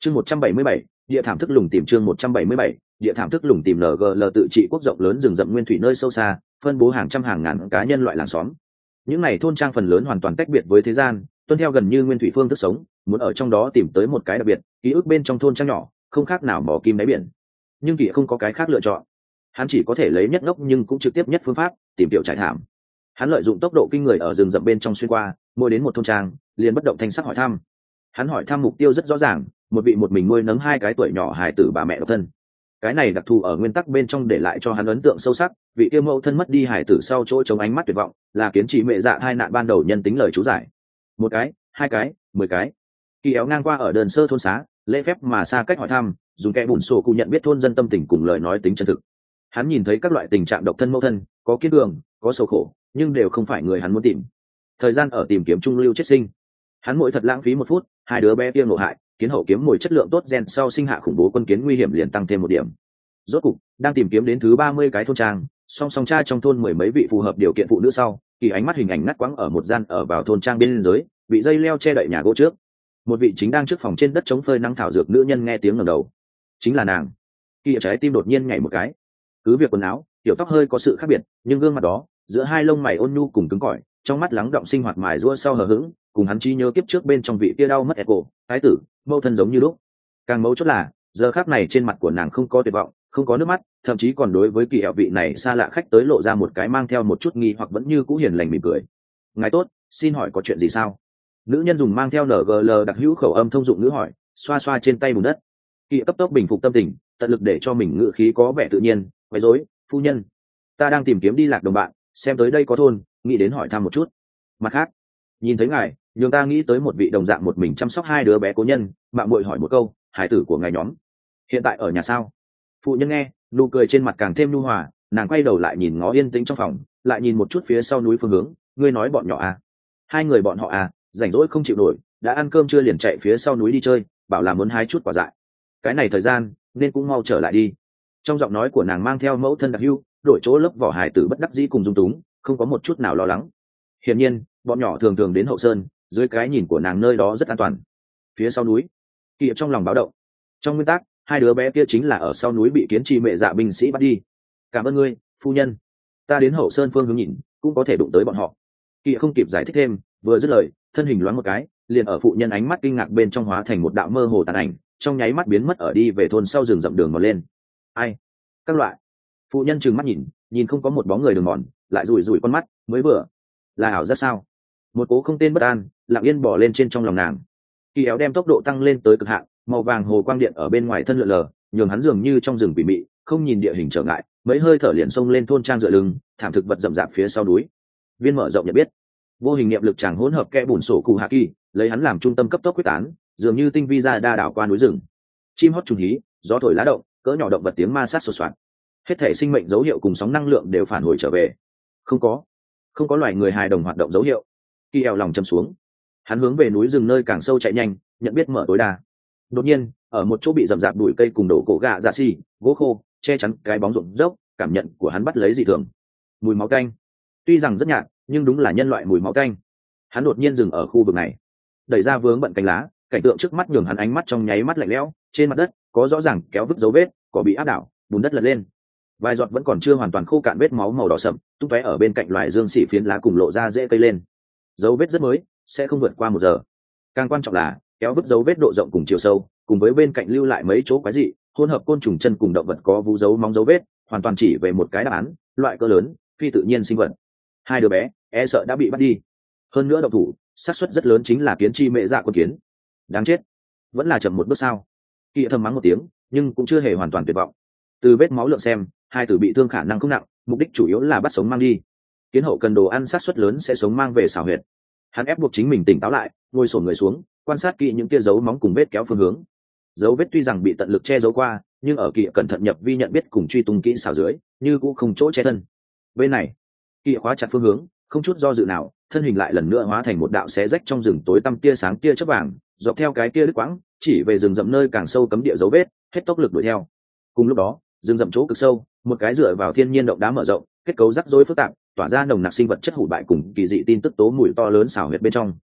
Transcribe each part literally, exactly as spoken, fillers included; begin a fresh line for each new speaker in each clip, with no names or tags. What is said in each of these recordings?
chương một trăm bảy mươi bảy, địa thảm thức lùng tìm chương một trăm bảy mươi bảy, địa thảm thức lùng tìm en giê lờ tự trị quốc rộng lớn rừng rậm nguyên thủy nơi sâu xa, phân bố hàng trăm hàng ngàn cá nhân loại làng xóm. Những này thôn trang phần lớn hoàn toàn tách biệt với thế gian, tuân theo gần như nguyên thủy phương thức sống, muốn ở trong đó tìm tới một cái đặc biệt, ký ức bên trong thôn trang nhỏ, không khác nào mỏ kim đáy biển. Nhưng Kỳ không có cái khác lựa chọn. Hắn chỉ có thể lấy nhất ngốc nhưng cũng trực tiếp nhất phương pháp, tìm tiểu trải thảm. Hắn lợi dụng tốc độ kinh người ở rừng rậm bên trong xuyên qua, mỗi đến một thôn trang, liền bất động thanh sắc hỏi thăm. Hắn hỏi thăm mục tiêu rất rõ ràng, một vị một mình nuôi nấng hai cái tuổi nhỏ hài tử bà mẹ độc thân. Cái này đặc thù ở nguyên tắc bên trong để lại cho hắn ấn tượng sâu sắc, vị tiêu mẫu thân mất đi hài tử sau chỗ chống ánh mắt tuyệt vọng, là kiến trị mẹ dạ hai nạn ban đầu nhân tính lời chú giải. Một cái, hai cái, mười cái. Kỳ éo ngang qua ở đơn sơ thôn xá, lễ phép mà xa cách hỏi thăm, dùng kẽ bùn sổ cụ nhận biết thôn dân tâm tình cùng lời nói tính chân thực. Hắn nhìn thấy các loại tình trạng độc thân mẫu thân, có kiên cường, có sầu khổ, nhưng đều không phải người hắn muốn tìm. Thời gian ở tìm kiếm trung lưu chết sinh. Hắn mỗi thật lãng phí một phút, hai đứa bé kia ngộ hại, kiến hậu kiếm mồi chất lượng tốt gen sau sinh hạ khủng bố quân kiến nguy hiểm liền tăng thêm một điểm. Rốt cục, đang tìm kiếm đến thứ ba mươi cái thôn trang, song song cha trong thôn mười mấy vị phù hợp điều kiện phụ nữ sau, Kỳ ánh mắt hình ảnh ngắt quãng ở một gian ở vào thôn trang bên dưới, bị dây leo che đậy nhà gỗ trước. Một vị chính đang trước phòng trên đất chống phơi nắng thảo dược nữ nhân nghe tiếng ngẩng đầu. Chính là nàng. Kỳ trái tim đột nhiên nhảy một cái. Cứ việc quần áo, tiểu tóc hơi có sự khác biệt, nhưng gương mặt đó, giữa hai lông mày ôn nhu cùng cứng cỏi, trong mắt lắng động sinh hoạt mài giũa sau hờ hững, cùng hắn trí nhớ kiếp trước bên trong vị kia đau mất echo, thái tử, mâu thân giống như lúc. Càng mấu chốt là, giờ khắc này trên mặt của nàng không có tuyệt vọng, không có nước mắt, thậm chí còn đối với Kỳ ẹo vị này xa lạ khách tới lộ ra một cái mang theo một chút nghi hoặc vẫn như cũ hiền lành mỉm cười. Ngài tốt, xin hỏi có chuyện gì sao? Nữ nhân dùng mang theo en giê lờ đặc hữu khẩu âm thông dụng ngữ hỏi, xoa xoa trên tay bùn đất. Kỳ cấp tốc bình phục tâm tình, tận lực để cho mình ngữ khí có vẻ tự nhiên. Quấy rối, phu nhân, ta đang tìm kiếm đi lạc đồng bạn, xem tới đây có thôn, nghĩ đến hỏi thăm một chút. Mặt khác, nhìn thấy ngài, nhường ta nghĩ tới một vị đồng dạng một mình chăm sóc hai đứa bé cố nhân, mạng muội hỏi một câu, hải tử của ngài nhóm hiện tại ở nhà sao? Phụ nhân nghe, nụ cười trên mặt càng thêm nhu hòa, nàng quay đầu lại nhìn ngó yên tĩnh trong phòng, lại nhìn một chút phía sau núi phương hướng. Ngươi nói bọn nhỏ à? Hai người bọn họ à, rảnh rỗi không chịu nổi, đã ăn cơm chưa liền chạy phía sau núi đi chơi, bảo là muốn hái chút quả dại. Cái này thời gian nên cũng mau trở lại đi. Trong giọng nói của nàng mang theo mẫu thân đặc hữu, đổi chỗ lớp vỏ hài tử bất đắc dĩ cùng dung túng, không có một chút nào lo lắng. Hiển nhiên, bọn nhỏ thường thường đến hậu sơn, dưới cái nhìn của nàng nơi đó rất an toàn. Phía sau núi, Kỳ trong lòng báo động. Trong nguyên tắc, hai đứa bé kia chính là ở sau núi bị kiến trì mẹ dạ binh sĩ bắt đi. Cảm ơn ngươi, phu nhân. Ta đến hậu sơn phương hướng nhìn, cũng có thể đụng tới bọn họ. Kỳ không kịp giải thích thêm, vừa dứt lời, thân hình loáng một cái, liền ở phụ nhân ánh mắt kinh ngạc bên trong hóa thành một đạo mơ hồ tàn ảnh, trong nháy mắt biến mất ở đi về thôn sau rừng rậm đường mòn lên. Ai? Các loại. Phụ nhân trừng mắt nhìn, nhìn không có một bóng người đường mòn, lại rủi rủi con mắt, mới vừa là ảo giác sao? Một cố không tên bất an, lặng yên bỏ lên trên trong lòng nàng. Kỳ éo đem tốc độ tăng lên tới cực hạn, màu vàng hồ quang điện ở bên ngoài thân lượn lờ, nhường hắn dường như trong rừng bị mị, không nhìn địa hình trở ngại, mấy hơi thở liền xông lên thôn trang dựa lưng, thảm thực vật rậm rạp phía sau núi. Viên mở rộng nhận biết, vô hình niệm lực chàng hỗn hợp kẽ bùn sổ cụ hạ kỳ, lấy hắn làm trung tâm cấp tốc quyết tán, dường như tinh vi ra đa đảo qua núi rừng. Chim hót trùng hí, gió thổi lá động, cỡ nhỏ động vật tiếng ma sát sột soạt. Hết thể sinh mệnh dấu hiệu cùng sóng năng lượng đều phản hồi trở về. Không có, không có loài người hài đồng hoạt động dấu hiệu. Kỳ eo lòng chầm xuống, hắn hướng về núi rừng nơi càng sâu chạy nhanh, nhận biết mở tối đa. Đột nhiên, ở một chỗ bị rậm rạp bụi cây cùng đổ cổ gà dạ xì, gỗ khô che chắn cái bóng rụng dốc, cảm nhận của hắn bắt lấy dị thường. Mùi máu tanh, tuy rằng rất nhạt, nhưng đúng là nhân loại mùi máu tanh. Hắn đột nhiên dừng ở khu vực này, đẩy ra vướng bận cánh lá, cảnh tượng trước mắt nhường hắn ánh mắt trong nháy mắt lạnh lẽo. Trên mặt đất có rõ ràng kéo vứt dấu vết, cỏ bị áp đảo, bùn đất lật lên, vài giọt vẫn còn chưa hoàn toàn khô cạn vết máu màu đỏ sậm tung tóe ở bên cạnh loài dương xỉ phiến lá cùng lộ ra rễ cây lên. Dấu vết rất mới, sẽ không vượt qua một giờ. Càng quan trọng là kéo vứt dấu vết độ rộng cùng chiều sâu, cùng với bên cạnh lưu lại mấy chỗ quái dị, hỗn hợp côn trùng chân cùng động vật có vú dấu móng dấu vết, hoàn toàn chỉ về một cái đáp án, loại cỡ lớn, phi tự nhiên sinh vật. Hai đứa bé e sợ đã bị bắt đi. Hơn nữa độc thủ, xác suất rất lớn chính là kiến chi mẹ dạ con kiến. Đáng chết, vẫn là chậm một bước sao? Kỳ thầm mắng một tiếng, nhưng cũng chưa hề hoàn toàn tuyệt vọng. Từ vết máu lượng xem, hai tử bị thương khả năng không nặng, mục đích chủ yếu là bắt sống mang đi. Kiến hậu cần đồ ăn xác suất lớn sẽ sống mang về xào huyệt. Hắn ép buộc chính mình tỉnh táo lại, ngồi xổm người xuống, quan sát kỹ những kia dấu móng cùng vết kéo phương hướng. Dấu vết tuy rằng bị tận lực che giấu qua, nhưng ở Kỳ cẩn thận nhập vi nhận biết cùng truy tung kỹ xảo dưới, như cũng không chỗ che thân. Bên này, Kỳ khóa chặt phương hướng, không chút do dự nào, thân hình lại lần nữa hóa thành một đạo xé rách trong rừng tối tăm tia sáng tia chớp vàng, dọc theo cái kia đứt quãng, chỉ về rừng rậm nơi càng sâu cấm địa dấu vết, hết tốc lực đuổi theo. Cùng lúc đó, rừng rậm chỗ cực sâu, một cái dựa vào thiên nhiên động đá mở rộng, kết cấu rắc rối phức tạp, tỏa ra nồng nặc sinh vật chất hủ bại cùng kỳ dị tin tức tố mùi to lớn xảo huyệt bên trong.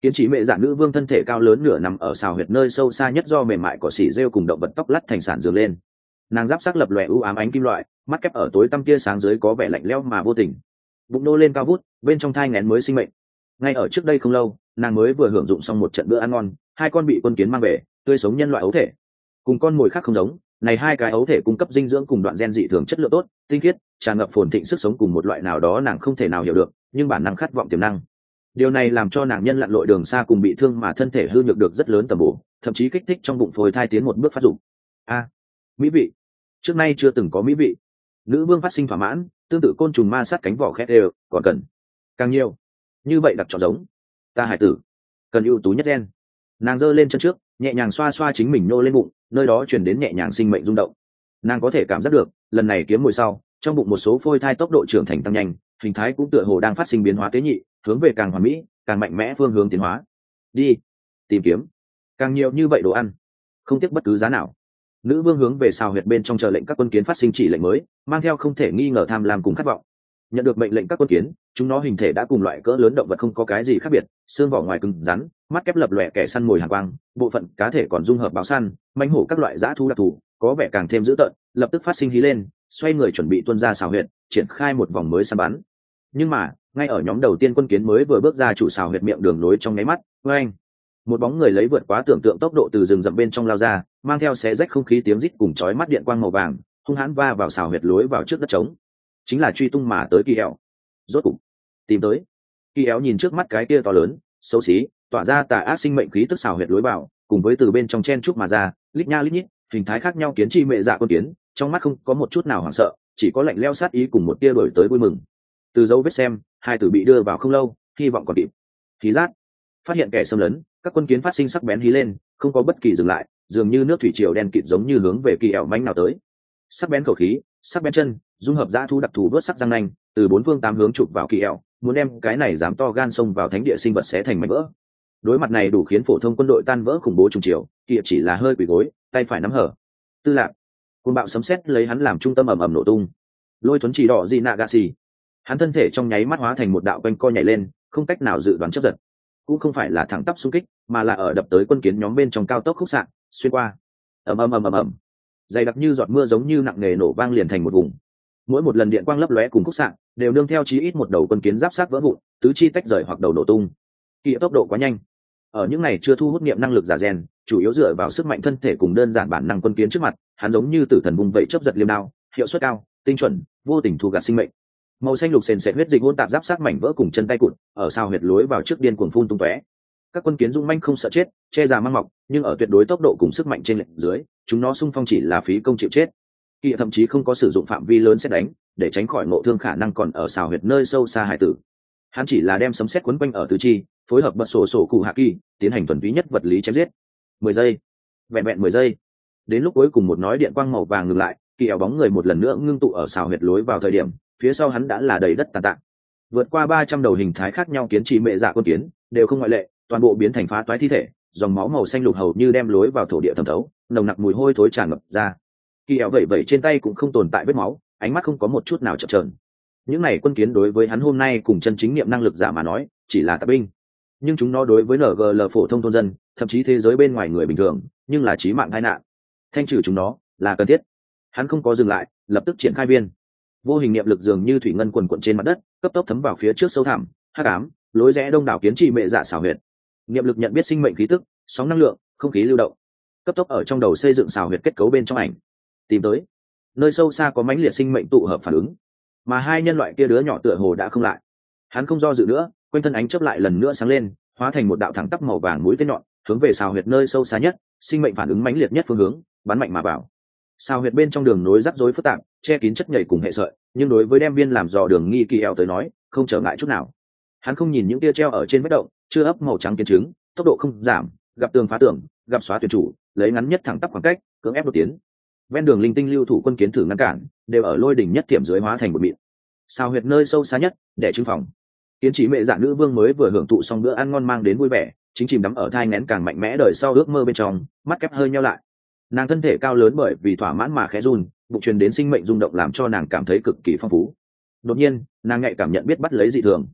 Kiến chỉ mẹ dạ nữ vương thân thể cao lớn nửa nằm ở xào huyệt nơi sâu xa nhất do mềm mại cỏ xỉ rêu cùng động vật tóc lắt thành sản dường lên. Nàng giáp sắc lập lòe u ám ánh kim loại, mắt kép ở tối tăm tia sáng dưới có vẻ lạnh lẽo mà vô tình. Bụng nô lên cao vút, bên trong thai nghén mới sinh mệnh. Ngay ở trước đây không lâu, nàng mới vừa hưởng dụng xong một trận bữa ăn ngon, hai con bị quân kiến mang về, tươi sống nhân loại ấu thể. Cùng con mồi khác không giống, này hai cái ấu thể cung cấp dinh dưỡng cùng đoạn gen dị thường chất lượng tốt, tinh khiết, tràn ngập phồn thịnh sức sống cùng một loại nào đó nàng không thể nào hiểu được, nhưng bản năng khát vọng tiềm năng. Điều này làm cho nàng nhân lặn lội đường xa cùng bị thương mà thân thể hư nhược được rất lớn tầm bổ, thậm chí kích thích trong bụng phôi thai tiến một bước phát dục. A, mỹ vị, trước nay chưa từng có mỹ vị. Nữ vương phát sinh thỏa mãn, tương tự côn trùng ma sát cánh vỏ khét đều, còn cần càng nhiều. Như vậy đặc chọn giống, ta hải tử cần ưu tú nhất gen. Nàng giơ lên chân trước, nhẹ nhàng xoa xoa chính mình nô lên bụng, nơi đó truyền đến nhẹ nhàng sinh mệnh rung động. Nàng có thể cảm giác được, lần này kiếm mồi sau, trong bụng một số phôi thai tốc độ trưởng thành tăng nhanh, hình thái cũng tựa hồ đang phát sinh biến hóa tế nhị, hướng về càng hoàn mỹ, càng mạnh mẽ phương hướng tiến hóa. Đi, tìm kiếm càng nhiều như vậy đồ ăn, không tiếc bất cứ giá nào. Nữ vương hướng về xào huyệt bên trong chờ lệnh các quân kiến phát sinh chỉ lệnh mới, mang theo không thể nghi ngờ tham lam cùng khát vọng. Nhận được mệnh lệnh các quân kiến, chúng nó hình thể đã cùng loại cỡ lớn động vật không có cái gì khác biệt, xương vỏ ngoài cứng rắn, mắt kép lập lòe kẻ săn mồi hàng quang, bộ phận cá thể còn dung hợp báo săn, mãnh hổ các loại dã thú đặc thù, có vẻ càng thêm dữ tợn, lập tức phát sinh hí lên, xoay người chuẩn bị tuôn ra xào huyệt, triển khai một vòng mới săn bắn. Nhưng mà, ngay ở nhóm đầu tiên quân kiến mới vừa bước ra chủ xào huyệt miệng đường lối trong nháy mắt, oeng, một bóng người lấy vượt quá tưởng tượng tốc độ từ rừng rậm bên trong lao ra, mang theo xé rách không khí tiếng rít cùng chói mắt điện quang màu vàng, hung hãn va vào xào huyệt lối vào trước đất trống. Chính là truy tung mà tới Kỳ Éo. Rốt cục tìm tới. Kỳ Éo nhìn trước mắt cái kia to lớn, xấu xí, tỏa ra tà ác sinh mệnh khí tức xào huyệt lối vào, cùng với từ bên trong chen trúc mà ra, lít nha lít nhít, hình thái khác nhau kiến chi mẹ dạ con kiến, trong mắt không có một chút nào hoảng sợ, chỉ có lạnh lẽo sát ý cùng một tia đổi tới vui mừng. Từ dấu vết xem, hai tử bị đưa vào không lâu, hy vọng còn kịp. Khí giác, phát hiện kẻ xâm lấn, các quân kiến phát sinh sắc bén hí lên, không có bất kỳ dừng lại, dường như nước thủy triều đen kịt giống như hướng về Kỳ Éo mãnh nào tới. Sắc bén khẩu khí, sắc bén chân, dung hợp dã thú đặc thù vớt sắc răng nanh, từ bốn phương tám hướng chụp vào Kỳ Éo, muốn đem cái này dám to gan xông vào thánh địa sinh vật xé thành mảnh vỡ. Đối mặt này đủ khiến phổ thông quân đội tan vỡ khủng bố trùng chiều, Kỳ Éo chỉ là hơi quỳ gối, tay phải nắm hở. Tư lạc, cơn bạo sấm sét lấy hắn làm trung tâm ầm ầm nổ tung. Lôi thuấn chỉ đỏ gì nạ gạ xì, hắn thân thể trong nháy mắt hóa thành một đạo quanh co nhảy lên, không cách nào dự đoán chớp giật, cũng không phải là thẳng tắp xung kích, mà là ở đập tới quân kiến nhóm bên trong cao tốc khúc sạn, xuyên qua. Ầm ầm ầm ầm ầm, dày đặc như giọt mưa giống như nặng nề nổ vang liền thành một vùng. Mỗi một lần điện quang lấp lóe cùng khúc sạn, đều nương theo chí ít một đầu quân kiến giáp sát vỡ vụn, tứ chi tách rời hoặc đầu nổ tung. Kỳ tốc độ quá nhanh. Ở những này chưa thu hút nghiệm năng lực giả rèn, chủ yếu dựa vào sức mạnh thân thể cùng đơn giản bản năng quân kiến trước mặt, hắn giống như tử thần vùng vẫy chớp giật liêm đao, hiệu suất cao, tinh chuẩn, vô tình thu gạt sinh mệnh. Màu xanh lục sền sệt huyết dịch hỗn tạp giáp sát mảnh vỡ cùng chân tay cụt, ở sao huyệt lối vào trước điên cuồng phun tung tóe. Các quân kiến dung manh không sợ chết, che già mang mọc, nhưng ở tuyệt đối tốc độ cùng sức mạnh trên lệch dưới, chúng nó xung phong chỉ là phí công chịu chết. Kỳ thậm chí không có sử dụng phạm vi lớn xét đánh, để tránh khỏi ngộ thương khả năng còn ở xào huyệt nơi sâu xa hải tử. Hắn chỉ là đem sấm sét quấn quanh ở tứ chi, phối hợp bật sổ sổ cụ hạ kỳ, tiến hành thuần túy nhất vật lý chém giết. Mười giây, vẹn vẹn mười giây. Đến lúc cuối cùng một nói điện quang màu vàng ngừng lại, Kỳ eo bóng người một lần nữa ngưng tụ ở xào huyệt lối vào thời điểm, phía sau hắn đã là đầy đất tàn tạ. Vượt qua ba trăm đầu hình thái khác nhau kiến chỉ mẹ dạ quân kiến, đều không ngoại lệ, toàn bộ biến thành phá toái thi thể, dòng máu màu xanh lục hầu như đem lối vào thổ địa thẩm thấu, nồng nặc mùi hôi thối tràn ngập ra. Kỳ eo vẩy vẩy trên tay cũng không tồn tại vết máu, ánh mắt không có một chút nào chập chờn. Những này quân kiến đối với hắn hôm nay cùng chân chính niệm năng lực giả mà nói, chỉ là tạp binh, nhưng chúng nó đối với en giê lờ phổ thông thôn dân, thậm chí thế giới bên ngoài người bình thường, nhưng là chí mạng tai nạn. Thanh trừ chúng nó là cần thiết. Hắn không có dừng lại, lập tức triển khai viên. Vô hình niệm lực dường như thủy ngân quần quần trên mặt đất, cấp tốc thấm vào phía trước sâu thẳm, hắc ám, lối rẽ đông đảo kiến trì mẹ dạ xảo huyệt. Niệm lực nhận biết sinh mệnh khí tức, sóng năng lượng, không khí lưu động, cấp tốc ở trong đầu xây dựng xảo huyệt kết cấu bên trong ảnh. Tìm tới nơi sâu xa có mãnh liệt sinh mệnh tụ hợp phản ứng, mà hai nhân loại kia đứa nhỏ tựa hồ đã không lại. Hắn không do dự nữa, quanh thân ánh chớp lại lần nữa sáng lên, hóa thành một đạo thẳng tắp màu vàng mũi tên nhọn, hướng về xào huyệt nơi sâu xa nhất, sinh mệnh phản ứng mãnh liệt nhất phương hướng, bắn mạnh mà vào. Xào huyệt bên trong đường nối rắc rối phức tạp, che kín chất nhầy cùng hệ sợi, nhưng đối với đem viên làm dò đường nghi kỳ eo tới nói, không trở ngại chút nào. Hắn không nhìn những tia treo ở trên vết động, chưa ấp màu trắng kiến trứng, tốc độ không giảm, gặp tường phá tường, gặp xóa tuyển chủ, lấy ngắn nhất thẳng tắp khoảng cách, cưỡng ép đột tiến. Ven đường linh tinh lưu thủ quân kiến thử ngăn cản, đều ở lôi đỉnh nhất tiệm dưới hóa thành một mịn. Xào huyệt nơi sâu xa nhất, để trưng phòng. Kiến chỉ mẹ dạ nữ vương mới vừa hưởng thụ xong bữa ăn ngon mang đến vui vẻ, chính chìm đắm ở thai nghén càng mạnh mẽ đời sau ước mơ bên trong, mắt kép hơi nheo lại. Nàng thân thể cao lớn bởi vì thỏa mãn mà khẽ run, bụng truyền đến sinh mệnh rung động làm cho nàng cảm thấy cực kỳ phong phú. Đột nhiên, nàng nhạy cảm nhận biết bắt lấy dị thường.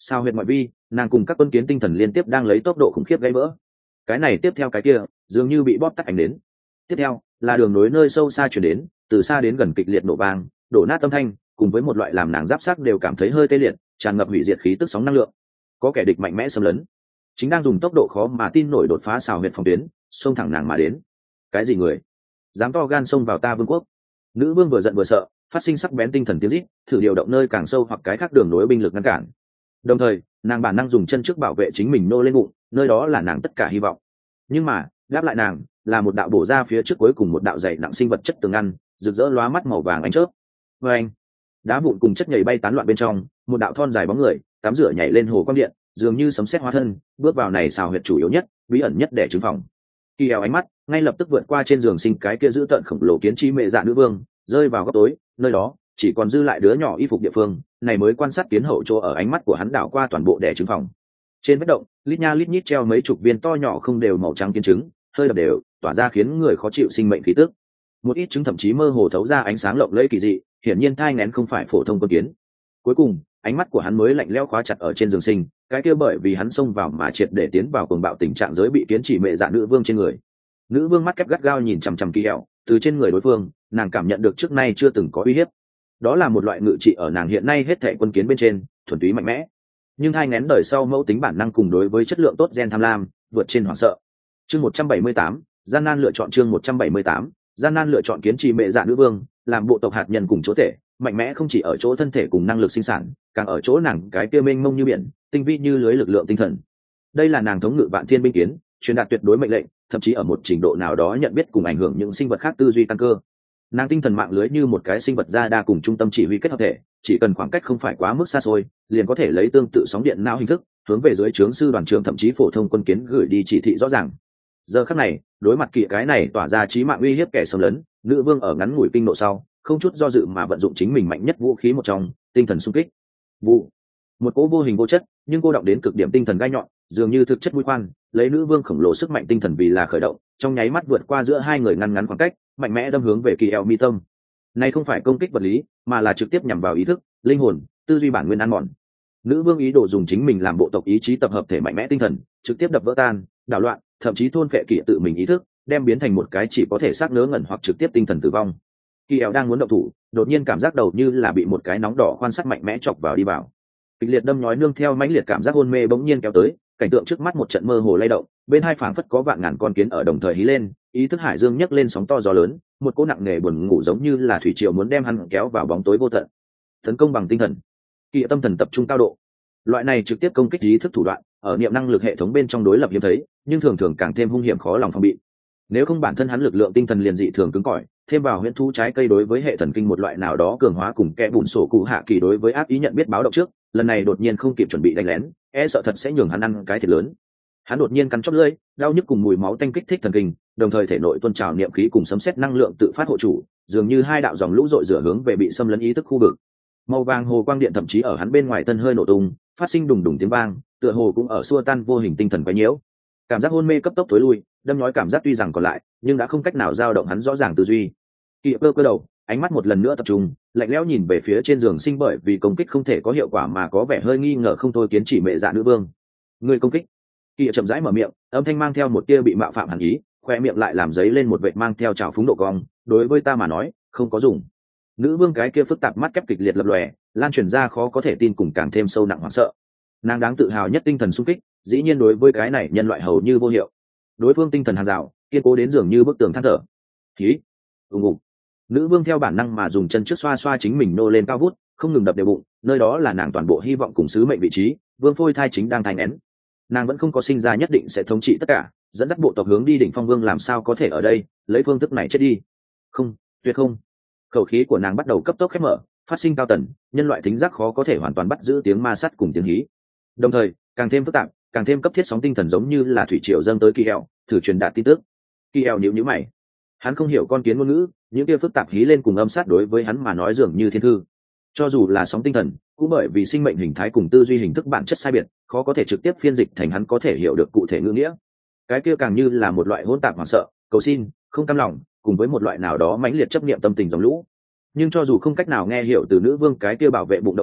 Sao huyệt ngoại vi, nàng cùng các quân kiến tinh thần liên tiếp đang lấy tốc độ khủng khiếp gãy vỡ. Cái này tiếp theo cái kia, dường như bị bóp tắt ảnh đến. Tiếp theo, là đường nối nơi sâu xa chuyển đến, từ xa đến gần kịch liệt nổ vang, đổ nát âm thanh, cùng với một loại làm nàng giáp sắc đều cảm thấy hơi tê liệt, tràn ngập hủy diệt khí tức sóng năng lượng. Có kẻ địch mạnh mẽ xâm lấn, chính đang dùng tốc độ khó mà tin nổi đột phá xào huyệt phòng tuyến, xông thẳng nàng mà đến. Cái gì người? Dám to gan xông vào ta vương quốc? Nữ vương vừa giận vừa sợ, phát sinh sắc bén tinh thần tiếng rít, thử điều động nơi càng sâu hoặc cái khác đường nối binh lực ngăn cản. Đồng thời, nàng bản năng dùng chân trước bảo vệ chính mình nô lên bụng, nơi đó là nàng tất cả hy vọng. Nhưng mà, đáp lại nàng là một đạo bổ ra phía trước cuối cùng một đạo dày nặng sinh vật chất tường ngăn, rực rỡ lóa mắt màu vàng ánh chớp. Và anh, đá vụn cùng chất nhầy bay tán loạn bên trong, một đạo thon dài bóng người, tắm rửa nhảy lên hồ quang điện, dường như sấm sét hóa thân, bước vào này xào huyệt chủ yếu nhất, bí ẩn nhất để trứng phòng. Kỳ eo ánh mắt ngay lập tức vượt qua trên giường sinh cái kia giữ tận khổng lồ kiến trí mẹ dạ nữ vương, rơi vào góc tối, nơi đó chỉ còn dư lại đứa nhỏ y phục địa phương, này mới quan sát tiến hậu chỗ ở ánh mắt của hắn đảo qua toàn bộ đẻ trứng phòng. Trên vết động, lít nha lít nhít treo mấy chục viên to nhỏ không đều màu trắng kiến trứng, hơi đập đều, tỏa ra khiến người khó chịu sinh mệnh khí tức. Một ít trứng thậm chí mơ hồ thấu ra ánh sáng lộng lẫy kỳ dị, hiển nhiên thai nghén không phải phổ thông con kiến. Cuối cùng, ánh mắt của hắn mới lạnh lẽo khóa chặt ở trên giường sinh, cái kia bởi vì hắn xông vào mà triệt để tiến vào cuồng bạo tình trạng giới bị kiến chỉ mẹ dạ nữ vương trên người. Nữ vương mắt kép gắt gao nhìn chằm chằm Kỳ eo, từ trên người đối phương, nàng cảm nhận được trước nay chưa từng có uy hiếp. Đó là một loại ngự trị ở nàng hiện nay hết thảy quân kiến bên trên, thuần túy mạnh mẽ. Nhưng hai ngén đời sau mẫu tính bản năng cùng đối với chất lượng tốt gen tham lam, vượt trên hoảng sợ. Chương một trăm bảy mươi tám, gian nan lựa chọn chương một trăm bảy mươi tám, gian nan lựa chọn kiến trì mẹ dạ nữ vương, làm bộ tộc hạt nhân cùng chỗ thể, mạnh mẽ không chỉ ở chỗ thân thể cùng năng lực sinh sản, càng ở chỗ nàng cái kia mênh mông như biển, tinh vi như lưới lực lượng tinh thần. Đây là nàng thống ngự vạn thiên binh kiến, truyền đạt tuyệt đối mệnh lệnh, thậm chí ở một trình độ nào đó nhận biết cùng ảnh hưởng những sinh vật khác tư duy căn cơ. Nàng tinh thần mạng lưới như một cái sinh vật ra đa cùng trung tâm chỉ huy kết hợp thể, chỉ cần khoảng cách không phải quá mức xa xôi, liền có thể lấy tương tự sóng điện não hình thức hướng về dưới trướng sư đoàn trưởng thậm chí phổ thông quân kiến gửi đi chỉ thị rõ ràng. Giờ khắc này, đối mặt kỳ cái này tỏa ra chí mạng uy hiếp kẻ xâm lấn, nữ vương ở ngắn ngủi kinh nộ sau, không chút do dự mà vận dụng chính mình mạnh nhất vũ khí một trong, tinh thần xung kích. Vụ, một cỗ vô hình vô chất, nhưng cô động đến cực điểm tinh thần gai nhọn, dường như thực chất mũi khoan, lấy nữ vương khổng lồ sức mạnh tinh thần vì là khởi động, trong nháy mắt vượt qua giữa hai người ngăn ngắn khoảng cách, mạnh mẽ đâm hướng về Kỳ eo mi tâm. Này không phải công kích vật lý, mà là trực tiếp nhằm vào ý thức, linh hồn, tư duy bản nguyên ăn mòn. Nữ vương ý đồ dùng chính mình làm bộ tộc ý chí tập hợp thể mạnh mẽ tinh thần, trực tiếp đập vỡ tan, đảo loạn, thậm chí thôn phệ Kỳ tự mình ý thức, đem biến thành một cái chỉ có thể xác nớ ngẩn hoặc trực tiếp tinh thần tử vong. Kỳ eo đang muốn động thủ, đột nhiên cảm giác đầu như là bị một cái nóng đỏ quan sát mạnh mẽ chọc vào đi vào. Kịch liệt đâm nhói nương theo mãnh liệt cảm giác hôn mê bỗng nhiên kéo tới, cảnh tượng trước mắt một trận mơ hồ lay động, bên hai phảng phất có vạn ngàn con kiến ở đồng thời hí lên, ý thức hải dương nhấc lên sóng to gió lớn, một cỗ nặng nề buồn ngủ giống như là thủy triều muốn đem hắn kéo vào bóng tối vô tận. Tấn công bằng tinh thần, Kỳ tâm thần tập trung cao độ. Loại này trực tiếp công kích ý thức thủ đoạn, ở niệm năng lực hệ thống bên trong đối lập hiếm thấy, nhưng thường thường càng thêm hung hiểm khó lòng phòng bị. Nếu không bản thân hắn lực lượng tinh thần liền dị thường cứng cỏi, thêm vào huyễn thú trái cây đối với hệ thần kinh một loại nào đó cường hóa cùng kẽ bùn sổ cụ hạ kỳ đối với ác ý nhận biết báo động trước, lần này đột nhiên không kịp chuẩn bị đánh lén, e sợ thật sẽ nhường hắn ăn cái thiệt lớn. Hắn đột nhiên cắn chóp lưỡi, đau nhức cùng mùi máu tanh kích thích thần kinh, đồng thời thể nội tuôn trào niệm khí cùng sấm sét năng lượng tự phát hộ chủ, dường như hai đạo dòng lũ dội rửa hướng về bị xâm lấn ý thức khu vực. Màu vàng hồ quang điện thậm chí ở hắn bên ngoài thân hơi nổ tung, phát sinh đùng đùng tiếng vang, tựa hồ cũng ở xua tan vô hình tinh thần quấy nhiễu. Cảm giác hôn mê cấp tốc thối lui, đâm nói cảm giác tuy rằng còn lại, nhưng đã không cách nào dao động hắn rõ ràng tư duy. Kỳ cơ cơ đầu, ánh mắt một lần nữa tập trung, lạnh lẽo nhìn về phía trên giường sinh bởi vì công kích không thể có hiệu quả mà có vẻ hơi nghi ngờ không thôi kiến chỉ mẹ dạ nữ vương. Người công kích. Kỳ chậm rãi mở miệng, âm thanh mang theo một tia bị mạo phạm hẳn ý, khoe miệng lại làm giấy lên một vệt mang theo trào phúng độ cong, đối với ta mà nói, không có dùng. Nữ vương cái kia phức tạp mắt kép kịch liệt lập lòe, lan truyền ra khó có thể tin cùng càng thêm sâu nặng hoảng sợ. Nàng đáng tự hào nhất tinh thần xung kích, dĩ nhiên đối với cái này nhân loại hầu như vô hiệu. Đối phương tinh thần hàng rào, kiên cố đến dường như bức tường than thở. Khí, ùng ùng. Nữ vương theo bản năng mà dùng chân trước xoa xoa chính mình nô lên cao vút, không ngừng đập đều bụng, nơi đó là nàng toàn bộ hy vọng cùng sứ mệnh vị trí, vương phôi thai chính đang thai nén. Nàng vẫn không có sinh ra nhất định sẽ thống trị tất cả, dẫn dắt bộ tộc hướng đi đỉnh phong vương làm sao có thể ở đây lấy phương thức này chết đi. Không, tuyệt không. Khẩu khí của nàng bắt đầu cấp tốc khép mở, phát sinh cao tần, nhân loại thính giác khó có thể hoàn toàn bắt giữ tiếng ma sắt cùng tiếng hí. Đồng thời, càng thêm phức tạp, càng thêm cấp thiết sóng tinh thần giống như là thủy triều dâng tới Kỳ eo, thử truyền đạt tin tức. Kỳ eo nhíu nhíu mày. Hắn không hiểu con kiến ngôn ngữ, những kia phức tạp hí lên cùng âm sát đối với hắn mà nói dường như thiên thư. Cho dù là sóng tinh thần, cũng bởi vì sinh mệnh hình thái cùng tư duy hình thức bản chất sai biệt, khó có thể trực tiếp phiên dịch thành hắn có thể hiểu được cụ thể ngữ nghĩa. Cái kia càng như là một loại hỗn tạp hoảng sợ, cầu xin, không cam lòng, cùng với một loại nào đó mãnh liệt chấp niệm tâm tình dòng lũ. Nhưng cho dù không cách nào nghe hiểu từ nữ vương cái kia bảo vệ bụng động tác,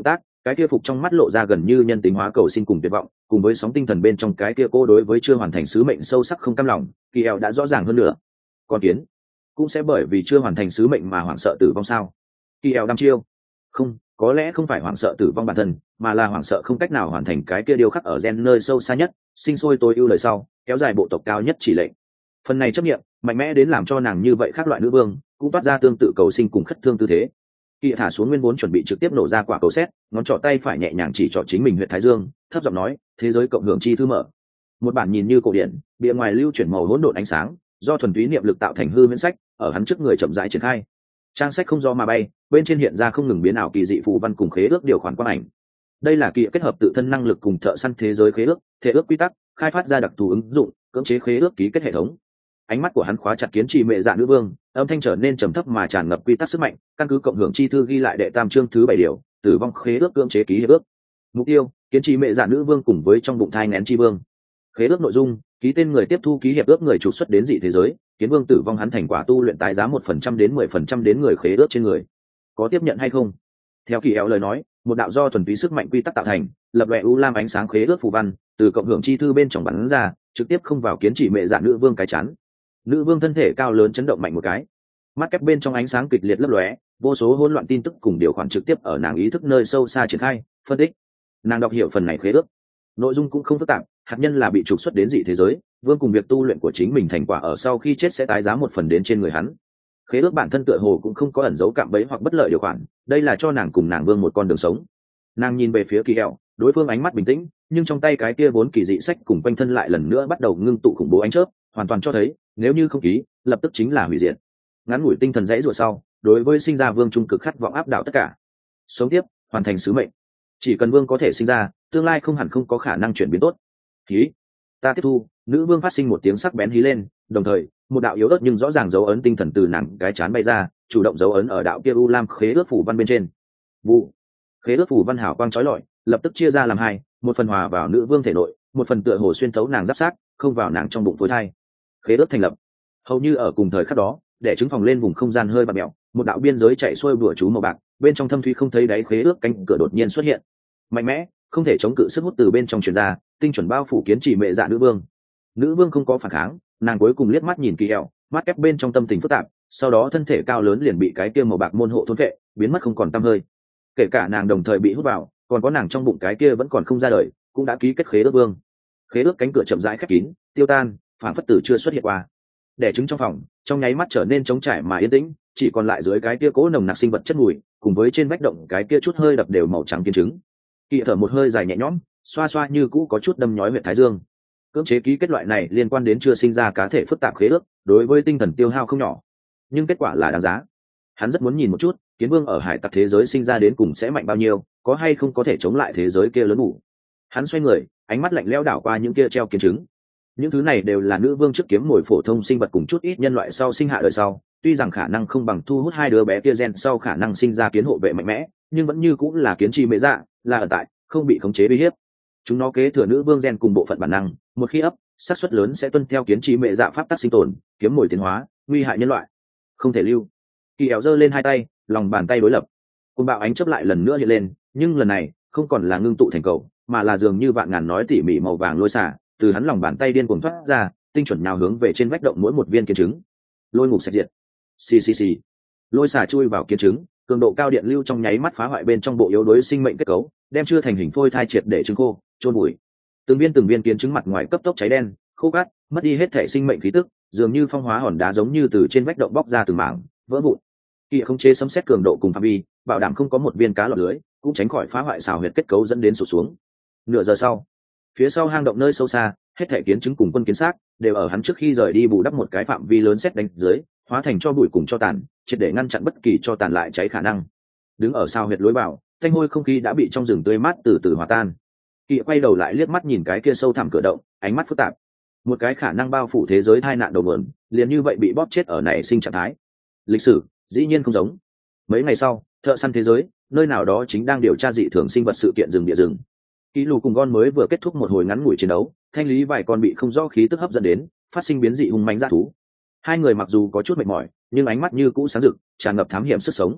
cái kia phục trong mắt lộ ra gần như nhân tính hóa cầu xin cùng tuyệt vọng, cùng với sóng tinh thần bên trong cái kia cô đối với chưa hoàn thành sứ mệnh sâu sắc không cam lòng, kỳ eo đã rõ ràng hơn nữa. Con kiến cũng sẽ bởi vì chưa hoàn thành sứ mệnh mà hoảng sợ tử vong sao? Kỳ eo đăm chiêu. Không, có lẽ không phải hoảng sợ tử vong bản thân, mà là hoảng sợ không cách nào hoàn thành cái kia điều khắc ở gen nơi sâu xa nhất, sinh sôi tối ưu lời sau, kéo dài bộ tộc cao nhất chỉ lệnh. Phần này chấp nghiệm mạnh mẽ đến làm cho nàng như vậy khác loại nữ vương cũng toát ra tương tự cầu sinh cùng khất thương tư thế. Kỳ thả xuống nguyên vốn chuẩn bị trực tiếp nổ ra quả cầu xét, ngón trỏ tay phải nhẹ nhàng chỉ trỏ chính mình huyệt thái dương, thấp giọng nói, thế giới cộng hưởng chi thư mở. Một bản nhìn như cổ điển, bìa ngoài lưu chuyển màu hỗn độn ánh sáng, do thuần túy niệm lực tạo thành hư miễn sách, ở hắn trước người chậm rãi triển khai. Trang sách không do mà bay, bên trên hiện ra không ngừng biến ảo kỳ dị phù văn cùng khế ước điều khoản quang ảnh. Đây là kỳ kết hợp tự thân năng lực cùng thợ săn thế giới khế ước, thể ước quy tắc, khai phát ra đặc thù ứng dụng, cưỡng chế khế ước ký kết hệ thống. Ánh mắt của hắn khóa chặt kiến trì mẹ dạ nữ vương, âm thanh trở nên trầm thấp mà tràn ngập quy tắc sức mạnh, căn cứ cộng hưởng chi thư ghi lại đệ tam chương thứ bảy điều, tử vong khế ước cưỡng chế ký hiệp ước. Mục tiêu, kiến trì mẹ dạ nữ vương cùng với trong bụng thai nghén chi vương. Khế ước nội dung, ký tên người tiếp thu ký hiệp ước người trục xuất đến dị thế giới, kiến vương tử vong hắn thành quả tu luyện tái giá một phần trăm đến mười phần trăm đến người khế ước trên người. Có tiếp nhận hay không? Theo Kỳ Éo lời nói, một đạo do thuần túy sức mạnh quy tắc tạo thành, lập loè u lam ánh sáng khế ước phù văn, từ cộng hưởng chi thư bên trong bắn ra, trực tiếp không vào kiến trì mẹ dạ nữ vương cái chắn. Nữ vương thân thể cao lớn chấn động mạnh một cái, mắt kép bên trong ánh sáng kịch liệt lấp lóe, vô số hỗn loạn tin tức cùng điều khoản trực tiếp ở nàng ý thức nơi sâu xa triển khai phân tích. Nàng đọc hiểu phần này khế ước, nội dung cũng không phức tạp, hạt nhân là bị trục xuất đến dị thế giới, vương cùng việc tu luyện của chính mình thành quả ở sau khi chết sẽ tái giá một phần đến trên người hắn. Khế ước bản thân tựa hồ cũng không có ẩn dấu cạm bẫy hoặc bất lợi điều khoản, đây là cho nàng cùng nàng vương một con đường sống. Nàng nhìn về phía Kỳ Éo, đối phương ánh mắt bình tĩnh, nhưng trong tay cái kia vốn kỳ dị sách cùng quanh thân lại lần nữa bắt đầu ngưng tụ khủng bố ánh chớp, hoàn toàn cho thấy nếu như không ký lập tức chính là hủy diệt. Ngắn ngủi tinh thần dãy rủa sau, đối với sinh ra vương trung cực khát vọng áp đảo tất cả, sống tiếp, hoàn thành sứ mệnh. Chỉ cần vương có thể sinh ra, tương lai không hẳn không có khả năng chuyển biến tốt. Ký, ta tiếp thu. Nữ vương phát sinh một tiếng sắc bén hí lên, đồng thời một đạo yếu ớt nhưng rõ ràng dấu ấn tinh thần từ nàng cái chán bay ra, chủ động dấu ấn ở đạo kia u lam khế ước phủ văn bên trên. Vụ, khế ước phủ văn hào quang chói lọi, lập tức chia ra làm hai, một phần hòa vào nữ vương thể nội, một phần tựa hồ xuyên thấu nàng giáp sát, không vào nàng trong bụng phối thai. Khế ước thành lập. Hầu như ở cùng thời khắc đó, để chứng phòng lên vùng không gian hơi bạt mẹo, một đạo biên giới chạy xuôi bùa chú màu bạc, bên trong thâm thúy không thấy đáy khế ước cánh cửa đột nhiên xuất hiện, mạnh mẽ, không thể chống cự sức hút từ bên trong truyền ra, tinh chuẩn bao phủ kiến trì mẹ dạ nữ vương. Nữ vương không có phản kháng, nàng cuối cùng liếc mắt nhìn Kỳ Éo, mắt kép bên trong tâm tình phức tạp, sau đó thân thể cao lớn liền bị cái kia màu bạc môn hộ thôn vệ, biến mất không còn tăm hơi. Kể cả nàng đồng thời bị hút vào, còn có nàng trong bụng cái kia vẫn còn không ra đời, cũng đã ký kết khế ước vương. Khế ước cánh cửa chậm rãi khép kín, tiêu tan, phản phất tử chưa xuất hiện qua. Đẻ trứng trong phòng, trong nháy mắt trở nên trống trải mà yên tĩnh, chỉ còn lại dưới cái kia cố nồng nặc sinh vật chất mùi, cùng với trên vách động cái kia chút hơi đập đều màu trắng kiến trứng. Kỳ thở một hơi dài nhẹ nhõm, xoa xoa như cũ có chút đâm nhói huyệt thái dương. Cưỡng chế ký kết loại này liên quan đến chưa sinh ra cá thể phức tạp khế ước, đối với tinh thần tiêu hao không nhỏ, nhưng kết quả là đáng giá. Hắn rất muốn nhìn một chút, kiến vương ở hải tặc thế giới sinh ra đến cùng sẽ mạnh bao nhiêu, có hay không có thể chống lại thế giới kia lớn đủ. Hắn xoay người, ánh mắt lạnh lẽo đảo qua những kia treo kiến trứng. Những thứ này đều là nữ vương trước kiếm mồi phổ thông sinh vật cùng chút ít nhân loại sau sinh hạ đời sau, tuy rằng khả năng không bằng thu hút hai đứa bé kia gen sau khả năng sinh ra kiến hộ vệ mạnh mẽ, nhưng vẫn như cũng là kiến trì mẹ dạ, là ở tại không bị khống chế uy hiếp. Chúng nó kế thừa nữ vương gen cùng bộ phận bản năng, một khi ấp, xác suất lớn sẽ tuân theo kiến trì mẹ dạ pháp tắc sinh tồn, kiếm mồi tiến hóa, nguy hại nhân loại, không thể lưu. Kỳ Éo giơ lên hai tay, lòng bàn tay đối lập, côn bạo ánh chớp lại lần nữa hiện lên, nhưng lần này không còn là ngưng tụ thành cầu, mà là dường như vạn ngàn nói tỉ mỉ màu vàng lôi xả từ hắn lòng bàn tay điên cuồng thoát ra, tinh chuẩn nào hướng về trên vách động mỗi một viên kiến trứng. Lôi ngục sạch diệt. Xì xì xì. Lôi xả chui vào kiến trứng, cường độ cao điện lưu trong nháy mắt phá hoại bên trong bộ yếu đối sinh mệnh kết cấu, đem chưa thành hình phôi thai triệt để trứng khô, chôn bụi. Từng viên từng viên kiến trứng mặt ngoài cấp tốc cháy đen, khô cát, mất đi hết thể sinh mệnh khí tức, dường như phong hóa hòn đá giống như từ trên vách động bóc ra từng mảng, vỡ vụn. Kỳ không chế sấm xét cường độ cùng phạm vi, bảo đảm không có một viên cá lọt lưới, cũng tránh khỏi phá hoại xào huyệt kết cấu dẫn đến sụt xuống. Nửa giờ sau, phía sau hang động nơi sâu xa, hết thể kiến trứng cùng quân kiến xác đều ở hắn trước khi rời đi bù đắp một cái phạm vi lớn xét đánh dưới, hóa thành cho bụi cùng cho tàn, triệt để ngăn chặn bất kỳ cho tàn lại cháy khả năng. Đứng ở sao huyệt lối vào, thanh hôi không khí đã bị trong rừng tươi mát từ từ hòa tan. Kỵ quay đầu lại liếc mắt nhìn cái kia sâu thẳm cửa động, ánh mắt phức tạp. Một cái khả năng bao phủ thế giới tai nạn đầu nguồn, liền như vậy bị bóp chết ở nảy sinh trạng thái. Lịch sử dĩ nhiên không giống. Mấy ngày sau, thợ săn thế giới, nơi nào đó chính đang điều tra dị thường sinh vật sự kiện rừng địa rừng. Kỷ lù cùng Gon mới vừa kết thúc một hồi ngắn ngủi chiến đấu, thanh lý vài con bị không rõ khí tức hấp dẫn đến, phát sinh biến dị hung mãnh dã thú. Hai người mặc dù có chút mệt mỏi, nhưng ánh mắt như cũ sáng rực, tràn ngập thám hiểm sức sống.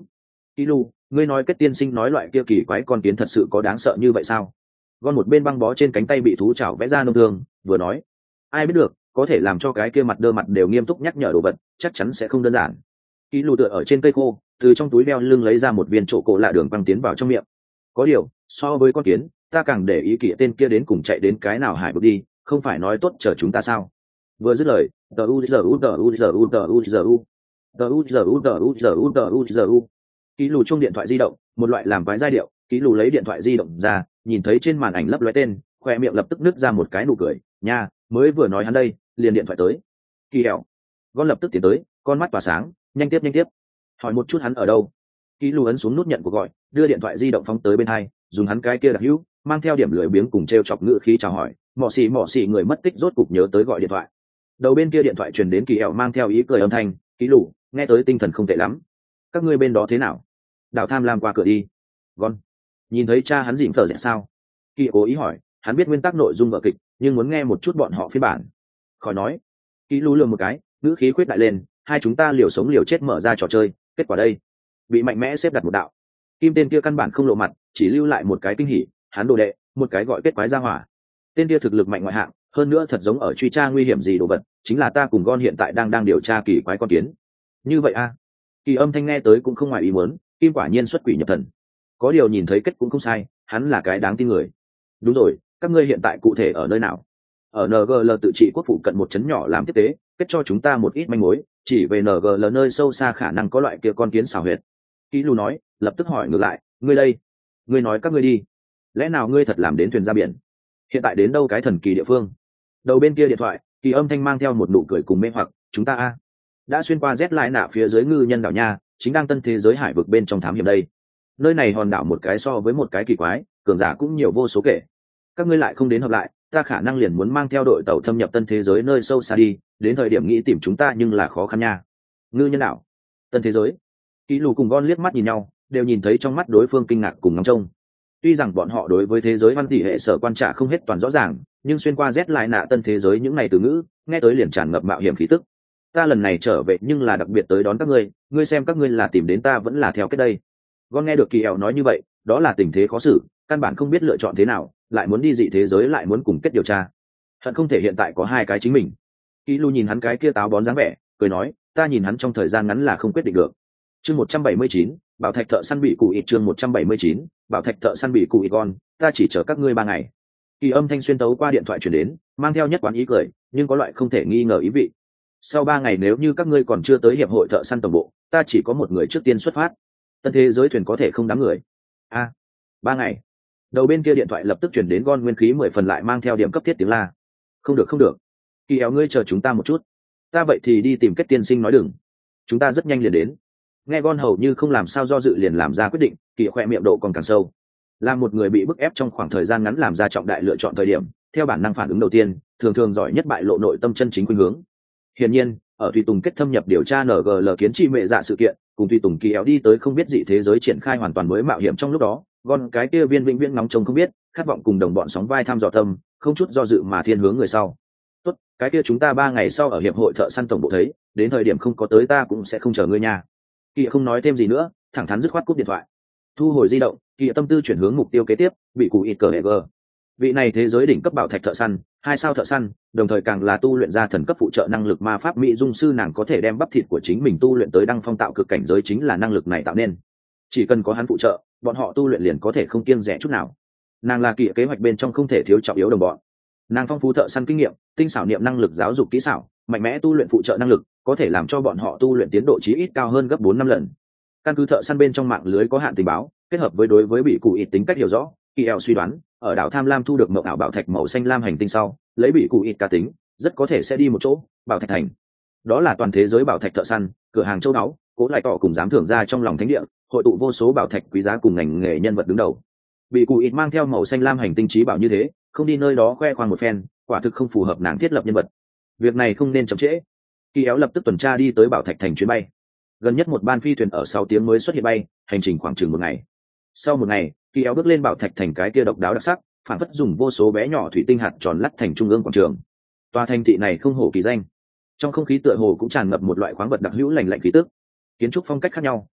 Kỷ Lu, ngươi nói Kết tiên sinh nói loại kia kỳ quái con kiến thật sự có đáng sợ như vậy sao? Gon một bên băng bó trên cánh tay bị thú chảo vẽ ra nông thương, vừa nói, ai biết được, có thể làm cho cái kia mặt đơ mặt đều nghiêm túc nhắc nhở đồ vật, chắc chắn sẽ không đơn giản. Kỷ Lu tựa ở trên cây khô, từ trong túi đeo lưng lấy ra một viên trổ cổ lạ đường băng tiến vào trong miệng. Có điều, so với con kiến, ta càng để ý kỹ tên kia đến cùng chạy đến cái nào hải vực đi, không phải nói tốt chờ chúng ta sao? Vừa dứt lời, tờ u giờ u tờ u giờ u tờ u giờ u tờ u giờ u tờ u giờ u tờ u giờ u. Kỷ Lù chuông điện thoại di động, một loại làm quái giai điệu. Kỷ Lù lấy điện thoại di động ra, nhìn thấy trên màn ảnh lấp lóe tên, khoe miệng lập tức nứt ra một cái nụ cười. Nha, mới vừa nói hắn đây, liền điện thoại tới. Kỳ hẹo. Gon lập tức tiến tới, con mắt tỏa sáng, nhanh tiếp nhanh tiếp. Hỏi một chút hắn ở đâu. Kỷ Lù ấn xuống nút nhận cuộc gọi, đưa điện thoại di động phóng tới bên hai, dùng hắn cái kia đặc hữu, mang theo điểm lười biếng cùng treo chọc ngữ khí chào hỏi. Mọ xì mọ xì người mất tích rốt cục nhớ tới gọi điện thoại. Đầu bên kia điện thoại truyền đến Kỳ hẹo mang theo ý cười âm thanh. Kỷ Lù, nghe tới tinh thần không tệ lắm. Các ngươi bên đó thế nào? Đào tham lam qua cửa đi. Gon nhìn thấy cha hắn dịm phở dẹt sao? Kỳ cố ý hỏi, hắn biết nguyên tắc nội dung vở kịch, nhưng muốn nghe một chút bọn họ phiên bản. Khỏi nói. Kỳ lú lườm một cái, ngữ khí khuyết đại lên, hai chúng ta liều sống liều chết mở ra trò chơi, kết quả đây bị mạnh mẽ xếp đặt một đạo. Kim tên kia căn bản không lộ mặt, chỉ lưu lại một cái kinh hỉ, hắn đồ đệ, một cái gọi kết quái ra hỏa. Tên kia thực lực mạnh ngoại hạng, hơn nữa thật giống ở truy tra nguy hiểm gì đồ vật, chính là ta cùng Gon hiện tại đang đang điều tra kỳ quái con kiến. Như vậy a? À? Kỳ âm thanh nghe tới cũng không ngoài ý muốn, Kim quả nhiên xuất quỷ nhập thần. Có điều nhìn thấy kết cũng không sai, hắn là cái đáng tin người. Đúng rồi, các ngươi hiện tại cụ thể ở nơi nào? Ở en giê lờ tự trị quốc phụ cận một trấn nhỏ làm tiếp tế, kết cho chúng ta một ít manh mối, chỉ về en giê lờ nơi sâu xa khả năng có loại kia con kiến xảo huyệt. Kỷ Lù nói, lập tức hỏi ngược lại, ngươi đây, ngươi nói các ngươi đi, lẽ nào ngươi thật làm đến thuyền ra biển? Hiện tại đến đâu cái thần kỳ địa phương? Đầu bên kia điện thoại, Kỳ âm thanh mang theo một nụ cười cùng mê hoặc, chúng ta a đã xuyên qua rét lại nạ phía dưới ngư nhân đảo nha, chính đang tân thế giới hải vực bên trong thám hiểm đây. Nơi này hòn đảo một cái so với một cái kỳ quái, cường giả cũng nhiều vô số kể. Các ngươi lại không đến hợp lại, ta khả năng liền muốn mang theo đội tàu thâm nhập tân thế giới nơi sâu xa đi, đến thời điểm nghĩ tìm chúng ta nhưng là khó khăn nha. Ngư nhân đảo, tân thế giới. Kỷ Lù cùng Gon liếc mắt nhìn nhau, đều nhìn thấy trong mắt đối phương kinh ngạc cùng ngóng trông. Tuy rằng bọn họ đối với thế giới văn tỷ hệ sở quan trả không hết toàn rõ ràng, nhưng xuyên qua rét lại nạ tân thế giới những ngày từ ngữ, nghe tới liền tràn ngập mạo hiểm khí tức. Ta lần này trở về nhưng là đặc biệt tới đón các ngươi, ngươi xem các ngươi là tìm đến ta vẫn là theo cái đây. Gon nghe được Kỳ eo nói như vậy, đó là tình thế khó xử, căn bản không biết lựa chọn thế nào, lại muốn đi dị thế giới lại muốn cùng kết điều tra. Hận không thể hiện tại có hai cái chính mình. Kỷ Lù nhìn hắn cái kia táo bón dáng vẻ, cười nói, ta nhìn hắn trong thời gian ngắn là không quyết định được. Chương một trăm bảy mươi chín, bảo thạch thợ săn bị cụ ít chương một trăm bảy mươi chín, bảo thạch thợ săn bị cụ ít Gon, ta chỉ chờ các ngươi ba ngày. Kỳ âm thanh xuyên tấu qua điện thoại truyền đến, mang theo nhất quán ý cười, nhưng có loại không thể nghi ngờ ý vị. Sau ba ngày nếu như các ngươi còn chưa tới hiệp hội thợ săn tổng bộ, ta chỉ có một người trước tiên xuất phát. Tân thế giới thuyền có thể không đám người. A, à, ba ngày. Đầu bên kia điện thoại lập tức chuyển đến Gon nguyên khí mười phần lại mang theo điểm cấp thiết tiếng la. Không được không được. Kỳ éo ngươi chờ chúng ta một chút. Ta vậy thì đi tìm Kết tiên sinh nói đừng. Chúng ta rất nhanh liền đến. Nghe Gon hầu như không làm sao do dự liền làm ra quyết định, Kỳ khỏe miệng độ còn càng sâu. Là một người bị bức ép trong khoảng thời gian ngắn làm ra trọng đại lựa chọn thời điểm, theo bản năng phản ứng đầu tiên, thường thường giỏi nhất bại lộ nội tâm chân chính khuynh hướng. Hiển nhiên, ở Tùy Tùng Kết thâm nhập điều tra en giê lờ kiến tri mẹ dạ sự kiện, cùng Tùy Tùng Kỳ éo đi tới không biết dị thế giới triển khai hoàn toàn mới mạo hiểm trong lúc đó, Gon cái kia viên vĩnh viễn ngóng trông không biết, khát vọng cùng đồng bọn sóng vai tham dò tâm, không chút do dự mà thiên hướng người sau. Tốt, cái kia chúng ta ba ngày sau ở hiệp hội thợ săn tổng bộ thấy, đến thời điểm không có tới ta cũng sẽ không chờ ngươi nha. Kỳ không nói thêm gì nữa, thẳng thắn dứt khoát cúp điện thoại. Thu hồi di động, Kỳ tâm tư chuyển hướng mục tiêu kế tiếp, bị cụ ít cờ hệ gờ. Vị này thế giới đỉnh cấp bảo thạch thợ săn, hai sao thợ săn, đồng thời càng là tu luyện ra thần cấp phụ trợ năng lực ma pháp mỹ dung sư, nàng có thể đem bắp thịt của chính mình tu luyện tới đăng phong tạo cực cảnh giới chính là năng lực này tạo nên. Chỉ cần có hắn phụ trợ, bọn họ tu luyện liền có thể không kiêng rẻ chút nào. Nàng là Kỳ kế hoạch bên trong không thể thiếu trọng yếu đồng bọn. Nàng phong phú thợ săn kinh nghiệm, tinh xảo niệm năng lực giáo dục kỹ xảo, mạnh mẽ tu luyện phụ trợ năng lực, có thể làm cho bọn họ tu luyện tiến độ chí ít cao hơn gấp bốn năm lần. Căn cứ thợ săn bên trong mạng lưới có hạn tình báo, kết hợp với đối với bị cụ ít tính cách hiểu rõ, Kỳ eo suy đoán, ở đảo Tham Lam thu được mộng ảo bảo thạch màu xanh lam hành tinh sau, lấy bị cụ ít cá tính, rất có thể sẽ đi một chỗ, bảo thạch thành. Đó là toàn thế giới bảo thạch thợ săn, cửa hàng châu báu, cố lại tỏ cùng dám thưởng ra trong lòng thánh địa, hội tụ vô số bảo thạch quý giá cùng ngành nghề nhân vật đứng đầu. Bị cụ ít mang theo màu xanh lam hành tinh trí bảo như thế, không đi nơi đó khoe khoang một phen, quả thực không phù hợp nàng thiết lập nhân vật. Việc này không nên chậm trễ. Kỳ éo lập tức tuần tra đi tới bảo thạch thành chuyến bay. Gần nhất một ban phi thuyền ở sáu tiếng mới xuất hiện bay, hành trình khoảng chừng một ngày. Sau một ngày, Kỳ éo bước lên bảo thạch thành cái kia độc đáo đặc sắc, phản phất dùng vô số bé nhỏ thủy tinh hạt tròn lắt thành trung ương quảng trường. Tòa thành thị này không hổ kỳ danh, trong không khí tựa hồ cũng tràn ngập một loại khoáng vật đặc hữu lành lạnh khí tức. Kiến trúc phong cách khác nhau,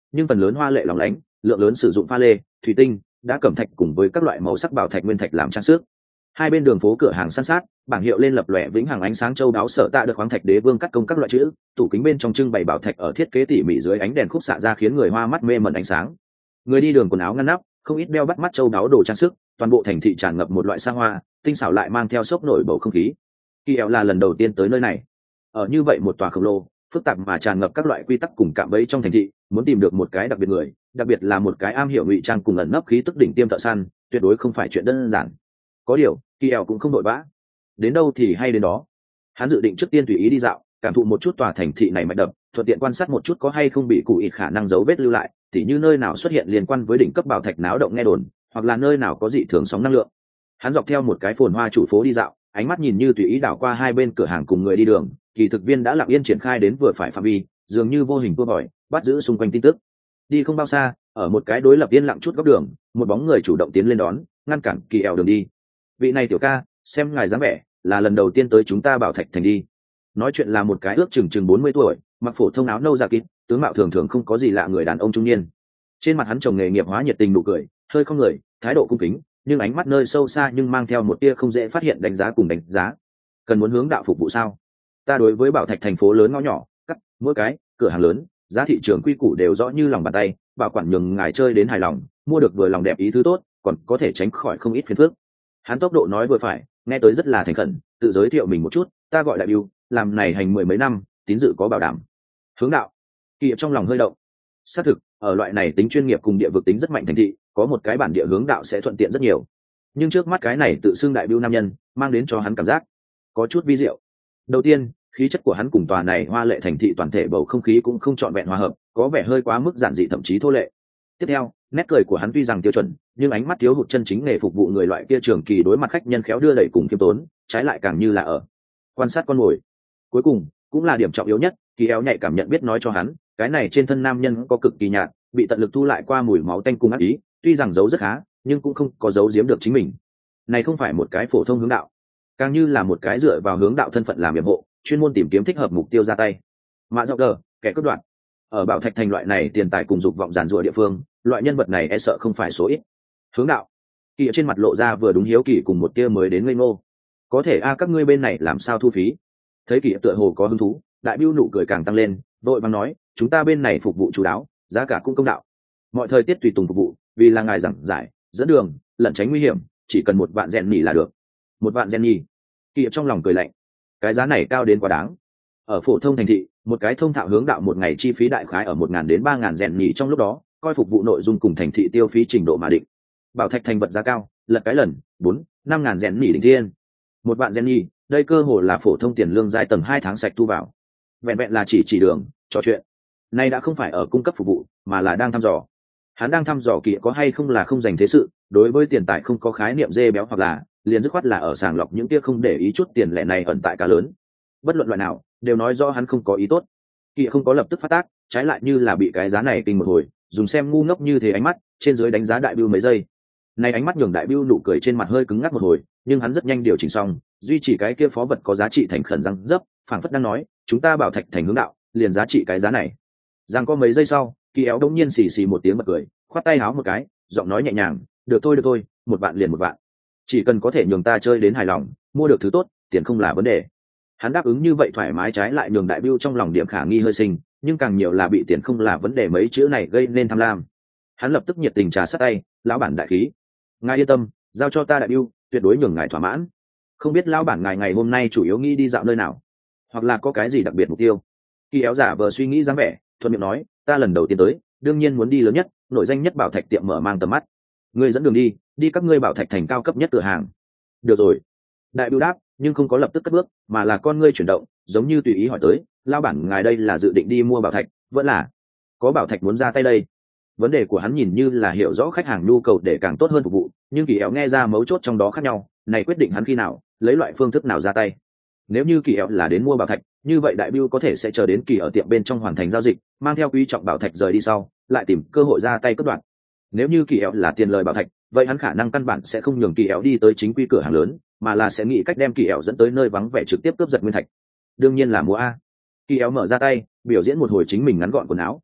nhưng phần lớn hoa lệ lóng lánh, lượng lớn sử dụng pha lê, thủy tinh, đá cẩm thạch cùng với các loại màu sắc bảo thạch nguyên thạch làm trang sức. Hai bên đường phố cửa hàng san sát, bảng hiệu lên lập lòe vĩnh hằng ánh sáng châu đáo sở tạ được khoáng thạch đế vương cắt công các loại chữ, tủ kính bên trong trưng bày bảo thạch ở thiết kế tỉ mỉ dưới ánh đèn khúc xạ ra khiến người hoa mắt mê mẩn ánh sáng. Người đi đường quần áo ngăn nắp, không ít đeo bắt mắt châu đáo đồ trang sức, toàn bộ thành thị tràn ngập một loại xa hoa, tinh xảo lại mang theo sốc nổi bầu không khí. Kỳ eo là lần đầu tiên tới nơi này. Ở như vậy một tòa khổng lồ, phức tạp mà tràn ngập các loại quy tắc cùng cạm bẫy trong thành thị, muốn tìm được một cái đặc biệt người, đặc biệt là một cái am hiểu ngụy trang cùng ẩn nấp khí tức đỉnh tiêm thợ săn, tuyệt đối không phải chuyện đơn giản. Có điều, Kỳ eo cũng không đội vã, đến đâu thì hay đến đó. Hắn dự định trước tiên tùy ý đi dạo, cảm thụ một chút tòa thành thị này mạch đập, thuận tiện quan sát một chút có hay không bị cụ ít khả năng dấu vết lưu lại, tỉ như nơi nào xuất hiện liên quan với đỉnh cấp bảo thạch náo động nghe đồn, hoặc là nơi nào có dị thường sóng năng lượng. Hắn dọc theo một cái phồn hoa chủ phố đi dạo, ánh mắt nhìn như tùy ý đảo qua hai bên cửa hàng cùng người đi đường, kỳ thực viên đã lặng yên triển khai đến vừa phải phạm vi, dường như vô hình vô bỏi bắt giữ xung quanh tin tức. Đi không bao xa, ở một cái đối lập yên lặng chút góc đường, một bóng người chủ động tiến lên đón, ngăn cản Kỳ eo đường đi. Vị này tiểu ca, xem ngài dáng vẻ là lần đầu tiên tới chúng ta Bảo Thạch thành đi. Nói chuyện là một cái ước chừng chừng bốn mươi tuổi, mặc phổ thông áo nâu da kín, tướng mạo thường thường không có gì lạ người đàn ông trung niên. Trên mặt hắn trồng nghề nghiệp hóa nhiệt tình nụ cười, hơi không người, thái độ cung kính, nhưng ánh mắt nơi sâu xa nhưng mang theo một tia không dễ phát hiện đánh giá cùng đánh giá. Cần muốn hướng đạo phục vụ sao? Ta đối với Bảo Thạch thành phố lớn ngõ nhỏ, cắt mỗi cái cửa hàng lớn, giá thị trường quy củ đều rõ như lòng bàn tay, bảo quản nhường ngài chơi đến hài lòng, mua được vừa lòng đẹp ý thứ tốt, còn có thể tránh khỏi không ít phiền phức. Hắn tốc độ nói vừa phải, nghe tới rất là thành khẩn, tự giới thiệu mình một chút, ta gọi đại Bill, làm này hành mười mấy năm, tín dự có bảo đảm. Hướng đạo. Kỳ trong lòng hơi động. Xác thực, ở loại này tính chuyên nghiệp cùng địa vực tính rất mạnh thành thị, có một cái bản địa hướng đạo sẽ thuận tiện rất nhiều. Nhưng trước mắt cái này tự xưng đại Bill nam nhân, mang đến cho hắn cảm giác có chút vi diệu. Đầu tiên, khí chất của hắn cùng tòa này hoa lệ thành thị toàn thể bầu không khí cũng không trọn vẹn hòa hợp, có vẻ hơi quá mức giản dị thậm chí thô lệ. Tiếp theo, nét cười của hắn tuy rằng tiêu chuẩn, nhưng ánh mắt thiếu hụt chân chính nghề phục vụ người loại kia trường kỳ đối mặt khách nhân khéo đưa đẩy cùng khiêm tốn, trái lại càng như là ở quan sát con mồi. Cuối cùng, cũng là điểm trọng yếu nhất, Kỳ eo nhạy cảm nhận biết nói cho hắn, cái này trên thân nam nhân có cực kỳ nhạt, bị tận lực thu lại qua mùi máu tanh cùng ác ý, tuy rằng giấu rất khá, nhưng cũng không có giấu giếm được chính mình. Này không phải một cái phổ thông hướng đạo, càng như là một cái dựa vào hướng đạo thân phận làm nhiệm hộ, chuyên môn tìm kiếm thích hợp mục tiêu ra tay. Mạ Dọc Đờ, kẻ cướp đoạt. Ở Bảo Thạch thành loại này tiền tài cùng dục vọng giàn rủa địa phương, loại nhân vật này e sợ không phải số ít. Hướng đạo. Kỳ trên mặt lộ ra vừa đúng hiếu kỳ cùng một tia mới đến ngây ngô. Có thể a các ngươi bên này làm sao thu phí? Thấy Kỳ tựa hồ có hứng thú, đại Bill nụ cười càng tăng lên, vội vàng nói, chúng ta bên này phục vụ chú đáo, giá cả cũng công đạo. Mọi thời tiết tùy tùng phục vụ, vì là ngài giảng giải, dẫn đường, lẩn tránh nguy hiểm, chỉ cần một vạn rèn nhỉ là được. Một vạn rèn nhỉ. Kỳ trong lòng cười lạnh. Cái giá này cao đến quá đáng. Ở phổ thông thành thị, một cái thông thạo hướng đạo một ngày chi phí đại khái ở một ngàn đến ba ngàn rèn nhỉ trong lúc đó, coi phục vụ nội dung cùng thành thị tiêu phí trình độ mà định. Bảo Thạch thành vật giá cao, lật cái lần, bốn, năm ngàn rèn nhỉ đỉnh thiên. Một vạn rèn nhỉ, đây cơ hồ là phổ thông tiền lương giai tầng hai tháng sạch thu vào. Vẹn vẹn là chỉ chỉ đường, trò chuyện. Nay đã không phải ở cung cấp phục vụ, mà là đang thăm dò. Hắn đang thăm dò Kỳ có hay không là không dành thế sự, đối với tiền tài không có khái niệm dê béo hoặc là liền dứt khoát là ở sàng lọc những kia không để ý chút tiền lẻ này ẩn tại cá lớn. Bất luận loại nào, đều nói rõ hắn không có ý tốt. Kỳ không có lập tức phát tác, trái lại như là bị cái giá này kinh một hồi, dùng xem ngu ngốc như thế ánh mắt, trên dưới đánh giá đại Bill mấy giây. Này ánh mắt nhường đại Bill nụ cười trên mặt hơi cứng ngắc một hồi, nhưng hắn rất nhanh điều chỉnh xong, duy trì cái kia phó vật có giá trị thành khẩn răng dấp, phảng phất đang nói, chúng ta Bảo Thạch thành hướng đạo, liền giá trị cái giá này. Giang có mấy giây sau, Kỳ éo đống nhiên xì xì một tiếng bật cười, khoát tay háo một cái, giọng nói nhẹ nhàng, được thôi được thôi, một vạn liền một vạn. Chỉ cần có thể nhường ta chơi đến hài lòng, mua được thứ tốt, tiền không là vấn đề. Hắn đáp ứng như vậy thoải mái, trái lại nhường đại Bill trong lòng điểm khả nghi hơi sinh, nhưng càng nhiều là bị tiền không là vấn đề mấy chữ này gây nên tham lam. Hắn lập tức nhiệt tình trà sát tay, lão bản đại khí, ngài yên tâm, giao cho ta đại Bill, tuyệt đối nhường ngài thỏa mãn. Không biết lão bản ngài ngày hôm nay chủ yếu nghĩ đi dạo nơi nào, hoặc là có cái gì đặc biệt mục tiêu? Kỳ éo giả vờ suy nghĩ dáng vẻ, thuận miệng nói, ta lần đầu tiên tới, đương nhiên muốn đi lớn nhất, nổi danh nhất Bảo Thạch tiệm mở mang tầm mắt. Ngươi dẫn đường đi, đi các ngươi Bảo Thạch thành cao cấp nhất cửa hàng. Được rồi. Đại Bill đáp, nhưng không có lập tức cất bước, mà là con ngươi chuyển động, giống như tùy ý hỏi tới, lão bản ngài đây là dự định đi mua bảo thạch, vẫn là có bảo thạch muốn ra tay đây? Vấn đề của hắn nhìn như là hiểu rõ khách hàng nhu cầu để càng tốt hơn phục vụ, nhưng Kỳ éo nghe ra mấu chốt trong đó khác nhau, này quyết định hắn khi nào, lấy loại phương thức nào ra tay. Nếu như Kỳ éo là đến mua bảo thạch, như vậy đại Bill có thể sẽ chờ đến Kỳ ở tiệm bên trong hoàn thành giao dịch, mang theo quý trọng bảo thạch rời đi sau, lại tìm cơ hội ra tay cất đoạn. Nếu như Kỳ éo là tiền lời bảo thạch, vậy hắn khả năng căn bản sẽ không nhường Kỳ éo đi tới chính quy cửa hàng lớn, mà là sẽ nghĩ cách đem Kỳ éo dẫn tới nơi vắng vẻ trực tiếp cướp giật nguyên thạch. Đương nhiên là mua a. Kỳ éo mở ra tay, biểu diễn một hồi chính mình ngắn gọn quần áo.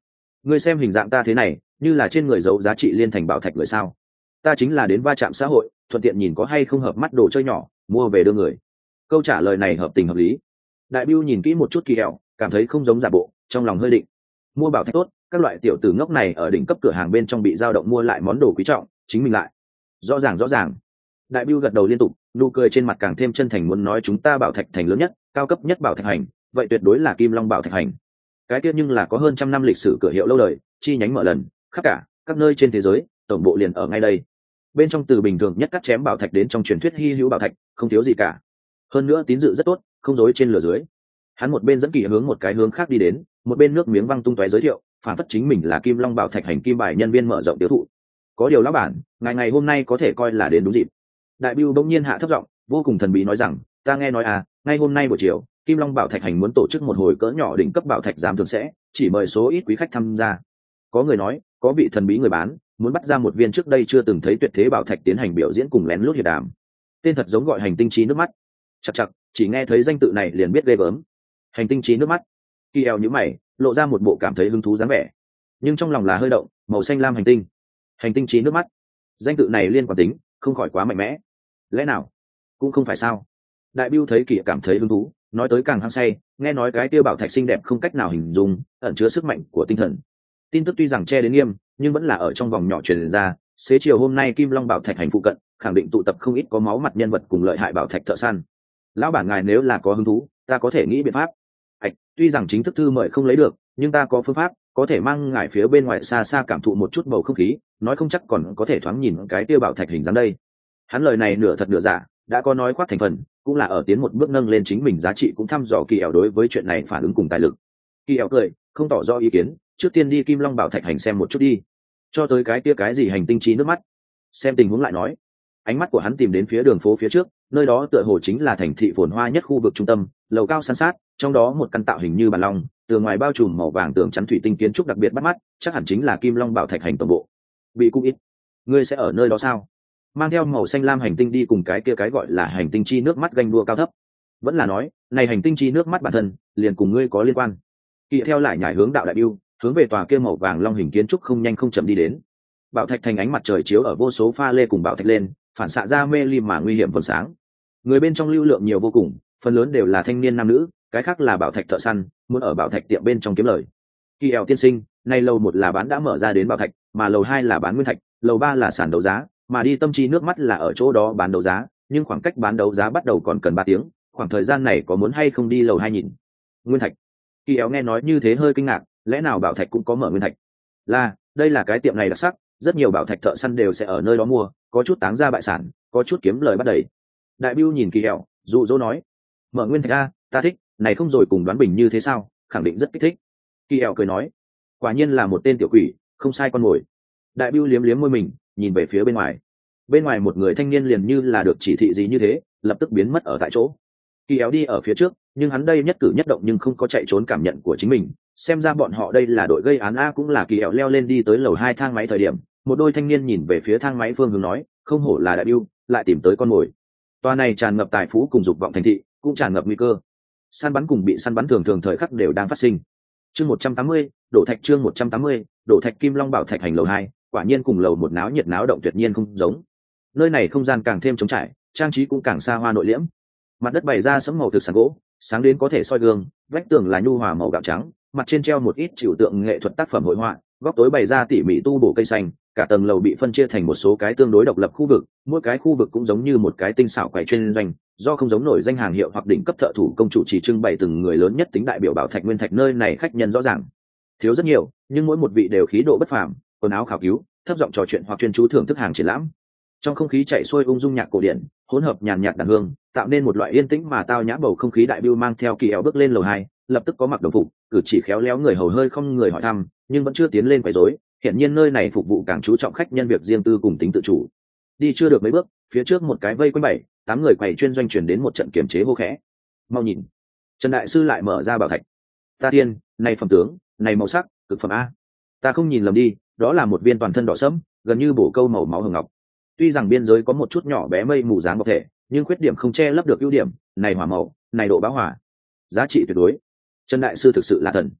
ngươi xem hình dạng ta thế này như là trên người giấu giá trị liên thành bảo thạch người sao? Ta chính là đến va chạm xã hội, thuận tiện nhìn có hay không hợp mắt đồ chơi nhỏ mua về đưa người. Câu trả lời này hợp tình hợp lý. Đại Bưu nhìn kỹ một chút Kỳ Eo, cảm thấy không giống giả bộ, trong lòng hơi định. Mua bảo thạch tốt, các loại tiểu tử ngốc này ở đỉnh cấp cửa hàng bên trong bị dao động mua lại món đồ quý trọng, chính mình lại. Rõ ràng rõ ràng. Đại Bưu gật đầu liên tục, nụ cười trên mặt càng thêm chân thành, muốn nói chúng ta bảo thạch thành lớn nhất, cao cấp nhất bảo thạch hành, vậy tuyệt đối là Kim Long bảo thạch hành. Cái kia nhưng là có hơn trăm năm lịch sử cửa hiệu lâu đời, chi nhánh mở lần, khắp cả các nơi trên thế giới, tổng bộ liền ở ngay đây. Bên trong từ bình thường nhất cắt chém bảo thạch đến trong truyền thuyết hy hữu bảo thạch, không thiếu gì cả. Hơn nữa tín dự rất tốt, không dối trên lửa dưới. Hắn một bên dẫn Kỳ hướng một cái hướng khác đi đến, một bên nước miếng văng tung tóe giới thiệu, phản phất chính mình là Kim Long bảo thạch hành kim bài nhân viên mở rộng tiêu thụ. Có điều lão bản, ngày ngày hôm nay có thể coi là đến đúng dịp. Đại Bưu bỗng nhiên hạ thấp giọng, vô cùng thần bí nói rằng, ta nghe nói à, ngay hôm nay buổi chiều, Kim Long bảo thạch hành muốn tổ chức một hồi cỡ nhỏ đỉnh cấp bảo thạch giám thường sẽ, chỉ mời số ít quý khách tham gia. Có người nói, có vị thần bí người bán, muốn bắt ra một viên trước đây chưa từng thấy tuyệt thế bảo thạch tiến hành biểu diễn cùng lén lút hiệp đàm. Tên thật giống gọi hành tinh trí nước mắt. Chặt chặt, chỉ nghe thấy danh tự này liền biết ghê gớm. Hành tinh trí nước mắt. Kỳ eo nhíu mày, lộ ra một bộ cảm thấy hứng thú dáng vẻ, nhưng trong lòng là hơi động. Màu xanh lam hành tinh, hành tinh trí nước mắt, danh tự này liên quan tính không khỏi quá mạnh mẽ. Lẽ nào cũng không phải sao? Đại Bưu thấy Kỳ cảm thấy hứng thú, nói tới càng hăng say, nghe nói cái tiêu bảo thạch xinh đẹp không cách nào hình dung, ẩn chứa sức mạnh của tinh thần. Tin tức tuy rằng che đến nghiêm, nhưng vẫn là ở trong vòng nhỏ truyền ra. Xế chiều hôm nay Kim Long bảo thạch hành phụ cận khẳng định tụ tập không ít có máu mặt nhân vật cùng lợi hại bảo thạch thợ săn. Lão bản ngài nếu là có hứng thú, ta có thể nghĩ biện pháp. Ảch, tuy rằng chính thức thư mời không lấy được, nhưng ta có phương pháp, có thể mang ngài phía bên ngoài xa xa cảm thụ một chút bầu không khí, nói không chắc còn có thể thoáng nhìn cái tiêu bảo thạch hình dáng đây. Hắn lời này nửa thật nửa giả, đã có nói khoác thành phần, cũng là ở tiến một bước nâng lên chính mình giá trị, cũng thăm dò Kỳ eo đối với chuyện này phản ứng cùng tài lực. Kỳ eo cười, không tỏ rõ ý kiến, trước tiên đi Kim Long bảo thạch hành xem một chút đi, cho tới cái kia cái gì hành tinh trí nước mắt, xem tình huống lại nói. Ánh mắt của hắn tìm đến phía đường phố phía trước, nơi đó tựa hồ chính là thành thị phồn hoa nhất khu vực trung tâm, lầu cao san sát, trong đó một căn tạo hình như bàn long, tường ngoài bao trùm màu vàng tường chắn thủy tinh kiến trúc đặc biệt bắt mắt, chắc hẳn chính là Kim Long bảo thạch hành tổng bộ. Bị cung ít, ngươi sẽ ở nơi đó sao? Mang theo màu xanh lam hành tinh đi cùng cái kia cái gọi là hành tinh chi nước mắt ganh đua cao thấp, vẫn là nói này hành tinh chi nước mắt bản thân liền cùng ngươi có liên quan? Kỳ theo lại nhảy hướng đạo Đại Bưu, hướng về tòa kia màu vàng long hình kiến trúc không nhanh không chậm đi đến. Bảo thạch thành ánh mặt trời chiếu ở vô số pha lê cùng bảo thạch lên, phản xạ ra mê ly mà nguy hiểm vầng sáng. Người bên trong lưu lượng nhiều vô cùng, phần lớn đều là thanh niên nam nữ, cái khác là bảo thạch thợ săn, muốn ở bảo thạch tiệm bên trong kiếm lời. Kỳ eo tiên sinh, nay lầu một là bán đã mở ra đến bảo thạch, mà lầu hai là bán nguyên thạch, lầu ba là sàn đấu giá, mà đi tâm chi nước mắt là ở chỗ đó bán đấu giá, nhưng khoảng cách bán đấu giá bắt đầu còn cần ba tiếng, khoảng thời gian này có muốn hay không đi lầu hai nhìn? Nguyên thạch. Kỳ eo nghe nói như thế hơi kinh ngạc, lẽ nào bảo thạch cũng có mở nguyên thạch? Là, đây là cái tiệm này đặc sắc, rất nhiều bảo thạch thợ săn đều sẽ ở nơi đó mua, có chút táng ra bại sản, có chút kiếm lời bắt đầy. Đại Bưu nhìn Kỳ eo, dụ dỗ nói, mở nguyên thạch a, ta thích, này không rồi cùng đoán bình như thế sao, khẳng định rất kích thích. Kỳ eo cười nói, quả nhiên là một tên tiểu quỷ, không sai con mồi. Đại Bưu liếm liếm môi mình, nhìn về phía bên ngoài. Bên ngoài một người thanh niên liền như là được chỉ thị gì như thế, lập tức biến mất ở tại chỗ. Kỳ eo đi ở phía trước, nhưng hắn đây nhất cử nhất động nhưng không có chạy trốn cảm nhận của chính mình, xem ra bọn họ đây là đội gây án a. Cũng là Kỳ eo leo lên đi tới lầu hai thang máy thời điểm, một đôi thanh niên nhìn về phía thang máy phương hướng nói, không hổ là Đại Bưu, lại tìm tới con mồi. Toa này tràn ngập tài phú cùng dục vọng thành thị, cũng tràn ngập nguy cơ. Săn bắn cùng bị săn bắn thường thường thời khắc đều đang phát sinh. Chương một trăm tám mươi, đổ thạch chương một trăm tám mươi, đổ thạch Kim Long bảo thạch hành lầu hai, quả nhiên cùng lầu một náo nhiệt náo động tuyệt nhiên không giống. Nơi này không gian càng thêm trống trải, trang trí cũng càng xa hoa nội liễm. Mặt đất bày ra sẫm màu thực sàn gỗ, sáng đến có thể soi gương, vách tường là nhu hòa màu gạo trắng, mặt trên treo một ít trừu tượng nghệ thuật tác phẩm hội họa, góc tối bày ra tỉ mỉ tu bổ cây xanh, cả tầng lầu bị phân chia thành một số cái tương đối độc lập khu vực, mỗi cái khu vực cũng giống như một cái tinh xảo quầy chuyên doanh, do không giống nổi danh hàng hiệu hoặc đỉnh cấp thợ thủ công chủ chỉ trưng bày từng người lớn nhất tính đại biểu bảo thạch nguyên thạch. Nơi này khách nhân rõ ràng thiếu rất nhiều, nhưng mỗi một vị đều khí độ bất phàm, quần áo khảo cứu, thấp giọng trò chuyện hoặc chuyên chú thưởng thức hàng triển lãm. Trong không khí chạy xuôi ung dung nhạc cổ điển, hỗn hợp nhàn nhạt đàn hương, tạo nên một loại yên tĩnh mà tao nhã bầu không khí. Đại Bưu mang theo Kỳ eo bước lên lầu hai, lập tức có mặc đồng phục, cử chỉ khéo léo người hầu hơi không người hỏi thăm, nhưng vẫn chưa tiến lên quấy rối. Hiện nhiên nơi này phục vụ càng chú trọng khách nhân việc riêng tư cùng tính tự chủ. Đi chưa được mấy bước, phía trước một cái vây quanh bảy tám người quầy chuyên doanh truyền đến một trận kiềm chế hô khẽ, mau nhìn, Trần đại sư lại mở ra bảo thạch. Ta tiên, này phẩm tướng, này màu sắc, cực phẩm a. Ta không nhìn lầm đi, đó là một viên toàn thân đỏ sẫm, gần như bổ câu màu máu hồng ngọc. Tuy rằng biên giới có một chút nhỏ bé mây mù dáng bọc thể, nhưng khuyết điểm không che lấp được ưu điểm, này hỏa màu, này độ bão hỏa, giá trị tuyệt đối. Trần đại sư thực sự là thần.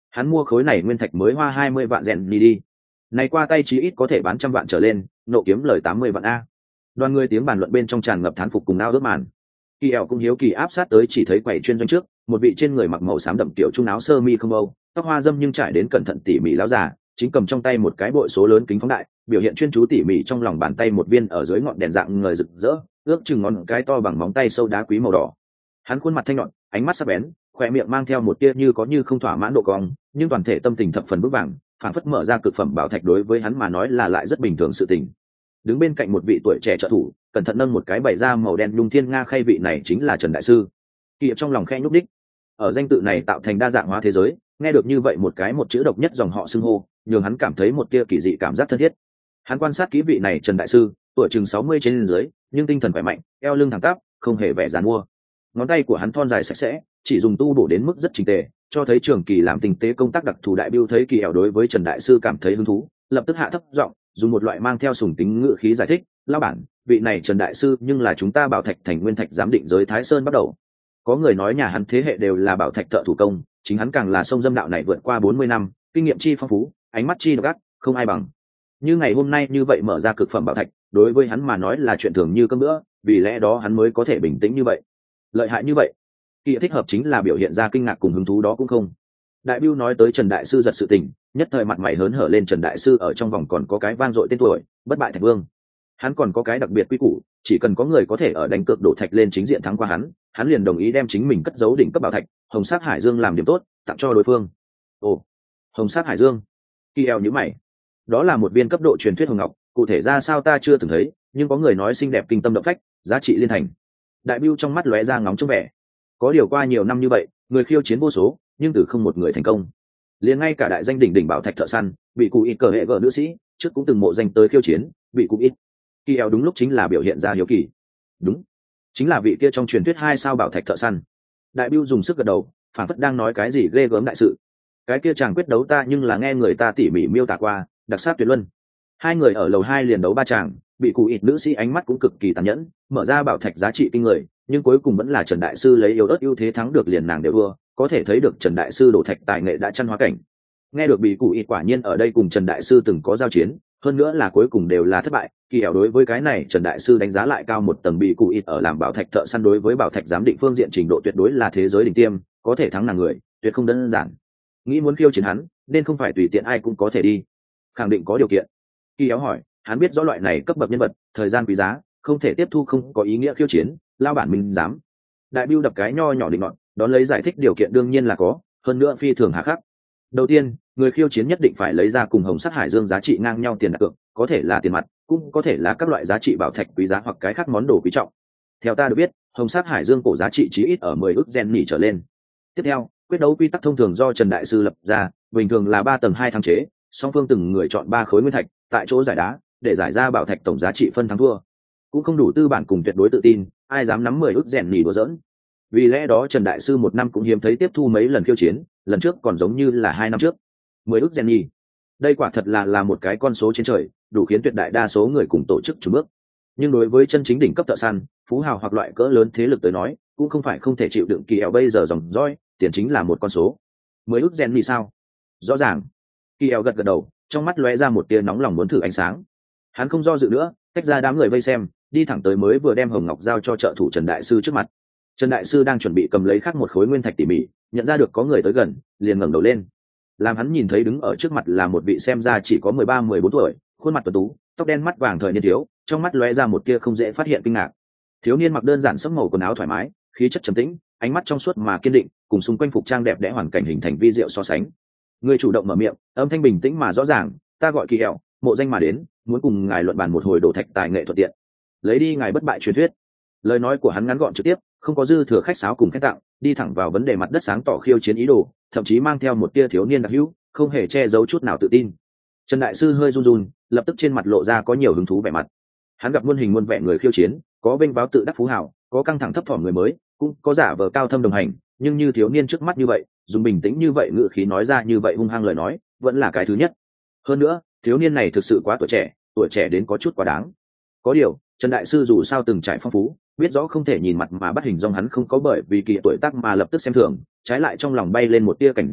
Hắn mua khối này nguyên thạch mới hoa hai mươi vạn rèn đi đi, này qua tay chí ít có thể bán trăm vạn trở lên, nộ kiếm lời tám mươi vạn a. Đoàn người tiếng bàn luận bên trong tràn ngập thán phục cùng ao ước màn. Kỳ ẻo cũng hiếu kỳ áp sát tới, chỉ thấy quầy chuyên doanh trước, một vị trên người mặc màu xám đậm tiểu trung áo sơ mi không âu, tóc hoa dâm nhưng trải đến cẩn thận tỉ mỉ lão già, chính cầm trong tay một cái bội số lớn kính phóng đại, biểu hiện chuyên chú tỉ mỉ trong lòng bàn tay một viên ở dưới ngọn đèn dạng ngời rực rỡ, ước chừng ngón cái to bằng móng tay sâu đá quý màu đỏ. Hắn khuôn mặt thanh nhọn, ánh mắt sắc bén, khóe miệng mang theo một tia như có như không thỏa mãn độ cong, nhưng toàn thể tâm tình thập phần vững vàng, phản phất mở ra cực phẩm bảo thạch đối với hắn mà nói là lại rất bình thường sự tình. Đứng bên cạnh một vị tuổi trẻ trợ thủ, cẩn thận nâng một cái bày da màu đen nhung thiên nga khay, vị này chính là Trần đại sư. Kỳ trong lòng khẽ nhúc đích. Ở danh tự này tạo thành đa dạng hóa thế giới, nghe được như vậy một cái một chữ độc nhất dòng họ xưng hô, nhường hắn cảm thấy một tia kỳ dị cảm giác thân thiết. Hắn quan sát kỹ vị này Trần đại sư, tuổi chừng sáu mươi trên dưới, nhưng tinh thần khỏe mạnh, eo lưng thẳng tắp, không hề vẻ giàn mua. Ngón tay của hắn thon dài sạch sẽ, chỉ dùng tu bổ đến mức rất chỉnh tề, cho thấy trường kỳ làm tinh tế công tác đặc thù. Đại Bưu thấy Kỳ ẻo đối với Trần đại sư cảm thấy hứng thú, lập tức hạ thấp giọng, dùng một loại mang theo sùng tính ngữ khí giải thích, lão bản, vị này Trần đại sư nhưng là chúng ta bảo thạch thành nguyên thạch giám định giới Thái Sơn bắt đầu. Có người nói nhà hắn thế hệ đều là bảo thạch thợ thủ công, chính hắn càng là sông dâm đạo này vượt qua bốn mươi năm, kinh nghiệm chi phong phú, ánh mắt chi độc ác, không ai bằng. Như ngày hôm nay như vậy mở ra cực phẩm bảo thạch, đối với hắn mà nói là chuyện thường như cơm bữa, vì lẽ đó hắn mới có thể bình tĩnh như vậy, lợi hại như vậy. Kỳ thích hợp chính là biểu hiện ra kinh ngạc cùng hứng thú đó cũng không. Đại Bưu nói tới Trần đại sư giật sự tình, nhất thời mặt mày hớn hở lên. Trần đại sư ở trong vòng còn có cái vang dội tên tuổi, bất bại thạch vương. Hắn còn có cái đặc biệt quy củ, chỉ cần có người có thể ở đánh cược đổ thạch lên chính diện thắng qua hắn, hắn liền đồng ý đem chính mình cất giấu đỉnh cấp bảo thạch Hồng Sắc Hải Dương làm điểm tốt, tặng cho đối phương. Ồ, Hồng Sắc Hải Dương? Kỳ eo nhíu mày. Đó là một viên cấp độ truyền thuyết hồng ngọc, cụ thể ra sao ta chưa từng thấy, nhưng có người nói xinh đẹp kinh tâm động phách, giá trị liên thành. Đại Bưu trong mắt lóe ra ngóng trông vẻ. Có điều qua nhiều năm như vậy, người khiêu chiến vô số, nhưng từ không một người thành công. Liền ngay cả đại danh đỉnh đỉnh bảo thạch thợ săn, bị cụ ít cờ hệ gở nữ sĩ, trước cũng từng mộ danh tới khiêu chiến, bị cụ ít. Kỳ eo đúng lúc chính là biểu hiện ra hiếu kỳ. Đúng, chính là vị kia trong truyền thuyết hai sao bảo thạch thợ săn. Đại Bưu dùng sức gật đầu, phản phất đang nói cái gì ghê gớm đại sự. Cái kia chàng quyết đấu ta nhưng là nghe người ta tỉ mỉ miêu tả qua, đặc sắc tuyệt luân. Hai người ở lầu hai liền đấu ba chàng, bị cụ ít nữ sĩ ánh mắt cũng cực kỳ tàn nhẫn, mở ra bảo thạch giá trị kinh người, nhưng cuối cùng vẫn là Trần đại sư lấy yếu ớt ưu thế thắng được, liền nàng đều thua, có thể thấy được Trần đại sư đổ thạch tài nghệ đã chăn hóa cảnh. Nghe được bị cụ ít quả nhiên ở đây cùng Trần đại sư từng có giao chiến, hơn nữa là cuối cùng đều là thất bại. Kỳ ẻo đối với cái này Trần đại sư đánh giá lại cao một tầng. Bị cụ ít ở làm bảo thạch thợ săn đối với bảo thạch giám định phương diện trình độ tuyệt đối là thế giới đỉnh tiêm, có thể thắng nàng người tuyệt không đơn giản. Nghĩ muốn khiêu chiến hắn nên không phải tùy tiện ai cũng có thể đi, khẳng định có điều kiện. Kỳ ẻo hỏi, hắn biết rõ loại này cấp bậc nhân vật thời gian quý giá, không thể tiếp thu không có ý nghĩa khiêu chiến, lao bản mình dám. Đại Bưu đập cái nho nhỏ định ngọn, đón lấy giải thích điều kiện đương nhiên là có, hơn nữa phi thường hà khắc. Đầu tiên, người khiêu chiến nhất định phải lấy ra cùng Hồng Sắc Hải Dương giá trị ngang nhau tiền đặt cược, có thể là tiền mặt, cũng có thể là các loại giá trị bảo thạch quý giá hoặc cái khác món đồ quý trọng. Theo ta được biết, Hồng Sắc Hải Dương cổ giá trị chí ít ở mười ức gen nỉ trở lên. Tiếp theo, quyết đấu quy tắc thông thường do Trần đại sư lập ra, bình thường là ba tầng hai thắng chế, song phương từng người chọn ba khối nguyên thạch, tại chỗ giải đá, để giải ra bảo thạch tổng giá trị phân thắng thua. Cũng không đủ tư bản cùng tuyệt đối tự tin, ai dám nắm mười ức gen nỉ đùa giỡn. Vì lẽ đó Trần đại sư một năm cũng hiếm thấy tiếp thu mấy lần khiêu chiến, lần trước còn giống như là hai năm trước. Mười ức gen nỉ, đây quả thật là là một cái con số trên trời, đủ khiến tuyệt đại đa số người cùng tổ chức chủ bước. Nhưng đối với chân chính đỉnh cấp thợ săn, phú hào hoặc loại cỡ lớn thế lực tới nói, cũng không phải không thể chịu đựng. Kỳ ẻo bây giờ dòng roi tiền chính là một con số. Mười ức gen nỉ sao? Rõ ràng. Kỳ ẻo gật gật đầu, trong mắt lóe ra một tia nóng lòng muốn thử ánh sáng. Hắn không do dự nữa, tách ra đám người vây xem, đi thẳng tới mới vừa đem hồng ngọc giao cho trợ thủ Trần đại sư trước mặt. Trần đại sư đang chuẩn bị cầm lấy khác một khối nguyên thạch tỉ mỉ, nhận ra được có người tới gần, liền ngẩng đầu lên. Làm hắn nhìn thấy đứng ở trước mặt là một vị xem ra chỉ có mười ba mười bốn tuổi, khuôn mặt tuấn tú, tóc đen mắt vàng thời niên thiếu, trong mắt lóe ra một tia không dễ phát hiện kinh ngạc. Thiếu niên mặc đơn giản sắc màu quần áo thoải mái, khí chất trầm tĩnh, ánh mắt trong suốt mà kiên định, cùng xung quanh phục trang đẹp đẽ hoàn cảnh hình thành vi diệu so sánh. Người chủ động mở miệng, âm thanh bình tĩnh mà rõ ràng, ta gọi Kỳ ẻo, mộ danh mà đến, muốn cùng ngài luận bàn một hồi đồ thạch tài nghệ thuận tiện, lấy đi ngài bất bại truyền thuyết. Lời nói của hắn ngắn gọn trực tiếp, không có dư thừa khách sáo cùng khen tặng, đi thẳng vào vấn đề, mặt đất sáng tỏ khiêu chiến ý đồ, thậm chí mang theo một tia thiếu niên đặc hữu, không hề che giấu chút nào tự tin. Trần đại sư hơi run run, lập tức trên mặt lộ ra có nhiều hứng thú vẻ mặt. Hắn gặp muôn hình muôn vẻ người khiêu chiến, có vênh váo tự đắc phú hào, có căng thẳng thấp thỏm người mới, cũng có giả vờ cao thâm đồng hành, nhưng như thiếu niên trước mắt như vậy, dùng bình tĩnh như vậy ngữ khí nói ra như vậy hung hăng lời nói, vẫn là cái thứ nhất. Hơn nữa, thiếu niên này thực sự quá tuổi trẻ, tuổi trẻ đến có chút quá đáng. Có điều, Trần đại sư dù sao từng trải phong phú, biết rõ không thể nhìn mặt mà bắt hình dong, hắn không có bởi vì kỳ tuổi tác mà lập tức xem thường, trái lại trong lòng bay lên một tia cảnh giác,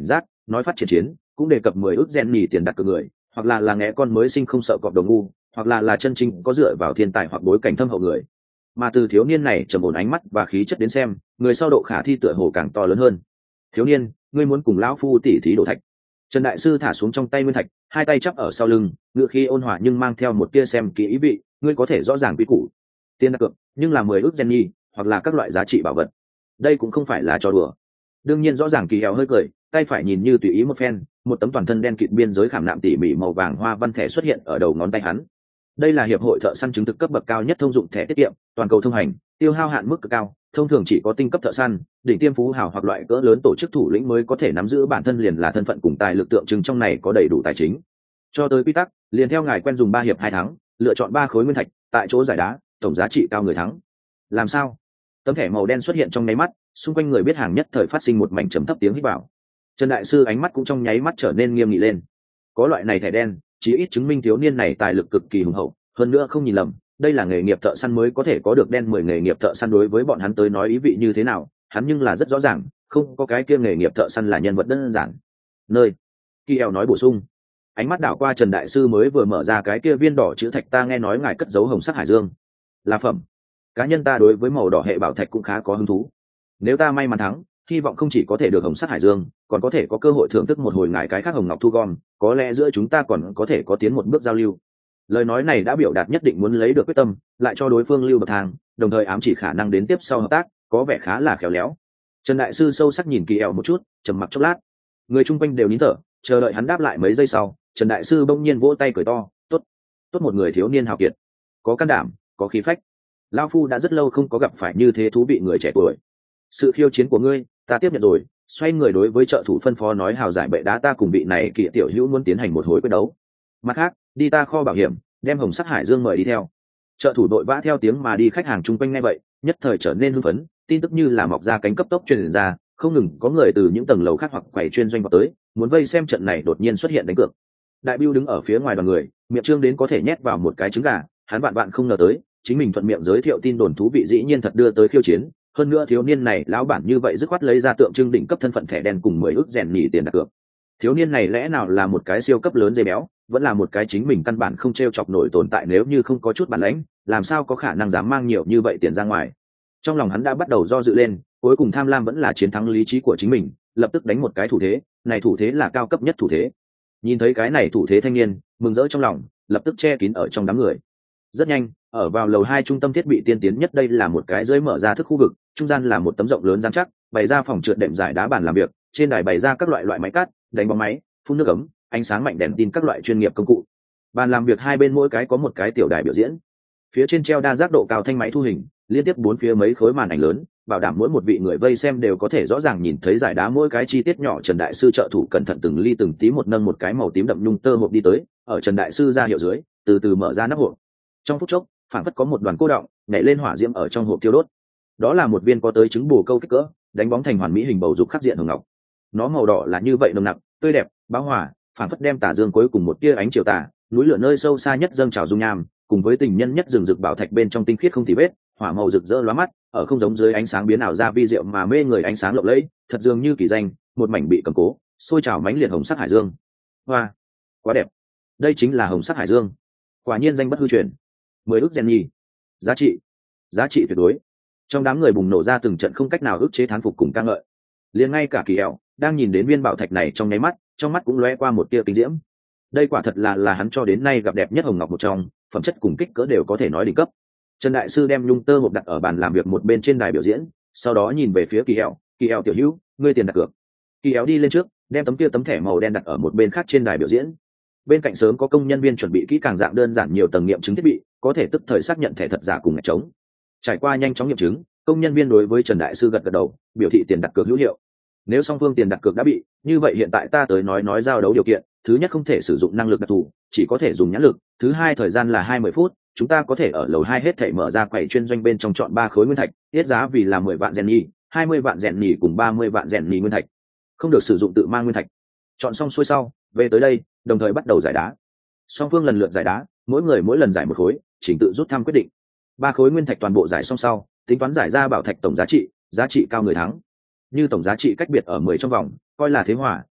nói phát triển chiến cũng đề cập mười ước gen nhì tiền đặt cược người, hoặc là là nghe con mới sinh không sợ cọp đầu ngu, hoặc là là chân chính có dựa vào thiên tài hoặc bối cảnh thâm hậu người. Mà từ thiếu niên này trầm ổn ánh mắt và khí chất đến xem, người sau độ khả thi tựa hồ càng to lớn hơn. Thiếu niên, ngươi muốn cùng lão phu tỉ thí đổ thạch? Trần đại sư thả xuống trong tay nguyên thạch, hai tay chắp ở sau lưng, ngựa khí ôn hòa nhưng mang theo một tia xem kỹ ý vị. Ngươi có thể rõ ràng quy củ, tiền đặt cược, nhưng là mười ước gen nhi, hoặc là các loại giá trị bảo vật. Đây cũng không phải là trò đùa. Đương nhiên rõ ràng. Kỳ Hèo hơi cười, tay phải nhìn như tùy ý một phen, một tấm toàn thân đen kịt biên giới khảm nạm tỉ mỉ màu vàng hoa văn thẻ xuất hiện ở đầu ngón tay hắn. Đây là hiệp hội thợ săn chứng thực cấp bậc cao nhất thông dụng thẻ tiết kiệm, toàn cầu thông hành, tiêu hao hạn mức cực cao, thông thường chỉ có tinh cấp thợ săn, đỉnh tiêm phú hào hoặc loại cỡ lớn tổ chức thủ lĩnh mới có thể nắm giữ bản thân liền là thân phận cùng tài lực tượng trưng trong này có đầy đủ tài chính. Cho tới quy tắc, liền theo ngài quen dùng ba hiệp hai thắng, lựa chọn ba khối nguyên thạch, tại chỗ giải đá, tổng giá trị cao người thắng. Làm sao? Tấm thẻ màu đen xuất hiện trong nháy mắt, xung quanh người biết hàng nhất thời phát sinh một mảnh trầm thấp tiếng hít vào. Trần đại sư ánh mắt cũng trong nháy mắt trở nên nghiêm nghị lên. Có loại này thẻ đen, chỉ ít chứng minh thiếu niên này tài lực cực kỳ hùng hậu, hơn nữa không nhìn lầm, đây là nghề nghiệp thợ săn mới có thể có được đen mười nghề nghiệp thợ săn. Đối với bọn hắn tới nói ý vị như thế nào, hắn nhưng là rất rõ ràng, không có cái kia nghề nghiệp thợ săn là nhân vật đơn giản. Nơi, Kỳ Eo nói bổ sung, ánh mắt đảo qua Trần đại sư mới vừa mở ra cái kia viên đỏ chữ thạch. Ta nghe nói ngài cất giấu hồng sắc hải dương, là phẩm. Cá nhân ta đối với màu đỏ hệ bảo thạch cũng khá có hứng thú. Nếu ta may mắn thắng, hy vọng không chỉ có thể được hồng sắc hải dương, còn có thể có cơ hội thưởng thức một hồi ngài cái khác hồng ngọc thu gom, có lẽ giữa chúng ta còn có thể có tiến một bước giao lưu. Lời nói này đã biểu đạt nhất định muốn lấy được quyết tâm, lại cho đối phương lưu bậc thang, đồng thời ám chỉ khả năng đến tiếp sau hợp tác, có vẻ khá là khéo léo. Trần đại sư sâu sắc nhìn Kỳ Eo một chút, trầm mặc chốc lát. Người chung quanh đều nín thở, chờ đợi hắn đáp lại. Mấy giây sau, Trần đại sư bỗng nhiên vỗ tay cười to, tốt, tốt một người thiếu niên hào kiệt, có can đảm, có khí phách. Lão phu đã rất lâu không có gặp phải như thế thú vị người trẻ tuổi. Sự khiêu chiến của ngươi, ta tiếp nhận rồi. Xoay người đối với trợ thủ phân phó nói, hào giải bệ đá, ta cùng vị này Kỳ tiểu hữu muốn tiến hành một hồi quyết đấu. Mặt khác, đi ta kho bảo hiểm, đem hồng sắc hải dương mời đi theo. Trợ thủ đội vã theo tiếng mà đi. Khách hàng chung quanh nghe vậy, nhất thời trở nên hưng phấn, tin tức như là mọc ra cánh cấp tốc truyền ra, không ngừng có người từ những tầng lầu khác hoặc quầy chuyên doanh vào tới, muốn vây xem trận này đột nhiên xuất hiện đánh cược. Đại Bưu đứng ở phía ngoài đoàn người, miệng trương đến có thể nhét vào một cái trứng gà, hắn vạn vạn không ngờ tới, chính mình thuận miệng giới thiệu tin đồn thú vị dĩ nhiên thật đưa tới khiêu chiến. Hơn nữa thiếu niên này lão bản như vậy dứt khoát lấy ra tượng trưng đỉnh cấp thân phận thẻ đen cùng mười ước rèn nhỉ tiền đặt cược. Thiếu niên này lẽ nào là một cái siêu cấp lớn dây béo, vẫn là một cái chính mình căn bản không t r e o chọc nổi tồn tại? Nếu như không có chút bản lãnh, làm sao có khả năng dám mang nhiều như vậy tiền ra ngoài? Trong lòng hắn đã bắt đầu do dự lên, cuối cùng tham lam vẫn là chiến thắng lý trí của chính mình, lập tức đánh một cái thủ thế. Này thủ thế là cao cấp nhất thủ thế. Nhìn thấy cái này thủ thế, thanh niên mừng rỡ trong lòng, lập tức che kín ở trong đám người. Rất nhanh, ở vào lầu hai trung tâm thiết bị tiên tiến nhất, đây là một cái dưới mở ra thức khu vực, trung gian là một tấm rộng lớn dán chắc, bày ra phòng trượt đệm giải đá bàn làm việc, trên đài bày ra các loại loại máy cắt, đánh bóng máy, phun nước ấm, ánh sáng mạnh, đèn tin, các loại chuyên nghiệp công cụ. Bàn làm việc hai bên mỗi cái có một cái tiểu đài biểu diễn, phía trên treo đa giác độ cao thanh máy thu hình, liên tiếp bốn phía mấy khối màn ảnh lớn, bảo đảm mỗi một vị người vây xem đều có thể rõ ràng nhìn thấy giải đá mỗi cái chi tiết nhỏ. Trần đại sư trợ thủ cẩn thận từng ly từng tí một nâng một cái màu tím đậm nhung tơ hộp đi tới, ở Trần đại sư ra hiệu dưới, từ từ mở ra nắp hộp. Trong phút chốc, phản phất có một đoàn cô đọng nhảy lên hỏa diễm ở trong hộp tiêu đốt. Đó là một viên có tới trứng bồ câu kích cỡ, đánh bóng thành hoàn mỹ hình bầu dục khắc diện hồng ngọc. Nó màu đỏ là như vậy nồng nặc, tươi đẹp, bão hỏa, phản phất đem tà dương cuối cùng một tia ánh chiều tà, núi lửa nơi sâu xa nhất dâng trào dung nham, cùng với tình nhân nhất rừng rực bảo thạch bên trong tinh khiết không tì vết, hỏa màu rực rỡ lóa mắt, ở không giống dưới ánh sáng biến ảo ra vi diệu mà mê người ánh sáng lộng lẫy, thật dường như kỳ danh, một mảnh bị cầm cố, sôi trào mãnh liệt hồng sắc hải dương. Hoa, quá đẹp. Đây chính là hồng sắc hải dương. Quả nhiên danh bất hư truyền. Mười ước gen nhi. Giá trị, giá trị tuyệt đối. Trong đám người bùng nổ ra từng trận không cách nào ức chế thán phục cùng ca ngợi. Liền ngay cả Kỳ Eo đang nhìn đến viên bảo thạch này trong nháy mắt, trong mắt cũng lóe qua một tia kinh diễm. Đây quả thật là là hắn cho đến nay gặp đẹp nhất hồng ngọc một trong, phẩm chất cùng kích cỡ đều có thể nói đỉnh cấp. Trần đại sư đem nhung tơ hộp đặt ở bàn làm việc một bên trên đài biểu diễn, sau đó nhìn về phía Kỳ Eo, Kỳ Eo tiểu hữu, ngươi tiền đặt cược. Kỳ Eo đi lên trước, đem tấm kia tấm thẻ màu đen đặt ở một bên khác trên đài biểu diễn. Bên cạnh sớm có công nhân viên chuẩn bị kỹ càng dạng đơn giản nhiều tầng nghiệm chứng thiết bị, có thể tức thời xác nhận thẻ thật giả cùng ngạch trống. Trải qua nhanh chóng nghiệm chứng, công nhân viên đối với Trần đại sư gật gật đầu, biểu thị tiền đặt cược hữu hiệu. Nếu song phương tiền đặt cược đã bị, như vậy hiện tại ta tới nói nói giao đấu điều kiện. Thứ nhất, không thể sử dụng năng lực đặc thù, chỉ có thể dùng nhãn lực. Thứ hai, thời gian là hai mươi phút, chúng ta có thể ở lầu hai hết thảy mở ra quầy chuyên doanh bên trong chọn ba khối nguyên thạch, tiết giá vì là mười vạn rèn nhì, hai mươi vạn rèn nhì cùng ba mươi vạn rèn nhì nguyên thạch. Không được sử dụng tự mang nguyên thạch. Chọn xong xuôi sau, về tới đây, đồng thời bắt đầu giải đá. Song phương lần lượt giải đá, mỗi người mỗi lần giải một khối, chỉnh tự rút thăm quyết định. Ba khối nguyên thạch toàn bộ giải xong sau, tính toán giải ra bảo thạch tổng giá trị, giá trị cao người thắng. Như tổng giá trị cách biệt ở mười trong vòng, coi là thế hòa,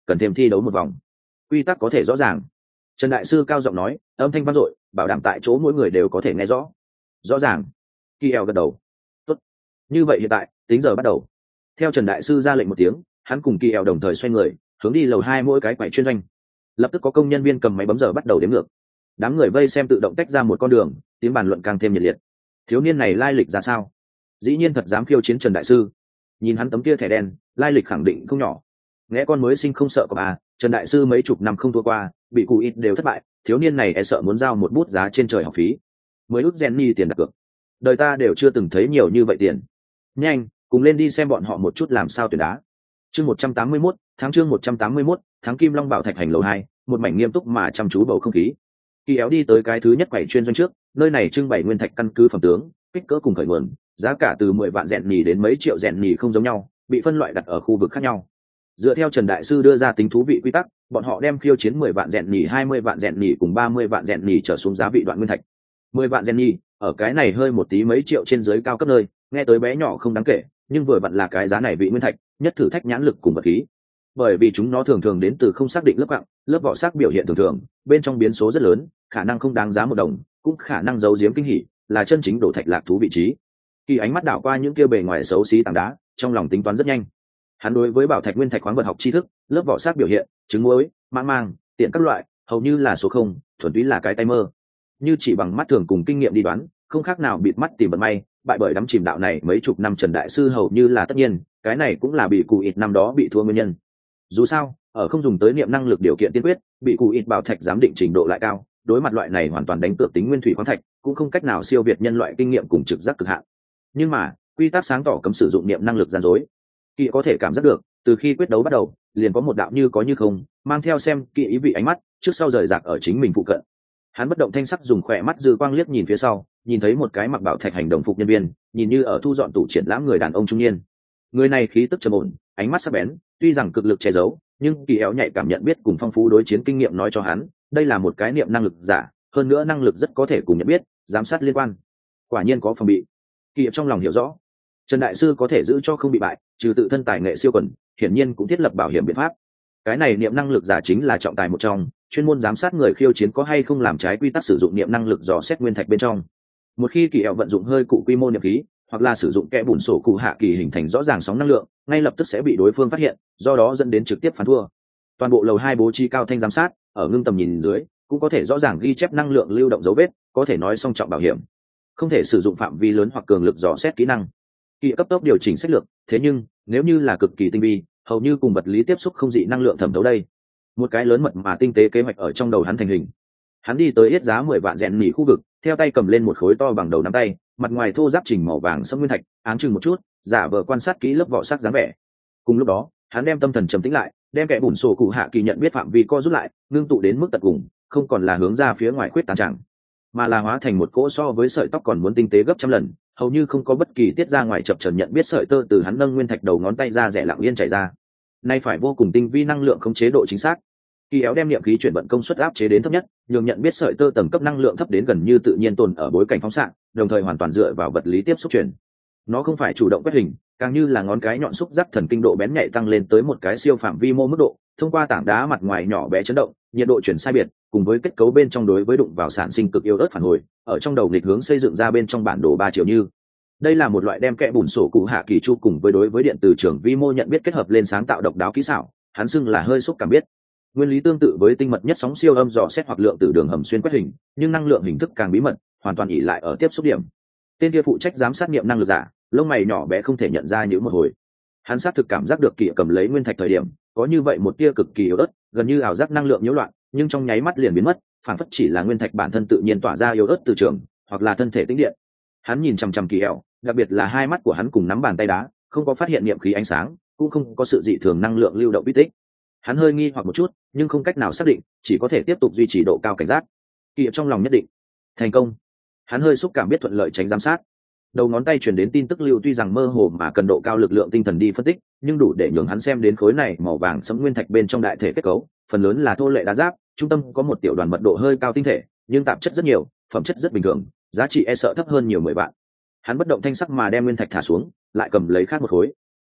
cần thêm thi đấu một vòng. Quy tắc có thể rõ ràng. Trần đại sư cao giọng nói, âm thanh vang dội, bảo đảm tại chỗ mỗi người đều có thể nghe rõ. Rõ ràng. Kỳ eo gật đầu. Tốt. Như vậy hiện tại, tính giờ bắt đầu. Theo Trần đại sư ra lệnh một tiếng, hắn cùng Kỳ eo đồng thời xoay người, hướng đi lầu hai mỗi cái quầy chuyên doanh. Lập tức có công nhân viên cầm máy bấm giờ bắt đầu đếm ngược. Đám người vây xem tự động tách ra một con đường, tiếng bàn luận càng thêm nhiệt liệt. Thiếu niên này lai lịch ra sao? Dĩ nhiên thật dám khiêu chiến Trần đại sư. Nhìn hắn tấm kia thẻ đen, lai lịch khẳng định không nhỏ. Nghe con mới sinh không sợ có à, Trần đại sư mấy chục năm không thua qua, bị cụ ít đều thất bại, thiếu niên này e sợ muốn giao một bút giá trên trời học phí. Mới ước Jenny tiền đặt cược. Đời ta đều chưa từng thấy nhiều như vậy tiền. Nhanh, cùng lên đi xem bọn họ một chút làm sao tuyển đá. Chương một trăm tám mươi mốt, tháng chương một trăm tám mươi mốt, tháng Kim Long Bảo Thạch hành lầu hai, một mảnh nghiêm túc mà chăm chú bầu không khí. Kỳ éo đi tới cái thứ nhất quầy chuyên doanh trước, nơi này trưng bày nguyên thạch căn cứ phẩm tướng, kích cỡ cùng khởi nguồn, giá cả từ mười vạn rèn nhì đến mấy triệu rèn nhì không giống nhau, bị phân loại đặt ở khu vực khác nhau. Dựa theo Trần đại sư đưa ra tính thú vị quy tắc, bọn họ đem khiêu chiến mười vạn rèn nhì, hai mươi vạn rèn nhì cùng ba mươi vạn rèn nhì trở xuống giá vị đoạn nguyên thạch. mười vạn rèn nhì, ở cái này hơi một tí mấy triệu trên dưới cao cấp nơi, nghe tới bé nhỏ không đáng kể, nhưng vừa vặn là cái giá này vị nguyên thạch, nhất thử thách nhãn lực cùng vật khí. Bởi vì chúng nó thường thường đến từ không xác định lớp quặng, lớp vỏ sắc biểu hiện thường thường, bên trong biến số rất lớn, khả năng không đáng giá một đồng, cũng khả năng giấu giếm kinh hỉ, là chân chính đổ thạch lạc thú vị trí. Kỳ ánh mắt đảo qua những kia bề ngoài xấu xí tảng đá, trong lòng tính toán rất nhanh. Hắn đối với bảo thạch nguyên thạch khoáng vật học tri thức, lớp vỏ sắc biểu hiện, trứng muối, mang mang, tiện các loại, hầu như là số không, thuần túy là cái tay mơ. Như chỉ bằng mắt thường cùng kinh nghiệm đi đoán, không khác nào bịt mắt tìm vận may, bại bởi đắm chìm đạo này mấy chục năm Trần đại sư hầu như là tất nhiên, cái này cũng là bị cụ ít năm đó bị thua nguyên nhân. Dù sao, ở không dùng tới niệm năng lực điều kiện tiên quyết, bị cụ ít bảo thạch giám định trình độ lại cao, đối mặt loại này hoàn toàn đánh cược tính nguyên thủy khoáng thạch, cũng không cách nào siêu việt nhân loại kinh nghiệm cùng trực giác cực hạn. Nhưng mà, quy tắc sáng tỏ cấm sử dụng niệm năng lực gian dối. Kỳ có thể cảm giác được, từ khi quyết đấu bắt đầu, liền có một đạo như có như không, mang theo xem kỹ ý vị ánh mắt, trước sau rời rạc ở chính mình phụ cận. Hắn bất động thanh sắc dùng khỏe mắt dư quang liếc nhìn phía sau, nhìn thấy một cái mặc bảo thạch hành động phục nhân viên, nhìn như ở thu dọn tủ triển lãm người đàn ông trung niên. Người này khí tức trầm ổn, ánh mắt sắc bén, tuy rằng cực lực che giấu, nhưng Kỳ éo nhạy cảm nhận biết cùng phong phú đối chiến kinh nghiệm nói cho hắn, đây là một cái niệm năng lực giả, hơn nữa năng lực rất có thể cùng nhận biết, giám sát liên quan. Quả nhiên có phòng bị. Kỳ trong lòng hiểu rõ, Trần đại sư có thể giữ cho không bị bại, trừ tự thân tài nghệ siêu quần, hiển nhiên cũng thiết lập bảo hiểm biện pháp. Cái này niệm năng lực giả chính là trọng tài một trong, chuyên môn giám sát người khiêu chiến có hay không làm trái quy tắc sử dụng niệm năng lực dò xét nguyên thạch bên trong. Một khi Kỳ éo vận dụng hơi cụ quy mô niệm khí, hoặc là sử dụng kẽ bùn sổ cụ hạ kỳ hình thành rõ ràng sóng năng lượng, ngay lập tức sẽ bị đối phương phát hiện, do đó dẫn đến trực tiếp phán thua. Toàn bộ lầu hai bố trí cao thanh giám sát, ở ngưng tầm nhìn dưới, cũng có thể rõ ràng ghi chép năng lượng lưu động dấu vết, có thể nói song trọng bảo hiểm. Không thể sử dụng phạm vi lớn hoặc cường lực dò xét kỹ năng. Kỳ cấp tốc điều chỉnh sách lược, thế nhưng nếu như là cực kỳ tinh vi, hầu như cùng vật lý tiếp xúc không dị năng lượng thẩm thấu đây. Một cái lớn mật mà tinh tế kế hoạch ở trong đầu hắn thành hình. Hắn đi tới yết giá mười vạn rèn nỉ khu vực, theo tay cầm lên một khối to bằng đầu nắm tay, mặt ngoài thô giáp chỉnh màu vàng sẫm nguyên thạch, áng chừng một chút, giả vờ quan sát kỹ lớp vỏ sắc dáng vẻ. Cùng lúc đó, hắn đem tâm thần trầm tĩnh lại, đem kẻ bùn sổ cụ hạ kỳ nhận biết phạm vi co rút lại, ngưng tụ đến mức tận cùng, không còn là hướng ra phía ngoài khuyết tán chẳng, mà là hóa thành một cỗ so với sợi tóc còn muốn tinh tế gấp trăm lần, hầu như không có bất kỳ tiết ra ngoài chập chờn nhận biết sợi tơ từ hắn nâng nguyên thạch đầu ngón tay ra rẻ lặng yên chảy ra. Nay phải vô cùng tinh vi năng lượng khống chế độ chính xác. Kỳ éo đem niệm khí chuyển vận công suất áp chế đến thấp nhất, nhường nhận biết sợi tơ tầng cấp năng lượng thấp đến gần như tự nhiên tồn ở bối cảnh phóng xạ, đồng thời hoàn toàn dựa vào vật lý tiếp xúc chuyển. Nó không phải chủ động quét hình, càng như là ngón cái nhọn xúc giác thần kinh độ bén nhạy tăng lên tới một cái siêu phạm vi mô mức độ, thông qua tảng đá mặt ngoài nhỏ bé chấn động, nhiệt độ chuyển sai biệt, cùng với kết cấu bên trong đối với đụng vào sản sinh cực yếu ớt phản hồi, ở trong đầu nghịch hướng xây dựng ra bên trong bản đồ ba chiều như. Đây là một loại đem kẽ bùn sổ cụ hạ kỳ chu cùng với đối với điện từ trường vi mô nhận biết kết hợp lên sáng tạo độc đáo kỹ xảo, hắn xưng là hơi xúc cảm biết. Nguyên lý tương tự với tinh mật nhất sóng siêu âm dò xét hoặc lượng tử đường hầm xuyên quét hình, nhưng năng lượng hình thức càng bí mật, hoàn toàn ỷ lại ở tiếp xúc điểm. Tên kia phụ trách giám sát nghiệm năng lực giả, lông mày nhỏ bé không thể nhận ra những một hồi. Hắn xác thực cảm giác được Kỳ cầm lấy nguyên thạch thời điểm, có như vậy một tia cực kỳ yếu ớt, gần như ảo giác năng lượng nhiễu loạn, nhưng trong nháy mắt liền biến mất, phản phất chỉ là nguyên thạch bản thân tự nhiên tỏa ra yếu ớt từ trường, hoặc là thân thể tĩnh điện. Hắn nhìn chằm chằm Kỳ ẻo, đặc biệt là hai mắt của hắn cùng nắm bàn tay đá, không có phát hiện niệm khí ánh sáng, cũng không có sự dị thường năng lượng lưu động vết tích. Hắn hơi nghi hoặc một chút, nhưng không cách nào xác định, chỉ có thể tiếp tục duy trì độ cao cảnh giác. Kỳ trong lòng nhất định thành công. Hắn hơi xúc cảm biết thuận lợi tránh giám sát. Đầu ngón tay truyền đến tin tức lưu tuy rằng mơ hồ mà cần độ cao lực lượng tinh thần đi phân tích, nhưng đủ để nhường hắn xem đến khối này màu vàng sẫm nguyên thạch bên trong đại thể kết cấu, phần lớn là thô lệ đá giáp, trung tâm có một tiểu đoàn mật độ hơi cao tinh thể, nhưng tạp chất rất nhiều, phẩm chất rất bình thường, giá trị e sợ thấp hơn nhiều mười vạn. Hắn bất động thanh sắc mà đem nguyên thạch thả xuống, lại cầm lấy khác một khối.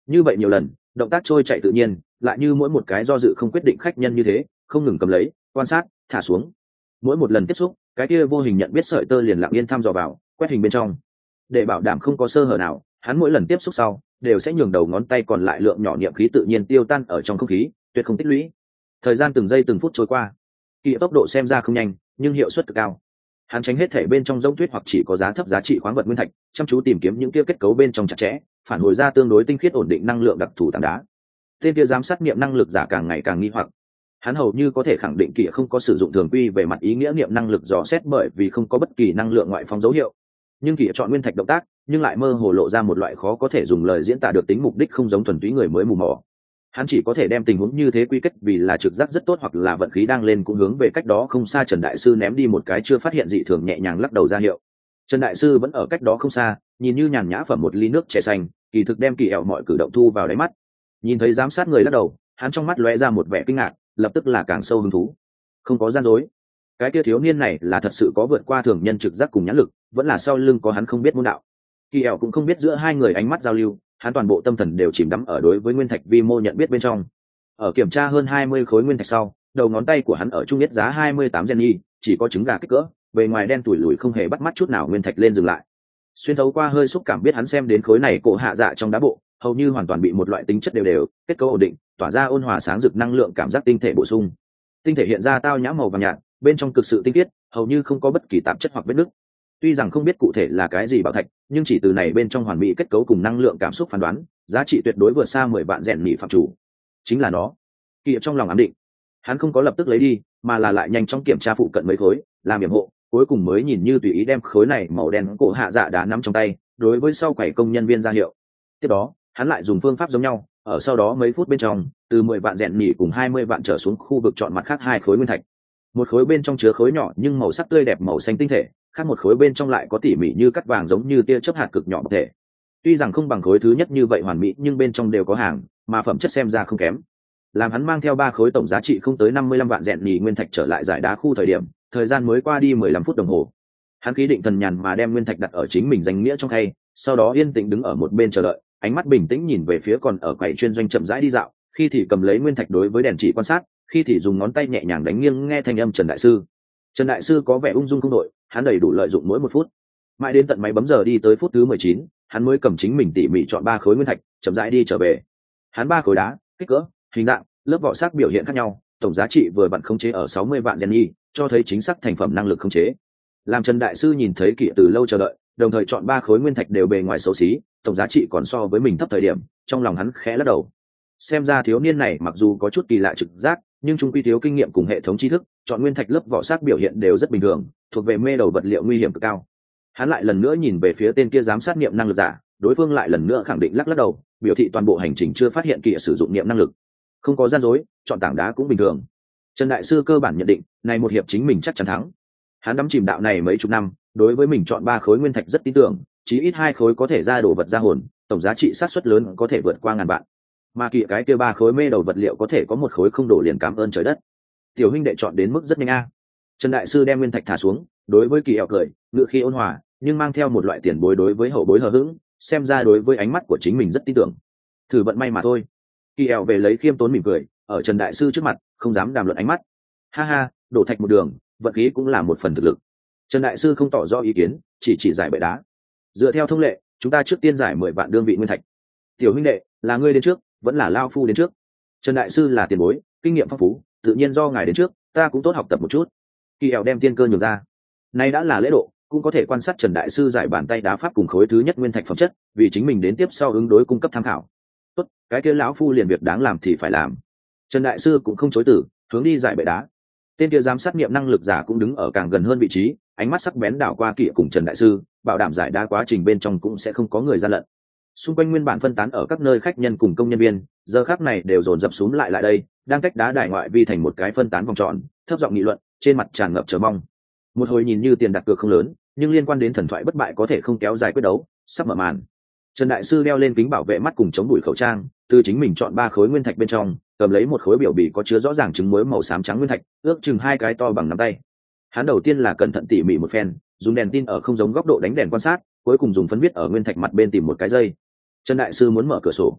Như vậy nhiều lần, động tác trôi chạy tự nhiên, lại như mỗi một cái do dự không quyết định khách nhân như thế, không ngừng cầm lấy, quan sát, thả xuống. Mỗi một lần tiếp xúc, cái kia vô hình nhận biết sợi tơ liền lặng yên thăm dò vào, quét hình bên trong. Để bảo đảm không có sơ hở nào, hắn mỗi lần tiếp xúc sau, đều sẽ nhường đầu ngón tay còn lại lượng nhỏ niệm khí tự nhiên tiêu tan ở trong không khí, tuyệt không tích lũy. Thời gian từng giây từng phút trôi qua, kỳ tốc độ xem ra không nhanh, nhưng hiệu suất cực cao. Hắn tránh hết thể bên trong giống tuyết hoặc chỉ có giá thấp giá trị khoáng vật nguyên thạch, chăm chú tìm kiếm những kia kết cấu bên trong chặt chẽ, phản hồi ra tương đối tinh khiết ổn định năng lượng đặc thù tảng đá. Tên kia giám sát niệm năng lực giả càng ngày càng nghi hoặc. Hắn hầu như có thể khẳng định kỳ không có sử dụng thường quy về mặt ý nghĩa niệm năng lực dò xét bởi vì không có bất kỳ năng lượng ngoại phóng dấu hiệu. Nhưng kỳ chọn nguyên thạch động tác, nhưng lại mơ hồ lộ ra một loại khó có thể dùng lời diễn tả được tính mục đích không giống thuần túy người mới mù mò. Hắn chỉ có thể đem tình huống như thế quy kết vì là trực giác rất tốt hoặc là vận khí đang lên cũng hướng về cách đó không xa. Trần đại sư ném đi một cái chưa phát hiện dị thường nhẹ nhàng lắc đầu ra hiệu. Trần đại sư vẫn ở cách đó không xa, nhìn như nhàn nhã phẩm một ly nước chè xanh, kỳ thực đem kỳ ẻo mọi cử động thu vào đáy mắt. Nhìn thấy giám sát người lắc đầu, hắn trong mắt lóe ra một vẻ kinh ngạc, lập tức là càng sâu hứng thú. Không có gian dối, cái kia thiếu niên này là thật sự có vượt qua thường nhân trực giác cùng nhãn lực, vẫn là sau lưng có hắn không biết môn đạo. Kỳ ẻo cũng không biết giữa hai người ánh mắt giao lưu, hắn toàn bộ tâm thần đều chìm đắm ở đối với nguyên thạch vi mô nhận biết bên trong. Ở kiểm tra hơn hai mươi khối nguyên thạch sau, đầu ngón tay của hắn ở trung nhất giá hai mươi tám Jenny, chỉ có trứng gà kích cỡ, bề ngoài đen tủi lùi không hề bắt mắt chút nào nguyên thạch lên dừng lại. Xuyên thấu qua hơi xúc cảm biết hắn xem đến khối này cổ hạ dạ trong đá bộ, hầu như hoàn toàn bị một loại tính chất đều đều, kết cấu ổn định, tỏa ra ôn hòa sáng rực năng lượng cảm giác tinh thể bổ sung. Tinh thể hiện ra tao nhã màu vàng nhạt, bên trong cực sự tinh khiết, hầu như không có bất kỳ tạp chất hoặc vết nứt. Tuy rằng không biết cụ thể là cái gì bảo thạch, nhưng chỉ từ này bên trong hoàn mỹ kết cấu cùng năng lượng cảm xúc phán đoán, giá trị tuyệt đối vượt xa mười vạn rèn nhị phạm chủ. Chính là nó. Kỳ trong lòng ám định. Hắn không có lập tức lấy đi, mà là lại nhanh chóng kiểm tra phụ cận mấy khối, làm yểm hộ, cuối cùng mới nhìn như tùy ý đem khối này màu đen cổ hạ dạ đá nắm trong tay, đối với sau quầy công nhân viên ra hiệu. Tiếp đó, hắn lại dùng phương pháp giống nhau, ở sau đó mấy phút bên trong, từ mười vạn rèn nhị cùng hai mươi vạn trở xuống khu vực chọn mặt khác hai khối nguyên thạch. Một khối bên trong chứa khối nhỏ nhưng màu sắc tươi đẹp màu xanh tinh thể, khác một khối bên trong lại có tỉ mỉ như cắt vàng giống như tia chớp hạt cực nhỏ bọc thể. Tuy rằng không bằng khối thứ nhất như vậy hoàn mỹ, nhưng bên trong đều có hàng, mà phẩm chất xem ra không kém. Làm hắn mang theo ba khối tổng giá trị không tới năm mươi lăm vạn rèn nhì nguyên thạch trở lại giải đá khu thời điểm, thời gian mới qua đi mười lăm phút đồng hồ. Hắn khí định thần nhàn mà đem nguyên thạch đặt ở chính mình danh nghĩa trong khay, sau đó yên tĩnh đứng ở một bên chờ đợi, ánh mắt bình tĩnh nhìn về phía còn ở quầy chuyên doanh chậm rãi đi dạo, khi thì cầm lấy nguyên thạch đối với đèn chỉ quan sát, khi thì dùng ngón tay nhẹ nhàng đánh nghiêng nghe thanh âm Trần đại sư. Trần đại sư có vẻ ung dung không đội, hắn đầy đủ lợi dụng mỗi một phút. Mãi đến tận máy bấm giờ đi tới phút thứ mười chín, hắn mới cầm chính mình tỉ mỉ chọn ba khối nguyên thạch, chậm rãi đi trở về. Hắn ba khối đá, kích cỡ, hình dạng, lớp vỏ sắc biểu hiện khác nhau, tổng giá trị vừa vặn khống chế ở sáu mươi vạn Jenny, cho thấy chính xác thành phẩm năng lực khống chế. Làm Trần đại sư nhìn thấy Kỷ từ lâu chờ đợi, đồng thời chọn ba khối nguyên thạch đều bề ngoài xấu xí, tổng giá trị còn so với mình thấp thời điểm, trong lòng hắn khẽ lắc đầu. Xem ra thiếu niên này mặc dù có chút kỳ lạ trực giác, nhưng trung quy thiếu kinh nghiệm cùng hệ thống tri thức, chọn nguyên thạch lớp vỏ sắc biểu hiện đều rất bình thường, thuộc về mê đầu vật liệu nguy hiểm cực cao. Hắn lại lần nữa nhìn về phía tên kia giám sát niệm năng lực giả, đối phương lại lần nữa khẳng định lắc lắc đầu, biểu thị toàn bộ hành trình chưa phát hiện Kỷ sử dụng niệm năng lực. Không có gian dối, chọn tảng đá cũng bình thường. Trần đại sư cơ bản nhận định, này một hiệp chính mình chắc chắn thắng. Hắn đắm chìm đạo này mấy chục năm, đối với mình chọn ba khối nguyên thạch rất tin tưởng, chí ít hai khối có thể ra đồ vật ra hồn, tổng giá trị sát suất lớn có thể vượt qua ngàn vạn. Mà Kỷ cái kia ba khối mê đầu vật liệu có thể có một khối không đổ liền cảm ơn trời đất. Tiểu huynh đệ chọn đến mức rất nhanh a. Trần đại sư đem nguyên thạch thả xuống, đối với Kỷ eo cười, ngựa khi ôn hòa, nhưng mang theo một loại tiền bối đối với hậu bối hờ hững, xem ra đối với ánh mắt của chính mình rất tin tưởng. Thử vận may mà thôi. Kỷ eo về lấy khiêm tốn mỉm cười, ở Trần đại sư trước mặt, không dám đàm luận ánh mắt. Ha ha, đổ thạch một đường, vận khí cũng là một phần thực lực. Trần đại sư không tỏ rõ ý kiến, chỉ chỉ giải bệ đá. Dựa theo thông lệ, chúng ta trước tiên giải mười vạn đương vị nguyên thạch. Tiểu huynh đệ, là ngươi đến trước, vẫn là lao phu đến trước? Trần đại sư là tiền bối, kinh nghiệm phong phú, tự nhiên do ngài đến trước, ta cũng tốt học tập một chút. Kỳ ẻo đem tiên cơ nhường ra. Nay đã là lễ độ, cũng có thể quan sát Trần đại sư giải bàn tay đá pháp cùng khối thứ nhất nguyên thạch phẩm chất, vì chính mình đến tiếp sau ứng đối cung cấp tham khảo. Tốt, cái kia lão phu liền việc đáng làm thì phải làm. Trần đại sư cũng không chối từ, hướng đi giải bệ đá. Tên kia giám sát nghiệm năng lực giả cũng đứng ở càng gần hơn vị trí, ánh mắt sắc bén đảo qua Kỷ cùng Trần đại sư, bảo đảm giải đá quá trình bên trong cũng sẽ không có người gian lận. Xung quanh nguyên bản phân tán ở các nơi khách nhân cùng công nhân viên, giờ khắc này đều dồn dập xuống lại lại đây, đang cách đá đài ngoại vi thành một cái phân tán vòng tròn, thấp giọng nghị luận, trên mặt tràn ngập chờ mong. Một hồi nhìn như tiền đặt cược không lớn, nhưng liên quan đến thần thoại bất bại có thể không kéo dài quyết đấu, sắp mở màn. Trần đại sư đeo lên kính bảo vệ mắt cùng chống bụi khẩu trang, từ chính mình chọn ba khối nguyên thạch bên trong, cầm lấy một khối biểu bì có chứa rõ ràng trứng muối màu xám trắng nguyên thạch, ước chừng hai cái to bằng nắm tay. Hắn đầu tiên là cẩn thận tỉ mỉ một phen, dùng đèn tin ở không giống góc độ đánh đèn quan sát, cuối cùng dùng phấn viết ở nguyên thạch mặt bên tìm một cái dây. Trần đại sư muốn mở cửa sổ.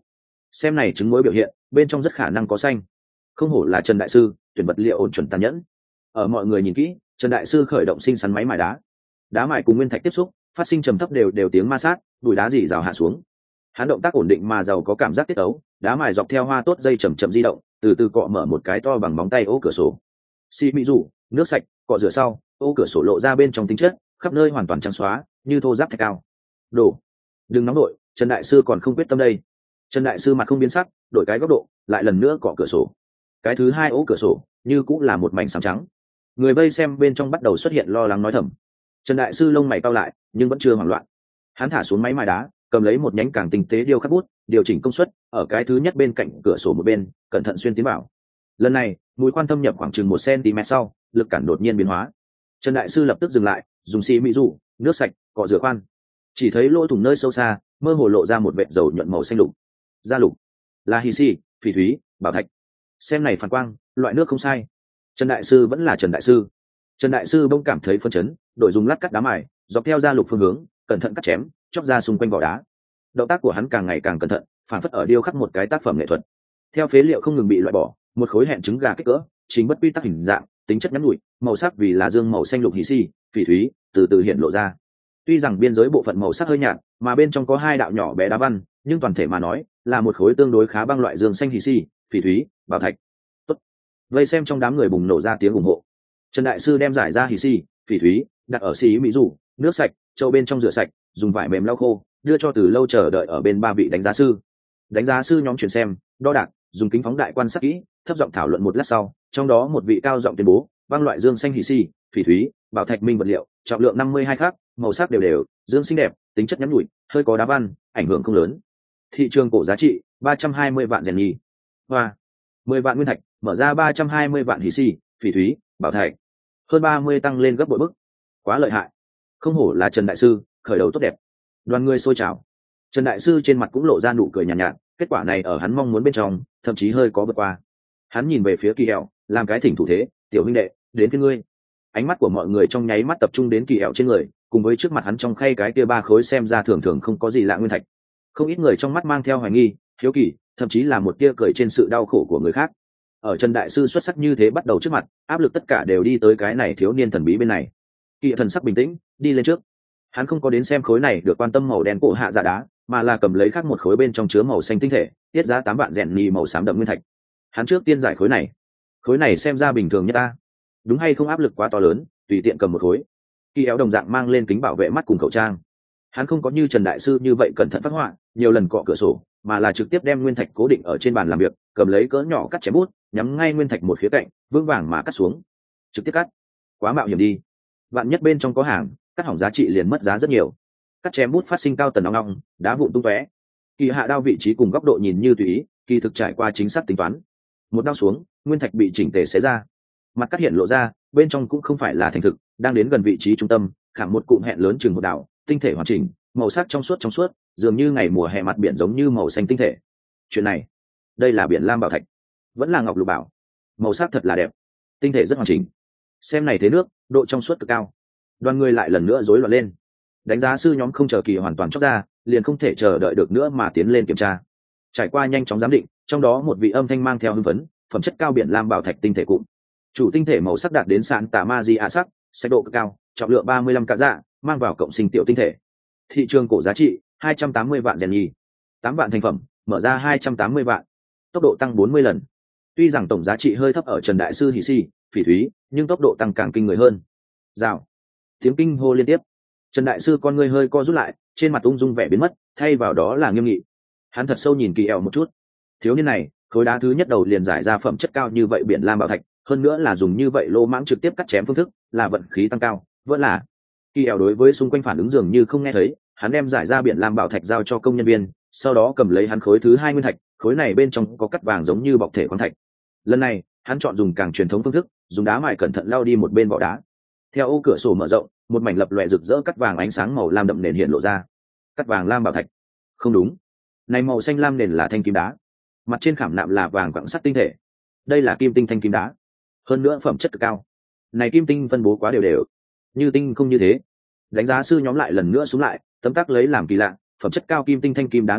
Xem này trứng muối biểu hiện, bên trong rất khả năng có xanh. Không hổ là Trần đại sư, tuyển vật liệu ổn chuẩn tàn nhẫn. Ở mọi người nhìn kỹ, Trần đại sư khởi động sinh sắn máy mài đá. Đá mài cùng nguyên thạch tiếp xúc, phát sinh trầm thấp đều đều tiếng ma sát, bụi đá rỉ rào hạ xuống. Hắn động tác ổn định mà giàu có cảm giác tiết tấu, đá mài dọc theo hoa tốt dây chậm chậm di động, từ từ cọ mở một cái to bằng móng tay ô cửa sổ. Xi mỹ rủ, nước sạch, cọ rửa sau, ô cửa sổ lộ ra bên trong tính chất, khắp nơi hoàn toàn trắng xóa, như thô ráp thạch cao. Đổ. Đừng nóng đội, Trần đại sư còn không quyết tâm đây. Trần đại sư mặt không biến sắc, đổi cái góc độ, lại lần nữa cọ cửa sổ. Cái thứ hai ố cửa sổ, như cũng là một mảnh xám trắng. Người vây xem bên trong bắt đầu xuất hiện lo lắng nói thầm. Trần đại sư lông mày cau lại, nhưng vẫn chưa hoảng loạn. Hắn thả xuống máy mài đá, cầm lấy một nhánh càng tinh tế điêu khắc bút, điều chỉnh công suất, ở cái thứ nhất bên cạnh cửa sổ một bên, cẩn thận xuyên tiến vào. Lần này, mũi khoan thâm nhập khoảng chừng một centimet sau, lực cản đột nhiên biến hóa. Trần đại sư lập tức dừng lại, dùng xi mỹ rủ, nước sạch, cọ rửa khoan. Chỉ thấy lỗ thủng nơi sâu xa, mơ hồ lộ ra một vệt dầu nhuận màu xanh lục. Da lục, là hì xi, phỉ thúy, bảo thạch. Xem này phản quang, loại nước không sai. Trần đại sư vẫn là Trần đại sư. Trần đại sư bỗng cảm thấy phân chấn, đổi dùng lát cắt đá mài, dọc theo da lục phương hướng, cẩn thận cắt chém, chóc ra xung quanh vỏ đá. Động tác của hắn càng ngày càng cẩn thận, phản phất ở điêu khắc một cái tác phẩm nghệ thuật. Theo phế liệu không ngừng bị loại bỏ, một khối hẹn trứng gà kích cỡ, chính bất quy tắc hình dạng, tính chất nhắn nhủi, màu sắc vì là dương màu xanh lục hì xi, phỉ thúy, từ từ hiện lộ ra. Tuy rằng biên giới bộ phận màu sắc hơi nhạt, mà bên trong có hai đạo nhỏ bé đá văn, nhưng toàn thể mà nói, là một khối tương đối khá băng loại dương xanh hì xi, phỉ thúy, bảo thạch. Tốt. Vây xem trong đám người bùng nổ ra tiếng ủng hộ. Trần đại sư đem giải ra hì xi, phỉ thúy, đặt ở xí mỹ rủ, nước sạch, châu bên trong rửa sạch, dùng vải mềm lau khô, đưa cho từ lâu chờ đợi ở bên ba vị đánh giá sư. Đánh giá sư nhóm chuyển xem, đo đạc, dùng kính phóng đại quan sát kỹ, thấp giọng thảo luận một lát sau, trong đó một vị cao giọng tuyên bố, băng loại dương xanh hì xi, phỉ thúy, bảo thạch minh vật liệu, trọng lượng năm mươi hai克, màu sắc đều đều, dương xinh đẹp, tính chất nhắn nhủi, hơi có đá văn, ảnh hưởng không lớn. Thị trường cổ giá trị ba trăm hai mươi vạn rèn nhì. Và mười vạn nguyên thạch, mở ra ba trăm hai mươi vạn hì xi, phỉ thúy, bảo thạch. Hơn ba mươi tăng lên gấp bội bức. Quá lợi hại. Không hổ là Trần đại sư, khởi đầu tốt đẹp. Đoàn người sôi trào. Trần đại sư trên mặt cũng lộ ra nụ cười nhàn nhạt, nhạt, kết quả này ở hắn mong muốn bên trong, thậm chí hơi có vượt qua. Hắn nhìn về phía Kỳ Hẹo, làm cái thỉnh thủ thế, "Tiểu huynh đệ, đến phía ngươi." Ánh mắt của mọi người trong nháy mắt tập trung đến Kỳ Hẹo trên người, cùng với trước mặt hắn trong khay cái kia ba khối xem ra thường thường không có gì lạ nguyên thạch. Không ít người trong mắt mang theo hoài nghi, hiếu kỳ, thậm chí là một tia cười trên sự đau khổ của người khác. Ở Trần đại sư xuất sắc như thế bắt đầu trước mặt, áp lực tất cả đều đi tới cái này thiếu niên thần bí bên này. Kỳ thần sắc bình tĩnh, đi lên trước. Hắn không có đến xem khối này được quan tâm màu đen cổ hạ giả đá, mà là cầm lấy khác một khối bên trong chứa màu xanh tinh thể, tiết giá tám vạn rèn nhì màu xám đậm nguyên thạch. Hắn trước tiên giải khối này. Khối này xem ra bình thường nhất ta. Đúng hay không áp lực quá to lớn, tùy tiện cầm một khối. Kỳ éo đồng dạng mang lên kính bảo vệ mắt cùng khẩu trang. Hắn không có như Trần đại sư như vậy cẩn thận phát họa, nhiều lần cọ cửa sổ, mà là trực tiếp đem nguyên thạch cố định ở trên bàn làm việc, cầm lấy cỡ nhỏ cắt chém bút, nhắm ngay nguyên thạch một khía cạnh, vững vàng mà cắt xuống. Trực tiếp cắt. Quá mạo hiểm đi. Vạn nhất bên trong có hàng, cắt hỏng giá trị liền mất giá rất nhiều. Cắt chém bút phát sinh cao tần ong ong, đá vụn tung tóe. Kỳ hạ đao vị trí cùng góc độ nhìn như tùy ý, kỳ thực trải qua chính xác tính toán. Một đao xuống, nguyên thạch bị chỉnh tề xé ra. Mặt cắt hiện lộ ra, bên trong cũng không phải là thành thực, đang đến gần vị trí trung tâm, khảm một cụm hẹn lớn chừng một đảo, tinh thể hoàn chỉnh, màu sắc trong suốt trong suốt, dường như ngày mùa hè mặt biển giống như màu xanh tinh thể. Chuyện này, đây là biển lam bảo thạch, vẫn là ngọc lục bảo. Màu sắc thật là đẹp, tinh thể rất hoàn chỉnh. Xem này thế nước, độ trong suốt cực cao. Đoàn người lại lần nữa rối loạn lên. Đánh giá sư nhóm không chờ kỳ hoàn toàn chóc ra, liền không thể chờ đợi được nữa mà tiến lên kiểm tra. Trải qua nhanh chóng giám định, trong đó một vị âm thanh mang theo hưng phấn, phẩm chất cao biển lam bảo thạch tinh thể cụm. Chủ tinh thể màu sắc đạt đến sạn tà ma di a sắc, sắc độ cực cao, trọng lượng ba mươi lăm cả dạ, mang vào cộng sinh tiểu tinh thể. Thị trường cổ giá trị hai trăm tám mươi vạn rèn nhì. tám vạn thành phẩm, mở ra hai trăm tám mươi vạn. Tốc độ tăng bốn mươi lần. Tuy rằng tổng giá trị hơi thấp ở Trần đại sư hỉ xi, phỉ thúy, nhưng tốc độ tăng càng kinh người hơn. Rào. Tiếng kinh hô liên tiếp. Trần đại sư con ngươi hơi co rút lại, trên mặt ung dung vẻ biến mất, thay vào đó là nghiêm nghị. Hắn thật sâu nhìn Kỳ Eo một chút. Thiếu niên này, khối đá thứ nhất đầu liền giải ra phẩm chất cao như vậy biển lam bảo thạch, hơn nữa là dùng như vậy lô mãng trực tiếp cắt chém phương thức, là vận khí tăng cao, vẫn là. Kỳ Eo đối với xung quanh phản ứng dường như không nghe thấy, hắn đem giải ra biển lam bảo thạch giao cho công nhân viên, sau đó cầm lấy hắn khối thứ hai nguyên thạch, khối này bên trong có cắt vàng giống như bọc thể khoáng thạch. Lần này, hắn chọn dùng càng truyền thống phương thức, dùng đá mài cẩn thận lao đi một bên vỏ đá. Theo ô cửa sổ mở rộng, một mảnh lập lòe rực rỡ cắt vàng ánh sáng màu lam đậm nền hiện lộ ra. Cắt vàng lam bảo thạch. Không đúng, này màu xanh lam nền là thanh kim đá, mặt trên khảm nạm là vàng quặng sắt tinh thể. Đây là kim tinh thanh kim đá, hơn nữa phẩm chất cực cao. Này kim tinh phân bố quá đều đều, như tinh không như thế. Đánh giá sư nhóm lại lần nữa xuống lại, tấm tắc lấy làm kỳ lạ, phẩm chất cao kim tinh thanh kim đá nguyên liệu,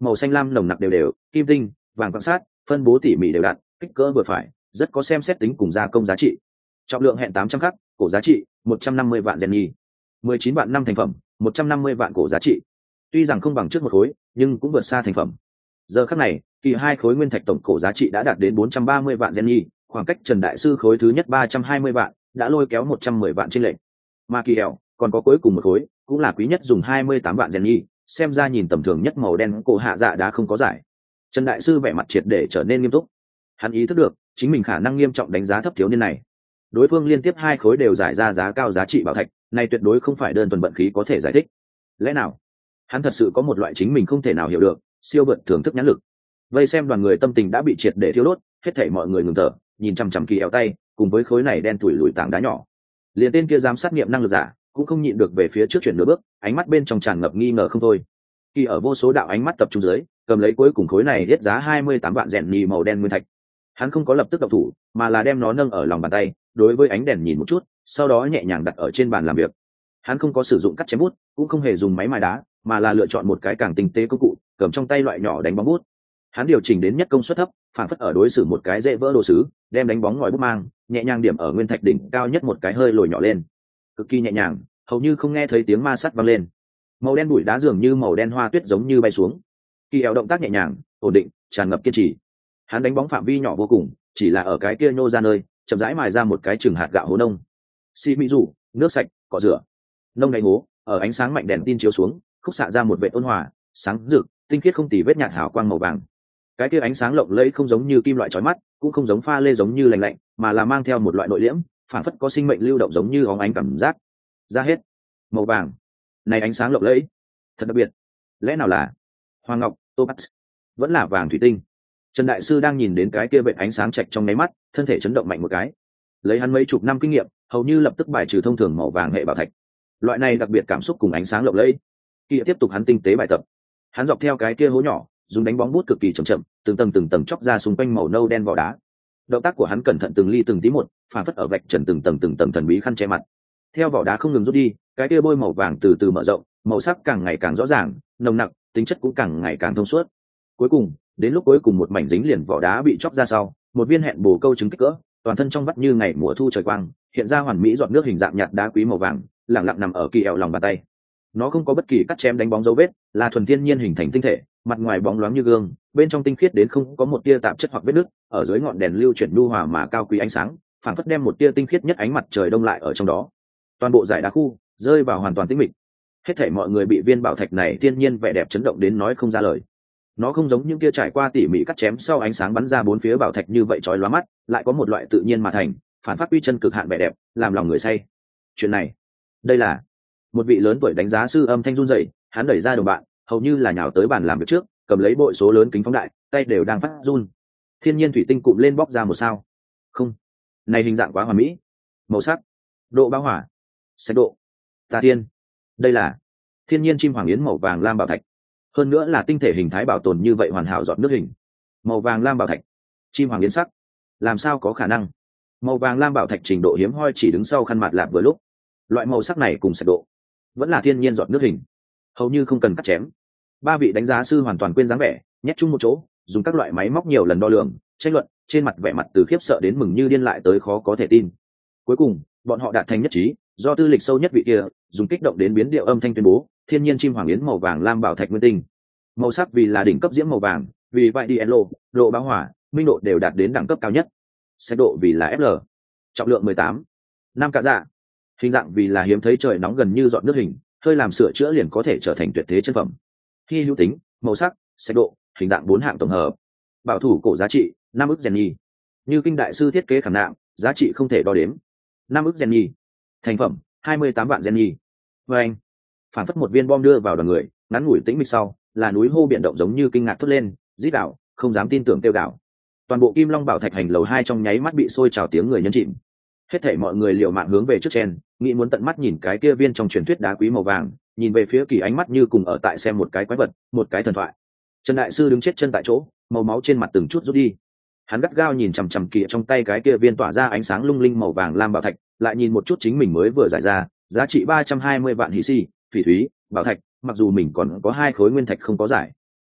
màu xanh lam nồng nặc đều đều, kim tinh, vàng quan sát, phân bố tỉ mỉ đều đặn, kích cỡ vừa phải, rất có xem xét tính cùng gia công giá trị. Trọng lượng hẹn tám trăm khắc, cổ giá trị một trăm năm mươi vạn Jenny. mười chín vạn năm thành phẩm, một trăm năm mươi vạn cổ giá trị. Tuy rằng không bằng trước một khối, nhưng cũng vượt xa thành phẩm. Giờ khắc này, kỳ hai khối nguyên thạch tổng cổ giá trị đã đạt đến bốn trăm ba mươi vạn Jenny, khoảng cách Trần đại sư khối thứ nhất ba trăm hai mươi vạn, đã lôi kéo một trăm mười vạn trên lệnh. Mà kỳ hẻo, còn có cuối cùng một khối, cũng là quý nhất dùng hai mươi tám vạn Jenny, xem ra nhìn tầm thường nhất màu đen cổ hạ dạ đã không có giải. Trần đại sư vẻ mặt triệt để trở nên nghiêm túc. Hắn ý thức được, chính mình khả năng nghiêm trọng đánh giá thấp thiếu niên này. Đối phương liên tiếp hai khối đều giải ra giá cao giá trị bảo thạch, này tuyệt đối không phải đơn thuần vận khí có thể giải thích. Lẽ nào hắn thật sự có một loại chính mình không thể nào hiểu được siêu vượt thưởng thức nhãn lực? Vây xem đoàn người tâm tình đã bị triệt để thiêu đốt, hết thảy mọi người ngừng thở, nhìn chằm chằm kỳ eo tay cùng với khối này đen tủi lùi tảng đá nhỏ. Liền tên kia dám sát nghiệm năng lực giả cũng không nhịn được về phía trước chuyển nửa bước, ánh mắt bên trong tràn ngập nghi ngờ không thôi. Kỳ ở vô số đạo ánh mắt tập trung dưới, cầm lấy cuối cùng khối này hết giá hai mươi tám vạn rèn nhì màu đen nguyên thạch. Hắn không có lập tức động thủ, mà là đem nó nâng ở lòng bàn tay, đối với ánh đèn nhìn một chút, sau đó nhẹ nhàng đặt ở trên bàn làm việc. Hắn không có sử dụng cắt chém bút, cũng không hề dùng máy mài đá, mà là lựa chọn một cái càng tinh tế công cụ, cầm trong tay loại nhỏ đánh bóng bút. Hắn điều chỉnh đến nhất công suất thấp, phản phất ở đối xử một cái dễ vỡ đồ sứ, đem đánh bóng ngòi bút mang, nhẹ nhàng điểm ở nguyên thạch đỉnh cao nhất một cái hơi lồi nhỏ lên, cực kỳ nhẹ nhàng, hầu như không nghe thấy tiếng ma sắt vang lên. Màu đen bụi đá dường như màu đen hoa tuyết giống như bay xuống. Kỳ eo động tác nhẹ nhàng, ổn định, tràn ngập kiên trì. Hắn đánh bóng phạm vi nhỏ vô cùng, chỉ là ở cái kia nhô ra nơi, chậm rãi mài ra một cái chừng hạt gạo hố nông. Xi mỹ rủ, nước sạch, cọ rửa. Nông đáy hố, ở ánh sáng mạnh đèn tin chiếu xuống, khúc xạ ra một vệt ôn hòa, sáng rực, tinh khiết không tì vết nhạt hào quang màu vàng. Cái kia ánh sáng lộng lẫy không giống như kim loại chói mắt, cũng không giống pha lê giống như lạnh lạnh, mà là mang theo một loại nội liễm, phản phất có sinh mệnh lưu động giống như óng ánh cảm giác. Ra hết, màu vàng. Này ánh sáng lộng lẫy, thật đặc biệt. Lẽ nào là hoàng ngọc, topaz, vẫn là vàng thủy tinh? Trần đại sư đang nhìn đến cái kia vệt ánh sáng chạch trong nháy mắt, thân thể chấn động mạnh một cái. Lấy hắn mấy chục năm kinh nghiệm, hầu như lập tức bài trừ thông thường màu vàng hệ bảo thạch. Loại này đặc biệt cảm xúc cùng ánh sáng lộng lẫy. Kỳ tiếp tục hắn tinh tế bài tập. Hắn dọc theo cái kia hố nhỏ, dùng đánh bóng bút cực kỳ chậm chậm, từng tầng từng tầng chóc ra xung quanh màu nâu đen vỏ đá. Động tác của hắn cẩn thận từng ly từng tí một, phản phất ở vạch trần từng tầng từng tầng thần bí khăn che mặt. Theo vỏ đá không ngừng rút đi, cái kia bôi màu vàng từ từ mở rộng, màu sắc càng ngày càng rõ ràng, nồng nặc, tính chất cũng càng ngày càng thông suốt. Cuối cùng, đến lúc cuối cùng một mảnh dính liền vỏ đá bị chóc ra sau, một viên hẹn bồ câu trứng kích cỡ, toàn thân trong vắt như ngày mùa thu trời quang, hiện ra hoàn mỹ giọt nước hình dạng nhạt đá quý màu vàng, lặng lặng nằm ở kỳ eo lòng bàn tay. Nó không có bất kỳ cắt chém đánh bóng dấu vết, là thuần thiên nhiên hình thành tinh thể, mặt ngoài bóng loáng như gương, bên trong tinh khiết đến không có một tia tạp chất hoặc vết nứt, ở dưới ngọn đèn lưu chuyển nhu hòa mà cao quý ánh sáng, phảng phất đem một tia tinh khiết nhất ánh mặt trời đông lại ở trong đó. Toàn bộ dải đá khu rơi vào hoàn toàn tĩnh mịch. Hết thảy mọi người bị viên bảo thạch này thiên nhiên vẻ đẹp chấn động đến nói không ra lời. Nó không giống những kia trải qua tỉ mỉ cắt chém sau ánh sáng bắn ra bốn phía bảo thạch như vậy chói lóa mắt, lại có một loại tự nhiên mà thành, phản phát uy chân cực hạn vẻ đẹp, làm lòng người say. Chuyện này, đây là một vị lớn tuổi đánh giá sư âm thanh run rẩy, hắn đẩy ra đồng bạn, hầu như là nhào tới bàn làm việc trước, cầm lấy bội số lớn kính phóng đại, tay đều đang phát run. Thiên nhiên thủy tinh cụm lên bóc ra một sao. Không, này hình dạng quá hoàn mỹ. Màu sắc, độ bao hỏa, sẽ độ, tà tiên. Đây là thiên nhiên chim hoàng yến màu vàng lam bảo thạch, hơn nữa là tinh thể hình thái bảo tồn như vậy hoàn hảo giọt nước hình. Màu vàng lam bảo thạch, chim hoàng yến sắc, làm sao có khả năng? Màu vàng lam bảo thạch trình độ hiếm hoi chỉ đứng sau khăn mặt lạp vừa lúc. Loại màu sắc này cùng sẽ độ, vẫn là thiên nhiên giọt nước hình, hầu như không cần cắt chém. Ba vị đánh giá sư hoàn toàn quên dáng vẻ, nhét chung một chỗ, dùng các loại máy móc nhiều lần đo lường, tranh luận, trên mặt vẻ mặt từ khiếp sợ đến mừng như điên lại tới khó có thể tin. Cuối cùng, bọn họ đạt thành nhất trí, do tư lịch sâu nhất vị kia dùng kích động đến biến điệu âm thanh tuyên bố thiên nhiên chim hoàng yến màu vàng lam bảo thạch nguyên tinh. Màu sắc vì là đỉnh cấp diễm màu vàng, vì vậy đi elo, độ bão hỏa, minh độ đều đạt đến đẳng cấp cao nhất. Sẽ độ vì là ép lờ, trọng lượng mười tám, năm cả dạ, hình dạng vì là hiếm thấy trời nóng gần như dọn nước hình, hơi làm sửa chữa liền có thể trở thành tuyệt thế chân phẩm. Khi hữu tính, màu sắc, sẽ độ, hình dạng bốn hạng tổng hợp. Bảo thủ cổ giá trị năm ức Jenny. Như kinh đại sư thiết kế khảm nạm, giá trị không thể đo đếm. năm ức Jenny. Thành phẩm hai mươi tám vạn Jenny. Và anh, phản phất một viên bom đưa vào đoàn người, ngắn ngủi tĩnh mịch sau, là núi hô biển động giống như kinh ngạc thốt lên, rít đảo, không dám tin tưởng tiêu gạo. Toàn bộ Kim Long Bảo Thạch hành lầu hai trong nháy mắt bị sôi trào tiếng người nhấn chìm. Hết thảy mọi người liều mạng hướng về trước chen, nghĩ muốn tận mắt nhìn cái kia viên trong truyền thuyết đá quý màu vàng, nhìn về phía Kỳ ánh mắt như cùng ở tại xem một cái quái vật, một cái thần thoại. Trần đại sư đứng chết chân tại chỗ, màu máu trên mặt từng chút rút đi. Hắn gắt gao nhìn chằm chằm Kỳ trong tay cái kia viên tỏa ra ánh sáng lung linh màu vàng lam bảo thạch, lại nhìn một chút chính mình mới vừa giải ra, giá trị ba trăm hai mươi vạn hỉ si, phỉ thúy, bảo thạch, mặc dù mình còn có hai khối nguyên thạch không có giải.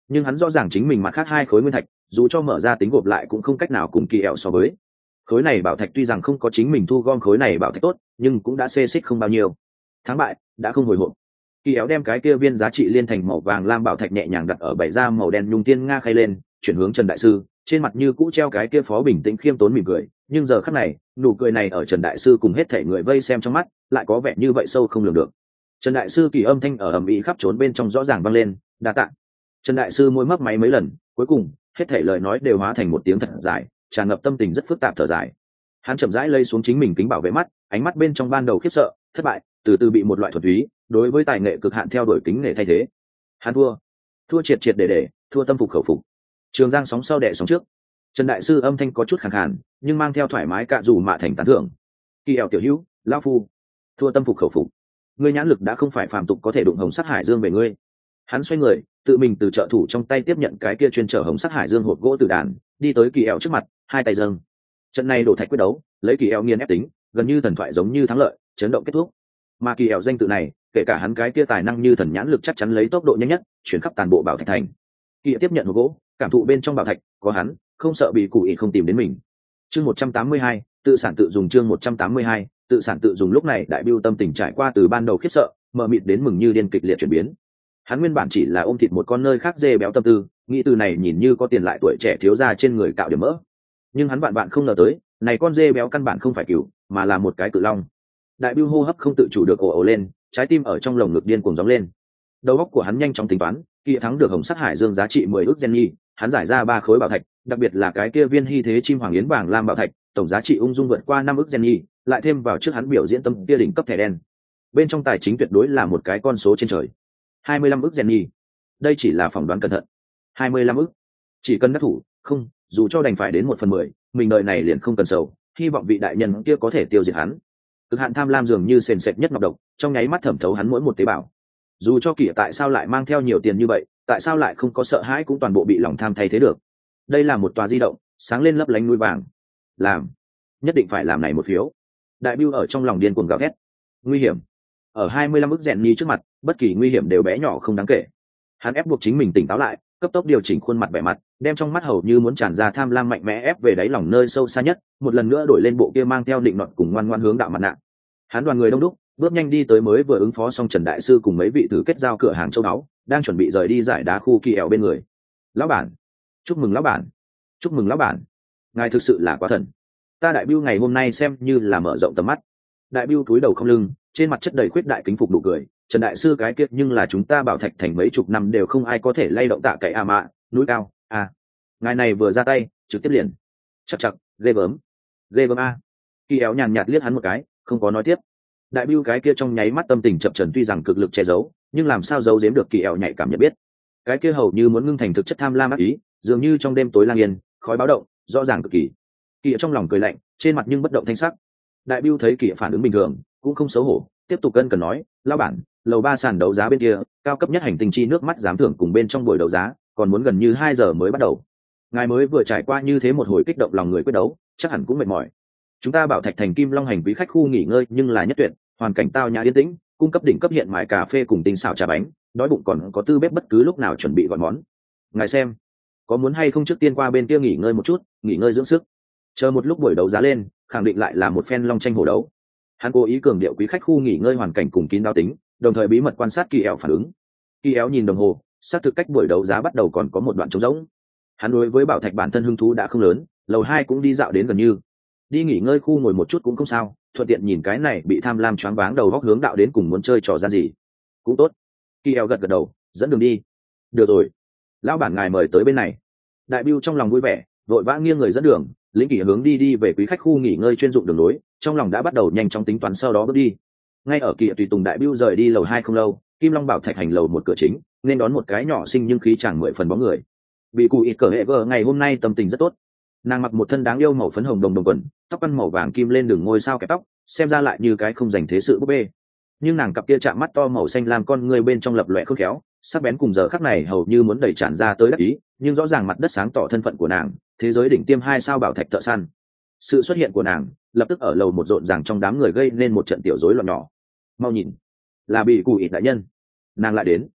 nhưng hắn rõ ràng chính mình mặt khác hai khối nguyên thạch dù cho mở ra tính gộp lại cũng không cách nào cùng kỳ ẹo so với. Khối này bảo thạch tuy rằng không có chính mình thu gom khối này bảo thạch tốt, nhưng cũng đã xê xích không bao nhiêu. Thắng bại đã không hồi hộp. Kỳ éo đem cái kia viên giá trị liên thành màu vàng lam bảo thạch nhẹ nhàng đặt ở bảy da màu đen nhung tiên nga khay lên, chuyển hướng Trần đại sư, trên mặt như cũ treo cái kia phó bình tĩnh khiêm tốn mỉm cười, nhưng giờ khắc này, nụ cười này ở Trần đại sư cùng hết thảy người vây xem trong mắt, lại có vẻ như vậy sâu không lường được. Trần đại sư kỳ âm thanh ở ầm ĩ khắp trốn bên trong rõ ràng vang lên, đa tạ. Trần đại sư môi mấp máy mấy lần, cuối cùng, hết thảy lời nói đều hóa thành một tiếng thật dài, tràn ngập tâm tình rất phức tạp thở dài. Hắn chậm rãi lay xuống chính mình kính bảo vệ mắt, ánh mắt bên trong ban đầu khiếp sợ, thất bại, từ từ bị một loại thuật túy đối với tài nghệ cực hạn theo đuổi kính nghệ thay thế. Hắn thua, thua triệt triệt để để, thua tâm phục khẩu phục. Trường Giang sóng sau đẻ sóng trước. Trần đại sư âm thanh có chút khàn khàn, nhưng mang theo thoải mái cạ dù mạ thành tán thưởng. Kỳ eo tiểu hữu, lão phu, thua tâm phục khẩu phục. Ngươi nhãn lực đã không phải phàm tục có thể đụng hồng sắc hải dương về ngươi. Hắn xoay người, tự mình từ trợ thủ trong tay tiếp nhận cái kia chuyên chở hồng sắc hải dương hộp gỗ từ đàn, đi tới Kỳ eo trước mặt, hai tay dâng. Trận này đổ thạch quyết đấu, lấy Kỳ eo nghiền ép tính, gần như thần thoại giống như thắng lợi, chấn động kết thúc. Mà Kỳ eo danh tự này, kể cả hắn cái kia tài năng như thần nhãn lực chắc chắn lấy tốc độ nhanh nhất chuyển khắp toàn bộ bảo thạch thành. Kỳ tiếp nhận hộp gỗ, cảm thụ bên trong bảo thạch có hắn, không sợ bị cụ ý không tìm đến mình. Chương một trăm tám mươi hai, tự sản tự dùng. Chương một trăm tám mươi hai, tự sản tự dùng. Lúc này đại bưu tâm tình trải qua từ ban đầu khiếp sợ mờ mịt đến mừng như điên kịch liệt chuyển biến. Hắn nguyên bản chỉ là ôm thịt một con nơi khác dê béo tâm tư, nghĩ từ này nhìn như có tiền lại tuổi trẻ thiếu ra trên người cạo điểm mỡ, nhưng hắn bạn bạn không ngờ tới này con dê béo căn bản không phải cừu mà là một cái cự long. Đại bưu hô hấp không tự chủ được ồ ồ lên, trái tim ở trong lồng ngực điên cuồng gióng lên. Đầu óc của hắn nhanh chóng tính toán, Kỳ thắng được hồng sắc hải dương giá trị mười ức Jenny, hắn giải ra ba khối bảo thạch, đặc biệt là cái kia viên hy thế chim hoàng yến vàng lam bảo thạch, tổng giá trị ung dung vượt qua năm ức Jenny, lại thêm vào trước hắn biểu diễn tâm kia đỉnh cấp thẻ đen. Bên trong tài chính tuyệt đối là một cái con số trên trời. hai mươi lăm ức Jenny. Đây chỉ là phỏng đoán cẩn thận. hai mươi lăm ức. Chỉ cần đắc thủ, không, dù cho đành phải đến một phần mười, mình đời này liền không cần sầu, hy vọng vị đại nhân kia có thể tiêu diệt hắn. Cực hạn tham lam dường như sền sệt nhất ngọc độc, trong nháy mắt thẩm thấu hắn mỗi một tế bào. Dù cho Kỳ tại sao lại mang theo nhiều tiền như vậy, tại sao lại không có sợ hãi cũng toàn bộ bị lòng tham thay thế được. Đây là một tòa di động, sáng lên lấp lánh núi vàng. Làm, nhất định phải làm này một phiếu. Đại bưu ở trong lòng điên cuồng gào thét. Nguy hiểm. Ở hai mươi lăm ức rèn nhi trước mặt, bất kỳ nguy hiểm đều bé nhỏ không đáng kể. Hắn ép buộc chính mình tỉnh táo lại, cấp tốc điều chỉnh khuôn mặt vẻ mặt, đem trong mắt hầu như muốn tràn ra tham lam mạnh mẽ ép về đáy lòng nơi sâu xa nhất, một lần nữa đổi lên bộ kia mang theo định nọt cùng ngoan ngoãn hướng đạo mặt nạ. Hắn đoàn người đông đúc, bước nhanh đi tới mới vừa ứng phó xong Trần đại sư cùng mấy vị thử kết giao cửa hàng châu đáo, đang chuẩn bị rời đi giải đá khu Kỳ ẻo bên người. Lão bản, chúc mừng lão bản, chúc mừng lão bản, ngài thực sự là quá thần. Ta đại bưu ngày hôm nay xem như là mở rộng tầm mắt. Đại bưu cúi đầu không lưng, trên mặt chất đầy khuyết đại kính phục nụ cười. Trần đại sư cái kiệt nhưng là chúng ta bảo thạch thành mấy chục năm đều không ai có thể lay động tạ cậy à mạ, núi cao à. Ngài này vừa ra tay trực tiếp liền chặt chặt, ghê gớm ghê gớm a. Kỳ éo nhàn nhạt liếc hắn một cái, không có nói tiếp. Đại bưu cái kia trong nháy mắt tâm tình chập trần tuy rằng cực lực che giấu, nhưng làm sao giấu giếm được Kỳ éo nhạy cảm nhận biết. Cái kia hầu như muốn ngưng thành thực chất tham lam ác ý, dường như trong đêm tối lang yên, khói báo động, rõ ràng cực kỳ. Kỳ trong lòng cười lạnh, trên mặt nhưng bất động thanh sắc. Đại bưu thấy Kỳ phản ứng bình thường, cũng không xấu hổ, tiếp tục cân cần nói, lão bản, lầu ba sàn đấu giá bên kia, cao cấp nhất hành tinh chi nước mắt giám thưởng cùng bên trong buổi đấu giá, còn muốn gần như hai giờ mới bắt đầu. Ngài mới vừa trải qua như thế một hồi kích động lòng người quyết đấu, chắc hẳn cũng mệt mỏi. Chúng ta bảo thạch thành Kim Long hành quý khách khu nghỉ ngơi nhưng là nhất tuyệt, hoàn cảnh tao nhã yên tĩnh, cung cấp đỉnh cấp hiện mại cà phê cùng tinh xảo trà bánh, đói bụng còn có tư bếp bất cứ lúc nào chuẩn bị gọi món. Ngài xem, có muốn hay không trước tiên qua bên kia nghỉ ngơi một chút, nghỉ ngơi dưỡng sức. Chờ một lúc buổi đấu giá lên, khẳng định lại là một phen long tranh hổ đấu. Hắn cố ý cường điệu quý khách khu nghỉ ngơi hoàn cảnh cùng kín đáo tính, đồng thời bí mật quan sát Kỳ éo phản ứng. Kỳ éo nhìn đồng hồ, xác thực cách buổi đấu giá bắt đầu còn có một đoạn trống rỗng. Hắn đối với bảo thạch bản thân hứng thú đã không lớn, lầu hai cũng đi dạo đến gần như. Đi nghỉ ngơi khu ngồi một chút cũng không sao, thuận tiện nhìn cái này bị tham lam choáng váng đầu góc hướng đạo đến cùng muốn chơi trò gian gì. Cũng tốt. Kỳ éo gật gật đầu, dẫn đường đi. Được rồi. Lão bản ngài mời tới bên này. Đại bưu trong lòng vui vẻ, vội vã nghiêng người dẫn đường, lĩnh Kỳ hướng đi đi về quý khách khu nghỉ ngơi chuyên dụng đường lối, trong lòng đã bắt đầu nhanh chóng tính toán sau đó bước đi. Ngay ở Kỳ tùy tùng đại bưu rời đi lầu hai không lâu, Kim Long bảo thạch hành lầu một cửa chính, nên đón một cái nhỏ xinh nhưng khí chàng mười phần bóng người. Bị cụ ít cờ hệ gờ ngày hôm nay tâm tình rất tốt. Nàng mặc một thân đáng yêu màu phấn hồng đồng đồng quần, tóc ăn màu vàng kim lên đường ngôi sao kẹp tóc, xem ra lại như cái không dành thế sự búp bê. Nhưng nàng cặp kia chạm mắt to màu xanh lam con người bên trong lập loè khôn khéo, sắc bén cùng giờ khắc này hầu như muốn đẩy tràn ra tới đắc ý, nhưng rõ ràng mặt đất sáng tỏ thân phận của nàng, thế giới đỉnh tiêm hai sao bảo thạch thợ săn. Sự xuất hiện của nàng lập tức ở lầu một rộn ràng trong đám người gây nên một trận tiểu rối loạn nhỏ. Mau nhìn, là bị cụ ít đại nhân, nàng lại đến.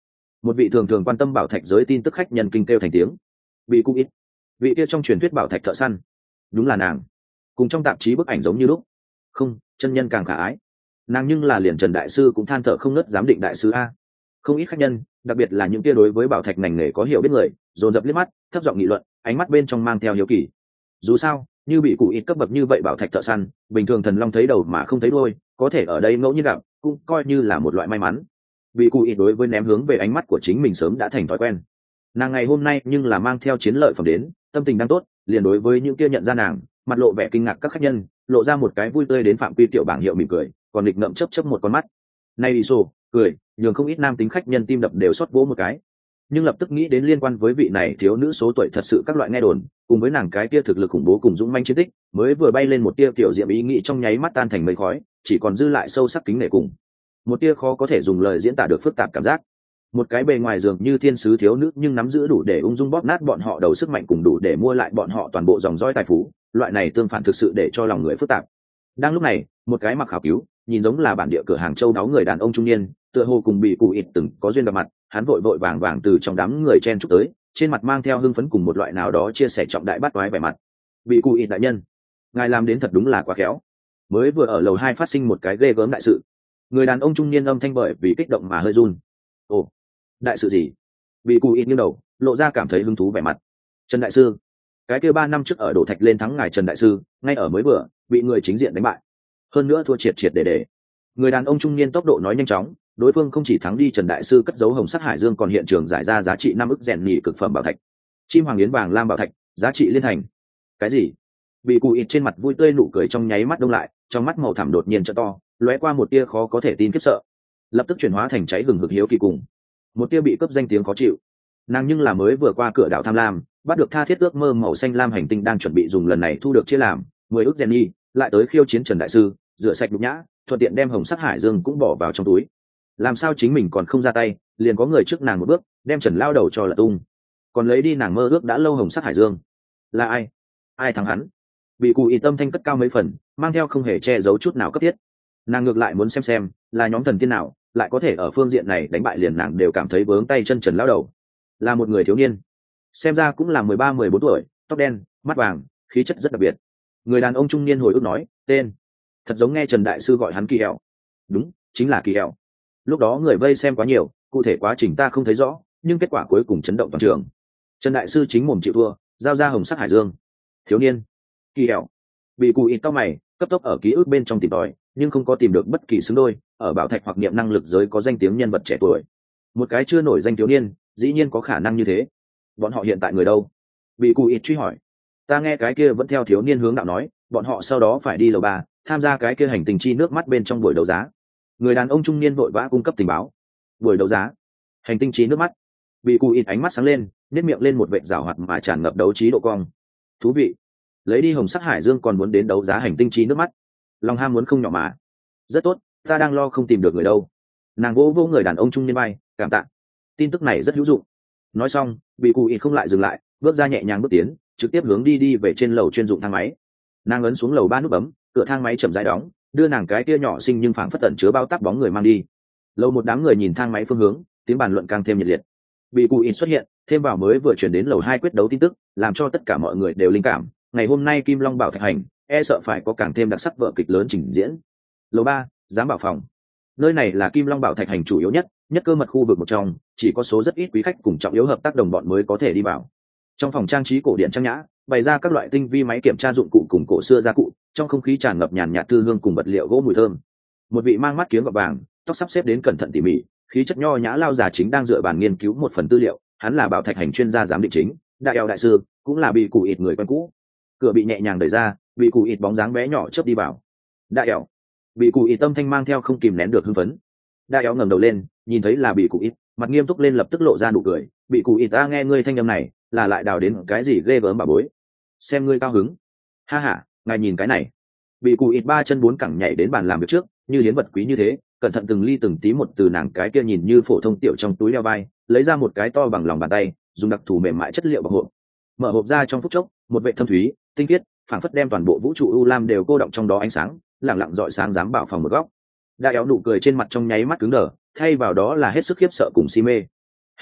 Một vị thường thường quan tâm bảo thạch giới tin tức khách nhân kinh kêu thành tiếng. Bị cụ ít, vị kia trong truyền thuyết bảo thạch thợ săn, đúng là nàng, cùng trong tạp chí bức ảnh giống như lúc. Không, chân nhân càng khả ái. Nàng nhưng là liền Trần đại sư cũng than thở không ngớt, giám định đại sư a. Không ít khách nhân, đặc biệt là những kia đối với bảo thạch ngành nghề có hiểu biết người, dồn dập liếc mắt, thấp giọng nghị luận, ánh mắt bên trong mang theo hiếu kỳ. Dù sao, như bị cụ ít cấp bậc như vậy bảo thạch thợ săn, bình thường thần long thấy đầu mà không thấy đuôi, có thể ở đây ngẫu nhiên gặp, cũng coi như là một loại may mắn. Bị cụ ít đối với ném hướng về ánh mắt của chính mình sớm đã thành thói quen. Nàng ngày hôm nay nhưng là mang theo chiến lợi phẩm đến, tâm tình đang tốt, liền đối với những kia nhận ra nàng, mặt lộ vẻ kinh ngạc các khách nhân, lộ ra một cái vui tươi đến phạm quy tiểu bảng hiệu mỉm cười, còn nghịch ngậm chớp chớp một con mắt. Nay bị sổ cười, nhường không ít nam tính khách nhân tim đập đều xót vỗ một cái. Nhưng lập tức nghĩ đến liên quan với vị này thiếu nữ số tuổi thật sự các loại nghe đồn, cùng với nàng cái kia thực lực khủng bố cùng dũng manh chiến tích, mới vừa bay lên một tia tiểu diệm ý nghĩ trong nháy mắt tan thành mây khói, chỉ còn dư lại sâu sắc kính nể cùng một tia khó có thể dùng lời diễn tả được phức tạp cảm giác. Một cái bề ngoài dường như thiên sứ thiếu nữ, nhưng nắm giữ đủ để ung dung bóp nát bọn họ đầu sức mạnh, cùng đủ để mua lại bọn họ toàn bộ dòng dõi tài phú, loại này tương phản thực sự để cho lòng người phức tạp. Đang lúc này, một cái mặc khảo cứu, nhìn giống là bản địa cửa hàng châu đáo người đàn ông trung niên, tựa hồ cùng bị cụ ít từng có duyên gặp mặt, hắn vội vội vàng vàng từ trong đám người chen chúc tới, trên mặt mang theo hưng phấn cùng một loại nào đó chia sẻ trọng đại bắt toái vẻ mặt. Bị cụ ít đại nhân, ngài làm đến thật đúng là quá khéo. Mới vừa ở lầu hai phát sinh một cái ghê gớm đại sự. Người đàn ông trung niên âm thanh bởi vì kích động mà hơi run. Ồ, đại sự gì? Bị cụ ít nghiêng đầu, lộ ra cảm thấy hứng thú vẻ mặt. Trần đại sư, cái kia ba năm trước ở đổ thạch lên thắng ngài Trần đại sư, ngay ở mới vừa bị người chính diện đánh bại, hơn nữa thua triệt triệt để để. Người đàn ông trung niên tốc độ nói nhanh chóng, đối phương không chỉ thắng đi Trần đại sư cất giấu hồng sắc hải dương, còn hiện trường giải ra giá trị năm ức rèn nhì cực phẩm bảo thạch, chim hoàng yến vàng lam bảo thạch, giá trị liên thành. Cái gì? Bị cụ ít trên mặt vui tươi nụ cười trong nháy mắt đông lại, trong mắt màu thẳm đột nhiên trợ to, lóe qua một tia khó có thể tin khiếp sợ, lập tức chuyển hóa thành cháy hừng hực hiếu kỳ cùng một tia bị cướp danh tiếng khó chịu. Nàng nhưng là mới vừa qua cửa đảo tham lam, bắt được tha thiết ước mơ màu xanh lam hành tinh, đang chuẩn bị dùng lần này thu được chia làm mười ức Jenny, lại tới khiêu chiến Trần đại sư, rửa sạch nhục nhã, thuận tiện đem hồng sắc hải dương cũng bỏ vào trong túi. Làm sao chính mình còn không ra tay, liền có người trước nàng một bước đem Trần lao đầu cho lật tung, còn lấy đi nàng mơ ước đã lâu hồng sắc hải dương. Là ai? Ai thắng hắn? Bị cụ ý tâm thanh cất cao mấy phần, mang theo không hề che giấu chút nào cấp thiết. Nàng ngược lại muốn xem xem là nhóm thần tiên nào lại có thể ở phương diện này đánh bại liền nàng đều cảm thấy vướng tay chân Trần lão đầu. Là một người thiếu niên, xem ra cũng là mười ba mười bốn tuổi, tóc đen, mắt vàng, khí chất rất đặc biệt. Người đàn ông trung niên hồi ức nói, tên thật giống nghe Trần đại sư gọi hắn Kỳ Hẹo. Đúng, chính là Kỳ Hẹo. Lúc đó người vây xem quá nhiều, cụ thể quá trình ta không thấy rõ, nhưng kết quả cuối cùng chấn động toàn trường. Trần đại sư chính mồm chịu thua, giao ra hồng sắc hải dương. Thiếu niên Kỳ Hẹo. Bị cụ ít tao mày, cấp tốc ở ký ức bên trong tìm tòi, nhưng không có tìm được bất kỳ xứng đôi ở bảo thạch hoặc niệm năng lực giới có danh tiếng nhân vật trẻ tuổi. Một cái chưa nổi danh thiếu niên dĩ nhiên có khả năng như thế. Bọn họ hiện tại người đâu? Bị cụ ít truy hỏi. Ta nghe cái kia vẫn theo thiếu niên hướng đạo nói, bọn họ sau đó phải đi lầu ba tham gia cái kia hành tình chi nước mắt bên trong buổi đấu giá. Người đàn ông trung niên vội vã cung cấp tình báo. Buổi đấu giá, hành tinh chi nước mắt. Bị cụ ít ánh mắt sáng lên, nếp miệng lên một vệt rảo hoạt mà tràn ngập đấu trí độ cong. Thú vị. Lấy đi hồng sắc hải dương còn muốn đến đấu giá hành tinh chi nước mắt, lòng ham muốn không nhỏ mà. Rất tốt, ta đang lo không tìm được người đâu. Nàng vỗ vỗ người đàn ông trung niên bay, cảm tạ, tin tức này rất hữu dụng. Nói xong, bị cụ ít không lại dừng lại, bước ra nhẹ nhàng bước tiến, trực tiếp hướng đi đi về trên lầu chuyên dụng thang máy. Nàng ấn xuống lầu ba nút bấm, cửa thang máy chậm rãi đóng, đưa nàng cái kia nhỏ xinh nhưng phảng phất tẩn chứa bao táp bóng người mang đi. Lầu một đám người nhìn thang máy phương hướng, tiếng bàn luận càng thêm nhiệt liệt. Bị cụ ít xuất hiện, thêm vào mới vừa chuyển đến lầu hai quyết đấu tin tức, làm cho tất cả mọi người đều linh cảm. Ngày hôm nay Kim Long Bảo Thạch hành, e sợ phải có càng thêm đặc sắc vở kịch lớn trình diễn. Lầu ba, giám bảo phòng. Nơi này là Kim Long Bảo Thạch hành chủ yếu nhất, nhất cơ mật khu vực một trong, chỉ có số rất ít quý khách cùng trọng yếu hợp tác đồng bọn mới có thể đi vào. Trong phòng trang trí cổ điển trang nhã, bày ra các loại tinh vi máy kiểm tra dụng cụ cùng cổ xưa gia cụ, trong không khí tràn ngập nhàn nhạt thư hương cùng vật liệu gỗ mùi thơm. Một vị mang mắt kiếng gọt vàng, tóc sắp xếp đến cẩn thận tỉ mỉ, khí chất nho nhã lao già chính đang dựa bàn nghiên cứu một phần tư liệu, hắn là Bảo Thạch hành chuyên gia giám định chính, đại eo đại sư, cũng là bị cụ ít người quen cũ. Cửa bị nhẹ nhàng đẩy ra, bị cụ ít bóng dáng bé nhỏ chớp đi vào. Đại eo. Bị cụ ít tâm thanh mang theo không kìm nén được hưng phấn. Đại eo ngẩng đầu lên, nhìn thấy là bị cụ ít, mặt nghiêm túc lên lập tức lộ ra nụ cười. Bị cụ ít ta nghe ngươi thanh âm này, là lại đào đến cái gì ghê gớm bà bối. Xem ngươi cao hứng. Ha ha, ngài nhìn cái này. Bị cụ ít ba chân bốn cẳng nhảy đến bàn làm việc trước, như hiến vật quý như thế, cẩn thận từng ly từng tí một từ nàng cái kia nhìn như phổ thông tiểu trong túi đeo vai, lấy ra một cái to bằng lòng bàn tay, dùng đặc thù mềm mại chất liệu bọc hộp. Mở hộp ra trong phút chốc, một vệ thâm thúy, tinh khiết, phảng phất đem toàn bộ vũ trụ u lam đều cô động trong đó ánh sáng, lặng lặng rọi sáng dám bảo phòng một góc. Đại éo nụ cười trên mặt trong nháy mắt cứng đờ, thay vào đó là hết sức khiếp sợ cùng si mê.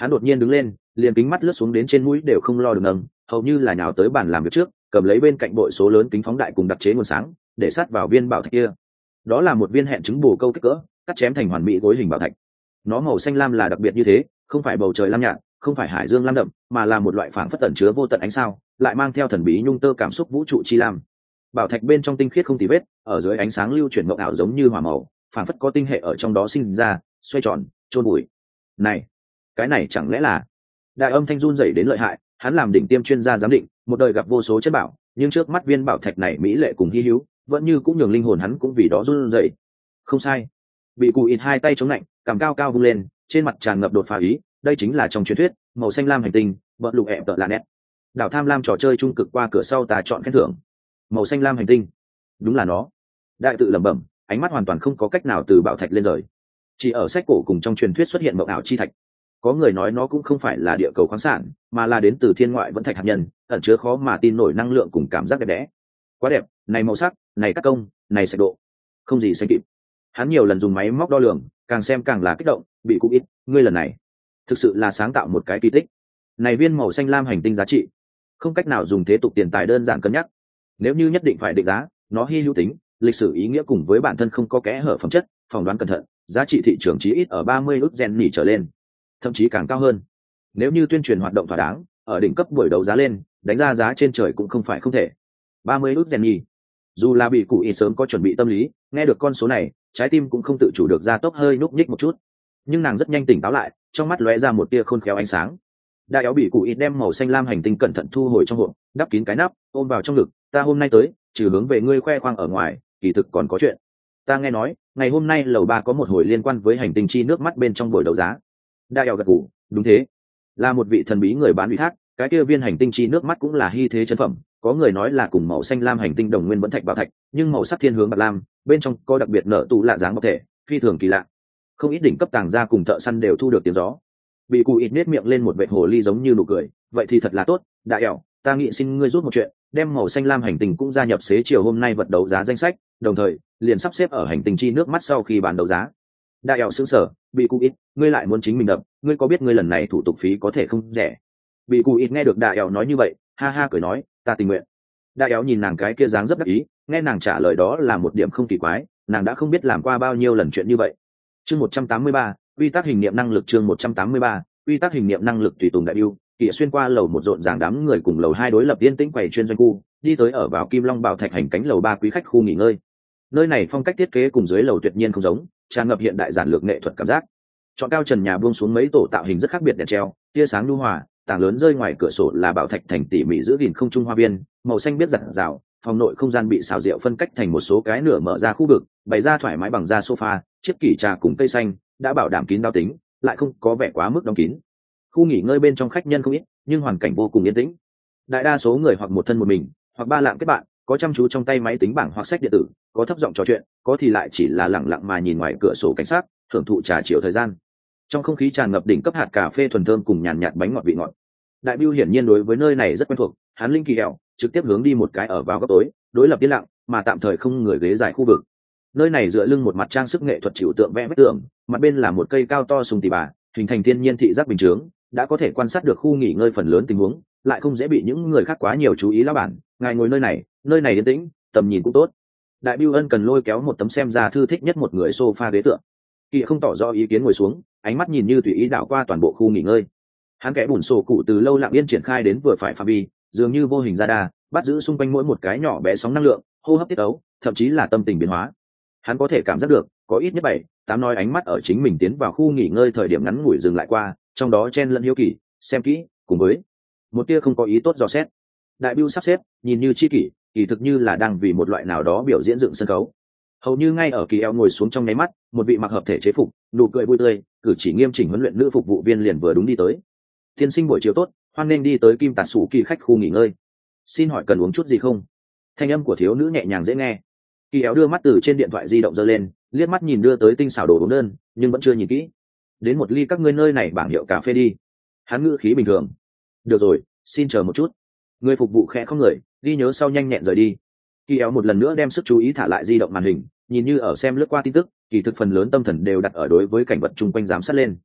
Hắn đột nhiên đứng lên, liền kính mắt lướt xuống đến trên mũi đều không lo được nâng, hầu như là nhào tới bàn làm việc trước, cầm lấy bên cạnh bội số lớn kính phóng đại cùng đặc chế nguồn sáng, để sát vào viên bảo thạch kia. Đó là một viên hẹn trứng bồ câu kích cỡ, cắt chém thành hoàn mỹ gối hình bảo thạch. Nó màu xanh lam là đặc biệt như thế, không phải bầu trời lam nhạt, không phải hải dương lam đậm, mà là một loại phảng phất tẩn chứa vô tận ánh sao, lại mang theo thần bí nhung tơ cảm xúc vũ trụ chi lam. Bảo thạch bên trong tinh khiết không tì vết, ở dưới ánh sáng lưu chuyển mộng ảo giống như hỏa màu, phảng phất có tinh hệ ở trong đó sinh ra, xoay tròn, chôn bụi. Này, cái này chẳng lẽ là? Đại âm thanh run rẩy đến lợi hại, hắn làm đỉnh tiêm chuyên gia giám định, một đời gặp vô số chất bảo, nhưng trước mắt viên bảo thạch này mỹ lệ cùng hi hữu, vẫn như cũng nhường linh hồn hắn cũng vì đó run rẩy. Không sai. Bị Cụ Ít hai tay chống lạnh, cằm cao cao vung lên, trên mặt tràn ngập đột phá ý, đây chính là trong truyền thuyết, màu xanh lam hành tinh, bờ lục ẹp tợ là nét. Đảo tham lam trò chơi trung cực qua cửa sau ta chọn khen thưởng. Màu xanh lam hành tinh, đúng là nó. Đại tự lẩm bẩm, ánh mắt hoàn toàn không có cách nào từ bảo thạch lên rời. Chỉ ở sách cổ cùng trong truyền thuyết xuất hiện mộng ảo chi thạch. Có người nói nó cũng không phải là địa cầu khoáng sản, mà là đến từ thiên ngoại vẫn thạch hạt nhân, ẩn chứa khó mà tin nổi năng lượng cùng cảm giác đẹp đẽ. Quá đẹp, này màu sắc, này cắt công, này sạch độ, không gì sánh kịp. Hắn nhiều lần dùng máy móc đo lường, càng xem càng là kích động, bị Cụ Ít, ngươi lần này thực sự là sáng tạo một cái kỳ tích. Này viên màu xanh lam hành tinh giá trị, không cách nào dùng thế tục tiền tài đơn giản cân nhắc. Nếu như nhất định phải định giá, nó hy hữu tính, lịch sử ý nghĩa cùng với bản thân không có kẽ hở phẩm chất, phỏng đoán cẩn thận, giá trị thị trường chí ít ở ba mươi ức gen nỉ trở lên, thậm chí càng cao hơn. Nếu như tuyên truyền hoạt động thỏa đáng, ở đỉnh cấp buổi đấu giá lên, đánh ra giá trên trời cũng không phải không thể. ba mươi ức gen nỉ. Dù là bị Cụ Ít sớm có chuẩn bị tâm lý, nghe được con số này, trái tim cũng không tự chủ được ra tốc hơi núp nhích một chút. Nhưng nàng rất nhanh tỉnh táo lại, trong mắt lóe ra một tia khôn khéo ánh sáng. Đại éo bị Cụ Ít đem màu xanh lam hành tinh cẩn thận thu hồi trong hộp, đắp kín cái nắp, ôm vào trong ngực, ta hôm nay tới, trừ hướng về ngươi khoe khoang ở ngoài, kỳ thực còn có chuyện. Ta nghe nói, ngày hôm nay lầu ba có một hồi liên quan với hành tinh chi nước mắt bên trong buổi đấu giá. Đại éo gật gù, đúng thế, là một vị thần bí người bán ủy thác, cái kia viên hành tinh chi nước mắt cũng là hy thế chân phẩm, có người nói là cùng màu xanh lam hành tinh đồng nguyên vẫn thạch bảo thạch, nhưng màu sắc thiên hướng bạc lam, bên trong có đặc biệt nở tụ lạ dáng bọc thể, phi thường kỳ lạ. Không ít đỉnh cấp tàng gia cùng thợ săn đều thu được tiếng gió. Bị Cụ Ít nết miệng lên một vệt hồ ly giống như nụ cười, vậy thì thật là tốt, Đại éo, ta nghĩ xin ngươi giúp một chuyện, đem màu xanh lam hành tinh cũng gia nhập xế chiều hôm nay vật đấu giá danh sách, đồng thời liền sắp xếp ở hành tinh chi nước mắt sau khi bán đấu giá. Đại éo sững sờ, Bị Cụ Ít, ngươi lại muốn chính mình đập, ngươi có biết ngươi lần này thủ tục phí có thể không rẻ? Bị Cụ Ít nghe được Đại éo nói như vậy, ha ha cười nói, ta tình nguyện. Đại éo nhìn nàng cái kia dáng rất đắc ý, nghe nàng trả lời đó là một điểm không kỳ quái, nàng đã không biết làm qua bao nhiêu lần chuyện như vậy. Chương một trăm tám mươi ba, quy tắc hình niệm năng lực chương một trăm tám mươi ba, quy tắc hình niệm năng lực tùy tùng đại biêu, Kỵ xuyên qua lầu một rộn ràng đám người cùng lầu hai đối lập yên tĩnh quầy chuyên doanh khu, đi tới ở vào Kim Long Bảo Thạch hành cánh lầu ba quý khách khu nghỉ ngơi. Nơi này phong cách thiết kế cùng dưới lầu tuyệt nhiên không giống, tràn ngập hiện đại giản lược nghệ thuật cảm giác. Chọn cao trần nhà buông xuống mấy tổ tạo hình rất khác biệt đèn treo, tia sáng nhu hòa, tảng lớn rơi ngoài cửa sổ là bảo thạch thành tỉ mỉ giữ gìn không trung hoa viên, màu xanh biết rạng rào, phòng nội không gian bị xào rượu phân cách thành một số cái nửa mở ra khu vực, bày ra thoải mái bằng da sofa, chiếc kỷ trà cùng cây xanh, đã bảo đảm kín đáo tính, lại không có vẻ quá mức đóng kín. Khu nghỉ ngơi bên trong khách nhân không ít, nhưng hoàn cảnh vô cùng yên tĩnh. Đại đa số người hoặc một thân một mình, hoặc ba lạng kết bạn, có chăm chú trong tay máy tính bảng hoặc sách điện tử, có thấp giọng trò chuyện, có thì lại chỉ là lặng lặng mà nhìn ngoài cửa sổ cảnh sát, thưởng thụ trà chiều thời gian. Trong không khí tràn ngập đỉnh cấp hạt cà phê thuần thơm cùng nhàn nhạt bánh ngọt vị ngọt. Đại Bưu hiển nhiên đối với nơi này rất quen thuộc, hắn linh kỳ hẹo, trực tiếp hướng đi một cái ở vào góc tối, đối lập yên lặng, mà tạm thời không người ghế dài khu vực. Nơi này dựa lưng một mặt trang sức nghệ thuật chịu tượng vẽ vách tường, mặt bên là một cây cao to sùng tỉ bà, hình thành thiên nhiên thị giác bình chướng, đã có thể quan sát được khu nghỉ ngơi phần lớn tình huống, lại không dễ bị những người khác quá nhiều chú ý lão bản, ngài ngồi nơi này, nơi này yên tĩnh, tầm nhìn cũng tốt. Đại Bưu ân cần lôi kéo một tấm xem ra thư thích nhất một người sofa ghế tựa. Kỳ không tỏ rõ ý kiến ngồi xuống, ánh mắt nhìn như tùy ý đảo qua toàn bộ khu nghỉ ngơi. Hắn kẽ bùn sổ cụ từ lâu lặng yên triển khai đến vừa phải phạm vi, dường như vô hình ra đa, bắt giữ xung quanh mỗi một cái nhỏ bé sóng năng lượng, hô hấp tiết ấu, thậm chí là tâm tình biến hóa. Hắn có thể cảm giác được, có ít nhất bảy, tám nói ánh mắt ở chính mình tiến vào khu nghỉ ngơi thời điểm ngắn ngủi dừng lại qua, trong đó chen lẫn hiếu kỳ, xem kỹ, cùng với một tia không có ý tốt dò xét. Đại Bưu sắp xếp, nhìn như chi kỷ, kỳ thực như là đang vì một loại nào đó biểu diễn dựng sân khấu. Hầu như ngay ở kỳ eo ngồi xuống trong nháy mắt, một vị mặc hợp thể chế phục, nụ cười vui tươi, cử chỉ nghiêm chỉnh huấn luyện nữ phục vụ viên liền vừa đúng đi tới. Tiên sinh buổi chiều tốt, hoan nên đi tới Kim Tạt Sủ Kỳ khách khu nghỉ ngơi. Xin hỏi cần uống chút gì không? Thanh âm của thiếu nữ nhẹ nhàng dễ nghe. Kỳ éo đưa mắt từ trên điện thoại di động giơ lên, liếc mắt nhìn đưa tới tinh xảo đồ uống đơn, nhưng vẫn chưa nhìn kỹ. Đến một ly các ngươi nơi này bảng hiệu cà phê đi. Hắn ngữ khí bình thường. Được rồi, xin chờ một chút. Người phục vụ khẽ không người, ghi nhớ sau nhanh nhẹn rời đi. Kỳ éo một lần nữa đem sức chú ý thả lại di động màn hình, nhìn như ở xem lướt qua tin tức, kỳ thực phần lớn tâm thần đều đặt ở đối với cảnh vật chung quanh giám sát lên.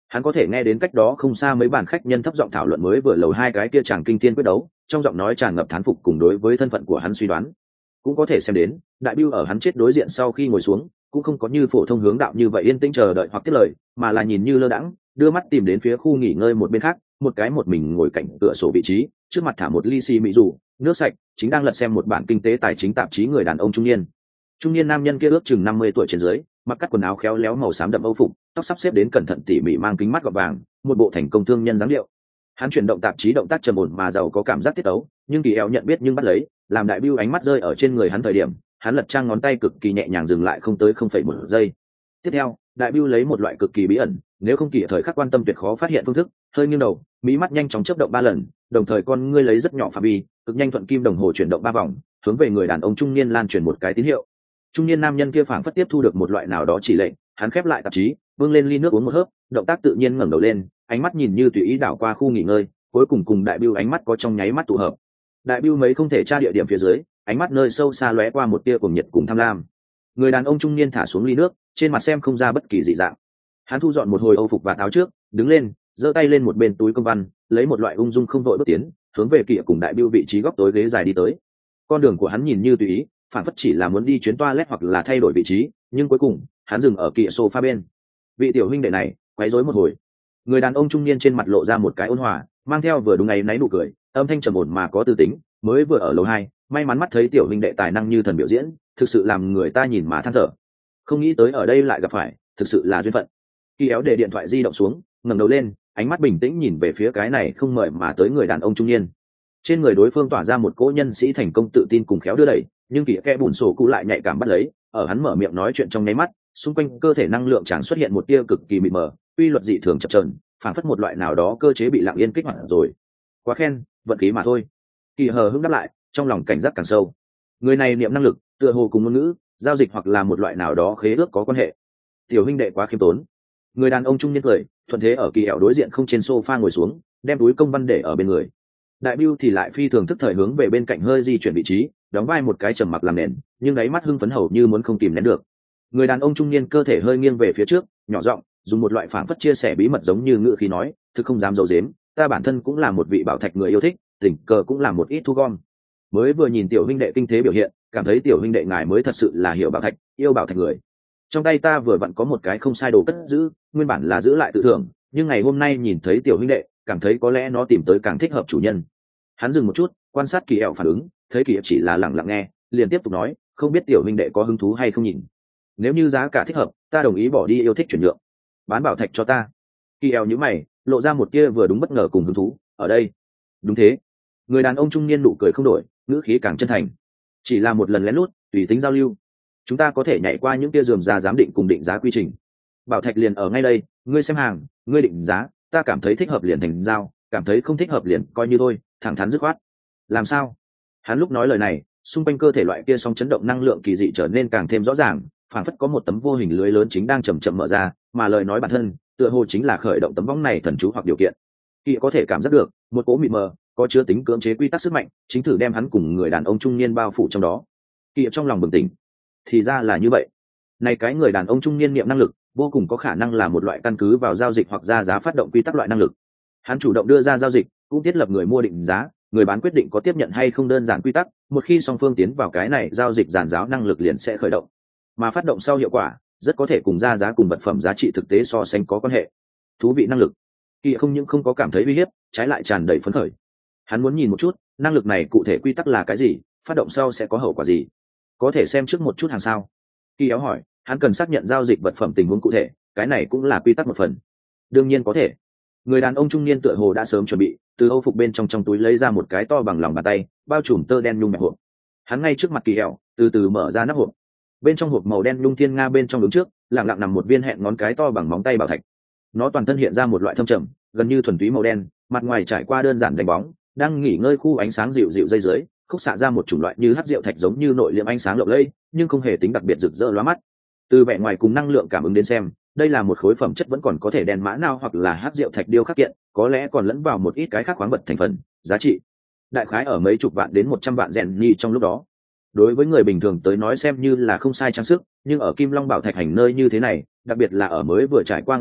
Hắn có thể nghe đến cách đó không xa mấy bàn khách nhân thấp giọng thảo luận mới vừa lầu hai cái kia chàng kinh thiên quyết đấu, trong giọng nói tràn ngập thán phục cùng đối với thân phận của hắn suy đoán. Cũng có thể xem đến đại biêu ở hắn chết đối diện sau khi ngồi xuống cũng không có như phổ thông hướng đạo như vậy yên tĩnh chờ đợi hoặc tiếp lời, mà là nhìn như lơ đãng đưa mắt tìm đến phía khu nghỉ ngơi một bên khác, một cái một mình ngồi cạnh cửa sổ vị trí, trước mặt thả một ly xì mỹ rủ nước sạch, chính đang lật xem một bản kinh tế tài chính tạp chí. Người đàn ông trung niên trung niên nam nhân kia ước chừng năm mươi tuổi trên dưới, mặc cắt quần áo khéo léo màu xám đậm âu phục, tóc sắp xếp đến cẩn thận tỉ mỉ, mang kính mắt gọt vàng, một bộ thành công thương nhân dáng điệu. Hắn chuyển động tạp chí động tác trầm ổn mà giàu có cảm giác tiết tấu, nhưng kỳ eo nhận biết nhưng bắt lấy, làm đại biêu ánh mắt rơi ở trên người hắn thời điểm, hắn lật trang ngón tay cực kỳ nhẹ nhàng dừng lại không tới không phẩy một giây. Tiếp theo, đại biêu lấy một loại cực kỳ bí ẩn, nếu không kỳ thời khắc quan tâm tuyệt khó phát hiện phương thức, hơi nghiêng đầu, mí mắt nhanh chóng chớp động ba lần, đồng thời con ngươi lấy rất nhỏ phạm vi, cực nhanh thuận kim đồng hồ chuyển động ba vòng, hướng về người đàn ông trung niên lan truyền một cái tín hiệu. Trung niên nam nhân kia phảng phất tiếp thu được một loại nào đó chỉ lệnh, hắn khép lại tạp chí, bưng lên ly nước uống một hớp, động tác tự nhiên ngẩng đầu lên, ánh mắt nhìn như tùy ý đảo qua khu nghỉ ngơi, cuối cùng cùng đại biêu ánh mắt có trong nháy mắt tụ hợp. Đại biêu mấy không thể tra địa điểm phía dưới, ánh mắt nơi sâu xa lóe qua một tia cuồng nhiệt cùng tham lam. Người đàn ông trung niên thả xuống ly nước, trên mặt xem không ra bất kỳ dị dạng. Hắn thu dọn một hồi âu phục và áo trước, đứng lên, giơ tay lên một bên túi công văn, lấy một loại ung dung không vội bước tiến, hướng về Kỷ cùng đại biêu vị trí góc tối ghế dài đi tới. Con đường của hắn nhìn như tùy ý, phản phất chỉ là muốn đi chuyến toilet hoặc là thay đổi vị trí, nhưng cuối cùng hắn dừng ở Kỷ sofa bên. Vị tiểu huynh đệ này quấy rối một hồi. Người đàn ông trung niên trên mặt lộ ra một cái ôn hòa, mang theo vừa đúng ngày náy nụ cười, âm thanh trầm ổn mà có tư tính. Mới vừa ở lầu hai, may mắn mắt thấy tiểu huynh đệ tài năng như thần biểu diễn, thực sự làm người ta nhìn mà than thở. Không nghĩ tới ở đây lại gặp phải, thực sự là duyên phận. Kỳ éo để điện thoại di động xuống, ngẩng đầu lên, ánh mắt bình tĩnh nhìn về phía cái này không mời mà tới người đàn ông trung niên. Trên người đối phương tỏa ra một cỗ nhân sĩ thành công tự tin cùng khéo đưa đẩy, nhưng kỳ kẽ bùn sổ cụ lại nhạy cảm bắt lấy, ở hắn mở miệng nói chuyện trong nháy mắt, xung quanh cơ thể năng lượng chẳng xuất hiện một tia cực kỳ mịt mờ, quy luật dị thường chập chờn, phản phất một loại nào đó cơ chế bị lặng yên kích hoạt rồi. Quá khen, vận khí mà thôi. Kỳ hờ hững đáp lại, trong lòng cảnh giác càng sâu. Người này niệm năng lực, tựa hồ cùng ngôn ngữ, giao dịch hoặc là một loại nào đó khế ước có quan hệ. Tiểu huynh đệ quá khiêm tốn. Người đàn ông trung niên cười, thuận thế ở kỳ hẻo đối diện không trên sofa ngồi xuống, đem túi công văn để ở bên người. Đại Bưu thì lại phi thường thức thời hướng về bên cạnh hơi di chuyển vị trí, đóng vai một cái trầm mặc làm nền, nhưng đáy mắt hưng phấn hầu như muốn không kìm nén được. Người đàn ông trung niên cơ thể hơi nghiêng về phía trước, nhỏ giọng dùng một loại phảng phất chia sẻ bí mật giống như ngữ khí nói, thực không dám giấu giếm, ta bản thân cũng là một vị bảo thạch người yêu thích, tình cờ cũng là một ít thu gom. Mới vừa nhìn tiểu huynh đệ kinh thế biểu hiện, cảm thấy tiểu huynh đệ ngài mới thật sự là hiểu bảo thạch, yêu bảo thạch người. Trong tay ta vừa vặn có một cái không sai đồ cất giữ, nguyên bản là giữ lại tự thưởng, nhưng ngày hôm nay nhìn thấy tiểu huynh đệ, cảm thấy có lẽ nó tìm tới càng thích hợp chủ nhân. Hắn dừng một chút, quan sát Kỳ ẻo phản ứng, thấy Kỳ ẻo chỉ là lặng lặng nghe, liền tiếp tục nói, không biết tiểu huynh đệ có hứng thú hay không nhìn. Nếu như giá cả thích hợp, ta đồng ý bỏ đi yêu thích chuyển nhượng. Bán bảo thạch cho ta. Kỳ ẻo nhíu mày, lộ ra một tia vừa đúng bất ngờ cùng hứng thú, ở đây. Đúng thế. Người đàn ông trung niên nụ cười không đổi, ngữ khí càng chân thành. Chỉ là một lần lén lút, tùy tính giao lưu. Chúng ta có thể nhảy qua những tia rườm rà giám định cùng định giá quy trình. Bảo thạch liền ở ngay đây, ngươi xem hàng, ngươi định giá, ta cảm thấy thích hợp liền thành giao, cảm thấy không thích hợp liền coi như thôi, thẳng thắn dứt khoát. Làm sao? Hắn lúc nói lời này, xung quanh cơ thể loại kia sóng chấn động năng lượng kỳ dị trở nên càng thêm rõ ràng, phảng phất có một tấm vô hình lưới lớn chính đang chậm chậm mở ra, mà lời nói bản thân, tựa hồ chính là khởi động tấm vong này thần chú hoặc điều kiện. Kỳ có thể cảm giác được, một cỗ mịt mờ, có chứa tính cưỡng chế quy tắc sức mạnh, chính thử đem hắn cùng người đàn ông trung niên bao phủ trong đó. Kỳ trong lòng bừng tỉnh, thì ra là như vậy. Này cái người đàn ông trung niên niệm năng lực, vô cùng có khả năng là một loại căn cứ vào giao dịch hoặc ra giá phát động quy tắc loại năng lực. Hắn chủ động đưa ra giao dịch, cũng thiết lập người mua định giá, người bán quyết định có tiếp nhận hay không đơn giản quy tắc, một khi song phương tiến vào cái này giao dịch giản giáo năng lực liền sẽ khởi động. Mà phát động sau hiệu quả, rất có thể cùng ra giá cùng vật phẩm giá trị thực tế so sánh có quan hệ. Thú vị năng lực. Kỳ không những không có cảm thấy uy hiếp, trái lại tràn đầy phấn khởi. Hắn muốn nhìn một chút, năng lực này cụ thể quy tắc là cái gì, phát động sau sẽ có hậu quả gì. Có thể xem trước một chút hàng sao? Kỳ éo hỏi, hắn cần xác nhận giao dịch vật phẩm tình huống cụ thể, cái này cũng là quy tắc một phần. Đương nhiên có thể. Người đàn ông trung niên tựa hồ đã sớm chuẩn bị, từ âu phục bên trong trong túi lấy ra một cái to bằng lòng bàn tay, bao trùm tơ đen nhung mẹp hộp. Hắn ngay trước mặt Kỳ éo, từ từ mở ra nắp hộp. Bên trong hộp màu đen nhung thiên nga bên trong đứng trước, lặng lặng nằm một viên hẹn ngón cái to bằng móng tay bảo thạch. Nó toàn thân hiện ra một loại thâm trầm, gần như thuần túy màu đen, mặt ngoài trải qua đơn giản đánh bóng, đang nghỉ ngơi khu ánh sáng dịu dịu dây dưới, khúc xạ ra một chủng loại như hắc rượu thạch giống như nội liệm ánh sáng lộng lẫy, nhưng không hề tính đặc biệt rực rỡ lóa mắt. Từ vẻ ngoài cùng năng lượng cảm ứng đến xem, đây là một khối phẩm chất vẫn còn có thể đèn mã nào hoặc là hắc rượu thạch điêu khắc kiện, có lẽ còn lẫn vào một ít cái khác khoáng vật thành phần, giá trị đại khái ở mấy chục vạn đến một trăm vạn rèn nhì trong lúc đó. Đối với người bình thường tới nói xem như là không sai trang sức, nhưng ở Kim Long Bảo Thạch hành nơi như thế này, đặc biệt là ở mới vừa trải qua ngàn vạn,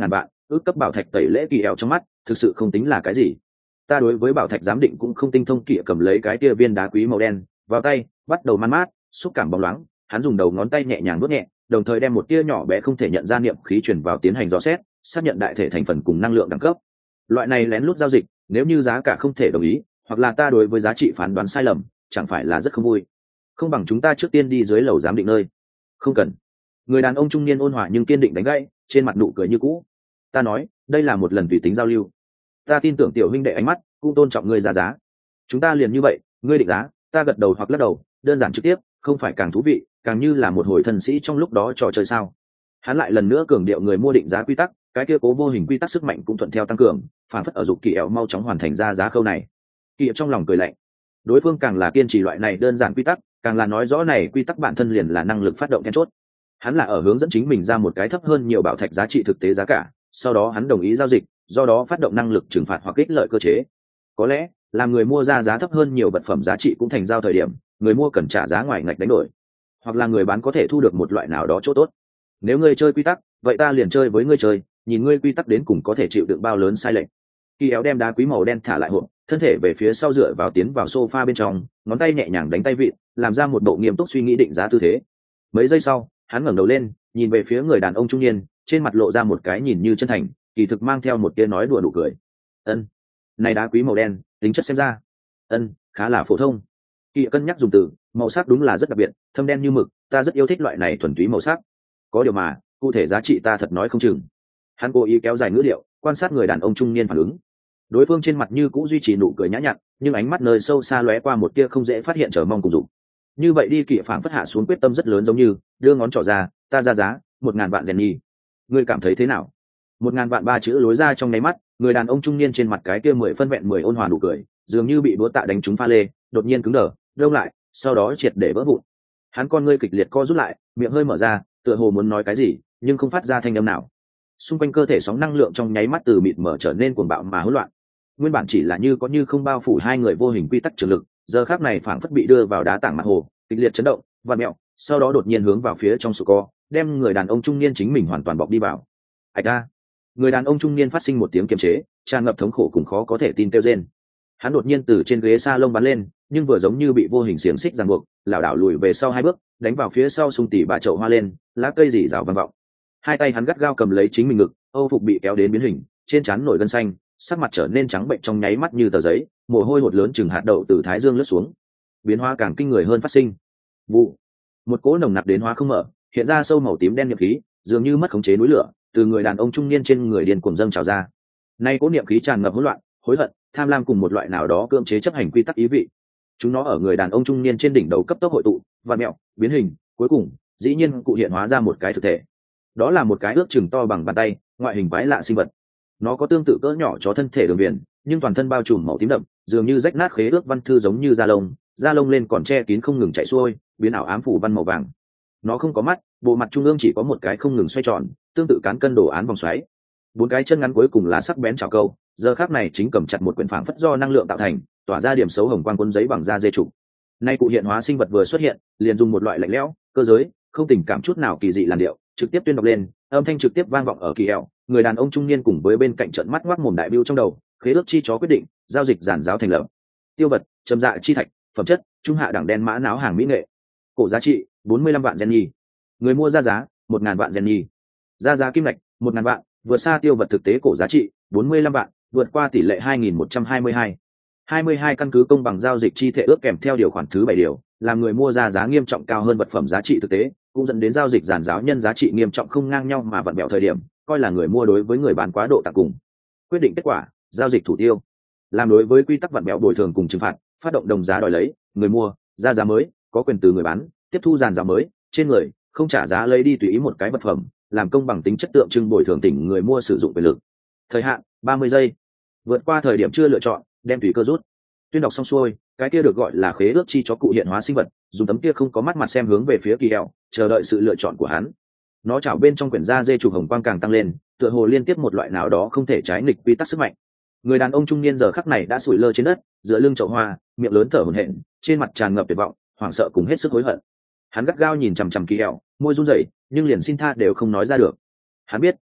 ước cấp bảo thạch tẩy lễ kỳ eo trong mắt thực sự không tính là cái gì. Ta đối với bảo thạch giám định cũng không tinh thông, kỵ cầm lấy cái tia viên đá quý màu đen vào tay, bắt đầu man mát, xúc cảm bóng loáng. Hắn dùng đầu ngón tay nhẹ nhàng vuốt nhẹ, đồng thời đem một tia nhỏ bé không thể nhận ra niệm khí truyền vào tiến hành dò xét, xác nhận đại thể thành phần cùng năng lượng đẳng cấp. Loại này lén lút giao dịch, nếu như giá cả không thể đồng ý, hoặc là ta đối với giá trị phán đoán sai lầm, chẳng phải là rất không vui. Không bằng chúng ta trước tiên đi dưới lầu giám định nơi. Không cần. Người đàn ông trung niên ôn hòa nhưng kiên định đánh gãy, trên mặt nụ cười như cũ. Ta nói, đây là một lần tùy tính giao lưu. Ta tin tưởng tiểu huynh đệ ánh mắt, cũng tôn trọng ngươi ra giá. Chúng ta liền như vậy, ngươi định giá, ta gật đầu hoặc lắc đầu, đơn giản trực tiếp, không phải càng thú vị, càng như là một hồi thần sĩ trong lúc đó trò chơi sao. Hắn lại lần nữa cường điệu người mua định giá quy tắc, cái kia cố vô hình quy tắc sức mạnh cũng thuận theo tăng cường, phản phất ở dục kỳ ẻo mau chóng hoàn thành ra giá khâu này. Kỳ ẻo trong lòng cười lạnh, đối phương càng là kiên trì loại này đơn giản quy tắc, càng là nói rõ này quy tắc bản thân liền là năng lực phát động then chốt. Hắn là ở hướng dẫn chính mình ra một cái thấp hơn nhiều bảo thạch giá trị thực tế giá cả, sau đó hắn đồng ý giao dịch, do đó phát động năng lực trừng phạt hoặc ích lợi cơ chế. Có lẽ làm người mua ra giá thấp hơn nhiều vật phẩm giá trị cũng thành giao thời điểm, người mua cần trả giá ngoài ngạch đánh đổi, hoặc là người bán có thể thu được một loại nào đó chỗ tốt. Nếu ngươi chơi quy tắc, vậy ta liền chơi với ngươi chơi, nhìn ngươi quy tắc đến cùng có thể chịu đựng bao lớn sai lệch. Kỳ éo đem đá quý màu đen thả lại hộp, thân thể về phía sau dựa vào tiến vào sofa bên trong, ngón tay nhẹ nhàng đánh tay vịn, làm ra một bộ nghiêm túc suy nghĩ định giá tư thế. Mấy giây sau, hắn ngẩng đầu lên, nhìn về phía người đàn ông trung niên, trên mặt lộ ra một cái nhìn như chân thành, kỳ thực mang theo một tia nói đùa nụ cười. Ân, này đá quý màu đen, tính chất xem ra, ân, khá là phổ thông. Kỳ cân nhắc dùng từ, màu sắc đúng là rất đặc biệt, thâm đen như mực, ta rất yêu thích loại này thuần túy màu sắc. Có điều mà, cụ thể giá trị ta thật nói không chừng. Hắn cố ý kéo dài ngữ điệu, quan sát người đàn ông trung niên phản ứng. Đối phương trên mặt như cũ duy trì nụ cười nhã nhặn, nhưng ánh mắt nơi sâu xa lóe qua một tia không dễ phát hiện chờ mong cùng dục. Như vậy đi, Kỵ phảng phất hạ xuống quyết tâm rất lớn, giống như đưa ngón trỏ ra, ta ra giá một ngàn vạn rèn nhi, ngươi cảm thấy thế nào? Một ngàn vạn ba chữ lối ra trong nháy mắt, người đàn ông trung niên trên mặt cái kia mười phân vẹn mười ôn hòa nụ cười, dường như bị búa tạ đánh trúng pha lê, đột nhiên cứng đờ, đông lại, sau đó triệt để vỡ vụn. Hắn con ngươi kịch liệt co rút lại, miệng hơi mở ra, tựa hồ muốn nói cái gì, nhưng không phát ra thanh âm nào. Xung quanh cơ thể sóng năng lượng trong nháy mắt từ mịt mở trở nên cuồng bạo mà hỗn loạn. Nguyên bản chỉ là như có như không bao phủ hai người vô hình quy tắc trường lực, giờ khắc này phảng phất bị đưa vào đá tảng mặt hồ, kịch liệt chấn động, vặn mèo, sau đó đột nhiên hướng vào phía trong sụp co, đem người đàn ông trung niên chính mình hoàn toàn bọc đi vào. Ảch a! Người đàn ông trung niên phát sinh một tiếng kiềm chế, tràn ngập thống khổ cùng khó có thể tin kêu rên. Hắn đột nhiên từ trên ghế salon bắn lên, nhưng vừa giống như bị vô hình xiềng xích ràng buộc, lảo đảo lùi về sau hai bước, đánh vào phía sau xung tỉ bà chậu hoa lên, lá cây rỉ rào vang vọng. Hai tay hắn gắt gao cầm lấy chính mình ngực, âu phục bị kéo đến biến hình, trên trán nổi gân xanh, sắc mặt trở nên trắng bệnh trong nháy mắt như tờ giấy, mồ hôi hột lớn chừng hạt đậu từ thái dương lướt xuống. Biến hóa càng kinh người hơn phát sinh. Vụ, một cỗ nồng nặc đến hóa không mở, hiện ra sâu màu tím đen niệm khí, dường như mất khống chế núi lửa, từ người đàn ông trung niên trên người điên cuồng dâng trào ra. Nay cỗ niệm khí tràn ngập hỗn loạn, hối hận, tham lam cùng một loại nào đó cưỡng chế chấp hành quy tắc ý vị. Chúng nó ở người đàn ông trung niên trên đỉnh đầu cấp tốc hội tụ, vặn mèo, biến hình, cuối cùng, dĩ nhiên cụ hiện hóa ra một cái thực thể. Đó là một cái ước chừng to bằng bàn tay, ngoại hình quái lạ sinh vật. Nó có tương tự cỡ nhỏ chó thân thể đường viền, nhưng toàn thân bao trùm màu tím đậm, dường như rách nát khế ước văn thư giống như da lông, da lông lên còn che kín không ngừng chạy xuôi, biến ảo ám phủ văn màu vàng. Nó không có mắt, bộ mặt trung ương chỉ có một cái không ngừng xoay tròn, tương tự cán cân đồ án vòng xoáy. Bốn cái chân ngắn cuối cùng là sắc bén chảo câu, giờ khắc này chính cầm chặt một quyển phảng phất do năng lượng tạo thành, tỏa ra điểm xấu hồng quang cuốn giấy bằng da dê trục. Nay cụ hiện hóa sinh vật vừa xuất hiện, liền dùng một loại lạnh lẽo, cơ giới, không tình cảm chút nào kỳ dị làn điệu, trực tiếp tuyên đọc lên, âm thanh trực tiếp vang vọng ở kỳ eo. Người đàn ông trung niên cùng với bên cạnh trận mắt ngoác mồm đại bưu trong đầu, khế ước chi chó quyết định, giao dịch giản giáo thành lập. Tiêu vật, trầm dạ chi thạch, phẩm chất, trung hạ đẳng đen mã náo hàng mỹ nghệ. Cổ giá trị, bốn mươi lăm vạn gen nhi. Người mua ra giá, một ngàn vạn gen nhi. Ra giá kim ngạch, một ngàn vạn, vượt xa tiêu vật thực tế cổ giá trị, bốn mươi lăm vạn, vượt qua tỷ lệ hai nghìn một trăm hai mươi hai. hai mươi hai căn cứ công bằng giao dịch chi thể ước kèm theo điều khoản thứ bảy điều, làm người mua ra giá nghiêm trọng cao hơn vật phẩm giá trị thực tế, cũng dẫn đến giao dịch giản giáo nhân giá trị nghiêm trọng không ngang nhau mà vặn bẹo thời điểm, coi là người mua đối với người bán quá độ tặng cùng. Quyết định kết quả, giao dịch thủ tiêu. Làm đối với quy tắc vặn bẹo bồi thường cùng trừng phạt, phát động đồng giá đòi lấy, người mua ra giá mới, có quyền từ người bán tiếp thu giàn giá mới, trên người không trả giá lấy đi tùy ý một cái vật phẩm, làm công bằng tính chất tượng trưng bồi thường tỉnh người mua sử dụng quyền lực. Thời hạn ba mươi giây. Vượt qua thời điểm chưa lựa chọn, đem tùy cơ rút. Tuyên đọc xong xuôi, cái kia được gọi là khế ước chi chó cụ hiện hóa sinh vật, dùng tấm kia không có mắt mặt xem hướng về phía Kỳ eo, chờ đợi sự lựa chọn của hắn. Nó chảo bên trong quyển da dê trục hồng quang càng tăng lên, tựa hồ liên tiếp một loại nào đó không thể trái nghịch quy tắc sức mạnh. Người đàn ông trung niên giờ khắc này đã sủi lơ trên đất, dựa lưng chậu hoa, miệng lớn thở hổn hển, trên mặt tràn ngập tuyệt vọng, hoảng sợ cùng hết sức hối hận. Hắn gắt gao nhìn chằm chằm Kỳ eo, môi run rẩy, nhưng liền xin tha đều không nói ra được. Hắn biết,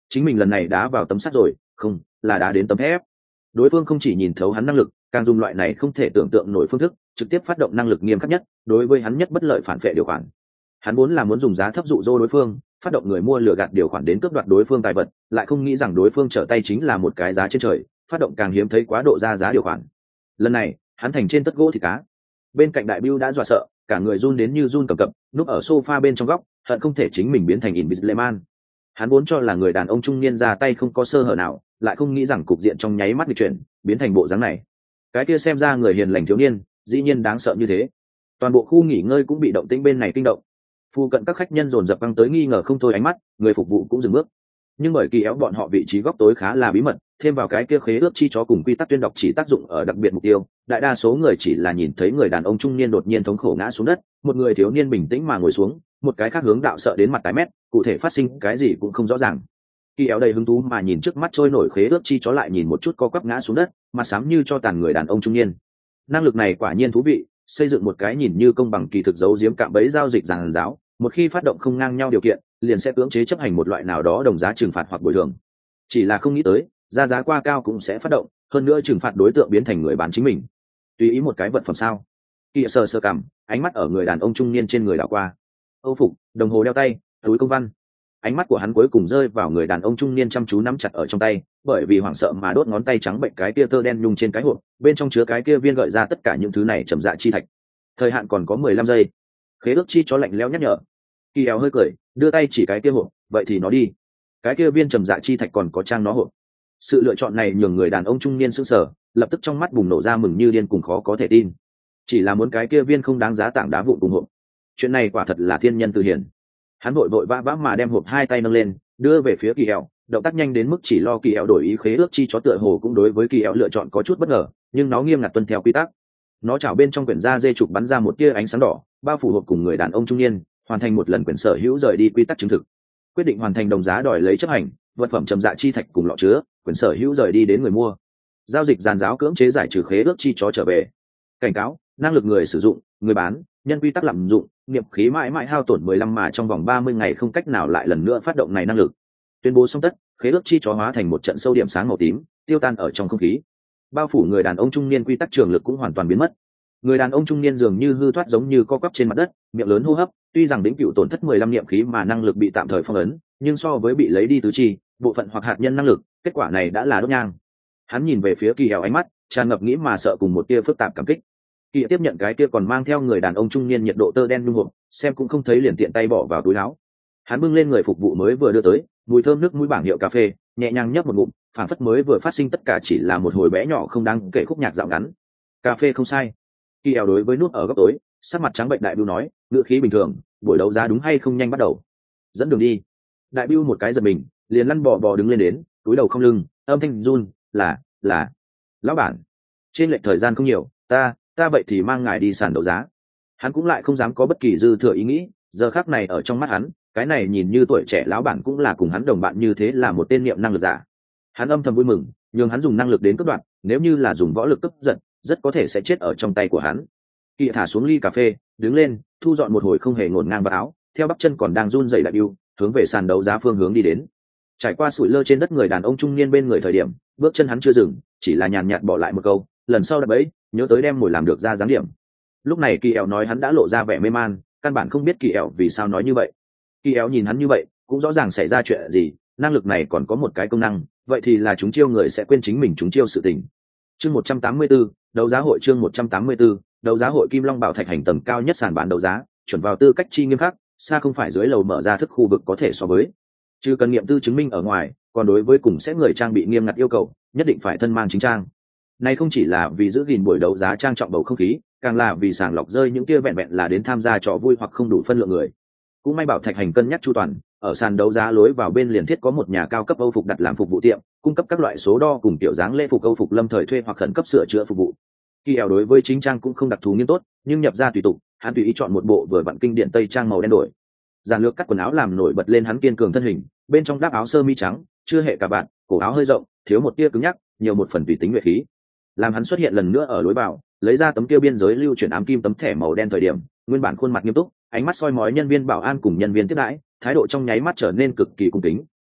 chính mình lần này đá vào tấm sắt rồi, không, là đá đến tấm thép. Đối phương không chỉ nhìn thấu hắn năng lực, càng dùng loại này không thể tưởng tượng nổi phương thức trực tiếp phát động năng lực nghiêm khắc nhất đối với hắn nhất bất lợi phản vệ điều khoản. Hắn vốn là muốn dùng giá thấp dụ dỗ đối phương, phát động người mua lừa gạt điều khoản đến cướp đoạt đối phương tài vật, lại không nghĩ rằng đối phương trở tay chính là một cái giá trên trời, phát động càng hiếm thấy quá độ ra giá điều khoản. Lần này hắn thành trên tất gỗ thì cá. Bên cạnh đại bưu đã dọa sợ, cả người run đến như run cầm cập, núp ở sofa bên trong góc, hận không thể chính mình biến thành Invisible Man. Hắn vốn cho là người đàn ông trung niên ra tay không có sơ hở nào, lại không nghĩ rằng cục diện trong nháy mắt bị chuyển, biến thành bộ dáng này. Cái kia xem ra người hiền lành thiếu niên, dĩ nhiên đáng sợ như thế. Toàn bộ khu nghỉ ngơi cũng bị động tĩnh bên này kinh động. Phu cận các khách nhân dồn dập căng tới nghi ngờ không thôi ánh mắt, người phục vụ cũng dừng bước. Nhưng bởi kỳ éo bọn họ vị trí góc tối khá là bí mật, thêm vào cái kia khế ước chi chó cùng quy tắc tuyên đọc chỉ tác dụng ở đặc biệt mục tiêu, đại đa số người chỉ là nhìn thấy người đàn ông trung niên đột nhiên thống khổ ngã xuống đất, một người thiếu niên bình tĩnh mà ngồi xuống, một cái khác hướng đạo sợ đến mặt tái mét, cụ thể phát sinh cái gì cũng không rõ ràng. Kỳ éo đầy hứng thú mà nhìn trước mắt trôi nổi khế ước chi chó, lại nhìn một chút co quắp ngã xuống đất, mặt xám như cho tàn người đàn ông trung niên. Năng lực này quả nhiên thú vị, xây dựng một cái nhìn như công bằng kỳ thực giấu giếm cạm bẫy giao dịch giàn giáo, một khi phát động không ngang nhau điều kiện, liền sẽ cưỡng chế chấp hành một loại nào đó đồng giá trừng phạt hoặc bồi thường. Chỉ là không nghĩ tới, ra giá qua cao cũng sẽ phát động, hơn nữa trừng phạt đối tượng biến thành người bán chính mình. Tùy ý một cái vật phẩm sao? Kỳ sờ sờ cằm, ánh mắt ở người đàn ông trung niên trên người đảo qua. Âu phục, đồng hồ đeo tay, túi công văn. Ánh mắt của hắn cuối cùng rơi vào người đàn ông trung niên chăm chú nắm chặt ở trong tay, bởi vì hoảng sợ mà đốt ngón tay trắng bệnh cái kia tơ đen nhung trên cái hộp, bên trong chứa cái kia viên gợi ra tất cả những thứ này trầm dạ chi thạch. Thời hạn còn có mười lăm giây. Khế ước chi chó lạnh lẽo nhắc nhở. Kỳ éo hơi cười, đưa tay chỉ cái kia hộp, vậy thì nó đi. Cái kia viên trầm dạ chi thạch còn có trang nó hộp. Sự lựa chọn này nhường người đàn ông trung niên sững sờ, lập tức trong mắt bùng nổ ra mừng như điên cùng khó có thể tin. Chỉ là muốn cái kia viên không đáng giá tảng đá vụn cùng hộp. Chuyện này quả thật là thiên nhân từ hiển. Hắn vội vội vã vã mà đem hộp hai tay nâng lên, đưa về phía Kỳ éo, động tác nhanh đến mức chỉ lo Kỳ éo đổi ý khế ước chi chó tựa hồ cũng đối với Kỳ éo lựa chọn có chút bất ngờ, nhưng nó nghiêm ngặt tuân theo quy tắc. Nó chảo bên trong quyển da dê trục bắn ra một tia ánh sáng đỏ, bao phủ hộp cùng người đàn ông trung niên, hoàn thành một lần quyền sở hữu rời đi quy tắc chứng thực. Quyết định hoàn thành đồng giá đòi lấy chấp hành, vật phẩm trầm dạ chi thạch cùng lọ chứa, quyền sở hữu rời đi đến người mua. Giao dịch giàn giáo cưỡng chế giải trừ khế ước chi chó trở về. Cảnh cáo, năng lực người sử dụng, người bán, nhân quy tắc lạm dụng, nghiệp khí mãi mãi hao tổn mười lăm mà trong vòng ba mươi ngày không cách nào lại lần nữa phát động này năng lực. Tuyên bố xong tất, khế ước chi chó hóa thành một trận sâu điểm sáng màu tím, tiêu tan ở trong không khí. Bao phủ người đàn ông trung niên quy tắc trường lực cũng hoàn toàn biến mất. Người đàn ông trung niên dường như hư thoát giống như co quắp trên mặt đất, miệng lớn hô hấp, tuy rằng đỉnh cựu tổn thất mười lăm niệm khí mà năng lực bị tạm thời phong ấn, nhưng so với bị lấy đi tứ chi, bộ phận hoặc hạt nhân năng lực, kết quả này đã là đốt nhang. Hắn nhìn về phía Kỳ éo, ánh mắt tràn ngập nghĩ mà sợ cùng một tia phức tạp cảm kích. Kỳ tiếp nhận cái kia còn mang theo người đàn ông trung niên nhiệt độ tơ đen nhung hộp, xem cũng không thấy liền tiện tay bỏ vào túi áo. Hắn bưng lên người phục vụ mới vừa đưa tới, mùi thơm nước mũi bảng hiệu cà phê, nhẹ nhàng nhấp một ngụm, phảng phất mới vừa phát sinh tất cả chỉ là một hồi bé nhỏ không đáng kể khúc nhạc dạo ngắn. Cà phê không sai. Kỳ éo đối với nút ở góc tối, sắc mặt trắng bệnh đại bưu nói, ngữ khí bình thường, buổi đấu giá đúng hay không nhanh bắt đầu. Dẫn đường đi. Đại bưu một cái giật mình, liền lăn bò bò đứng lên đến, túi đầu không lưng, âm thanh run, là, là, lão bản. Trên lệch thời gian không nhiều, ta, ta vậy thì mang ngài đi sàn đấu giá. Hắn cũng lại không dám có bất kỳ dư thừa ý nghĩ, giờ khắc này ở trong mắt hắn, cái này nhìn như tuổi trẻ lão bản cũng là cùng hắn đồng bạn như thế, là một tên niệm năng lực giả. Hắn âm thầm vui mừng, nhưng hắn dùng năng lực đến cướp đoạt, nếu như là dùng võ lực cướp giật, rất có thể sẽ chết ở trong tay của hắn. Kỳ thả xuống ly cà phê, đứng lên, thu dọn một hồi không hề ngổn ngang vào áo, theo bắp chân còn đang run rẩy đại bưu, hướng về sàn đấu giá phương hướng đi đến. Trải qua sủi lơ trên đất người đàn ông trung niên bên người thời điểm, bước chân hắn chưa dừng, chỉ là nhàn nhạt bỏ lại một câu, lần sau đập bẫy, nhớ tới đem mồi làm được ra dáng điểm. Lúc này Kỳ éo nói hắn đã lộ ra vẻ mê man, căn bản không biết Kỳ éo vì sao nói như vậy. Kỳ éo nhìn hắn như vậy, cũng rõ ràng xảy ra chuyện gì, năng lực này còn có một cái công năng, vậy thì là chúng chiêu người sẽ quên chính mình chúng chiêu sự tình. Chương một trăm tám mươi tư, đấu giá hội chương một trăm tám mươi tư, đấu giá hội Kim Long Bảo Thạch hành tầng cao nhất sàn bán đấu giá, chuẩn vào tư cách chi nghiêm khắc, xa không phải dưới lầu mở ra thức khu vực có thể so với. Chứ cần nghiệm tư chứng minh ở ngoài, còn đối với cùng sẽ người trang bị nghiêm ngặt yêu cầu, nhất định phải thân mang chính trang. Này không chỉ là vì giữ gìn buổi đấu giá trang trọng bầu không khí, càng là vì sàng lọc rơi những kia vẹn vẹn là đến tham gia trò vui hoặc không đủ phân lượng người. Cũng may Bảo Thạch hành cân nhắc chu toàn, ở sàn đấu giá lối vào bên liền thiết có một nhà cao cấp Âu phục đặt làm phục vụ tiệm, cung cấp các loại số đo cùng kiểu dáng lễ phục Âu phục lâm thời thuê hoặc khẩn cấp sửa chữa phục vụ. Kỳ éo đối với chính trang cũng không đặc thù nghiêm tốt, nhưng nhập ra tùy tục, hắn tùy ý chọn một bộ vừa vặn kinh điển tây trang màu đen đổi. Giản lược cắt quần áo làm nổi bật lên hắn kiên cường thân hình, bên trong đáp áo sơ mi trắng, chưa hệ cả bạn, cổ áo hơi rộng, thiếu một tia cứng nhắc, nhiều một phần tùy tính nhuệ khí. Làm hắn xuất hiện lần nữa ở lối vào, lấy ra tấm kia biên giới lưu chuyển ám kim tấm thẻ màu đen thời điểm, nguyên bản khuôn mặt nghiêm túc, ánh mắt soi mói nhân viên bảo an cùng nhân viên tiếp đãi, thái độ trong nháy mắt trở nên cực kỳ cung kính,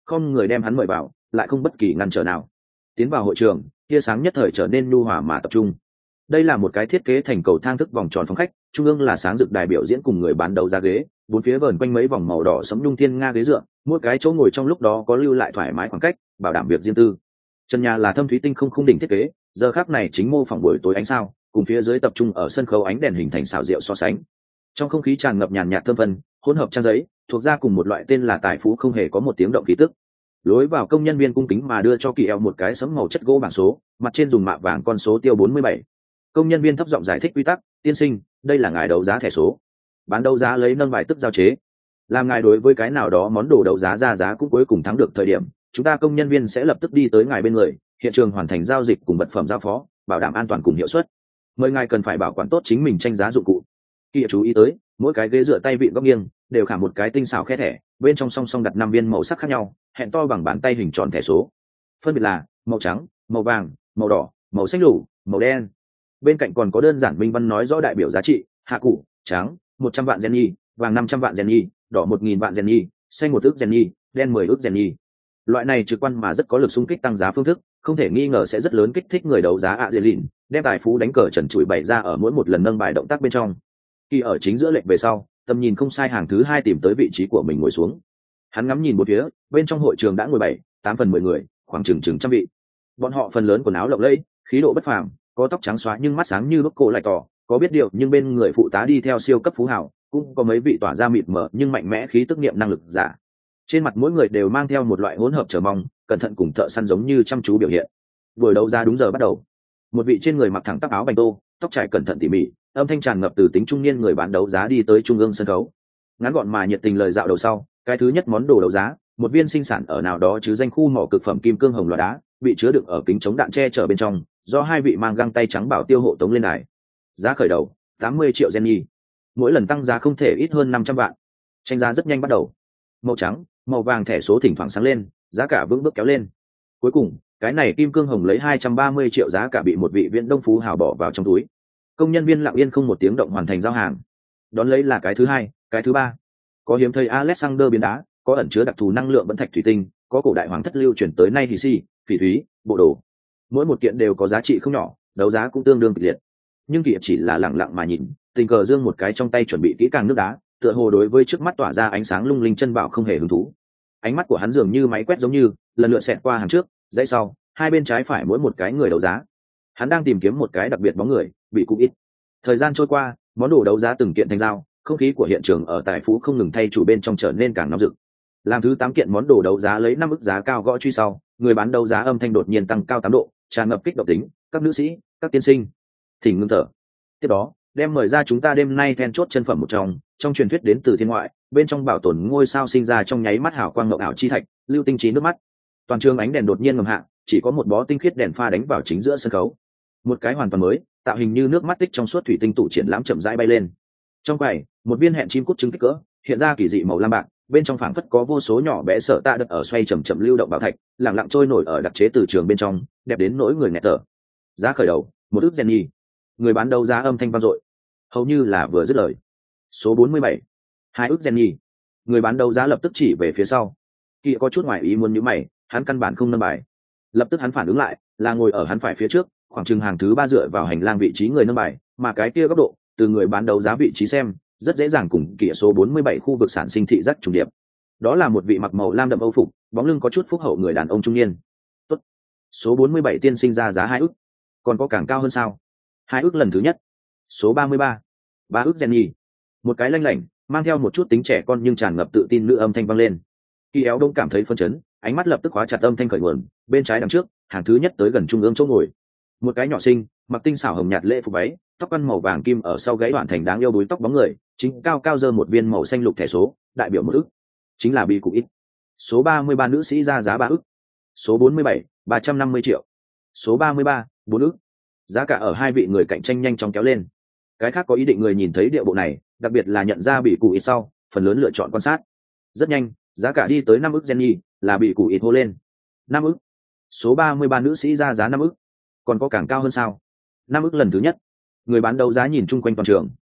không người đem hắn mời vào, lại không bất kỳ ngăn trở nào. Tiến vào hội trường, tia sáng nhất thời trở nên nhu hòa mà tập trung. Đây là một cái thiết kế thành cầu thang thức vòng tròn phòng khách, trung ương là sáng rực đài biểu diễn cùng người bán đấu giá ghế, bốn phía vờn quanh mấy vòng màu đỏ sẫm nhung thiên nga ghế dựa, mỗi cái chỗ ngồi trong lúc đó có lưu lại thoải mái khoảng cách, bảo đảm việc riêng tư. Trần nhà là thâm thúy tinh không khung đỉnh thiết kế, giờ khắc này chính mô phỏng buổi tối ánh sao, cùng phía dưới tập trung ở sân khấu ánh đèn hình thành xảo diệu so sánh. Trong không khí tràn ngập nhàn nhạt thơm vân, hỗn hợp trang giấy, thuộc ra cùng một loại tên là tài phú không hề có một tiếng động khí tức. Lối vào công nhân viên cung kính mà đưa cho Kỳ eo một cái sẫm màu chất gỗ bảng số, mặt trên dùng mạ vàng con số tiêu bốn mươi bảy. Công nhân viên thấp giọng giải thích quy tắc, tiên sinh, đây là ngài đấu giá thẻ số, bán đấu giá lấy nâng bài tức giao chế, làm ngài đối với cái nào đó món đồ đấu giá ra giá cũng cuối cùng thắng được thời điểm, chúng ta công nhân viên sẽ lập tức đi tới ngài bên người, hiện trường hoàn thành giao dịch cùng vật phẩm giao phó, bảo đảm an toàn cùng hiệu suất. Mời ngài cần phải bảo quản tốt chính mình tranh giá dụng cụ. Kỳ chú ý tới, mỗi cái ghế dựa tay vịn góc nghiêng đều khảm một cái tinh xảo khe thẻ, bên trong song song đặt năm viên màu sắc khác nhau, hẹn to bằng bàn tay hình tròn thẻ số, phân biệt là màu trắng, màu vàng, màu đỏ, màu xanh lục, màu đen. Bên cạnh còn có đơn giản minh văn nói rõ đại biểu giá trị: hạ cụ trắng một trăm vạn Jenny, vàng năm trăm vạn Jenny, đỏ một nghìn vạn Jenny, xanh một ước Jenny, đen mười ước Jenny. Loại này trực quan mà rất có lực xung kích tăng giá phương thức, không thể nghi ngờ sẽ rất lớn kích thích người đấu giá ạ dễ lìn, đem tài phú đánh cờ trần trụi bày ra ở mỗi một lần nâng bài động tác bên trong. Khi ở chính giữa lệnh về sau, tầm nhìn không sai hàng thứ hai tìm tới vị trí của mình ngồi xuống. Hắn ngắm nhìn một phía, bên trong hội trường đã ngồi bảy, tám phần mười người, khoảng chừng chừng trăm vị. Bọn họ phần lớn quần áo lộng lẫy, khí độ bất phàm, có tóc trắng xóa nhưng mắt sáng như bức cổ lại tỏ, có biết điều nhưng bên người phụ tá đi theo siêu cấp phú hào, cũng có mấy vị tỏa ra mịt mờ nhưng mạnh mẽ khí tức niệm năng lực giả. Trên mặt mỗi người đều mang theo một loại hỗn hợp chờ mong, cẩn thận cùng thợ săn giống như chăm chú biểu hiện. Buổi đấu giá đúng giờ bắt đầu. Một vị trên người mặc thẳng tắp áo bành tô, tóc trải cẩn thận tỉ mỉ, âm thanh tràn ngập từ tính trung niên người bán đấu giá đi tới trung ương sân khấu. Ngắn gọn mà nhiệt tình lời dạo đầu sau, cái thứ nhất món đồ đấu giá, một viên sinh sản ở nào đó chứ danh khu mỏ cực phẩm kim cương hồng loại đá, bị chứa đựng ở kính chống đạn che chở bên trong, do hai vị mang găng tay trắng bảo tiêu hộ tống lên đài. Giá khởi đầu tám mươi triệu Jenny, mỗi lần tăng giá không thể ít hơn năm trăm vạn. Tranh giá rất nhanh bắt đầu. Màu trắng, màu vàng thẻ số thỉnh thoảng sáng lên, giá cả vững bước kéo lên. Cuối cùng, cái này kim cương hồng lấy hai trăm ba mươi triệu giá cả bị một vị viện đông phú hào bỏ vào trong túi. Công nhân viên lặng yên không một tiếng động hoàn thành giao hàng. Đón lấy là cái thứ hai, cái thứ ba. Có hiếm thấy Alexander biến đá, có ẩn chứa đặc thù năng lượng vẫn thạch thủy tinh, có cổ đại hoàng thất lưu chuyển tới nay thì si, phỉ thúy, bộ đồ. Mỗi một kiện đều có giá trị không nhỏ, đấu giá cũng tương đương kịch liệt. Nhưng Kỳ chỉ là lặng lặng mà nhìn, tình cờ giương một cái trong tay chuẩn bị kỹ càng nước đá, tựa hồ đối với trước mắt tỏa ra ánh sáng lung linh chân bảo không hề hứng thú. Ánh mắt của hắn dường như máy quét giống như, lần lượt xẹt qua hàng trước, dãy sau, hai bên trái phải mỗi một cái người đấu giá. Hắn đang tìm kiếm một cái đặc biệt bóng người, bị cụ ít. Thời gian trôi qua, món đồ đấu giá từng kiện thành dao, không khí của hiện trường ở tài phú không ngừng thay chủ bên trong trở nên càng nóng rực. Làm thứ tám kiện món đồ đấu giá lấy năm ức giá cao gõ truy sau, người bán đấu giá âm thanh đột nhiên tăng cao tám độ, tràn ngập kích động tính: các nữ sĩ, các tiên sinh, thỉnh ngưng thở. Tiếp đó, đem mời ra chúng ta đêm nay then chốt chân phẩm một trong, trong truyền thuyết đến từ thiên ngoại, bên trong bảo tồn ngôi sao sinh ra trong nháy mắt hào quang ngọc ảo chi thạch, lưu tinh trí nước mắt. Toàn trường ánh đèn đột nhiên ngầm hạ, chỉ có một bó tinh khiết đèn pha đánh vào chính giữa sân khấu. Một cái hoàn toàn mới, tạo hình như nước mắt tích trong suốt thủy tinh tủ triển lãm chậm rãi bay lên. Trong quầy, một viên hẹn chim cút trứng kích cỡ, hiện ra kỳ dị màu lam bạc, bên trong phảng phất có vô số nhỏ bé sợ tạ đất ở xoay chậm chậm lưu động bảo thạch, lặng lặng trôi nổi ở đặc chế từ trường bên trong, đẹp đến nỗi người nghẹt thở. Giá khởi đầu, một ức Jenny. Người bán đấu giá âm thanh vang dội, hầu như là vừa dứt lời. Số bốn mươi bảy, hai ức Jenny. Người bán đấu giá lập tức chỉ về phía sau. Kỳ có chút ngoài ý muốn nhíu mày, hắn căn bản không nâng bài. Lập tức hắn phản ứng lại, là ngồi ở hắn phải phía trước, khoảng chừng hàng thứ ba dựa vào hành lang vị trí người nâng bài, mà cái kia góc độ, từ người bán đấu giá vị trí xem, rất dễ dàng cùng kỷ số bốn mươi bảy khu vực sản sinh thị giác trùng điệp. Đó là một vị mặc màu lam đậm âu phục, bóng lưng có chút phúc hậu người đàn ông trung niên. Tốt. Số bốn mươi bảy tiên sinh ra giá hai ức. Còn có càng cao hơn sao? Hai ức lần thứ nhất. Số ba mươi ba. Ba ức Jenny. Một cái lanh lảnh, mang theo một chút tính trẻ con nhưng tràn ngập tự tin nữ âm thanh vang lên. Kỳ éo đông cảm thấy phân chấn, ánh mắt lập tức khóa chặt âm thanh khởi nguồn, bên trái đằng trước, hàng thứ nhất tới gần trung ương chỗ ngồi. Một cái nhỏ xinh, mặc tinh xảo hồng nhạt lễ phục váy, tóc quăn màu vàng kim ở sau gáy đoạn thành đáng yêu búi tóc bóng người, chính cao cao giơ một viên màu xanh lục thẻ số, đại biểu một ức. Chính là bị cụ ít. Số ba mươi ba nữ sĩ ra giá ba ức. Số bốn mươi bảy, ba trăm năm mươi triệu. Số ba mươi ba, bốn ức. Giá cả ở hai vị người cạnh tranh nhanh chóng kéo lên. Cái khác có ý định người nhìn thấy địa bộ này, đặc biệt là nhận ra bị cụ ít sau, phần lớn lựa chọn quan sát. Rất nhanh, giá cả đi tới năm ức Jenny, là bị cụ ít hô lên. Năm ức. Số ba mươi ba nữ sĩ ra giá năm ức. Còn có càng cao hơn sao? Năm ức lần thứ nhất. Người bán đấu giá nhìn chung quanh toàn trường.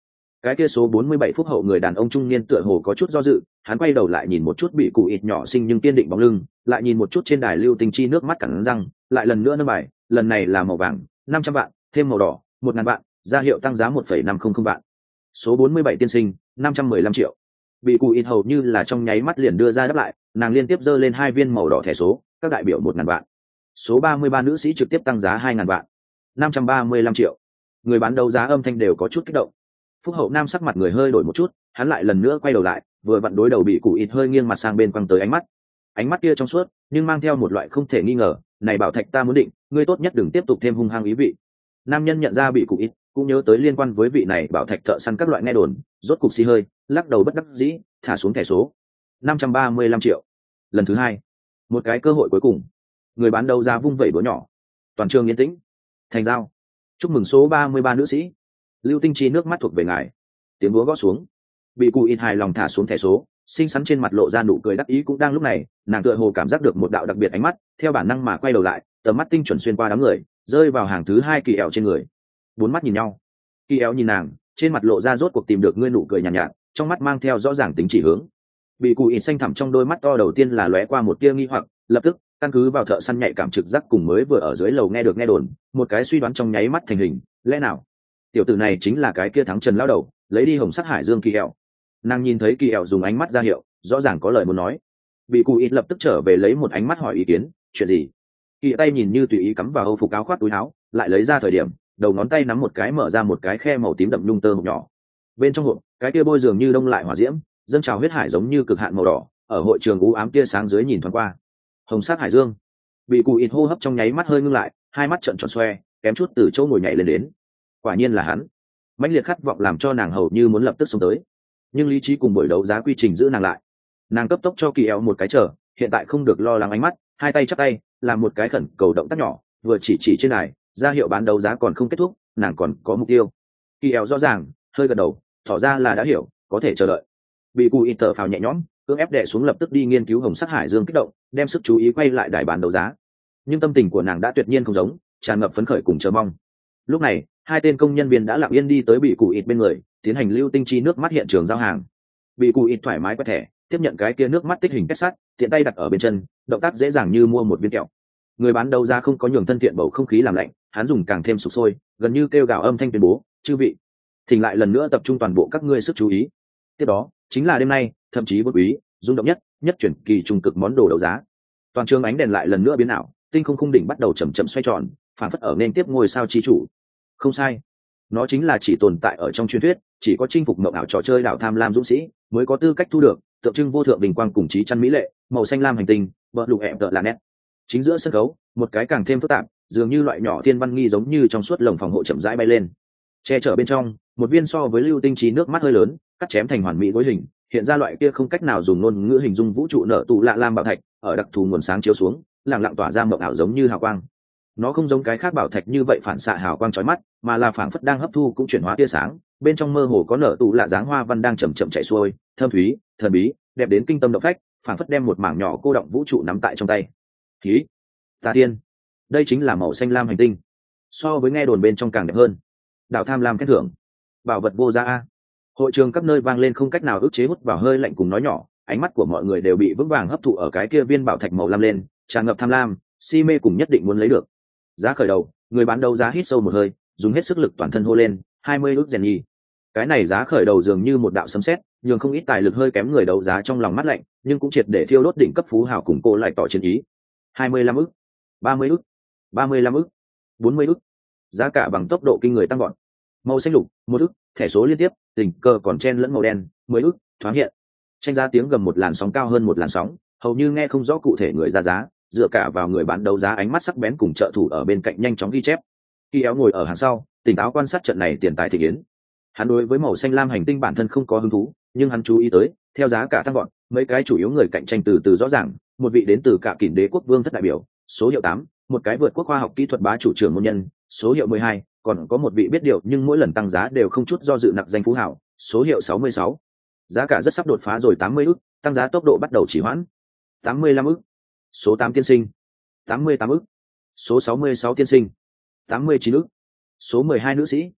Cái kia số bốn mươi bảy phúc hậu người đàn ông trung niên tựa hồ có chút do dự, hắn quay đầu lại nhìn một chút bị cụ ít nhỏ xinh nhưng kiên định bóng lưng, lại nhìn một chút trên đài Lưu Tinh Chi nước mắt cắn răng, lại lần nữa nâng bài, lần này là màu vàng, năm trăm vạn, thêm màu đỏ, một ngàn vạn, ra hiệu tăng giá một phẩy năm không không vạn. Số bốn mươi bảy tiên sinh, năm trăm mười lăm triệu. Bị cụ ít hầu như là trong nháy mắt liền đưa ra đáp lại, nàng liên tiếp giơ lên hai viên màu đỏ thẻ số, các đại biểu một ngàn vạn. Số ba mươi ba nữ sĩ trực tiếp tăng giá hai ngàn vạn, năm trăm ba mươi lăm triệu. Người bán đấu giá âm thanh đều có chút kích động. Phúc hậu nam sắc mặt người hơi đổi một chút, hắn lại lần nữa quay đầu lại, vừa vặn đối đầu bị cụ ít hơi nghiêng mặt sang bên quăng tới ánh mắt. Ánh mắt kia trong suốt, nhưng mang theo một loại không thể nghi ngờ, này bảo thạch ta muốn định, ngươi tốt nhất đừng tiếp tục thêm hung hăng ý vị. Nam nhân nhận ra bị cụ ít, cũng nhớ tới liên quan với vị này bảo thạch thợ săn các loại nghe đồn, rốt cục xì hơi, lắc đầu bất đắc dĩ, thả xuống thẻ số. năm trăm ba mươi lăm triệu. Lần thứ hai, một cái cơ hội cuối cùng. Người bán đấu giá vung vẩy búa nhỏ. Toàn trường yên tĩnh. Thành giao. Chúc mừng số ba mươi ba nữ sĩ. Lưu Tinh Chi nước mắt thuộc về ngài. Tiếng búa gõ xuống. Bị cụ ít hài lòng thả xuống thẻ số, xinh xắn trên mặt lộ ra nụ cười đắc ý. Cũng đang lúc này, nàng tựa hồ cảm giác được một đạo đặc biệt ánh mắt, theo bản năng mà quay đầu lại, tầm mắt tinh chuẩn xuyên qua đám người, rơi vào hàng thứ hai Kỳ Ẻo trên người. Bốn mắt nhìn nhau. Kỳ Ẻo nhìn nàng, trên mặt lộ ra rốt cuộc tìm được ngươi nụ cười nhàn nhạt, nhạt, trong mắt mang theo rõ ràng tính chỉ hướng. Bị cụ ít xanh thẳm trong đôi mắt to đầu tiên là lóe qua một tia nghi hoặc, lập tức căn cứ vào thợ săn nhạy cảm trực giác cùng mới vừa ở dưới lầu nghe được nghe đồn, một cái suy đoán trong nháy mắt thành hình. Lẽ nào tiểu tử này chính là cái kia thắng Trần lao đầu, lấy đi Hồng Sắc Hải Dương Kỳ Ẻo? Nàng nhìn thấy Kỳ Ẻo dùng ánh mắt ra hiệu, rõ ràng có lời muốn nói. Bị cụ ít lập tức trở về lấy một ánh mắt hỏi ý kiến. Chuyện gì? Kỳ tay nhìn như tùy ý cắm vào hâu phục áo khoác túi áo, lại lấy ra thời điểm, đầu ngón tay nắm một cái mở ra một cái khe màu tím đậm nhung tơ hộp nhỏ. Bên trong hộp, cái kia bôi dường như đông lại hỏa diễm, dâng trào huyết hải giống như cực hạn màu đỏ, ở hội trường u ám tia sáng dưới nhìn thoáng qua. Hồng Sắc Hải Dương. Bị cụ ít hô hấp trong nháy mắt hơi ngưng lại, hai mắt trợn tròn xoe, kém chút từ chỗ ngồi nhảy lên đến. Quả nhiên là hắn. Mãnh liệt khát vọng làm cho nàng hầu như muốn lập tức xông tới, nhưng lý trí cùng buổi đấu giá quy trình giữ nàng lại. Nàng cấp tốc cho Kỳ Ẻo một cái chờ, hiện tại không được lo lắng ánh mắt, hai tay chắp tay, làm một cái khẩn cầu động tác nhỏ, vừa chỉ chỉ trên này, ra hiệu bán đấu giá còn không kết thúc, nàng còn có mục tiêu. Kỳ Ẻo rõ ràng, hơi gật đầu, tỏ ra là đã hiểu, có thể chờ đợi. Bị cụ ít thở phào nhẹ nhõm, cưỡng ép đè xuống lập tức đi nghiên cứu Hồng Sắc Hải Dương kích động, đem sức chú ý quay lại đài bán đấu giá. Nhưng tâm tình của nàng đã tuyệt nhiên không giống, tràn ngập phấn khởi cùng chờ mong. Lúc này, hai tên công nhân viên đã lặng yên đi tới bị cụ ít bên người, tiến hành Lưu Tinh Chi nước mắt hiện trường giao hàng. Bị cụ ít thoải mái quét thẻ, tiếp nhận cái kia nước mắt tích hình kết sắt, tiện tay đặt ở bên chân, động tác dễ dàng như mua một viên kẹo. Người bán đấu giá không có nhường thân thiện bầu không khí làm lạnh, hắn dùng càng thêm sục sôi, gần như kêu gào âm thanh tuyên bố, chư vị, thỉnh lại lần nữa tập trung toàn bộ các ngươi sức chú ý. Tiếp đó chính là đêm nay, thậm chí bất quý, rung động nhất, nhất chuyển kỳ trung cực món đồ đấu giá. Toàn trường ánh đèn lại lần nữa biến ảo, tinh không khung đỉnh bắt đầu chậm chậm xoay tròn, phản phất ở nên tiếp ngôi sao chi chủ. Không sai, nó chính là chỉ tồn tại ở trong truyền thuyết, chỉ có chinh phục mộng ảo trò chơi đảo tham lam dũng sĩ mới có tư cách thu được, tượng trưng vô thượng bình quang cùng trí chăn mỹ lệ, màu xanh lam hành tinh, bờ lục ẹp tợ là nét. Chính giữa sân khấu, một cái càng thêm phức tạp, dường như loại nhỏ thiên văn nghi giống như trong suốt lồng phòng hộ chậm rãi bay lên. Che chở bên trong, một viên so với Lưu Tinh Trí nước mắt hơi lớn, cắt chém thành hoàn mỹ gối hình, hiện ra loại kia không cách nào dùng ngôn ngữ hình dung vũ trụ nở tụ lạ lam bảo thạch, ở đặc thù nguồn sáng chiếu xuống, lặng lặng tỏa ra mộng ảo giống như hào quang. Nó không giống cái khác bảo thạch như vậy phản xạ hào quang chói mắt, mà là phảng phất đang hấp thu cũng chuyển hóa tia sáng, bên trong mơ hồ có nở tụ lạ dáng hoa văn đang chậm chậm chảy xuôi, thơm thúy, thần bí, đẹp đến kinh tâm động phách, phảng phất đem một mảng nhỏ cô động vũ trụ nắm tại trong tay. Khí, ta tiên, đây chính là màu xanh lam hành tinh, so với nghe đồn bên trong càng đẹp hơn. Đạo tham lam khen thưởng, bảo vật vô giá a. Hội trường các nơi vang lên không cách nào ức chế hút vào hơi lạnh cùng nói nhỏ, ánh mắt của mọi người đều bị vững vàng hấp thụ ở cái kia viên bảo thạch màu lam lên, tràn ngập tham lam, si mê cùng nhất định muốn lấy được. Giá khởi đầu, người bán đấu giá hít sâu một hơi, dùng hết sức lực toàn thân hô lên, hai mươi ức rèn nhi. Cái này giá khởi đầu dường như một đạo sấm sét, nhường không ít tài lực hơi kém người đấu giá trong lòng mắt lạnh, nhưng cũng triệt để thiêu đốt đỉnh cấp phú hào cùng cô lại tỏ chiến ý. hai mươi lăm ức, ba mươi ức, ba mươi lăm ức, bốn mươi ức. Giá cả bằng tốc độ kinh người tăng vọt. Màu xanh lục, một ức, thẻ số liên tiếp, tình cờ còn chen lẫn màu đen, mười ức, thoáng hiện. Tranh giá tiếng gầm một làn sóng cao hơn một làn sóng, hầu như nghe không rõ cụ thể người ra giá, dựa cả vào người bán đấu giá ánh mắt sắc bén cùng trợ thủ ở bên cạnh nhanh chóng ghi chép. Khi éo ngồi ở hàng sau, tỉnh táo quan sát trận này tiền tài thị yến. Hắn đối với màu xanh lam hành tinh bản thân không có hứng thú, nhưng hắn chú ý tới, theo giá cả tăng vọt, mấy cái chủ yếu người cạnh tranh từ từ rõ ràng, một vị đến từ cả kỷ đế quốc vương thất đại biểu, số hiệu tám, một cái vượt quốc khoa học kỹ thuật bá chủ trưởng môn nhân, số hiệu mười hai, còn có một vị biết điều nhưng mỗi lần tăng giá đều không chút do dự nặc danh phú hảo, số hiệu sáu mươi sáu. Giá cả rất sắp đột phá rồi tám mươi ức, tăng giá tốc độ bắt đầu chỉ hoãn. tám mươi lăm ức. Số tám tiên sinh. tám mươi tám ức. Số sáu mươi sáu tiên sinh. tám mươi chín ức. Số mười hai nữ sĩ.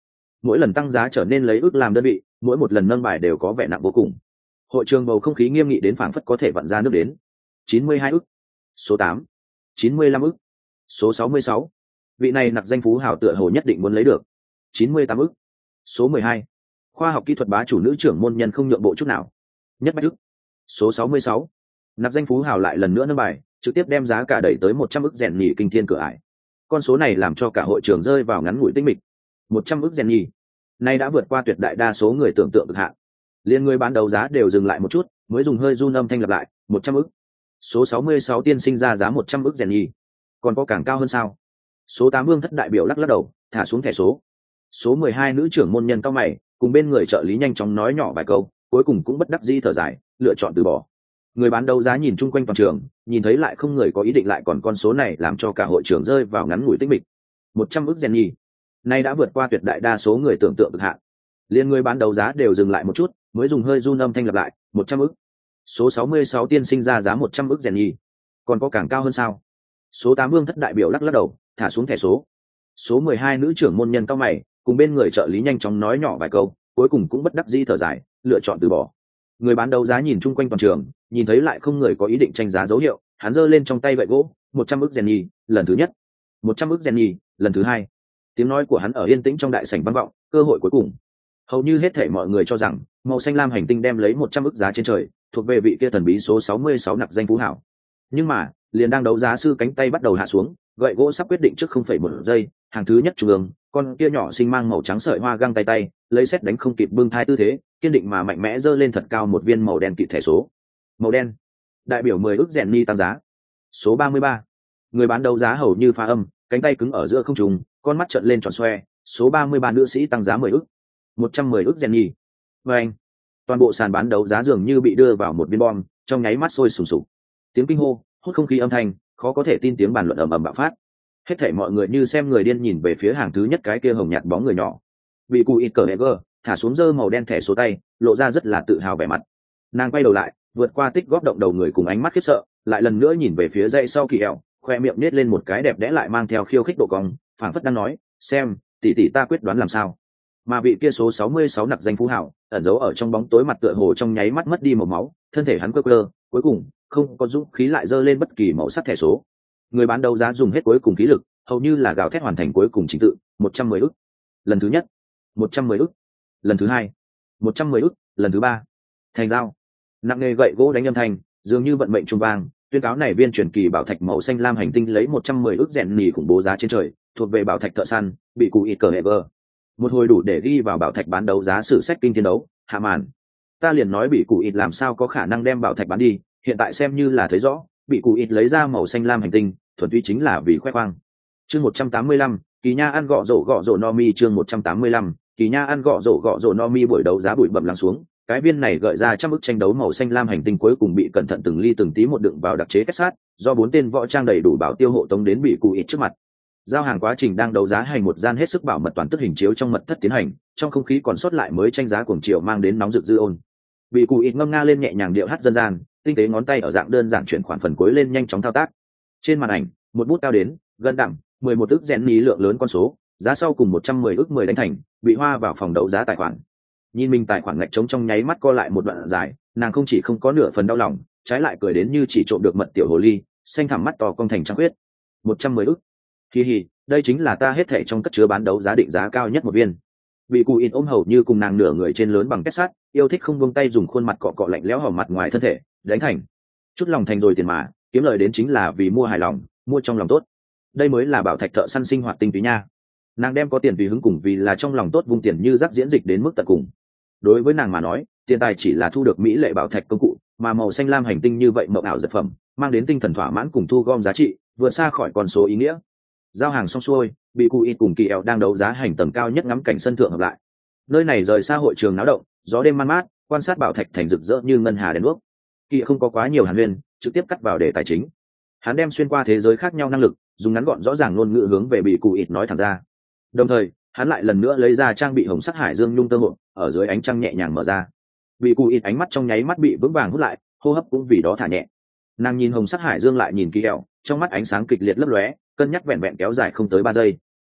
mỗi lần tăng giá trở nên lấy ước làm đơn vị, mỗi một lần nâng bài đều có vẻ nặng vô cùng. Hội trường bầu không khí nghiêm nghị đến phảng phất có thể vặn ra nước đến. chín mươi hai ức, số tám, chín mươi lăm ức, số sáu mươi sáu. Vị này nặc danh phú hào tựa hồ nhất định muốn lấy được. chín mươi tám ức, số mười hai. Khoa học kỹ thuật bá chủ nữ trưởng môn nhân không nhượng bộ chút nào. Nhất bách ức, số sáu mươi sáu. Nặc danh phú hào lại lần nữa nâng bài, trực tiếp đem giá cả đẩy tới một trăm ức rèn nhì kinh thiên cửa ải. Con số này làm cho cả hội trường rơi vào ngắn ngủi tĩnh mịch. một trăm ức rèn nhì, nay đã vượt qua tuyệt đại đa số người tưởng tượng cực hạn. Liên người bán đấu giá đều dừng lại một chút, mới dùng hơi run âm thanh lặp lại, một trăm ức. Số sáu mươi sáu tiên sinh ra giá một trăm ức rèn nhì. Còn có càng cao hơn sao? Số tám vương thất đại biểu lắc lắc đầu, thả xuống thẻ số. Số mười hai nữ trưởng môn nhân cao mày, cùng bên người trợ lý nhanh chóng nói nhỏ vài câu, cuối cùng cũng bất đắc dĩ thở dài, lựa chọn từ bỏ. Người bán đấu giá nhìn chung quanh toàn trường, nhìn thấy lại không người có ý định lại còn con số này làm cho cả hội trường rơi vào ngắn ngủi tĩnh mịch. một trăm ức rèn nhì, nay đã vượt qua tuyệt đại đa số người tưởng tượng cực hạn. Liên người bán đấu giá đều dừng lại một chút, mới dùng hơi run âm thanh lặp lại, một trăm ức. Số sáu mươi sáu tiên sinh ra giá một trăm ức rèn nhì. Còn có càng cao hơn sao? Số tám vương thất đại biểu lắc lắc đầu, thả xuống thẻ số. Số mười hai nữ trưởng môn nhân cao mày, cùng bên người trợ lý nhanh chóng nói nhỏ vài câu, cuối cùng cũng bất đắc dĩ thở dài, lựa chọn từ bỏ. Người bán đấu giá nhìn chung quanh toàn trường, nhìn thấy lại không người có ý định tranh giá dấu hiệu, hắn giơ lên trong tay gậy gỗ, một trăm ức rèn nhì, lần thứ nhất. một trăm ức rèn nhì, lần thứ hai. Tiếng nói của hắn ở yên tĩnh trong đại sảnh vang vọng, cơ hội cuối cùng. Hầu như hết thảy mọi người cho rằng, màu xanh lam hành tinh đem lấy một trăm ức giá trên trời, thuộc về vị kia thần bí số sáu mươi sáu nặc danh phú hảo. Nhưng mà, liền đang đấu giá sư cánh tay bắt đầu hạ xuống, gậy gỗ sắp quyết định trước không phẩy một giây, hàng thứ nhất trung ương, con kia nhỏ xinh mang màu trắng sợi hoa găng tay tay, lấy xét đánh không kịp bưng thai tư thế, kiên định mà mạnh mẽ giơ lên thật cao một viên màu đen kịt thẻ số. Màu đen, đại biểu mười ức rèn ni tăng giá. Số ba mươi ba. Người bán đấu giá hầu như pha âm, cánh tay cứng ở giữa không trung, con mắt trợn lên tròn xoe, số ba mươi ba nữ sĩ tăng giá mười ức. một trăm mười ức rèn ni. Và anh, toàn bộ sàn bán đấu giá dường như bị đưa vào một viên bom, trong nháy mắt sôi sùng sục. Tiếng kinh hô, hút không khí âm thanh, khó có thể tin tiếng bàn luận ầm ầm bạo phát. Hết thảy mọi người như xem người điên nhìn về phía hàng thứ nhất cái kia hồng nhạt bóng người nhỏ. Bị cụ ít cờ Heger thả xuống dơ màu đen thẻ số tay, lộ ra rất là tự hào vẻ mặt. Nàng quay đầu lại, vượt qua tích góp động đầu người cùng ánh mắt khiếp sợ, lại lần nữa nhìn về phía dãy sau kỳ eo, khoe miệng nết lên một cái đẹp đẽ lại mang theo khiêu khích độ cong, phảng phất đang nói, xem, tỷ tỷ ta quyết đoán làm sao. Mà vị kia số sáu mươi sáu nặc danh phú hảo, ẩn giấu ở trong bóng tối mặt tựa hồ trong nháy mắt mất đi màu máu, thân thể hắn quơ quơ, cuối cùng không có dũng khí lại dơ lên bất kỳ màu sắc thẻ số. Người bán đấu giá dùng hết cuối cùng khí lực, hầu như là gào thét hoàn thành cuối cùng trình tự, một trăm mười ức. Lần thứ nhất, một trăm mười ức. Lần thứ hai, một trăm mười ức. Lần thứ ba, thành giao. Nặng nề gậy gỗ đánh âm thanh, dường như vận mệnh trung vang, tuyên cáo này viên truyền kỳ bảo thạch màu xanh lam hành tinh lấy một trăm mười ức rèn nỉ khủng bố giá trên trời, thuộc về bảo thạch thợ săn, bị cụ ít cờ Heger. Một hồi đủ để ghi vào bảo thạch bán đấu giá sử sách kinh thiên đấu, hạ màn. Ta liền nói bị cụ ít làm sao có khả năng đem bảo thạch bán đi, hiện tại xem như là thấy rõ, bị cụ ít lấy ra màu xanh lam hành tinh, thuần túy chính là vì khoe khoang. Chương một trăm tám mươi lăm, Kỳ Nha ăn gọ rổ gọ rổ no mi. Chương một trăm tám mươi lăm, Kỳ Nha ăn gọ rổ gọ rổ no mi. Buổi đấu giá bụi bặm lắng xuống, cái viên này gợi ra trăm bức tranh đấu màu xanh lam hành tinh cuối cùng bị cẩn thận từng ly từng tí một đựng vào đặc chế kết sát, do bốn tên võ trang đầy đủ bảo tiêu hộ tống đến bị cụ ít trước mặt. Giao hàng quá trình đang đấu giá hành một gian hết sức bảo mật toàn tức hình chiếu trong mật thất tiến hành, trong không khí còn sót lại mới tranh giá cuồng chiều mang đến nóng rực dư ôn. Bị cụ ít ngâm nga lên nhẹ nhàng điệu hát dân gian, tinh tế ngón tay ở dạng đơn giản chuyển khoản phần cuối lên nhanh chóng thao tác. Trên màn ảnh, một bút cao đến gần đẳng mười một ức rèn ní lượng lớn con số, giá sau cùng một trăm mười ức mười đánh thành, bị hoa vào phòng đấu giá tài khoản. Nhìn mình tài khoản ngạch trống trong nháy mắt co lại một đoạn dài, nàng không chỉ không có nửa phần đau lòng, trái lại cười đến như chỉ trộm được mật tiểu hồ ly, xanh thẳm mắt to cong thành trăng huyết. một trăm mười ức. Hi hi, đây chính là ta hết thảy trong cất chứa bán đấu giá định giá cao nhất một viên. Bị cụ ít ôm hầu như cùng nàng nửa người trên lớn bằng kết sắt, yêu thích không buông tay dùng khuôn mặt cọ cọ lạnh lẽo hòm mặt ngoài thân thể, đánh thành. Chút lòng thành rồi tiền mà, kiếm lời đến chính là vì mua hài lòng, mua trong lòng tốt. Đây mới là bảo thạch thợ săn sinh hoạt tinh túy nha. Nàng đem có tiền vì hứng cùng vì là trong lòng tốt vung tiền như rác diễn dịch đến mức tận cùng. Đối với nàng mà nói, tiền tài chỉ là thu được mỹ lệ bảo thạch công cụ, mà màu xanh lam hành tinh như vậy mộng ảo dật phẩm, mang đến tinh thần thỏa mãn cùng thu gom giá trị, vượt xa khỏi con số ý nghĩa. Giao hàng xong xuôi, bị cụ ít cùng kỳ eo đang đấu giá hành tầng cao nhất ngắm cảnh sân thượng hợp lại. Nơi này rời xa hội trường náo động, gió đêm man mát, quan sát bảo thạch thành rực rỡ như ngân hà đèn đuốc. Kỳ không có quá nhiều hàn huyên, trực tiếp cắt vào đề tài chính. Hắn đem xuyên qua thế giới khác nhau năng lực, dùng ngắn gọn rõ ràng ngôn ngữ hướng về bị cụ ít nói thẳng ra. Đồng thời, hắn lại lần nữa lấy ra trang bị hồng sắc hải dương nhung tơ hộp, ở dưới ánh trăng nhẹ nhàng mở ra. Bị cụ ít ánh mắt trong nháy mắt bị vững vàng hút lại, hô hấp cũng vì đó thả nhẹ. Nàng nhìn hồng sắc hải dương lại nhìn kỳ eo, trong mắt ánh sáng kịch liệt lấp lóe, cân nhắc vẹn vẹn kéo dài không tới ba giây.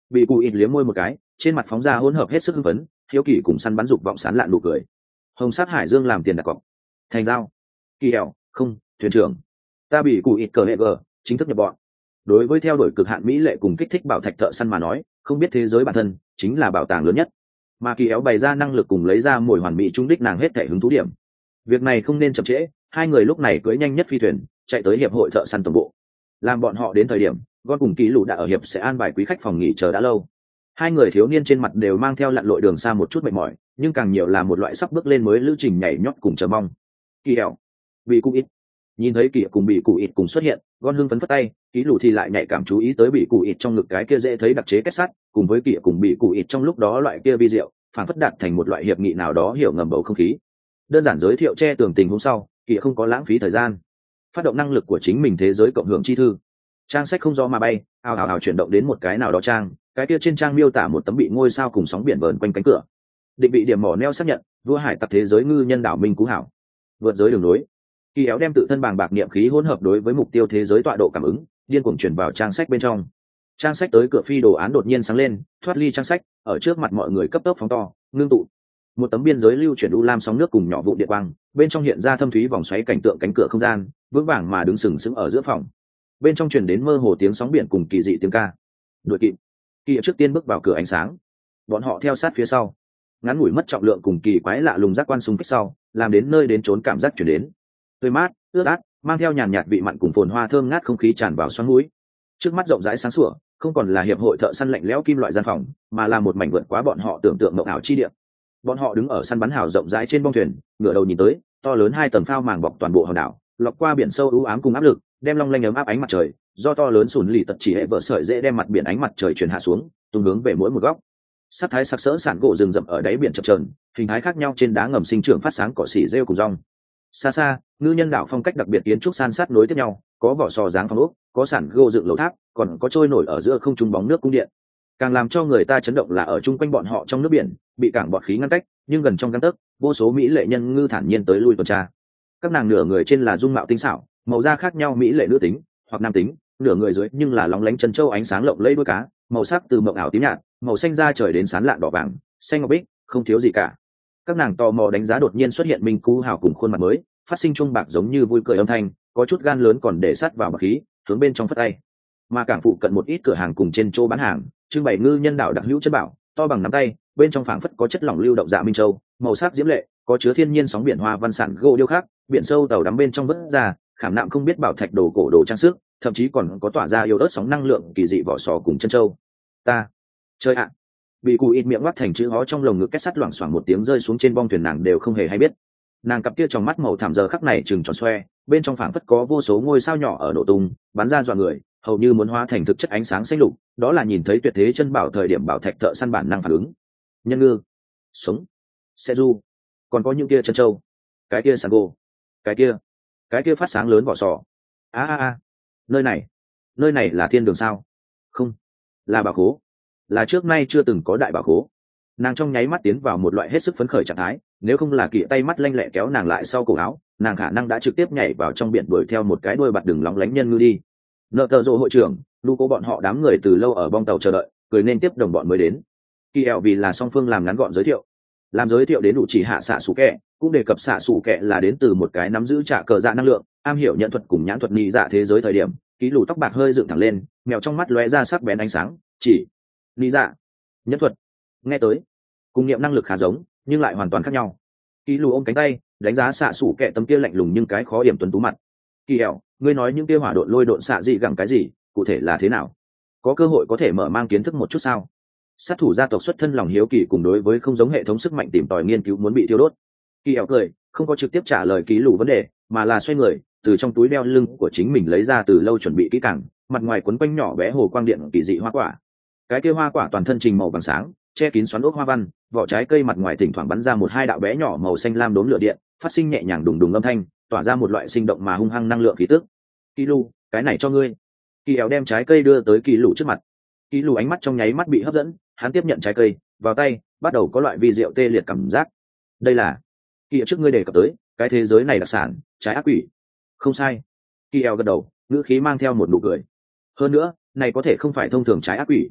Bị cụ ít liếm môi một cái, trên mặt phóng ra hỗn hợp hết sức hưng phấn, hiếu kỳ cùng săn bắn dục vọng sán lạn nụ cười. Hồng sát hải dương làm tiền đặt cọc. Thành giao. Kỳ hẹo, không, thuyền trưởng. Ta bị cụ ít cờ hệ gờ, chính thức nhập bọn. Đối với theo đuổi cực hạn mỹ lệ cùng kích thích bảo thạch thợ săn mà nói, không biết thế giới bản thân chính là bảo tàng lớn nhất. Mà Kỳ éo bày ra năng lực cùng lấy ra mồi hoàn mỹ trung đích nàng hết thể hứng thú điểm. Việc này không nên chậm trễ, hai người lúc này cưỡi nhanh nhất phi thuyền, chạy tới hiệp hội thợ săn tổng bộ. Làm bọn họ đến thời điểm, Gon cùng Kỷ Lũ đã ở hiệp sẽ an bài quý khách phòng nghỉ chờ đã lâu. Hai người thiếu niên trên mặt đều mang theo lặn lội đường xa một chút mệt mỏi, nhưng càng nhiều là một loại sắp bước lên mới lữ trình nhảy nhót cùng chờ mong. Kỳ éo, bị cụ ít. Nhìn thấy Kỳ cùng bị cụ ít cùng xuất hiện, Gon hưng phấn phất tay, Kỷ Lũ thì lại nhạy cảm chú ý tới bị cụ ít trong ngực cái kia dễ thấy đặc chế kết sắt, cùng với Kỳ cùng bị cụ ít trong lúc đó loại kia vi diệu, phản phất đạt thành một loại hiệp nghị nào đó hiểu ngầm bầu không khí. Đơn giản giới thiệu che tường tình hôm sau, Kỳ không có lãng phí thời gian, phát động năng lực của chính mình thế giới cộng hưởng chi thư. Trang sách không do mà bay, ào ào ào chuyển động đến một cái nào đó trang, cái kia trên trang miêu tả một tấm bị ngôi sao cùng sóng biển vờn quanh cánh cửa. Định vị điểm mỏ neo xác nhận, vua hải tặc thế giới ngư nhân đảo Minh Cú Hảo. Vượt giới đường nối. Kỳ éo đem tự thân bàng bạc niệm khí hỗn hợp đối với mục tiêu thế giới tọa độ cảm ứng, điên cuồng chuyển vào trang sách bên trong. Trang sách tới cửa phi đồ án đột nhiên sáng lên, thoát ly trang sách, ở trước mặt mọi người cấp tốc phóng to, ngưng tụ. Một tấm biên giới lưu chuyển u lam sóng nước cùng nhỏ vụ điện quang, bên trong hiện ra thâm thúy vòng xoáy cảnh tượng cánh cửa không gian, vững vàng mà đứng sừng sững ở giữa phòng. Bên trong truyền đến mơ hồ tiếng sóng biển cùng kỳ dị tiếng ca. Đuổi kịp. Kỳ trước tiên bước vào cửa ánh sáng, bọn họ theo sát phía sau. Ngắn ngủi mất trọng lượng cùng kỳ quái lạ lùng giác quan xung kích sau, làm đến nơi đến trốn cảm giác chuyển đến. Tươi mát, ướt át, mang theo nhàn nhạt vị mặn cùng phồn hoa thơm ngát không khí tràn vào xoắn mũi. Trước mắt rộng rãi sáng sủa, không còn là hiệp hội thợ săn lạnh lẽo kim loại gian phòng, mà là một mảnh vượt quá bọn họ tưởng tượng mộng ảo chi địa. Bọn họ đứng ở săn bắn hào rộng rãi trên bong thuyền, ngửa đầu nhìn tới, to lớn hai tầng phao màng bọc toàn bộ hòn đảo, lọc qua biển sâu u ám cùng áp lực, đem long lanh ấm áp ánh mặt trời, do to lớn sùn lì tật chỉ hệ vợ sợi dễ đem mặt biển ánh mặt trời truyền hạ xuống, tung hướng về mỗi một góc. Sắc thái sắc sỡ sản gỗ rừng rậm ở đáy biển chập chờn, hình thái khác nhau trên đá ngầm sinh trưởng phát sáng cỏ xỉ rêu cùng rong. Xa xa, ngư nhân đảo phong cách đặc biệt kiến trúc san sát nối tiếp nhau, có vỏ sò dáng phong ốc, có sản gỗ dựng lầu tháp, còn có trôi nổi ở giữa không trung bóng nước cung điện. Càng làm cho người ta chấn động là ở chung quanh bọn họ trong nước biển, bị cảng bọt khí ngăn cách, nhưng gần trong gang tấc, vô số mỹ lệ nhân ngư thản nhiên tới lui tuần tra. Các nàng nửa người trên là dung mạo tinh xảo, màu da khác nhau mỹ lệ nữ tính hoặc nam tính, nửa người dưới nhưng là lóng lánh chân châu ánh sáng lộng lẫy đuôi cá, màu sắc từ mộng ảo tím nhạt, màu xanh da trời đến sán lạn đỏ vàng, xanh ngọc bích, không thiếu gì cả. Các nàng tò mò đánh giá đột nhiên xuất hiện Minh Cú Hào cùng khuôn mặt mới, phát sinh chuông bạc giống như vui cười âm thanh, có chút gan lớn còn để sát vào bạc khí, hướng bên trong phất tay. Mà cảng phụ cận một ít cửa hàng cùng trên chỗ bán hàng, trưng bày ngư nhân đảo đặc hữu chất bảo, to bằng nắm tay, bên trong phảng phất có chất lỏng lưu động dạ minh châu, màu sắc diễm lệ, có chứa thiên nhiên sóng biển hoa văn sản gỗ điêu khắc, biển sâu tàu đắm bên trong vớt ra, khảm nạm không biết bảo thạch đồ cổ đồ trang sức, thậm chí còn có tỏa ra yêu ớt sóng năng lượng kỳ dị vỏ sò cùng chân châu. Ta, chơi ạ! Bị cụ ít miệng ngoác thành chữ hó trong lồng ngực kết sắt loảng xoảng một tiếng rơi xuống trên bong thuyền, nàng đều không hề hay biết. Nàng cặp kia trong mắt màu thảm giờ khắc này trừng tròn xoe, bên trong phảng phất có vô số ngôi sao nhỏ ở nổ tung, bắn ra dọa người, hầu như muốn hóa thành thực chất ánh sáng xanh lục, đó là nhìn thấy tuyệt thế chân bảo thời điểm bảo thạch thợ săn bản năng phản ứng. Nhân ngư, sống, xe du, còn có những kia chân châu, cái kia sàn gỗ, cái kia, cái kia phát sáng lớn vỏ sò. A a a, nơi này, nơi này là thiên đường sao? Không, là bảo khố, là trước nay chưa từng có đại bảo khố. Nàng trong nháy mắt tiến vào một loại hết sức phấn khởi trạng thái, nếu không là Kỳ tay mắt lanh lẹ kéo nàng lại sau cổ áo, nàng khả năng đã trực tiếp nhảy vào trong biển đuổi theo một cái đuôi bạt đường lóng lánh nhân ngư đi. Nợ tờ rộ hội trưởng, lu cô bọn họ đám người từ lâu ở bong tàu chờ đợi, cười nên tiếp đồng bọn mới đến. Kỳ ẹo vì là song phương làm ngắn gọn giới thiệu, làm giới thiệu đến đủ chỉ hạ xạ sủ kẹ, cũng đề cập xạ sủ kẹ là đến từ một cái nắm giữ trả cờ dạ năng lượng, am hiểu nhận thuật cùng nhãn thuật nhị dạ thế giới thời điểm. Ký lù tóc bạc hơi dựng thẳng lên, mèo trong mắt lóe ra sắc bén ánh sáng, chỉ nhị dạ nhẫn thuật, nghe tới cùng niệm năng lực khá giống nhưng lại hoàn toàn khác nhau. Ký lù ôm cánh tay đánh giá xạ sủ kẹ tấm kia lạnh lùng nhưng cái khó điểm tuấn tú mặt. Kỳ ẹo, ngươi nói những kia hỏa độn lôi độn xạ gì gẳng cái gì, cụ thể là thế nào? Có cơ hội có thể mở mang kiến thức một chút sao? Sát thủ gia tộc xuất thân lòng hiếu kỳ cùng đối với không giống hệ thống sức mạnh tìm tòi nghiên cứu muốn bị thiêu đốt. Kỳ ẹo cười, không có trực tiếp trả lời Ký lù vấn đề, mà là xoay người từ trong túi đeo lưng của chính mình lấy ra từ lâu chuẩn bị kỹ càng, mặt ngoài quấn quanh nhỏ bé hồ quang điện kỳ dị hoa quả. Cái kia hoa quả toàn thân trình màu vàng sáng, che kín xoắn ốc hoa văn, vỏ trái cây mặt ngoài thỉnh thoảng bắn ra một hai đạo bé nhỏ màu xanh lam đốm lửa điện, phát sinh nhẹ nhàng đùng đùng âm thanh, tỏa ra một loại sinh động mà hung hăng năng lượng khí tức. Kỳ lù, cái này cho ngươi. Kỳ éo đem trái cây đưa tới Kỳ lù trước mặt. Kỳ lù ánh mắt trong nháy mắt bị hấp dẫn, hắn tiếp nhận trái cây, vào tay, bắt đầu có loại vi rượu tê liệt cảm giác. Đây là Kỳ trước ngươi đề cập tới cái thế giới này đặc sản, trái ác quỷ. Không sai. Kỳ éo gật đầu, ngữ khí mang theo một nụ cười. Hơn nữa, này có thể không phải thông thường trái ác quỷ.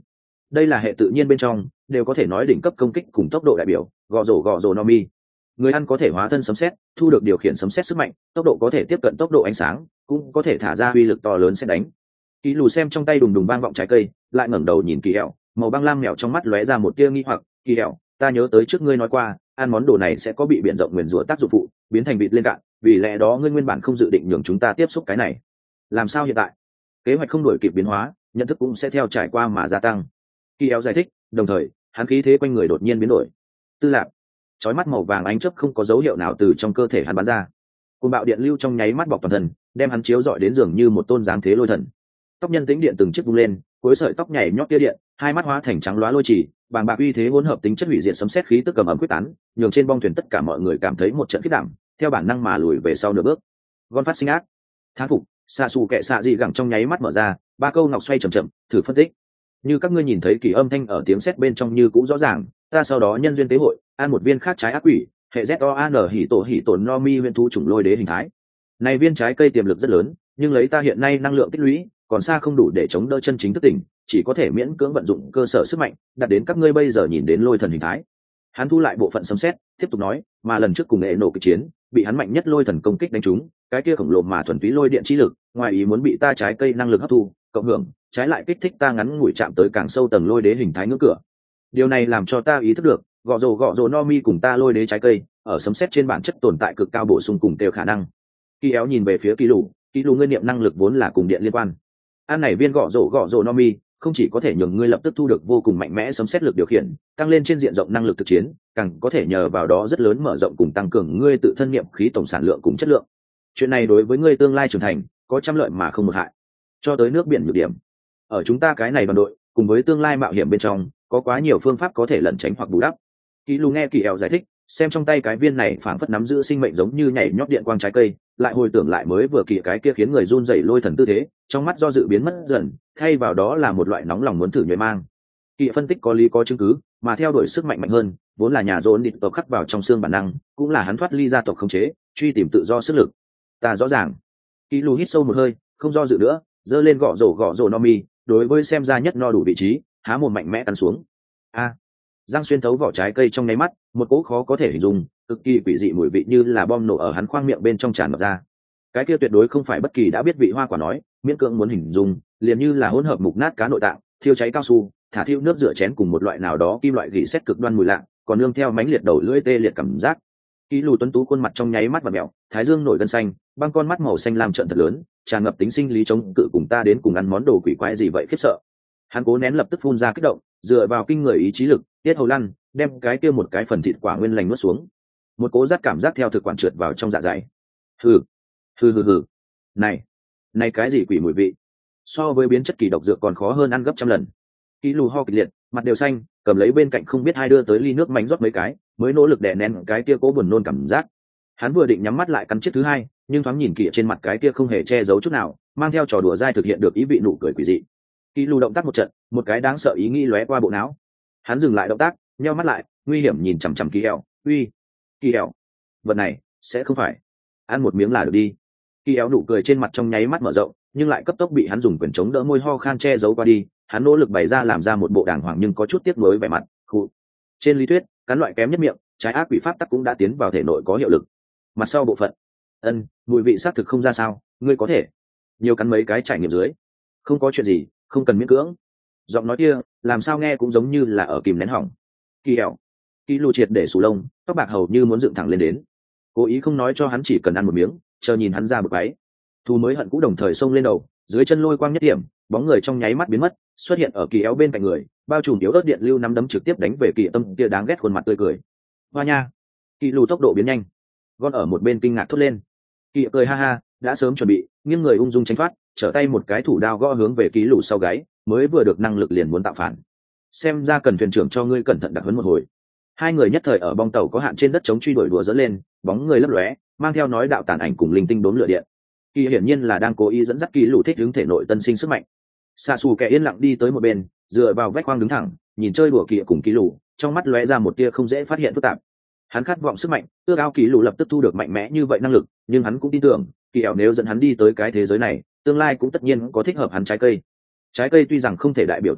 đây là hệ tự nhiên bên trong đều có thể nói đỉnh cấp công kích cùng tốc độ đại biểu, gò rổ gò rổ no mi. Người ăn có thể hóa thân sấm sét, thu được điều khiển sấm sét sức mạnh, tốc độ có thể tiếp cận tốc độ ánh sáng, cũng có thể thả ra uy lực to lớn sẽ đánh. Kỳ lù xem trong tay đùng đùng vang vọng trái cây, lại ngẩng đầu nhìn Kỳ Hẹo, màu băng lam mèo trong mắt lóe ra một tia nghi hoặc. Kỳ Hẹo, ta nhớ tới trước ngươi nói qua, ăn món đồ này sẽ có bị biển rộng nguyền rủa tác dụng phụ, biến thành vịt lên cạn, vì lẽ đó ngươi nguyên bản không dự định nhường chúng ta tiếp xúc cái này. Làm sao hiện tại? Kế hoạch không đổi kịp biến hóa, nhận thức cũng sẽ theo trải qua mà gia tăng. Kỳ Hẹo giải thích, đồng thời, hắn khí thế quanh người đột nhiên biến đổi. Tư lạc, chói mắt màu vàng ánh chớp không có dấu hiệu nào từ trong cơ thể hắn bắn ra. Cơn bạo điện lưu trong nháy mắt bọc toàn thân, đem hắn chiếu rọi đến giường như một tôn dáng thế lôi thần. Tóc nhân tĩnh điện từng chiếc vung lên, cuối sợi tóc nhảy nhót tia điện, hai mắt hóa thành trắng loá lôi chỉ, bàng bạc uy thế hỗn hợp tính chất hủy diệt sấm sét khí tức cầm ẩm quyết tán, nhường trên bong thuyền tất cả mọi người cảm thấy một trận khiếp đảm, theo bản năng mà lùi về sau nửa bước. Gon phát sinh ác, thán phục, xạ xù kệ xạ dị gẳng trong nháy mắt mở ra, ba câu ngọc xoay chậm chậm, thử phân tích. Như các ngươi nhìn thấy kỳ âm thanh ở tiếng sét bên trong như cũng rõ ràng, ta sau đó nhân duyên tế hội, ăn một viên khác trái ác quỷ, hệ Z O A N hỉ tổ hỉ tổn no mi huyền thú chủng lôi đế hình thái. Này viên trái cây tiềm lực rất lớn, nhưng lấy ta hiện nay năng lượng tích lũy, còn xa không đủ để chống đỡ chân chính thức tỉnh, chỉ có thể miễn cưỡng vận dụng cơ sở sức mạnh, đạt đến các ngươi bây giờ nhìn đến lôi thần hình thái. Hắn thu lại bộ phận sấm sét, tiếp tục nói, mà lần trước cùng nghệ nổ kịch chiến, bị hắn mạnh nhất lôi thần công kích đánh trúng, cái kia khổng lồ mà thuần túy lôi điện chi lực, ngoài ý muốn bị ta trái cây năng lực hấp thu, cộng hưởng, trái lại kích thích ta ngắn ngủi chạm tới càng sâu tầng lôi đế hình thái ngưỡng cửa. Điều này làm cho ta ý thức được, gọ rồ gọ rồ no mi cùng ta lôi đế trái cây, ở sấm sét trên bản chất tồn tại cực cao bổ sung cùng đều khả năng. Kỳ éo nhìn về phía kỳ lù, kỳ lù nguyên niệm năng lực vốn là cùng điện liên quan. Ăn này viên gọ rổ gọ rổ no mi không chỉ có thể nhường ngươi lập tức thu được vô cùng mạnh mẽ sấm sét lực điều khiển, tăng lên trên diện rộng năng lực thực chiến, càng có thể nhờ vào đó rất lớn mở rộng cùng tăng cường ngươi tự thân niệm khí tổng sản lượng cùng chất lượng. Chuyện này đối với ngươi tương lai trưởng thành có trăm lợi mà không một hại. Cho tới nước biển nhược điểm, ở chúng ta cái này đoàn đội cùng với tương lai mạo hiểm bên trong có quá nhiều phương pháp có thể lẩn tránh hoặc bù đắp. Kỳ lù nghe kỳ eo giải thích, xem trong tay cái viên này phảng phất nắm giữ sinh mệnh giống như nhảy nhót điện quang trái cây, lại hồi tưởng lại mới vừa kỳ cái kia khiến người run rẩy lôi thần tư thế, trong mắt do dự biến mất dần, thay vào đó là một loại nóng lòng muốn thử nhuệ mang. Kỳ phân tích có lý có chứng cứ, mà theo đuổi sức mạnh mạnh hơn, vốn là nhà rốn địch tộc khắc vào trong xương bản năng, cũng là hắn thoát ly gia tộc khống chế, truy tìm tự do sức lực. Ta rõ ràng. Kỳ lù hít sâu một hơi, không do dự nữa, giơ lên gõ rổ gõ rổ no mi, đối với xem ra nhất no đủ vị trí, há mồm mạnh mẽ cắn xuống. A. Răng xuyên thấu vỏ trái cây trong nháy mắt, một cỗ khó có thể hình dung, cực kỳ quỷ dị mùi vị như là bom nổ ở hắn khoang miệng bên trong tràn ngập ra. Cái kia tuyệt đối không phải bất kỳ đã biết vị hoa quả nói, miễn cưỡng muốn hình dung, liền như là hỗn hợp mục nát cá nội tạng, thiêu cháy cao su, thả thiêu nước rửa chén cùng một loại nào đó kim loại gỉ sét cực đoan mùi lạ, còn nương theo mánh liệt đầu lưỡi tê liệt cảm giác. Ký lù tuấn tú khuôn mặt trong nháy mắt và mèo, thái dương nổi gân xanh, băng con mắt màu xanh lam trợn thật lớn, tràn ngập tính sinh lý chống cự cùng ta đến cùng ăn món đồ quỷ quái gì vậy khiếp sợ. Hắn cố nén lập tức phun ra kích động, dựa vào kinh người ý chí lực, tiết hầu lăn, đem cái kia một cái phần thịt quả nguyên lành nuốt xuống. Một cố rát cảm giác theo thực quản trượt vào trong dạ dày. Hừ, hừ hừ hừ. Này, này cái gì quỷ mùi vị? So với biến chất kỳ độc dược còn khó hơn ăn gấp trăm lần. Ký lù ho kịch liệt, mặt đều xanh, cầm lấy bên cạnh không biết hai đưa tới ly nước mánh rót mấy cái, mới nỗ lực đè nén cái kia cố buồn nôn cảm giác. Hắn vừa định nhắm mắt lại cắn chiếc thứ hai, nhưng thoáng nhìn kỹ trên mặt cái kia không hề che giấu chút nào, mang theo trò đùa dai thực hiện được ý vị nụ cười quỷ dị. Ký lù động tác một trận, một cái đáng sợ ý nghĩ lóe qua bộ não. Hắn dừng lại động tác, nheo mắt lại, nguy hiểm nhìn chằm chằm Kỳ Eo, uy, Kỳ Eo, vật này sẽ không phải ăn một miếng là được đi. Kỳ Eo nụ cười trên mặt trong nháy mắt mở rộng, nhưng lại cấp tốc bị hắn dùng quyền chống đỡ môi ho khan che giấu qua đi. Hắn nỗ lực bày ra làm ra một bộ đàng hoàng nhưng có chút tiếc nuối vẻ mặt. Khu. Trên lý thuyết, cắn loại kém nhất miệng, trái ác quỷ pháp tắc cũng đã tiến vào thể nội có hiệu lực. Mặt sau bộ phận, ân, mùi vị xác thực không ra sao, ngươi có thể nhiều cắn mấy cái trải nghiệm dưới. Không có chuyện gì, không cần miễn cưỡng. Giọng nói kia, làm sao nghe cũng giống như là ở kìm nén hỏng. Kỳ Eo, Kỳ lù triệt để sù lông, tóc bạc hầu như muốn dựng thẳng lên đến. Cố ý không nói cho hắn chỉ cần ăn một miếng, chờ nhìn hắn ra bực váy. Thu mới hận cũ đồng thời xông lên đầu, dưới chân lôi quang nhất điểm, bóng người trong nháy mắt biến mất, xuất hiện ở Kỳ Éo bên cạnh người, bao trùm yếu ớt điện lưu nắm đấm trực tiếp đánh về Kỳ Tâm kia đáng ghét khuôn mặt tươi cười. Hoa nha! Kỳ lù tốc độ biến nhanh, Gon ở một bên kinh ngạc thốt lên. Kỳ cười ha ha, đã sớm chuẩn bị, nghiêng người ung dung tránh thoát, trở tay một cái thủ đao gõ hướng về Kỳ lù sau gáy, mới vừa được năng lực liền muốn tạo phản. Xem ra cần thuyền trưởng cho ngươi cẩn thận đặc huấn một hồi. Hai người nhất thời ở bong tàu có hạn trên đất chống truy đuổi đùa dỡ lên, bóng người lấp lóe, mang theo nói đạo tàn ảnh cùng linh tinh đốn lửa điện. Kỳ hiển nhiên là đang cố ý dẫn dắt Kỳ lù thích hướng thể nội tân sinh sức mạnh. Xạ xù kẻ yên lặng đi tới một bên, dựa vào vách khoang đứng thẳng, nhìn chơi đùa Kỳ cùng Kỳ lù, trong mắt lóe ra một tia không dễ phát hiện phức tạp. Hắn khát vọng sức mạnh, ước ao Kỳ lù lập tức thu được mạnh mẽ như vậy năng lực, nhưng hắn cũng tin tưởng, Kỳ ảo nếu dẫn hắn đi tới cái thế giới này, tương lai cũng tất nhiên có thích hợp hắn trái cây. Trái cây tuy rằng không thể đại biểu tất cả,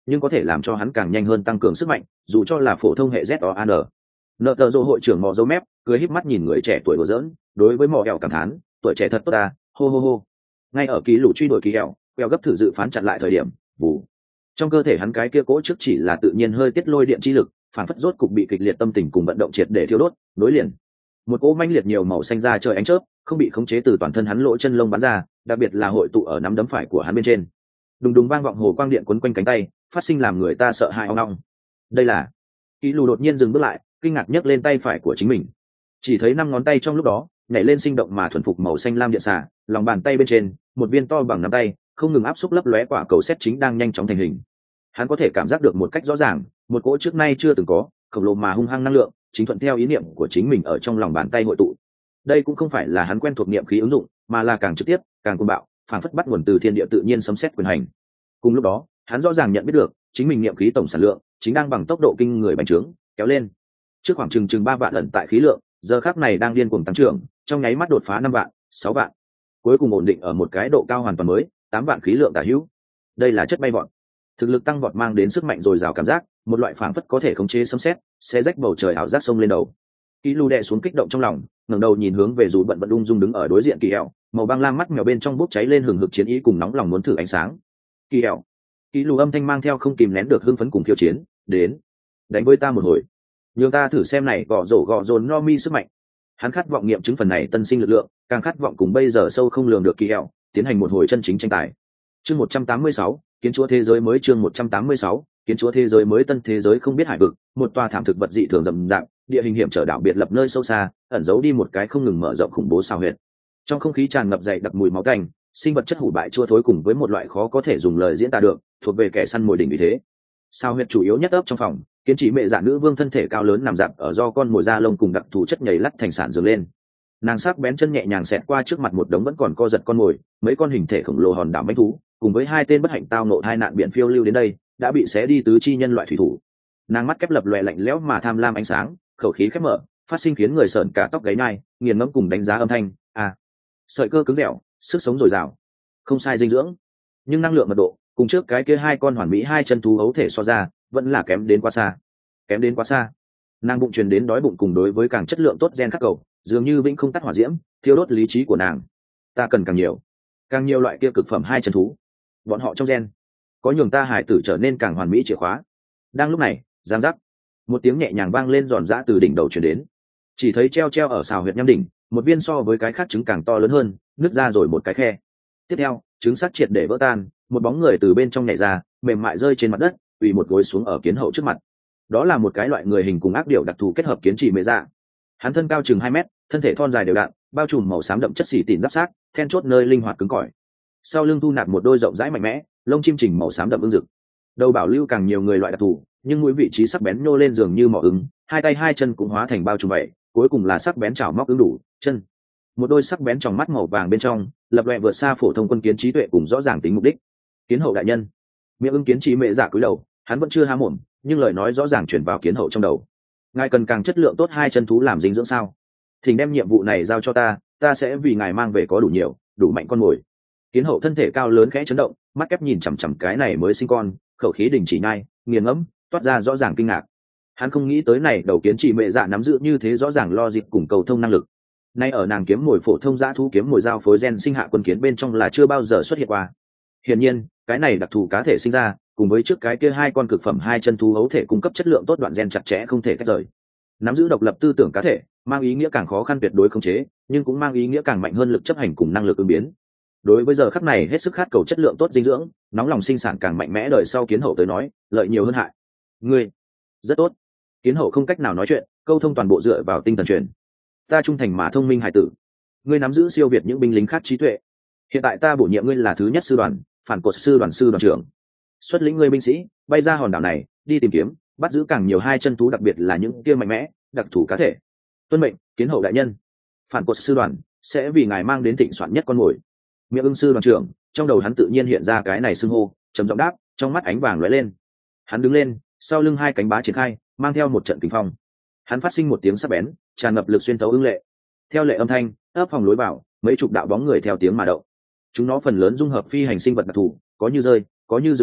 nhưng có thể làm cho hắn càng nhanh hơn tăng cường sức mạnh, dù cho là phổ thông hệ Z O N. Nợ tờ rô hội trưởng mò dấu mép, cười híp mắt nhìn người trẻ tuổi đùa giỡn, đối với mò ẻo cảm thán, tuổi trẻ thật tốt ta, hô hô hô. Ngay ở ký lũ truy đuổi ký ẻo, ẻo gấp thử dự phán chặn lại thời điểm, vụ. Trong cơ thể hắn cái kia cỗ trước chỉ là tự nhiên hơi tiết lôi điện chi lực, phản phất rốt cục bị kịch liệt tâm tình cùng vận động triệt để thiêu đốt, nối liền. Một cỗ manh liệt nhiều màu xanh ra trời ánh chớp, không bị khống chế từ toàn thân hắn lỗ chân lông bắn ra, đặc biệt là hội tụ ở nắm đấm phải của hắn bên trên. Đùng đùng vang vọng hồ quang điện quấn quanh cánh tay, phát sinh làm người ta sợ hãi ong ong. Đây là Kỷ Lù đột nhiên dừng bước lại, kinh ngạc nhấc lên tay phải của chính mình. Chỉ thấy năm ngón tay trong lúc đó nhảy lên sinh động mà thuần phục màu xanh lam điện xạ, lòng bàn tay bên trên, một viên to bằng nắm tay, không ngừng áp xúc lấp lóe quả cầu sét chính đang nhanh chóng thành hình. Hắn có thể cảm giác được một cách rõ ràng, một cỗ trước nay chưa từng có, khổng lồ mà hung hăng năng lượng, chính thuận theo ý niệm của chính mình ở trong lòng bàn tay hội tụ. Đây cũng không phải là hắn quen thuộc niệm khí ứng dụng, mà là càng trực tiếp, càng cuồng bạo, phản phất bắt nguồn từ thiên địa tự nhiên sấm sét quyền hành. Cùng lúc đó, hắn rõ ràng nhận biết được, chính mình niệm khí tổng sản lượng chính đang bằng tốc độ kinh người bành trướng, kéo lên. Trước khoảng chừng chừng ba vạn lần tại khí lượng, giờ khắc này đang điên cuồng tăng trưởng, trong nháy mắt đột phá năm vạn, sáu vạn, cuối cùng ổn định ở một cái độ cao hoàn toàn mới, tám vạn khí lượng tả hữu. Đây là chất bay vọt. Thực lực tăng vọt mang đến sức mạnh dồi dào cảm giác, một loại phảng phất có thể khống chế sấm sét, xé rách bầu trời ảo giác sông lên đầu. Kỷ Lù đè xuống kích động trong lòng, ngẩng đầu nhìn hướng về dù bận bận ung dung đứng ở đối diện Kỳ Eo, màu băng lam mắt mèo bên trong bốc cháy lên hừng hực chiến ý cùng nóng lòng muốn thử ánh sáng. Kỳ Eo. Kỷ Lù âm thanh mang theo không kìm nén được hưng phấn cùng khiêu chiến, đến, đánh với ta một hồi. Nhường ta thử xem này gõ rổ gõ dồn no mi sức mạnh. Hắn khát vọng nghiệm chứng phần này tân sinh lực lượng, càng khát vọng cùng bây giờ sâu không lường được Kỳ Eo, tiến hành một hồi chân chính tranh tài. Chương một trăm tám mươi sáu, kiến chúa thế giới mới chương một trăm tám mươi sáu, kiến chúa thế giới mới tân thế giới không biết hải vực, một tòa thảm thực vật dị thường rậm rạp, địa hình hiểm trở đảo biệt lập nơi sâu xa, ẩn giấu đi một cái không ngừng mở rộng khủng bố sao huyệt. Trong không khí tràn ngập dày đặc mùi máu tanh, sinh vật chất hủ bại chua thối cùng với một loại khó có thể dùng lời diễn tả được, thuộc về kẻ săn mồi đỉnh vì thế. Sao huyệt chủ yếu nhất ấp trong phòng, kiến chỉ mẹ dạ nữ vương thân thể cao lớn nằm dạp ở do con mồi da lông cùng đặc thù chất nhầy lắt thành sản dường lên. Nàng sắc bén chân nhẹ nhàng xẹt qua trước mặt một đống vẫn còn co giật con mồi, mấy con hình thể khổng lồ hòn đảo mãnh thú, cùng với hai tên bất hạnh tao nộ hai nạn biển phiêu lưu đến đây, đã bị xé đi tứ chi nhân loại thủy thủ. Nàng mắt kép lập lòe lạnh lẽo mà tham lam ánh sáng, khẩu khí khép mở, phát sinh khiến người sởn cả tóc gáy nai, nghiền ngẫm cùng đánh giá âm thanh, à, sợi cơ cứng dẻo, sức sống dồi dào, không sai dinh dưỡng, nhưng năng lượng mật độ, cùng trước cái kia hai con hoàn mỹ hai chân thú ấu thể so ra, vẫn là kém đến quá xa, kém đến quá xa. Nàng bụng truyền đến đói bụng cùng đối với càng chất lượng tốt gen khắc cầu, dường như vĩnh không tắt hỏa diễm, thiêu đốt lý trí của nàng. Ta cần càng nhiều, càng nhiều loại kia cực phẩm hai chân thú. Bọn họ trong gen có nhường ta hải tử trở nên càng hoàn mỹ chìa khóa. Đang lúc này, giang giác, một tiếng nhẹ nhàng vang lên giòn giã từ đỉnh đầu truyền đến. Chỉ thấy treo treo ở xào huyệt nhâm đỉnh, một viên so với cái khác trứng càng to lớn hơn, nứt ra rồi một cái khe. Tiếp theo, trứng xác triệt để vỡ tan, một bóng người từ bên trong nhảy ra, mềm mại rơi trên mặt đất, quỳ một gối xuống ở kiến hậu trước mặt. Đó là một cái loại người hình cùng ác điểu đặc thù kết hợp kiến chỉ mê dạ. Hắn thân cao chừng hai mét, thân thể thon dài đều đặn, bao trùm màu xám đậm chất xỉ tỉn giáp xác, then chốt nơi linh hoạt cứng cỏi. Sau lưng thu nạp một đôi rộng rãi mạnh mẽ, lông chim chỉnh màu xám đậm ương rực. Đầu bảo lưu càng nhiều người loại đặc thù, nhưng mũi vị trí sắc bén nhô lên giường như mỏ ứng, hai tay hai chân cũng hóa thành bao trùm vậy, cuối cùng là sắc bén chảo móc ứng đủ chân. Một đôi sắc bén trong mắt màu vàng bên trong, lập loè vượt xa phổ thông quân kiến trí tuệ cùng rõ ràng tính mục đích. Kiến hậu đại nhân. Miệng ứng kiến trí mẹ giả cúi đầu, hắn vẫn chưa há mồm, nhưng lời nói rõ ràng chuyển vào kiến hậu trong đầu. Ngài cần càng chất lượng tốt hai chân thú làm dinh dưỡng sao? Thỉnh đem nhiệm vụ này giao cho ta, ta sẽ vì ngài mang về có đủ nhiều, đủ mạnh con mồi. Kiến hậu thân thể cao lớn khẽ chấn động, mắt kép nhìn chằm chằm cái này mới sinh con, khẩu khí đình chỉ nhai, nghiền ngẫm, toát ra rõ ràng kinh ngạc. Hắn không nghĩ tới này đầu kiến chỉ mẹ dạ nắm giữ như thế rõ ràng lo dịp cùng cầu thông năng lực. Nay ở nàng kiếm mồi phổ thông dã thú kiếm mồi giao phối gen sinh hạ quân kiến bên trong là chưa bao giờ xuất hiện qua. Hiển nhiên, cái này đặc thù cá thể sinh ra, cùng với trước cái kia hai con cực phẩm hai chân thú hấu thể cung cấp chất lượng tốt đoạn gen chặt chẽ không thể tách rời. Nắm giữ độc lập tư tưởng cá thể, mang ý nghĩa càng khó khăn tuyệt đối khống chế, nhưng cũng mang ý nghĩa càng mạnh hơn lực chấp hành cùng năng lực ứng biến. Đối với giờ khắc này hết sức khát cầu chất lượng tốt dinh dưỡng, nóng lòng sinh sản càng mạnh mẽ đời sau kiến hậu tới nói, lợi nhiều hơn hại. Ngươi, rất tốt. Kiến hậu không cách nào nói chuyện, câu thông toàn bộ dựa vào tinh thần truyền. Ta trung thành mà thông minh hải tử. Ngươi nắm giữ siêu việt những binh lính khác trí tuệ. Hiện tại ta bổ nhiệm ngươi là thứ nhất sư đoàn, phản cột sư đoàn sư đoàn trưởng. Xuất lĩnh ngươi binh sĩ, bay ra hòn đảo này, đi tìm kiếm, bắt giữ càng nhiều hai chân thú đặc biệt là những kia mạnh mẽ, đặc thù cá thể. Tuân mệnh, kiến hậu đại nhân. Phản cột sư đoàn sẽ vì ngài mang đến thịnh soạn nhất con mồi. Miệng ưng sư đoàn trưởng, trong đầu hắn tự nhiên hiện ra cái này xưng hô, trầm giọng đáp, trong mắt ánh vàng lóe lên. Hắn đứng lên, sau lưng hai cánh bá triển khai, mang theo một trận kinh phong. Hắn phát sinh một tiếng sắc bén, tràn ngập lực xuyên thấu ưng lệ. Theo lệ âm thanh, ấp phòng lối vào, mấy chục đạo bóng người theo tiếng mà động. Chúng nó phần lớn dung hợp phi hành sinh vật đặc thù, có như rơi, có như rực lòng,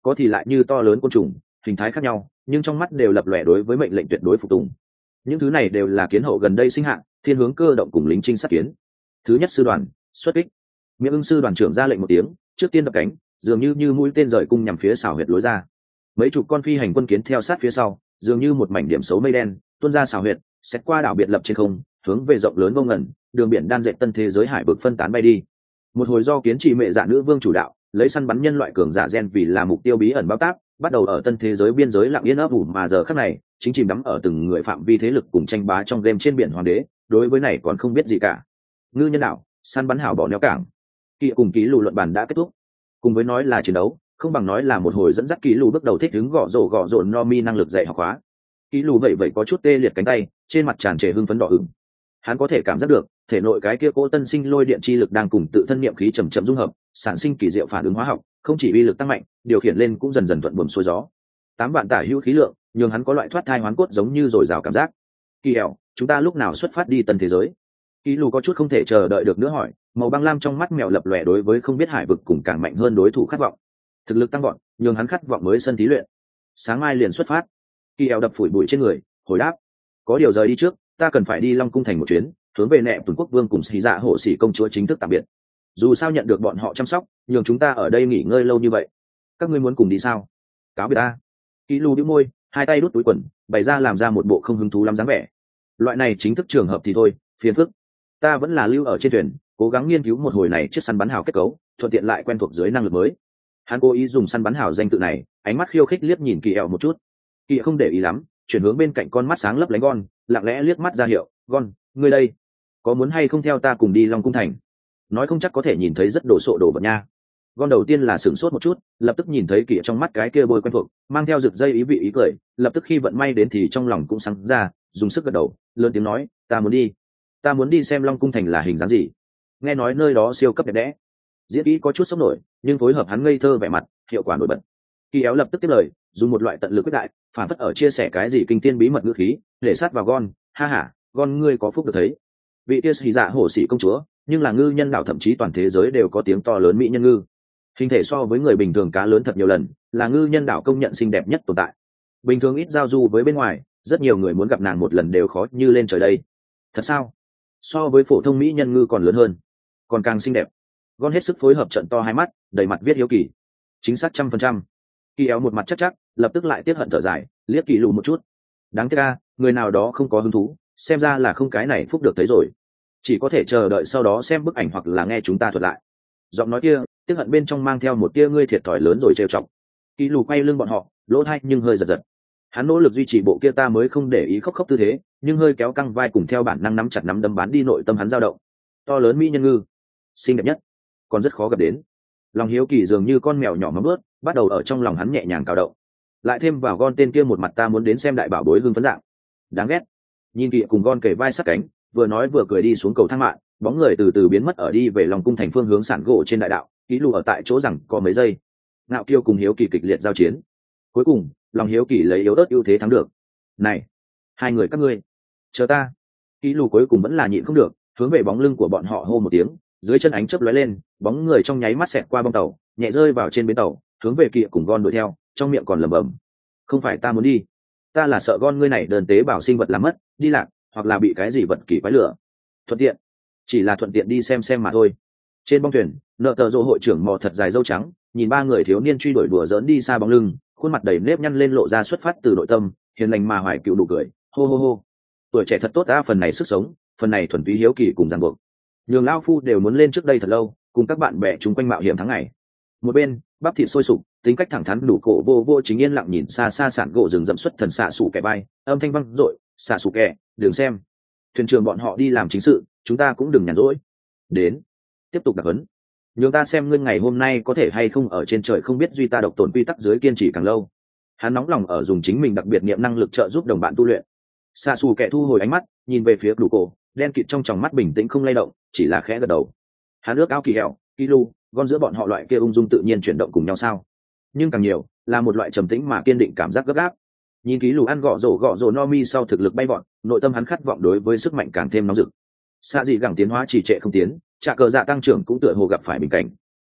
có thì lại như to lớn côn trùng, hình thái khác nhau, nhưng trong mắt đều lập lòe đối với mệnh lệnh tuyệt đối phục tùng. Những thứ này đều là kiến hậu gần đây sinh hạng, thiên hướng cơ động cùng lính trinh sát kiến. Thứ nhất sư đoàn, xuất kích. Miệng ưng sư đoàn trưởng ra lệnh một tiếng, trước tiên đập cánh, dường như như mũi tên rời cung nhằm phía xảo huyệt lối ra. Mấy chục con phi hành quân kiến theo sát phía sau, dường như một mảnh điểm xấu mây đen, tuôn ra xảo huyệt, xét qua đảo biệt lập trên không, hướng về rộng lớn vô ngần, đường biển đan dệt tân thế giới hải vực phân tán bay đi. Một hồi do kiến trì mẹ dạ nữ vương chủ đạo, lấy săn bắn nhân loại cường giả gen vì là mục tiêu bí ẩn bao tác, bắt đầu ở tân thế giới biên giới lặng yên ấp ủ, mà giờ khắc này chính chìm đắm ở từng người phạm vi thế lực cùng tranh bá trong game trên biển hoàng đế, đối với này còn không biết gì cả. Ngư nhân đạo, săn bắn hảo bỏ neo cảng. Kỵ cùng ký lù luận bàn đã kết thúc, cùng với nói là chiến đấu không bằng nói là một hồi dẫn dắt ký lù bước đầu thích ứng gõ rổ gõ rộn no mi năng lực dạy học khóa. Ký lù vậy vậy có chút tê liệt cánh tay, trên mặt tràn trề hưng phấn đỏ ửng. Hắn có thể cảm giác được thể nội cái kia cỗ tân sinh lôi điện chi lực đang cùng tự thân niệm khí chậm chậm dung hợp, sản sinh kỳ diệu phản ứng hóa học, không chỉ uy lực tăng mạnh, điều khiển lên cũng dần dần thuận buồm xuôi gió. Tám vạn tả hữu khí lượng, nhưng hắn có loại thoát thai hoán cốt giống như dồi dào cảm giác. Kỳ ẻo, chúng ta lúc nào xuất phát đi tân thế giới? Ký lù có chút không thể chờ đợi được nữa hỏi, màu băng lam trong mắt mèo lập lòe đối với không biết hải vực cùng càng mạnh hơn đối thủ khát vọng. Thực lực tăng vọt, nhưng hắn khát vọng mới sân thí luyện. Sáng mai liền xuất phát. Kỳ ẻo đập phủi bụi trên người, hồi đáp: có điều rời đi trước, ta cần phải đi Long cung thành một chuyến, hướng về nệ tuần quốc vương cùng xì dạ hộ sĩ công chúa chính thức tạm biệt. Dù sao nhận được bọn họ chăm sóc, nhường chúng ta ở đây nghỉ ngơi lâu như vậy. Các ngươi muốn cùng đi sao? Cáo biệt ta. Ký lù đĩu môi, hai tay đút túi quần, bày ra làm ra một bộ không hứng thú lắm dáng vẻ. Loại này chính thức trường hợp thì thôi, phiền phức. Ta vẫn là lưu ở trên thuyền, cố gắng nghiên cứu một hồi này chiếc săn bắn hào kết cấu, thuận tiện lại quen thuộc dưới năng lực mới. Hắn cố ý dùng săn bắn hào danh tự này, ánh mắt khiêu khích liếc nhìn Kỳ ẻo một chút. Kỳ không để ý lắm, chuyển hướng bên cạnh con mắt sáng lấp lánh Gon, lặng lẽ liếc mắt ra hiệu, Gon, ngươi đây, có muốn hay không theo ta cùng đi Long cung thành? Nói không chắc có thể nhìn thấy rất đồ sộ đồ vật nha. Gon đầu tiên là sửng sốt một chút, lập tức nhìn thấy Kỳ trong mắt cái kia bôi quen thuộc, mang theo rực dây ý vị ý cười, lập tức khi vận may đến thì trong lòng cũng sáng ra, dùng sức gật đầu, lớn tiếng nói, ta muốn đi, ta muốn đi xem Long cung thành là hình dáng gì. Nghe nói nơi đó siêu cấp đẹp đẽ. Diễn kỹ có chút sốc nổi, nhưng phối hợp hắn ngây thơ vẻ mặt, hiệu quả nổi bật. Kỳ éo lập tức tiếp lời, dùng một loại tận lực quyết đại, phản phất ở chia sẻ cái gì kinh thiên bí mật ngữ khí, để sát vào Gon, ha ha, Gon ngươi có phúc được thấy. Vị kia xì dạ hổ sĩ công chúa, nhưng là ngư nhân đảo, thậm chí toàn thế giới đều có tiếng to lớn mỹ nhân ngư. Hình thể so với người bình thường cá lớn thật nhiều lần, là ngư nhân đảo công nhận xinh đẹp nhất tồn tại. Bình thường ít giao du với bên ngoài, rất nhiều người muốn gặp nàng một lần đều khó như lên trời đây. Thật sao? So với phổ thông mỹ nhân ngư còn lớn hơn, còn càng xinh đẹp. Gon hết sức phối hợp, trận to hai mắt, đầy mặt viết hiếu kỳ. Chính xác trăm phần trăm. Kỳ éo một mặt chắc chắc, lập tức lại tiếc hận thở dài, liếc Kỳ lù một chút. Đáng tiếc a, người nào đó không có hứng thú, xem ra là không cái này phúc được thấy rồi. Chỉ có thể chờ đợi sau đó xem bức ảnh hoặc là nghe chúng ta thuật lại. Giọng nói kia, tiếc hận bên trong mang theo một tia ngươi thiệt thòi lớn rồi trêu chọc. Kỳ lù quay lưng bọn họ, lỗ tai nhưng hơi giật giật. Hắn nỗ lực duy trì bộ kia ta mới không để ý khóc khóc tư thế, nhưng hơi kéo căng vai cùng theo bản năng nắm chặt nắm đấm bán đi nội tâm hắn dao động. To lớn mỹ nhân ngư, xinh đẹp nhất, còn rất khó gặp đến. Lòng hiếu kỳ dường như con mèo nhỏ mắm ướt, bắt đầu ở trong lòng hắn nhẹ nhàng cào động. Lại thêm vào Gon tên kia một mặt ta muốn đến xem đại bảo bối hương phấn dạng. Đáng ghét. Nhìn Kỵ cùng Gon kề vai sát cánh, vừa nói vừa cười đi xuống cầu thang mạng, bóng người từ từ biến mất ở đi về Long cung thành phương hướng sản gỗ trên đại đạo. Ký lù ở tại chỗ rằng có mấy giây. Ngạo Kiêu cùng hiếu kỳ kịch liệt giao chiến. Cuối cùng, lòng hiếu kỳ lấy yếu ớt ưu thế thắng được. Này, hai người các ngươi, chờ ta. Ký lù cuối cùng vẫn là nhịn không được, hướng về bóng lưng của bọn họ hô một tiếng, dưới chân ánh chớp lóe lên, bóng người trong nháy mắt xẹt qua bong tàu, nhẹ rơi vào trên bến tàu, hướng về Kỵ cùng Gon đuổi theo, trong miệng còn lẩm bẩm, không phải ta muốn đi, ta là sợ Gon ngươi này đơn tế bảo sinh vật làm mất, đi lạc, hoặc là bị cái gì vật kỳ quái lửa. Thuận tiện, chỉ là thuận tiện đi xem xem mà thôi. Trên bong thuyền, nợ tờ rô hội trưởng mò thật dài râu trắng, nhìn ba người thiếu niên truy đuổi đùa giỡn đi xa bóng lưng, khuôn mặt đầy nếp nhăn lên lộ ra xuất phát từ nội tâm, hiền lành mà hoài cựu nụ cười, hô hô hô. Tuổi trẻ thật tốt ta, phần này sức sống, phần này thuần túy hiếu kỳ cùng ràng buộc. Nhường lão phu đều muốn lên trước đây thật lâu, cùng các bạn bè chung quanh mạo hiểm tháng ngày. Một bên, bắp thịt sôi sục, tính cách thẳng thắn đủ cổ vô vô chính yên lặng nhìn xa xa sản gỗ rừng rậm xuất thần xạ sủ kẻ bay, âm thanh vang dội, xạ sủ kẻ, đừng xem. Thuyền trưởng bọn họ đi làm chính sự, chúng ta cũng đừng nhàn rỗi. Đến, tiếp tục đặc huấn. Nhường ta xem ngươi ngày hôm nay có thể hay không ở trên trời không biết duy ta độc tổn quy tắc dưới kiên trì càng lâu. Hắn nóng lòng ở dùng chính mình đặc biệt niệm năng lực trợ giúp đồng bạn tu luyện. Xạ xù kẻ thu hồi ánh mắt, nhìn về phía đủ cổ, đen kịt trong tròng mắt bình tĩnh không lay động, chỉ là khẽ gật đầu. Hắn ước ao Kỳ hẹo, Kỳ lu, Gon giữa bọn họ loại kia ung dung tự nhiên chuyển động cùng nhau sao? Nhưng càng nhiều là một loại trầm tĩnh mà kiên định cảm giác gấp gáp. Nhìn Ký lù ăn gọ rổ gọ rổ no mi sau thực lực bay vọt, nội tâm hắn khát vọng đối với sức mạnh càng thêm nóng rực. Xạ dị gẳng tiến hóa trì trệ không tiến, trả cờ dạ tăng trưởng cũng tựa hồ gặp phải bình cảnh.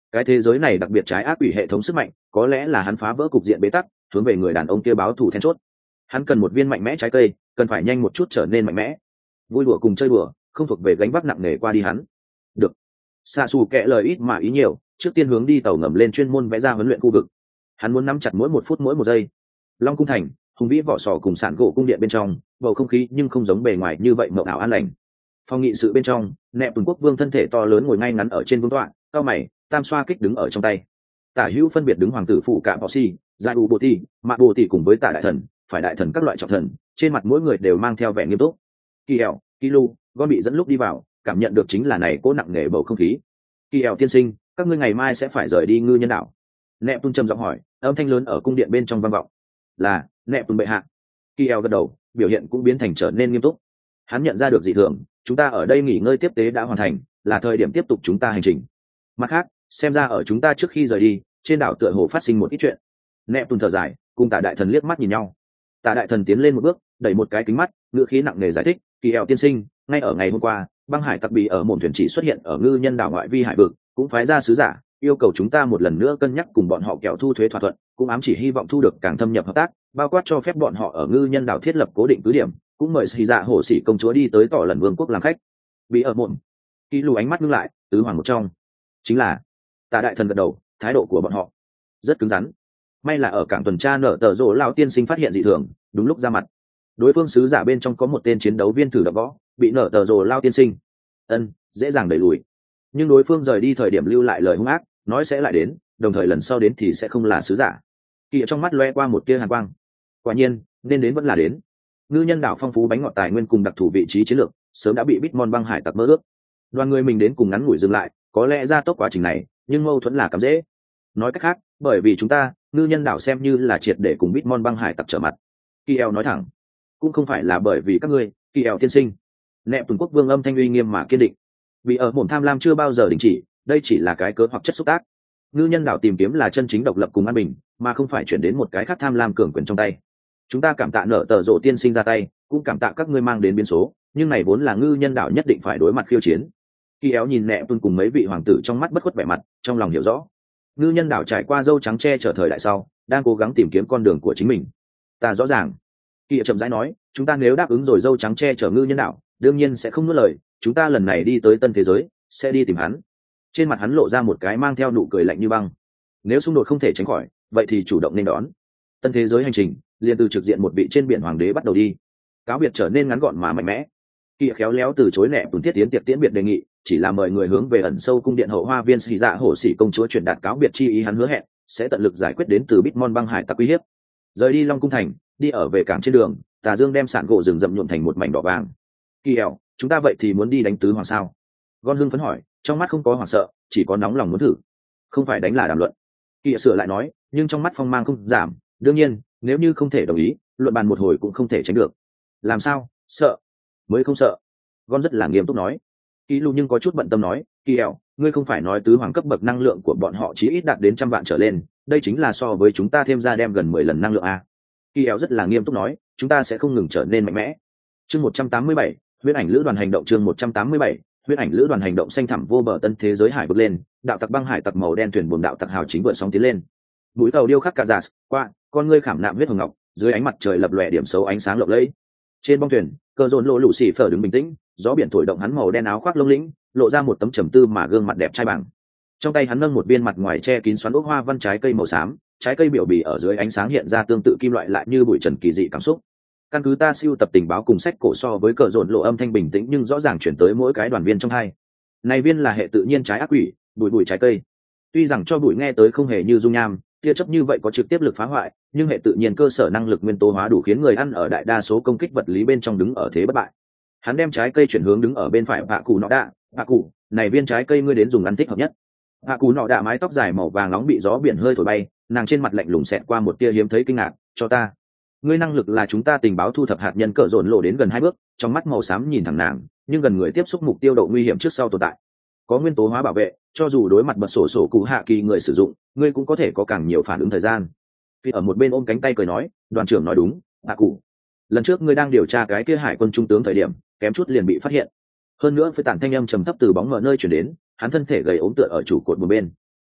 cái thế giới này đặc biệt trái ác quỷ hệ thống sức mạnh, có lẽ là hắn phá vỡ cục diện bế tắc, hướng về người đàn ông kia báo thù then chốt. Hắn cần một viên mạnh mẽ trái cây, cần phải nhanh một chút trở nên mạnh mẽ. Vui đùa cùng chơi đùa, không thuộc về gánh vác nặng nề qua đi hắn. Được. Sa Sù kệ lời ít mà ý nhiều, trước tiên hướng đi tàu ngầm lên chuyên môn vẽ ra huấn luyện khu vực. Hắn muốn nắm chặt mỗi một phút mỗi một giây. Long cung thành, hùng vĩ vỏ sò cùng sản gỗ cung điện bên trong, bầu không khí nhưng không giống bề ngoài như vậy mộng ảo an lành. Phòng nghị sự bên trong, Nẹp Tuần Quốc Vương thân thể to lớn ngồi ngay ngắn ở trên vương tọa, cao mày, tam xoa kích đứng ở trong tay. Tả hữu phân biệt đứng hoàng tử phụ cả Bọ Si, Giải U Bồ Ti, Mạ Bồ Ti cùng với Tả đại thần, phải đại thần các loại trọng thần, trên mặt mỗi người đều mang theo vẻ nghiêm túc. Kỳ eo, Kỳ Lu, Gon bị dẫn lúc đi vào, cảm nhận được chính là này cố nặng nề bầu không khí. Kỳ eo tiên sinh, các ngươi ngày mai sẽ phải rời đi Ngư Nhân đảo. Nẹp Tuần trầm giọng hỏi, âm thanh lớn ở cung điện bên trong vang vọng. Là, Nẹp Tuần bệ hạ. Kỳ eo gật đầu, biểu hiện cũng biến thành trở nên nghiêm túc. Hắn nhận ra được dị thường, chúng ta ở đây nghỉ ngơi tiếp tế đã hoàn thành, là thời điểm tiếp tục chúng ta hành trình. Mặt khác, xem ra ở chúng ta trước khi rời đi, trên đảo tựa hồ phát sinh một ít chuyện. Nẹp Tuần thở dài, cùng Tả đại thần liếc mắt nhìn nhau. Tả đại thần tiến lên một bước, đẩy một cái kính mắt, ngữ khí nặng nề giải thích, Kỳ eo tiên sinh, ngay ở ngày hôm qua, băng hải tặc bì ở mồm thuyền chỉ xuất hiện ở Ngư Nhân đảo ngoại vi hải vực, cũng phái ra sứ giả, yêu cầu chúng ta một lần nữa cân nhắc cùng bọn họ kẹo thu thuế thỏa thuận, cũng ám chỉ hy vọng thu được càng thâm nhập hợp tác, bao quát cho phép bọn họ ở Ngư Nhân đảo thiết lập cố định cứ điểm, cũng mời xì dạ hổ sĩ công chúa đi tới tỏ lần vương quốc làm khách. Bị ở mồm, Kỳ Lù ánh mắt ngưng lại, tứ hoàng một trong, chính là Tả đại thần gật đầu, thái độ của bọn họ rất cứng rắn. May là ở cảng tuần tra nở tờ rộ lão tiên sinh phát hiện dị thường, đúng lúc ra mặt. Đối phương sứ giả bên trong có một tên chiến đấu viên thử đập võ, bị nở tờ rộ lao tiên sinh ân dễ dàng đẩy lùi, nhưng đối phương rời đi thời điểm lưu lại lời hung ác, nói sẽ lại đến, đồng thời lần sau đến thì sẽ không là sứ giả. Kỳ trong mắt loe qua một tia hàn quang. Quả nhiên, nên đến vẫn là đến. Ngư Nhân đảo phong phú bánh ngọt tài nguyên cùng đặc thù vị trí chiến lược, sớm đã bị Bitmon băng hải tặc mơ ước. Đoàn người mình đến cùng ngắn ngủi dừng lại, có lẽ ra tốc quá trình này, nhưng mâu thuẫn là cắm dễ. Nói cách khác, bởi vì chúng ta, Ngư Nhân đảo xem như là triệt để cùng Bitmon băng hải tặc trở mặt. Kiel nói thẳng, cũng không phải là bởi vì các ngươi, Kiel tiên sinh. Nẹp Tuần Quốc Vương âm thanh uy nghiêm mà kiên định. Vì ở mồm tham lam chưa bao giờ đình chỉ, đây chỉ là cái cớ hoặc chất xúc tác. Ngư Nhân đảo tìm kiếm là chân chính độc lập cùng an bình, mà không phải chuyển đến một cái khác tham lam cường quyền trong tay. Chúng ta cảm tạ nợ tờ rộ tiên sinh ra tay, cũng cảm tạ các ngươi mang đến biến số, nhưng này vốn là Ngư Nhân đảo nhất định phải đối mặt khiêu chiến. Kiel nhìn Nẹp Tuần cùng mấy vị hoàng tử trong mắt bất khuất vẻ mặt, trong lòng hiểu rõ. Ngư Nhân đảo trải qua dâu trắng che chở thời đại sau, đang cố gắng tìm kiếm con đường của chính mình. Ta rõ ràng. Kiel chậm rãi nói, chúng ta nếu đáp ứng rồi dâu trắng che chở Ngư Nhân đảo, đương nhiên sẽ không nuốt lời, chúng ta lần này đi tới tân thế giới, sẽ đi tìm hắn. Trên mặt hắn lộ ra một cái mang theo nụ cười lạnh như băng. Nếu xung đột không thể tránh khỏi, vậy thì chủ động nên đón. Tân thế giới hành trình, liền từ trực diện một vị trên biển hoàng đế bắt đầu đi. Cáo biệt trở nên ngắn gọn mà mạnh mẽ. Kỳ khéo léo từ chối Nẹp Tuần thiết tiến tiệc tiễn biệt đề nghị, chỉ là mời người hướng về ẩn sâu cung điện hậu hoa viên xì dạ hổ sĩ công chúa truyền đạt cáo biệt chi ý, hắn hứa hẹn sẽ tận lực giải quyết đến từ Bitmon băng hải tặc uy hiếp. Rời đi Long cung thành, đi ở về cảng trên đường, Tà Dương đem sản gỗ rừng rậm nhuộm thành một mảnh đỏ vàng. Kỳ eo, chúng ta vậy thì muốn đi đánh tứ hoàng sao? Gon hưng phấn hỏi, trong mắt không có hoảng sợ, chỉ có nóng lòng muốn thử. Không phải đánh là đàm luận. Kỳ sửa lại nói, nhưng trong mắt phong mang không giảm. Đương nhiên, nếu như không thể đồng ý, luận bàn một hồi cũng không thể tránh được. Làm sao? Sợ? Mới không sợ. Gon rất là nghiêm túc nói. Kỳ Lu nhưng có chút bận tâm nói, Kỳ eo, ngươi không phải nói tứ hoàng cấp bậc năng lượng của bọn họ chí ít đạt đến trăm vạn trở lên, đây chính là so với chúng ta thêm ra đem gần mười lần năng lượng a. Kỳ eo rất là nghiêm túc nói, chúng ta sẽ không ngừng trở nên mạnh mẽ. Chương một trăm tám mươi bảy, huyết ảnh lữ đoàn hành động. Chương một trăm tám mươi bảy, huyết ảnh lữ đoàn hành động. Xanh thẳm vô bờ tân thế giới hải vực lên, đạo tặc băng hải tặc màu đen thuyền buồm đạo tặc hào chính vượt sóng tiến lên. Mũi tàu điêu khắc cả giả qua, con ngươi khảm nạm huyết hồng ngọc, dưới ánh mặt trời lập lòe điểm xấu ánh sáng lộng lẫy. Trên bong thuyền, Cờ Dồn lộ lũ xì phở đứng bình tĩnh, gió biển thổi động hắn màu đen áo khoác lông lĩnh, lộ ra một tấm trầm tư mà gương mặt đẹp trai bằng. Trong tay hắn nâng một viên mặt ngoài che kín xoắn ốc hoa văn trái cây màu xám, trái cây biểu bì ở dưới ánh sáng hiện ra tương tự kim loại lại như bụi trần kỳ dị cảm xúc. Căn cứ ta siêu tập tình báo cùng sách cổ so với Cờ Dồn lộ âm thanh bình tĩnh nhưng rõ ràng chuyển tới mỗi cái đoàn viên trong hai. Này viên là hệ tự nhiên trái ác quỷ, bụi bụi trái cây. Tuy rằng cho bụi nghe tới không hề như dung nham, tia chớp như vậy có trực tiếp lực phá hoại, nhưng hệ tự nhiên cơ sở năng lực nguyên tố hóa đủ khiến người ăn ở đại đa số công kích vật lý bên trong đứng ở thế bất bại. Hắn đem trái cây chuyển hướng đứng ở bên phải Bạ Cụ Nọ Đạ, "Bạ Cụ, này viên trái cây ngươi đến dùng ăn thích hợp nhất." Bạ Cụ Nọ Đạ mái tóc dài màu vàng nóng bị gió biển hơi thổi bay, nàng trên mặt lạnh lùng xẹt qua một tia hiếm thấy kinh ngạc, "Cho ta." Ngươi năng lực là chúng ta tình báo thu thập hạt nhân. Cỡ Dồn lộ đến gần hai bước, trong mắt màu xám nhìn thẳng nàng, nhưng gần người tiếp xúc mục tiêu độ nguy hiểm trước sau tồn tại. Có nguyên tố hóa bảo vệ, cho dù đối mặt bật sổ sổ cụ hạ kỳ người sử dụng, ngươi cũng có thể có càng nhiều phản ứng thời gian. Phi ở một bên ôm cánh tay cười nói, đoàn trưởng nói đúng, Bạ Cụ. Lần trước ngươi đang điều tra cái kia hải quân trung tướng thời điểm, kém chút liền bị phát hiện. Hơn nữa Phi tản thanh âm trầm thấp từ bóng mờ nơi chuyển đến, hắn thân thể gầy ốm tựa ở chủ cột một bên.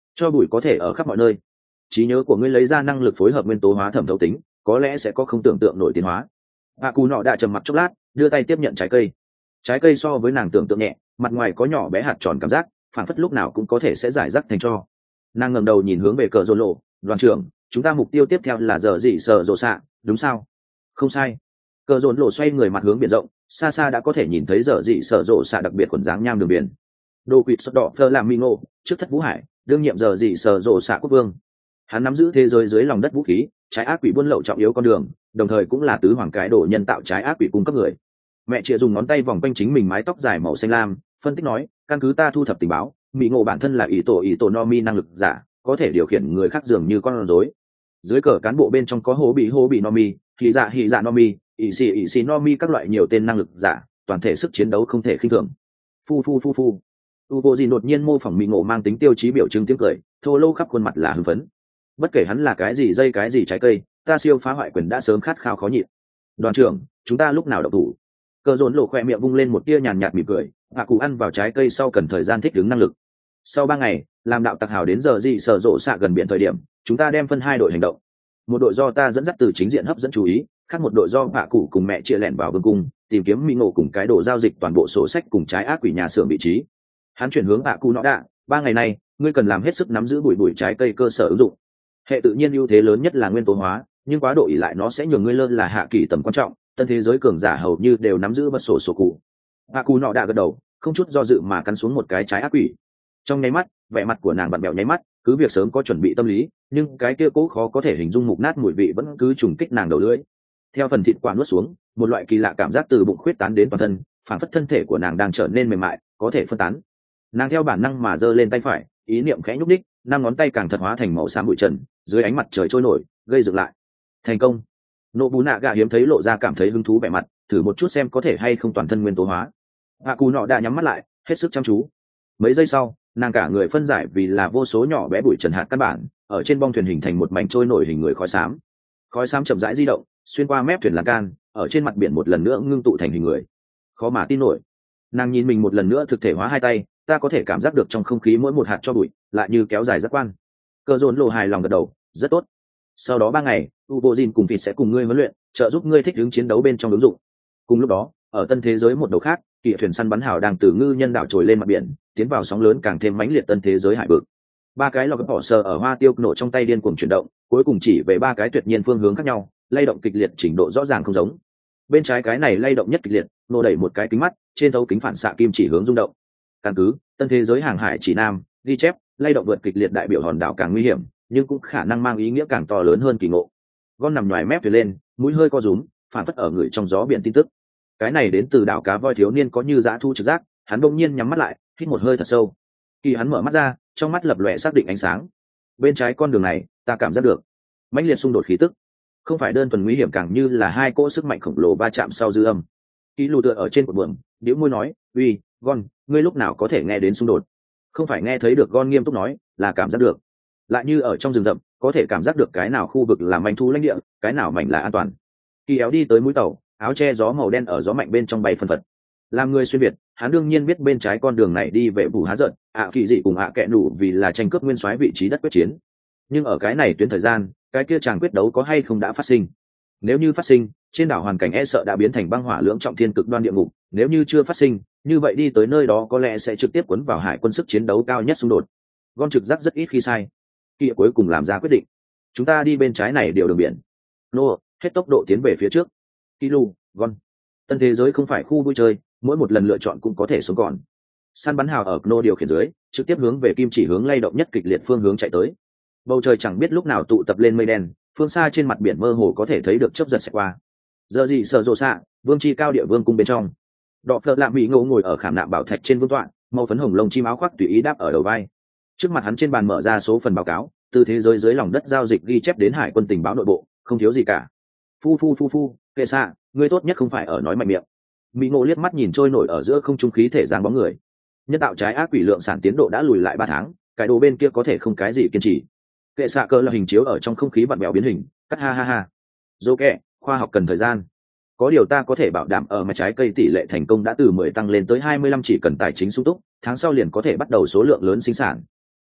cho bụi có thể ở khắp mọi nơi. Trí nhớ của ngươi lấy ra năng lực phối hợp nguyên tố hóa thẩm thấu tính, có lẽ sẽ có không tưởng tượng nổi tiến hóa. Hạ Cù nọ đã trầm mặc chốc lát, đưa tay tiếp nhận trái cây. Trái cây so với nàng tưởng tượng nhẹ, mặt ngoài có nhỏ bé hạt tròn cảm giác, phản phất lúc nào cũng có thể sẽ giải rác thành tro. Nàng ngẩng đầu nhìn hướng về cờ rô lộ, đoàn trưởng, chúng ta mục tiêu tiếp theo là giờ dị sở rộ xạ, đúng sao? Không sai. Cờ rô lộ xoay người mặt hướng biển rộng, xa xa đã có thể nhìn thấy giờ dị sở rộ xạ đặc biệt quần dáng nham đường biển. Đồ quỵt sọt đỏ phơ làm mi ngộ, trước thất vũ hải, đương nhiệm giờ dị sở rộ xạ quốc vương. Hắn nắm giữ thế giới dưới lòng đất vũ khí, trái ác quỷ buôn lậu trọng yếu con đường, đồng thời cũng là tứ hoàng cái đồ nhân tạo trái ác quỷ cung cấp người. Mẹ chị dùng ngón tay vòng quanh chính mình mái tóc dài màu xanh lam, phân tích nói, căn cứ ta thu thập tình báo, mỹ ngộ bản thân là ý tổ ý tổ no mi năng lực giả, có thể điều khiển người khác dường như con rối. Dưới cờ cán bộ bên trong có hố bị hố bị no mi, hỉ dạ hỉ dạ no mi, ỷ xì ỷ xì no mi các loại nhiều tên năng lực giả, toàn thể sức chiến đấu không thể khinh thường. Phu phu phu phu. Ubo gì đột nhiên mô phỏng mỹ ngộ mang tính tiêu chí biểu trưng tiếng cười, thô lô khắp khuôn mặt là hưng phấn. Bất kể hắn là cái gì dây cái gì trái cây, ta siêu phá hoại quyền đã sớm khát khao khó nhịn. Đoàn trưởng, chúng ta lúc nào động thủ? Cờ rốn lộ khoe miệng vung lên một tia nhàn nhạt mỉm cười, hạ cụ ăn vào trái cây sau cần thời gian thích ứng năng lực. Sau ba ngày, làm đạo tặc hào đến giờ dị sở rộ xạ gần biển thời điểm, chúng ta đem phân hai đội hành động. Một đội do ta dẫn dắt từ chính diện hấp dẫn chú ý, khác một đội do hạ cụ cùng mẹ chia lẻn vào vương cung, tìm kiếm mỹ ngộ cùng cái đồ giao dịch toàn bộ sổ sách cùng trái ác quỷ nhà xưởng vị trí. Hắn chuyển hướng hạ cụ nọ đạ, ba ngày này, ngươi cần làm hết sức nắm giữ bụi bụi trái cây cơ sở ứng dụng. Hệ tự nhiên ưu thế lớn nhất là nguyên tố hóa, nhưng quá độ ỉ lại nó sẽ nhường ngươi lơ là hạ kỳ tầm quan trọng. Tân thế giới cường giả hầu như đều nắm giữ bật sổ sổ cụ. Hạ cù nọ đã gật đầu, không chút do dự mà cắn xuống một cái trái ác quỷ. Trong nháy mắt, vẻ mặt của nàng vặn bẹo nháy mắt, cứ việc sớm có chuẩn bị tâm lý, nhưng cái kia cố khó có thể hình dung mục nát mùi vị vẫn cứ trùng kích nàng đầu lưỡi. Theo phần thịt quả nuốt xuống, một loại kỳ lạ cảm giác từ bụng khuyết tán đến toàn thân, phản phất thân thể của nàng đang trở nên mềm mại, có thể phân tán. Nàng theo bản năng mà giơ lên tay phải, ý niệm khẽ nhúc đích, năm ngón tay càng thật hóa thành màu xám bụi trần, dưới ánh mặt trời trôi nổi, gây dựng lại. Thành công. Nộ bù nạ gạ hiếm thấy lộ ra cảm thấy hứng thú vẻ mặt, thử một chút xem có thể hay không toàn thân nguyên tố hóa. Hạ cù nọ đã nhắm mắt lại, hết sức chăm chú. Mấy giây sau, nàng cả người phân giải vì là vô số nhỏ bé bụi trần hạt căn bản, ở trên bong thuyền hình thành một mảnh trôi nổi hình người khói xám. Khói xám chậm rãi di động, xuyên qua mép thuyền lan can, ở trên mặt biển một lần nữa ngưng tụ thành hình người. Khó mà tin nổi. Nàng nhìn mình một lần nữa thực thể hóa hai tay, ta có thể cảm giác được trong không khí mỗi một hạt cho bụi, lại như kéo dài giác quan. Cơ dồn lộ hài lòng gật đầu, rất tốt. Sau đó ba ngày, Ubojin cùng Vịt sẽ cùng ngươi huấn luyện, trợ giúp ngươi thích ứng chiến đấu bên trong ứng dụng. Cùng lúc đó, ở tân thế giới một đầu khác, kỵ thuyền săn bắn hào đang từ ngư nhân đảo trồi lên mặt biển, tiến vào sóng lớn càng thêm mãnh liệt tân thế giới hải vực. Ba cái lò gấp bỏ sờ ở hoa tiêu nổ trong tay điên cuồng chuyển động, cuối cùng chỉ về ba cái tuyệt nhiên phương hướng khác nhau, lay động kịch liệt trình độ rõ ràng không giống. Bên trái cái này lay động nhất kịch liệt, nổ đẩy một cái kính mắt, trên thấu kính phản xạ kim chỉ hướng rung động. Căn cứ tân thế giới hàng hải chỉ nam, ghi chép, lay động vượt kịch liệt đại biểu hòn đảo càng nguy hiểm, nhưng cũng khả năng mang ý nghĩa càng to lớn hơn kỳ ngộ. Gon nằm ngoài mép thuyền lên, mũi hơi co rúm, phản phất ở người trong gió biển tin tức. Cái này đến từ đảo cá voi thiếu niên có như dã thu trực giác, hắn bỗng nhiên nhắm mắt lại, hít một hơi thật sâu. Khi hắn mở mắt ra, trong mắt lập lòe xác định ánh sáng. Bên trái con đường này, ta cảm giác được mãnh liệt xung đột khí tức, không phải đơn thuần nguy hiểm, càng như là hai cỗ sức mạnh khổng lồ va chạm sau dư âm. Ký lù tựa ở trên cột buồm, điếu môi nói, uy, Gon, ngươi lúc nào có thể nghe đến xung đột? Không phải nghe thấy được, Gon nghiêm túc nói, là cảm giác được. Lại như ở trong rừng rậm, có thể cảm giác được cái nào khu vực là manh thu lãnh địa, cái nào mảnh là an toàn. Kỳ éo đi tới mũi tàu, áo che gió màu đen ở gió mạnh bên trong bay phân phật. Làm người xuyên việt, hắn đương nhiên biết bên trái con đường này đi về bù há giận, ạ kỳ dị cùng ạ kẹ nủ vì là tranh cướp nguyên soái vị trí đất quyết chiến. Nhưng ở cái này tuyến thời gian, cái kia chàng quyết đấu có hay không đã phát sinh? Nếu như phát sinh, trên đảo hoàn cảnh e sợ đã biến thành băng hỏa lưỡng trọng thiên cực đoan địa ngục. Nếu như chưa phát sinh, như vậy đi tới nơi đó có lẽ sẽ trực tiếp cuốn vào hải quân sức chiến đấu cao nhất xung đột. Gon trực giác rất ít khi sai. Kỳ cuối cùng làm ra quyết định, chúng ta đi bên trái này điều đường biển. Nô, hết tốc độ tiến về phía trước. Kilu, Gon. Tân thế giới không phải khu vui chơi, mỗi một lần lựa chọn cũng có thể sống còn. Săn bắn hào ở Nô điều khiển dưới, trực tiếp hướng về kim chỉ hướng lay động nhất kịch liệt phương hướng chạy tới. Bầu trời chẳng biết lúc nào tụ tập lên mây đen, phương xa trên mặt biển mơ hồ có thể thấy được chớp giật xẹt qua. Giờ gì sở rộ xạ, vương chi cao địa vương cung bên trong. Đọ phật lạ mỹ ngô ngồi ở khảm nạm bảo thạch trên vương tọa, màu phấn hồng lông chim áo khoác tùy ý đáp ở đầu vai. Trước mặt hắn trên bàn mở ra số phần báo cáo, từ thế giới dưới lòng đất giao dịch ghi chép đến hải quân tình báo nội bộ, không thiếu gì cả. Phu phu phu phu, kệ xạ, ngươi tốt nhất không phải ở nói mạnh miệng. Mỹ ngô liếc mắt nhìn trôi nổi ở giữa không trung khí thể dáng bóng người. Nhân tạo trái ác quỷ lượng sản tiến độ đã lùi lại ba tháng, cái đồ bên kia có thể không cái gì kiên trì. Kệ xạ cơ là hình chiếu ở trong không khí vặn vẹo biến hình, cắt ha ha ha. Dô kệ, khoa học cần thời gian. Có điều ta có thể bảo đảm ở mà trái cây tỷ lệ thành công đã từ mười tăng lên tới hai mươi lăm, chỉ cần tài chính sung túc, tháng sau liền có thể bắt đầu số lượng lớn sinh sản.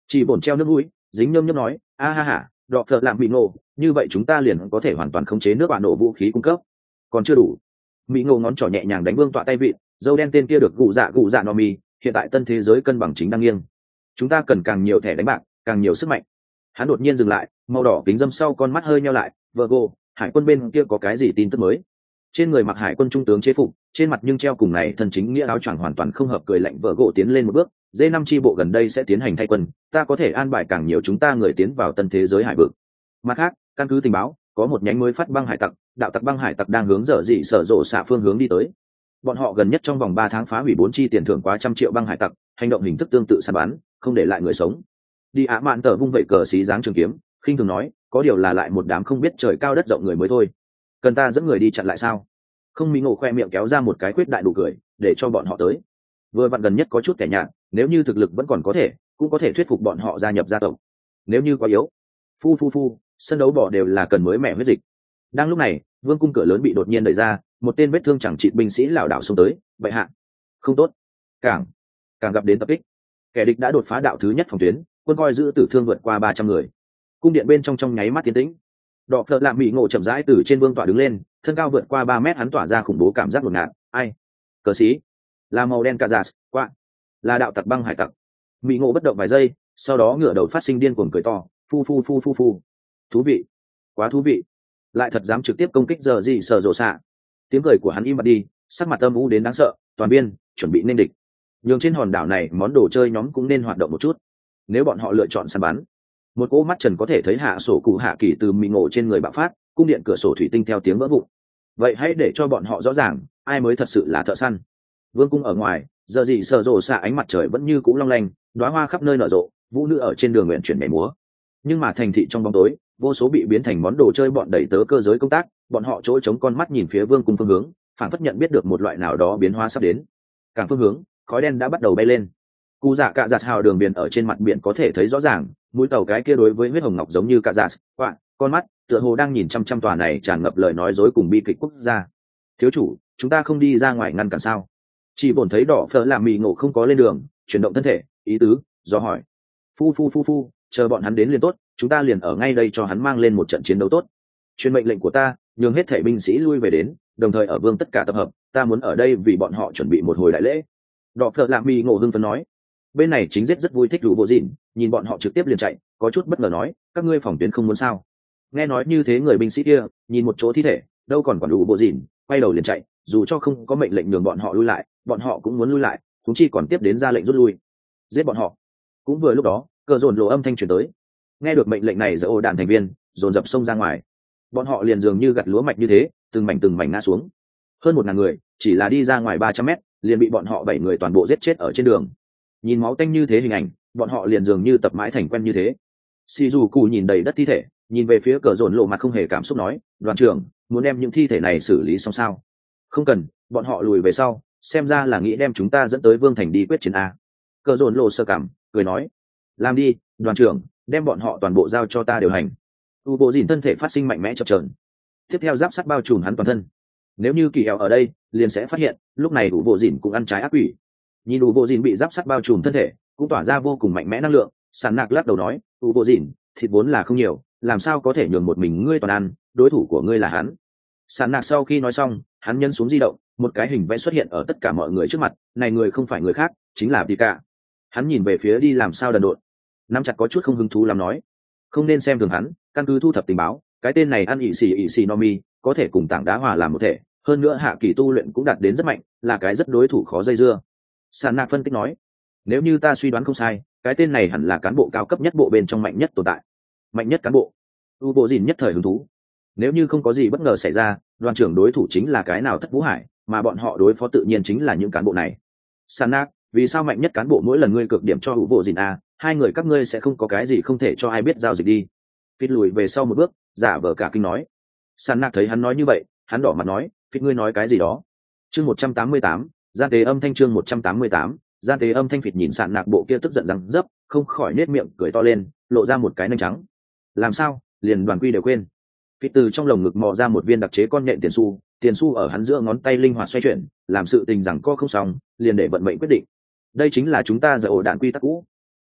Chỉ bổn treo nước mũi dính nhơm nhớm nói, a ha ha, đọ phợ làm bị nổ, như vậy chúng ta liền có thể hoàn toàn khống chế nước bạn nổ vũ khí cung cấp. Còn chưa đủ. Mỹ ngô ngón trỏ nhẹ nhàng đánh vương tọa tay vịn, dâu đen tên kia được gù dạ gù dạ no mi, hiện tại tân thế giới cân bằng chính đang nghiêng. Chúng ta cần càng nhiều thẻ đánh bạc, càng nhiều sức mạnh. Hắn đột nhiên dừng lại, màu đỏ kính dâm sau con mắt hơi nheo lại, Virgo, hải quân bên kia có cái gì tin tức mới? Trên người mặc hải quân trung tướng chế phục, trên mặt nhưng treo cùng này thân chính nghĩa áo choàng hoàn toàn không hợp cười lạnh. Virgo tiến lên một bước, D năm chi bộ gần đây sẽ tiến hành thay quân, ta có thể an bài càng nhiều chúng ta người tiến vào tân thế giới hải vực. Mặt khác, căn cứ tình báo, có một nhánh mới phát băng hải tặc, đạo tặc băng hải tặc đang hướng dở dị sở rộ xạ phương hướng đi tới. Bọn họ gần nhất trong vòng ba tháng phá hủy bốn chi tiền thưởng quá trăm triệu băng hải tặc, hành động hình thức tương tự săn bắn, không để lại người sống. Đi Á Mạn Tở vung vậy cờ xí dáng trường kiếm, khinh thường nói, có điều là lại một đám không biết trời cao đất rộng người mới thôi. Cần ta dẫn người đi chặn lại sao? Không, Mỹ Ngộ khoe miệng kéo ra một cái khuyết đại nụ cười, để cho bọn họ tới. Vừa vặn gần nhất có chút kẻ nhạt, nếu như thực lực vẫn còn có thể, cũng có thể thuyết phục bọn họ gia nhập gia tộc. Nếu như quá yếu, phu phu phu, sân đấu bỏ đều là cần mới mẻ huyết dịch. Đang lúc này, vương cung cửa lớn bị đột nhiên đẩy ra, một tên vết thương chẳng trị binh sĩ lảo đảo xông tới. Bệ hạ, không tốt, càng càng gặp đến tập kích. Kẻ địch đã đột phá đạo thứ nhất phòng tuyến, quân coi giữ tử thương vượt qua ba trăm người. Cung điện bên trong trong nháy mắt tiến tĩnh. Đọ phợ lạ Mỹ Ngộ chậm rãi từ trên vương tọa đứng lên, thân cao vượt qua ba mét, hắn tỏa ra khủng bố cảm giác ngột ngạt. Ai? Cờ sĩ là màu đen Kazas, quạ, là đạo tặc băng hải tặc. Mỹ Ngộ bất động vài giây, sau đó ngửa đầu phát sinh điên cuồng cười to, phu phu phu phu phu. Thú vị, quá thú vị. Lại thật dám trực tiếp công kích giờ gì sở rộ xạ. Tiếng cười của hắn im bặt đi, sắc mặt âm u đến đáng sợ. Toàn biên chuẩn bị nên địch. Nhường trên hòn đảo này món đồ chơi nhóm cũng nên hoạt động một chút. Nếu bọn họ lựa chọn săn bắn, một cỗ mắt trần có thể thấy hạ sổ cụ hạ kỳ từ Mỹ Ngộ trên người bạo phát, cung điện cửa sổ thủy tinh theo tiếng vỡ vụn. Vậy hãy để cho bọn họ rõ ràng ai mới thật sự là thợ săn. Vương cung ở ngoài, giờ gì sở rộ xạ ánh mặt trời vẫn như cũ long lanh, đóa hoa khắp nơi nở rộ, vũ nữ ở trên đường nguyện chuyển nhảy múa. Nhưng mà thành thị trong bóng tối, vô số bị biến thành món đồ chơi bọn đẩy tớ cơ giới công tác, bọn họ chỗ chống con mắt nhìn phía vương cung phương hướng, phản phất nhận biết được một loại nào đó biến hóa sắp đến. Càng phương hướng, khói đen đã bắt đầu bay lên. Cú dạ cạ giạt hào đường biển ở trên mặt biển có thể thấy rõ ràng, mũi tàu cái kia đối với huyết hồng ngọc giống như cạ giạt, quạ, con mắt tựa hồ đang nhìn chăm chăm tòa này tràn ngập lời nói dối cùng bi kịch quốc gia. Thiếu chủ, chúng ta không đi ra ngoài ngăn cản sao? Chỉ bổn thấy đỏ phở làm Mỹ Ngộ không có lên đường, chuyển động thân thể, ý tứ do hỏi. Phu phu phu phu, chờ bọn hắn đến liền tốt, chúng ta liền ở ngay đây cho hắn mang lên một trận chiến đấu tốt. Truyền mệnh lệnh của ta, nhường hết thể binh sĩ lui về đến, đồng thời ở vương tất cả tập hợp, ta muốn ở đây vì bọn họ chuẩn bị một hồi đại lễ. Đỏ phở làm Mỹ Ngộ hưng phấn nói. Bên này chính giết rất vui thích rủ bộ dịn, nhìn bọn họ trực tiếp liền chạy, có chút bất ngờ nói, các ngươi phòng tuyến không muốn sao? Nghe nói như thế người binh sĩ kia nhìn một chỗ thi thể, đâu còn quản đủ bộ dịn, quay đầu liền chạy, dù cho không có mệnh lệnh nhường bọn họ lui lại, bọn họ cũng muốn lui lại, chúng chi còn tiếp đến ra lệnh rút lui, giết bọn họ. Cũng vừa lúc đó, cờ dồn lộ âm thanh truyền tới. Nghe được mệnh lệnh này, giữa ô đạn thành viên dồn dập xông ra ngoài, bọn họ liền dường như gặt lúa mạch như thế, từng mảnh từng mảnh ngã xuống. Hơn một ngàn người, chỉ là đi ra ngoài ba trăm mét, liền bị bọn họ bảy người toàn bộ giết chết ở trên đường. Nhìn máu tanh như thế hình ảnh, bọn họ liền dường như tập mãi thành quen như thế. Shizuku nhìn đầy đất thi thể, nhìn về phía cờ dồn lộ mặt không hề cảm xúc nói, đoàn trưởng, muốn đem những thi thể này xử lý xong sao? Không cần, bọn họ lùi về sau, xem ra là nghĩ đem chúng ta dẫn tới vương thành đi quyết chiến a. Cờ dồn lộ sơ cảm, cười nói, làm đi, đoàn trưởng, đem bọn họ toàn bộ giao cho ta điều hành. U bộ dìn thân thể phát sinh mạnh mẽ chập chờn, tiếp theo giáp sắt bao trùm hắn toàn thân. Nếu như kỳ eo ở đây, liền sẽ phát hiện, lúc này U bộ dìn cũng ăn trái ác quỷ. Nhìn U bộ dìn bị giáp sắt bao trùm thân thể, cũng tỏa ra vô cùng mạnh mẽ năng lượng. Sàn nạc lắc đầu nói, U bộ dìn, thịt vốn là không nhiều, làm sao có thể nhường một mình ngươi toàn ăn, đối thủ của ngươi là hắn. Sàn nạc sau khi nói xong, hắn nhân xuống di động, một cái hình vẽ xuất hiện ở tất cả mọi người trước mặt. Này người không phải người khác, chính là Pika. Hắn nhìn về phía đi làm sao đần độn, nắm chặt có chút không hứng thú làm nói, không nên xem thường hắn, căn cứ thu thập tình báo, cái tên này ăn ỵ xì ỵ xì Nomi, có thể cùng tảng đá hòa làm một thể, hơn nữa hạ kỳ tu luyện cũng đạt đến rất mạnh, là cái rất đối thủ khó dây dưa. Sàn nạc phân tích nói, nếu như ta suy đoán không sai, cái tên này hẳn là cán bộ cao cấp nhất bộ bên trong mạnh nhất tồn tại, mạnh nhất cán bộ. U bộ dìn nhất thời hứng thú. Nếu như không có gì bất ngờ xảy ra, đoàn trưởng đối thủ chính là cái nào Thất Vũ Hải, mà bọn họ đối phó tự nhiên chính là những cán bộ này. Sàn nạc, vì sao mạnh nhất cán bộ mỗi lần ngươi cực điểm cho U bộ dìn a, hai người các ngươi sẽ không có cái gì không thể cho ai biết giao dịch đi. Phít lùi về sau một bước, giả vờ cả kinh nói. Sàn nạc thấy hắn nói như vậy, hắn đỏ mặt nói, Phít ngươi nói cái gì đó. Chương một trăm tám mươi tám, gian tế âm thanh chương một trăm tám mươi tám, gian tế âm thanh. Phít nhìn Sàn nạc bộ kia tức giận răng dấp, không khỏi nết miệng cười to lên, lộ ra một cái nanh trắng. Làm sao, liền đoàn quy đều quên. Phít từ trong lồng ngực mò ra một viên đặc chế con nhện tiền xu, tiền xu ở hắn giữa ngón tay linh hoạt xoay chuyển, làm sự tình rằng co không xong, liền để vận mệnh quyết định. Đây chính là chúng ta giờ ổ đạn quy tắc cũ.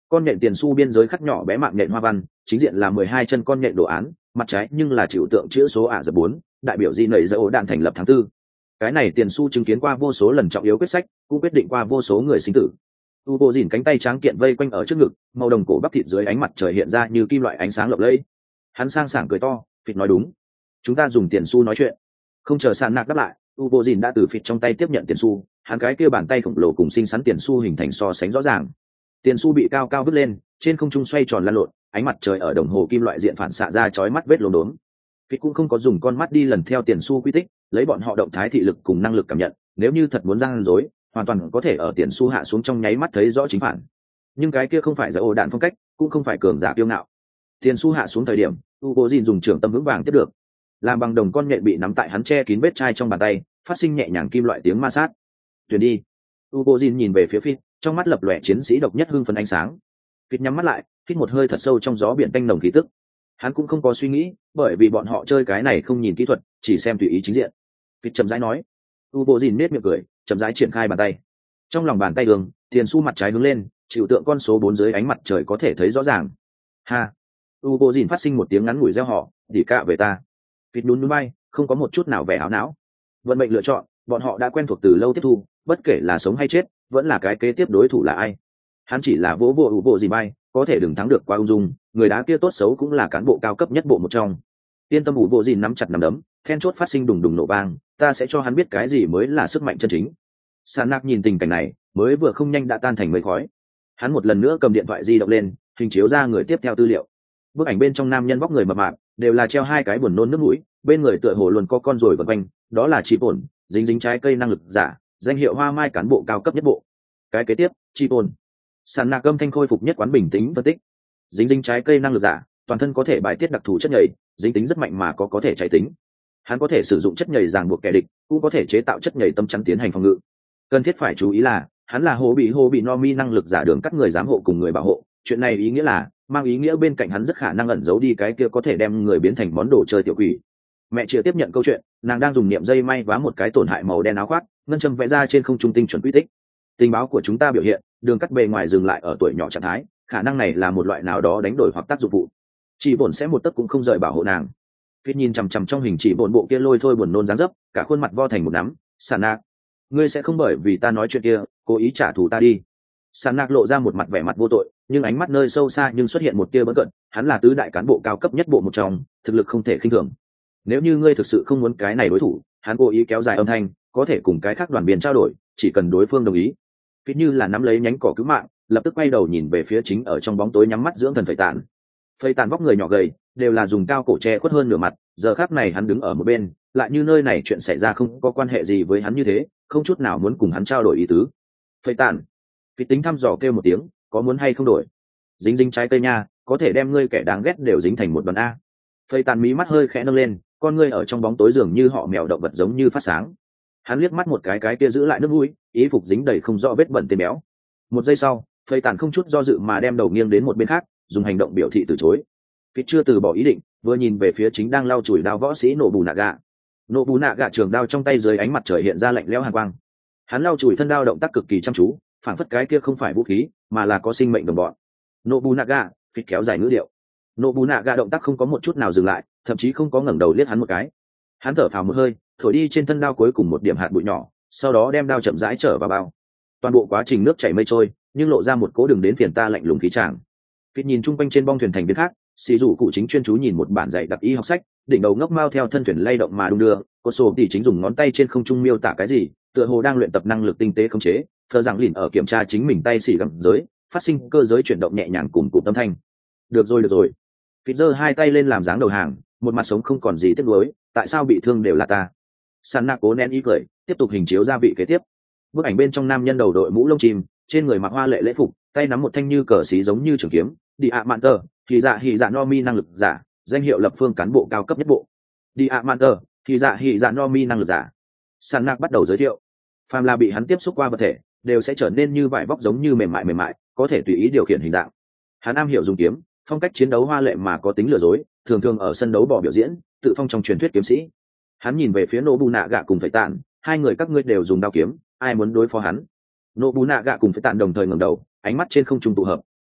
Con nhện tiền su biên giới khắc nhỏ bé mạng nhện hoa văn, chính diện là mười hai chân con nhện đồ án, mặt trái nhưng là chịu tượng chữ số ả dập bốn, đại biểu di nảy dỡ đạn thành lập tháng tư. Cái này tiền su chứng kiến qua vô số lần trọng yếu quyết sách, cũng quyết định qua vô số người sinh tử. U Bộ Dìn cánh tay tráng kiện vây quanh ở trước ngực, màu đồng cổ bắp thịt dưới ánh mặt trời hiện ra như kim loại ánh sáng lộng lẫy. Hắn sang sảng cười to, Phịt nói đúng, chúng ta dùng tiền xu nói chuyện. Không chờ Sạn Nạc đáp lại, U Bộ Dìn đã từ Phịt trong tay tiếp nhận tiền xu, hắn cái kia bàn tay khổng lồ cùng xinh xắn tiền xu hình thành so sánh rõ ràng. Tiền xu bị cao cao vứt lên, trên không trung xoay tròn lăn lộn, ánh mặt trời ở đồng hồ kim loại diện phản xạ ra chói mắt vết lốm đốm. Phịt cũng không có dùng con mắt đi lần theo tiền xu quy tích, lấy bọn họ động thái thị lực cùng năng lực cảm nhận, nếu như thật muốn gian dối, hoàn toàn có thể ở tiền xu hạ xuống trong nháy mắt thấy rõ chính phản. Nhưng cái kia không phải giải ổ đạn phong cách, cũng không phải cường giả kiêu ngạo. Tiền xu hạ xuống thời điểm, U Bộ Dìn dùng trường tâm vững vàng tiếp được, làm bằng đồng con nhện bị nắm tại hắn che kín vết chai trong bàn tay, phát sinh nhẹ nhàng kim loại tiếng ma sát. Tuyển đi. U Bộ Dìn nhìn về phía Phịt, trong mắt lập lòe chiến sĩ độc nhất hưng phấn ánh sáng. Phịt nhắm mắt lại, hít một hơi thật sâu trong gió biển tanh nồng khí tức. Hắn cũng không có suy nghĩ, bởi vì bọn họ chơi cái này không nhìn kỹ thuật, chỉ xem tùy ý chính diện. Phịt chậm rãi nói. U Bộ Dìn nét miệng cười, chậm rãi triển khai bàn tay. Trong lòng bàn tay đường, tiền xu mặt trái hướng lên, chịu tượng con số bốn dưới ánh mặt trời có thể thấy rõ ràng. Ha. U Bộ Dìn phát sinh một tiếng ngắn ngủi reo hò, "Đỉ cạ về ta." Phịt nhún nhún vai, không có một chút nào vẻ áo não. Vận mệnh lựa chọn, bọn họ đã quen thuộc từ lâu tiếp thu, bất kể là sống hay chết, vẫn là cái kế tiếp đối thủ là ai. Hắn chỉ là vỗ bộ U Bộ Dìn bay, có thể đừng thắng được qua ung dung, người đá kia tốt xấu cũng là cán bộ cao cấp nhất bộ một trong. Yên tâm. U Bộ Dìn nắm chặt nắm đấm, then chốt phát sinh đùng đùng nổ vang, ta sẽ cho hắn biết cái gì mới là sức mạnh chân chính. Sạn Nạc nhìn tình cảnh này, mới vừa không nhanh đã tan thành mây khói. Hắn một lần nữa cầm điện thoại di động lên, hình chiếu ra người tiếp theo tư liệu. Bức ảnh bên trong nam nhân vóc người mập mạp, đều là treo hai cái buồn nôn nước mũi, bên người tựa hồ luôn có con ruồi vần quanh, đó là Chi Bổn, dính dính trái cây năng lực giả, danh hiệu hoa mai cán bộ cao cấp nhất bộ. Cái kế tiếp, Chi Bổn. Sạn Nạc âm thanh khôi phục nhất quán bình tĩnh phân tích. Dính dính trái cây năng lực giả, toàn thân có thể bài tiết đặc thù chất nhầy, dính tính rất mạnh mà có có thể cháy tính. Hắn có thể sử dụng chất nhầy ràng buộc kẻ địch, cũng có thể chế tạo chất nhầy tâm chắn tiến hành phòng ngự. Cần thiết phải chú ý là, hắn là hố bị hố bị no mi năng lực giả đường cắt người giám hộ cùng người bảo hộ. Chuyện này ý nghĩa là, mang ý nghĩa bên cạnh hắn rất khả năng ẩn giấu đi cái kia có thể đem người biến thành món đồ chơi tiểu quỷ. Mẹ chia tiếp nhận câu chuyện, nàng đang dùng niệm dây may vá một cái tổn hại màu đen áo khoác, ngân châm vẽ ra trên không trung tinh chuẩn quy tích. Tình báo của chúng ta biểu hiện, đường cắt bề ngoài dừng lại ở tuổi nhỏ trạng thái, khả năng này là một loại nào đó đánh đổi hoặc tác dụng phụ. Chỉ Bổn sẽ một tấc cũng không rời bảo hộ nàng. Phít nhìn chằm chằm trong hình Chỉ Bổn bộ kia lôi thôi buồn nôn dáng dấp, cả khuôn mặt vo thành một nắm. Sạn Nạc, ngươi sẽ không bởi vì ta nói chuyện kia, cố ý trả thù ta đi. Sạn Nạc lộ ra một mặt vẻ mặt vô tội, nhưng ánh mắt nơi sâu xa nhưng xuất hiện một tia bỡn cợt. Hắn là tứ đại cán bộ cao cấp nhất bộ một trong, thực lực không thể khinh thường. Nếu như ngươi thực sự không muốn cái này đối thủ, hắn cố ý kéo dài âm thanh, có thể cùng cái khác đoàn viên trao đổi, chỉ cần đối phương đồng ý. Phít như là nắm lấy nhánh cỏ cứu mạng, lập tức quay đầu nhìn về phía chính ở trong bóng tối nhắm mắt dưỡng thần Phẩy Tản. Phẩy Tản vóc người nhỏ gầy, đều là dùng cao cổ che khuất hơn nửa mặt, giờ khắc này hắn đứng ở một bên, lại như nơi này chuyện xảy ra không có quan hệ gì với hắn như thế, không chút nào muốn cùng hắn trao đổi ý tứ. Phẩy Tản. Phít tính thăm dò kêu một tiếng, có muốn hay không đổi? Dính dính trái cây nha, có thể đem ngươi kẻ đáng ghét đều dính thành một đoàn a. Phẩy Tản mí mắt hơi khẽ nâng lên, con ngươi ở trong bóng tối dường như họ mèo động vật giống như phát sáng. Hắn liếc mắt một cái cái kia giữ lại nước mũi, ý phục dính đầy không rõ vết bẩn tên béo. Một giây sau, Phẩy Tản không chút do dự mà đem đầu nghiêng đến một bên khác, dùng hành động biểu thị từ chối. Phít chưa từ bỏ ý định, vừa nhìn về phía chính đang lau chùi đao võ sĩ Nộ Bù Nạ Gạ. Nộ Bù Nạ Gạ trường đao trong tay dưới ánh mặt trời hiện ra lạnh lẽo hàn quang. Hắn lau chùi thân đao động tác cực kỳ chăm chú, phản phất cái kia không phải vũ khí, mà là có sinh mệnh đồng bọn. Nộ Bù Nạ Gạ, Phít kéo dài ngữ điệu. Nộ Bù Nạ Gạ động tác không có một chút nào dừng lại, thậm chí không có ngẩng đầu liếc hắn một cái. Hắn thở phào một hơi, thổi đi trên thân đao cuối cùng một điểm hạt bụi nhỏ, sau đó đem đao chậm rãi trở vào bao. Toàn bộ quá trình nước chảy mây trôi, nhưng lộ ra một cố đường đến phiền ta lạnh lùng khí tràng. Phít nhìn chung quanh trên bong thuyền thành viên khác, xì rủ cụ chính chuyên chú nhìn một bản dạy đặc y học sách, đỉnh đầu ngốc mao theo thân thuyền lay động mà đung đưa, cô sổ thì chính dùng ngón tay trên không trung miêu tả cái gì, tựa hồ đang luyện tập năng lực tinh tế khống chế. Thờ rằng lìn ở kiểm tra chính mình tay xì gẳng giới, phát sinh cơ giới chuyển động nhẹ nhàng cùng cụm âm thanh. Được rồi được rồi. Phít giơ hai tay lên làm dáng đầu hàng, một mặt sống không còn gì tiếc nuối, tại sao bị thương đều là ta. Sạn Nạc cố nén ý cười, tiếp tục hình chiếu ra vị kế tiếp. Bức ảnh bên trong nam nhân đầu đội mũ lông chim, trên người mặc hoa lệ lễ phục, tay nắm một thanh như cờ xí giống như trường kiếm. Đi ạ mạn tờ, thì dạ hỉ dạ no mi năng lực giả, danh hiệu lập phương cán bộ cao cấp nhất bộ. Đi ạ mạn tờ, thì dạ hỉ dạ no mi năng lực giả. Sạn Nạc bắt đầu giới thiệu. Phàm là bị hắn tiếp xúc qua vật thể, đều sẽ trở nên như vải vóc giống như mềm mại mềm mại, có thể tùy ý điều khiển hình dạng. Hắn am hiểu dùng kiếm, phong cách chiến đấu hoa lệ mà có tính lừa dối, thường thường ở sân đấu bỏ biểu diễn, tự phong trong truyền thuyết kiếm sĩ. Hắn nhìn về phía Nộ Bù Nạ Gạ cùng Phẩy Tản, hai người các ngươi đều dùng đao kiếm, ai muốn đối phó hắn? Nộ Bù Nạ Gạ cùng Phẩy Tản đồng thời ngẩng đầu, ánh mắt trên không trung tụ hợp.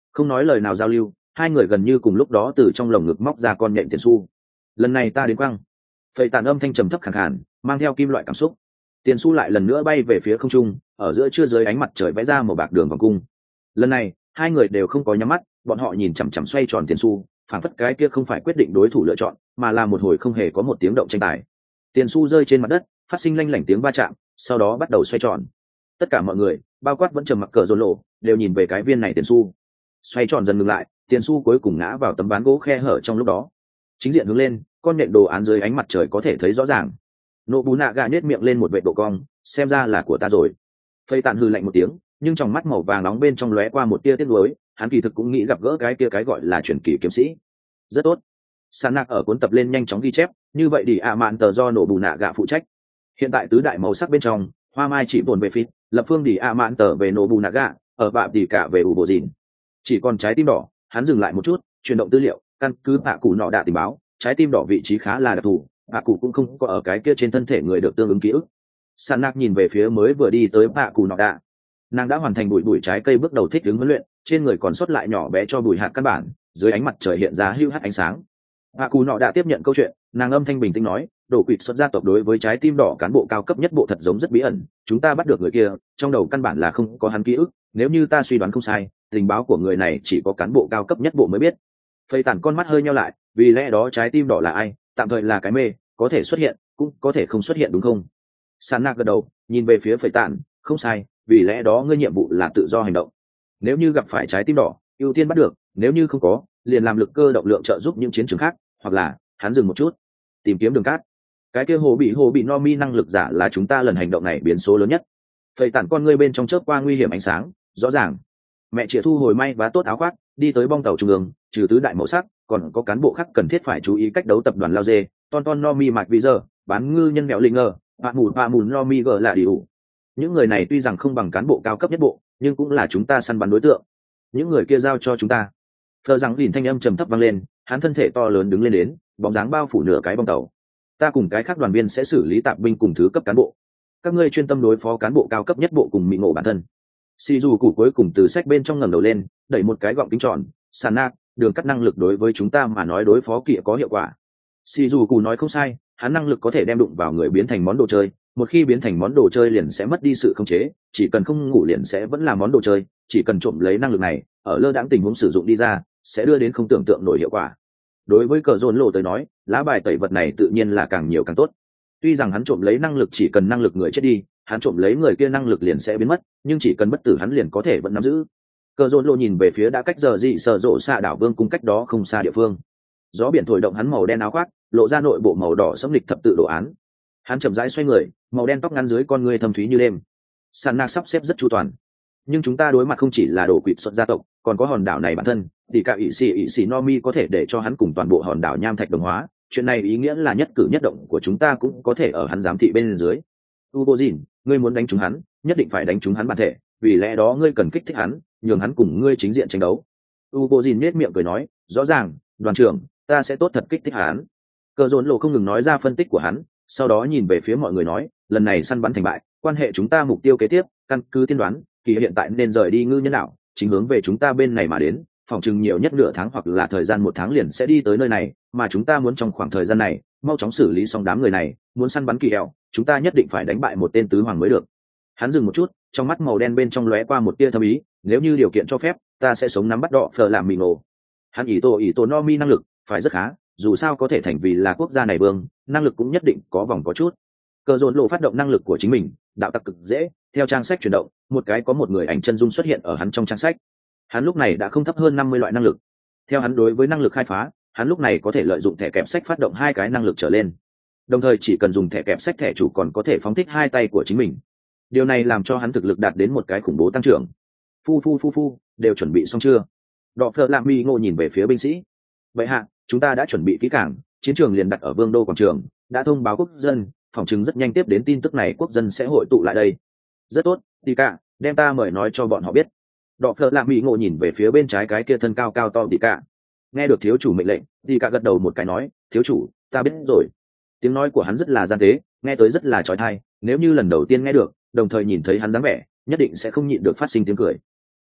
Không nói lời nào giao lưu, hai người gần như cùng lúc đó từ trong lồng ngực móc ra con nhện tiền xu. Lần này ta đến quăng. Phẩy tàn âm thanh trầm thấp khàn khàn, mang theo kim loại cảm xúc. Tiền xu lại lần nữa bay về phía không trung, ở giữa chưa dưới ánh mặt trời vẽ ra một bạc đường vòng cung. Lần này hai người đều không có nhắm mắt, bọn họ nhìn chằm chằm xoay tròn tiền xu, phản phất cái kia không phải quyết định đối thủ lựa chọn, mà là một hồi không hề có một tiếng động tranh tài. Tiền xu rơi trên mặt đất, phát sinh lanh lảnh tiếng va chạm, sau đó bắt đầu xoay tròn. Tất cả mọi người, bao quát vẫn trầm mặc cờ rôn lộ, đều nhìn về cái viên này tiền xu. Xoay tròn dần ngừng lại, tiền xu cuối cùng ngã vào tấm ván gỗ khe hở trong lúc đó. Chính diện hướng lên, con nhện đồ án dưới ánh mặt trời có thể thấy rõ ràng. Nộ bú nạ gà nhếch miệng lên một vệt độ cong, xem ra là của ta rồi. Phây tàn hư lạnh một tiếng, nhưng trong mắt màu vàng nóng bên trong lóe qua một tia tiếc nuối, hắn kỳ thực cũng nghĩ gặp gỡ cái kia cái gọi là truyền kỳ kiếm sĩ. Rất tốt. Sàn nạc ở cuốn tập lên nhanh chóng ghi chép, như vậy đi ạ mạn tờ do nổ bù nạ gạ phụ trách. Hiện tại tứ đại màu sắc bên trong, hoa mai chỉ buồn về phít, lập phương đi ạ mạn tờ về nổ bù nạ gạ, ở bạm đi cả về ủ bộ dìn. Chỉ còn trái tim đỏ, hắn dừng lại một chút, chuyển động tư liệu, căn cứ bạ cụ nọ đã tình báo, trái tim đỏ vị trí khá là đặc thù, bạ cụ cũng không có ở cái kia trên thân thể người được tương ứng ký ức. Sàn nạc nhìn về phía mới vừa đi tới bạ cụ nọ đã, nàng đã hoàn thành bụi bụi trái cây bước đầu thích ứng huấn luyện, trên người còn sót lại nhỏ bé cho bụi hạt căn bản, dưới ánh mặt trời hiện ra hưu hắt ánh sáng. Bạ cụ nọ đã tiếp nhận câu chuyện, nàng âm thanh bình tĩnh nói, đổ quỵt xuất gia tộc đối với trái tim đỏ cán bộ cao cấp nhất bộ thật giống rất bí ẩn, chúng ta bắt được người kia, trong đầu căn bản là không có hắn ký ức, nếu như ta suy đoán không sai, tình báo của người này chỉ có cán bộ cao cấp nhất bộ mới biết. Phây tản con mắt hơi nheo lại, vì lẽ đó trái tim đỏ là ai, tạm thời là cái mê, có thể xuất hiện, cũng có thể không xuất hiện đúng không? Sàn nạc gật đầu, nhìn về phía phây tản, không sai, vì lẽ đó ngươi nhiệm vụ là tự do hành động. Nếu như gặp phải trái tim đỏ, ưu tiên bắt được, nếu như không có, liền làm lực cơ động lượng trợ giúp những chiến trường khác, hoặc là hắn dừng một chút, tìm kiếm đường cát. Cái kia hồ bị hồ bị no mi năng lực giả là chúng ta lần hành động này biến số lớn nhất. Phây tản con ngươi bên trong chớp qua nguy hiểm ánh sáng, rõ ràng. Mẹ chĩa thu hồi may vá tốt áo khoác, đi tới bong tàu trung ương, trừ tứ đại màu sắc, còn có cán bộ khác cần thiết phải chú ý cách đấu tập đoàn lao dê, ton ton no mi mạch vì giờ, bán ngư nhân mẹo linh ngờ, bạ mù bạ mù no mi gờ là điều. Những người này tuy rằng không bằng cán bộ cao cấp nhất bộ, nhưng cũng là chúng ta săn bắn đối tượng. Những người kia giao cho chúng ta. Phờ rằng lìn thanh âm trầm thấp vang lên, hắn thân thể to lớn đứng lên đến, bóng dáng bao phủ nửa cái bong tàu. Ta cùng cái khác đoàn viên sẽ xử lý tạp binh cùng thứ cấp cán bộ. Các ngươi chuyên tâm đối phó cán bộ cao cấp nhất bộ cùng mị ngộ bản thân. Xì dù củ cuối cùng từ sách bên trong ngẩng đầu lên, đẩy một cái gọng kính tròn, sàn nạc, đường cắt năng lực đối với chúng ta mà nói đối phó kỵ có hiệu quả. Xì dù củ nói không sai, hắn năng lực có thể đem đụng vào người biến thành món đồ chơi, một khi biến thành món đồ chơi liền sẽ mất đi sự khống chế, chỉ cần không ngủ liền sẽ vẫn là món đồ chơi, chỉ cần trộm lấy năng lực này, ở lơ đãng tình huống sử dụng đi ra, sẽ đưa đến không tưởng tượng nổi hiệu quả. Đối với cờ rôn lộ tới nói, lá bài tẩy vật này tự nhiên là càng nhiều càng tốt. Tuy rằng hắn trộm lấy năng lực chỉ cần năng lực người chết đi, hắn trộm lấy người kia năng lực liền sẽ biến mất, nhưng chỉ cần bất tử hắn liền có thể vẫn nắm giữ. Cờ rôn lộ nhìn về phía đã cách giờ dị sở rộ xa đảo vương cung cách đó không xa địa phương. Gió biển thổi động hắn màu đen áo khoác, lộ ra nội bộ màu đỏ sẫm lịch thập tự đồ án. Hắn chậm rãi xoay người, màu đen tóc ngắn dưới con ngươi thâm thúy như đêm. Sàn nạc sắp xếp rất chu toàn, nhưng chúng ta đối mặt không chỉ là đổ quỵt xuất gia tộc, còn có hòn đảo này bản thân. Thì cả ỷ xì ỷ xì Nomi có thể để cho hắn cùng toàn bộ hòn đảo nham thạch đồng hóa, chuyện này ý nghĩa là nhất cử nhất động của chúng ta cũng có thể ở hắn giám thị bên dưới. Ubozin, ngươi muốn đánh trúng hắn, nhất định phải đánh trúng hắn bản thể, vì lẽ đó ngươi cần kích thích hắn, nhường hắn cùng ngươi chính diện tranh đấu. Ubozin nhếch miệng cười nói, rõ ràng, đoàn trưởng, ta sẽ tốt thật kích thích hắn. Cờ Dồn Lộ không ngừng nói ra phân tích của hắn, sau đó nhìn về phía mọi người nói, lần này săn bắn thành bại, quan hệ chúng ta mục tiêu kế tiếp, căn cứ tiên đoán, kỳ hiện tại nên rời đi ngư nhân đảo, chính hướng về chúng ta bên này mà đến, phòng chừng nhiều nhất nửa tháng hoặc là thời gian một tháng liền sẽ đi tới nơi này, mà chúng ta muốn trong khoảng thời gian này mau chóng xử lý xong đám người này, muốn săn bắn kỳ hẹo, chúng ta nhất định phải đánh bại một tên tứ hoàng mới được. Hắn dừng một chút, trong mắt màu đen bên trong lóe qua một tia thâm ý, nếu như điều kiện cho phép, ta sẽ sống nắm bắt đọ phờ làm mì nổ. Hắn ý tổ ý tổ no mi năng lực phải rất khá, dù sao có thể thành vì là quốc gia này vương, năng lực cũng nhất định có vòng có chút. Cờ Dồn Lộ phát động năng lực của chính mình, đạo tặc cực dễ, theo trang sách chuyển động, một cái có một người ảnh chân dung xuất hiện ở hắn trong trang sách. Hắn lúc này đã không thấp hơn năm mươi loại năng lực. Theo hắn đối với năng lực khai phá, hắn lúc này có thể lợi dụng thẻ kẹp sách phát động hai cái năng lực trở lên. Đồng thời chỉ cần dùng thẻ kẹp sách thẻ chủ còn có thể phóng thích hai tay của chính mình. Điều này làm cho hắn thực lực đạt đến một cái khủng bố tăng trưởng. Phu phu phu phu, đều chuẩn bị xong chưa? Đọ Phở Lạm Mi Ngộ nhìn về phía binh sĩ. Vậy hạ, chúng ta đã chuẩn bị kỹ càng, chiến trường liền đặt ở Vương đô quảng trường, đã thông báo quốc dân, phòng chứng rất nhanh tiếp đến tin tức này quốc dân sẽ hội tụ lại đây. Rất tốt, đi cả, đem ta mời nói cho bọn họ biết. Đọ Phở Lạm Mi Ngộ nhìn về phía bên trái cái kia thân cao cao to đi cả. Nghe được thiếu chủ mệnh lệnh, đi cả gật đầu một cái nói, thiếu chủ, ta biết rồi. Tiếng nói của hắn rất là gian tế, nghe tới rất là trói tai, nếu như lần đầu tiên nghe được, đồng thời nhìn thấy hắn dáng vẻ, nhất định sẽ không nhịn được phát sinh tiếng cười.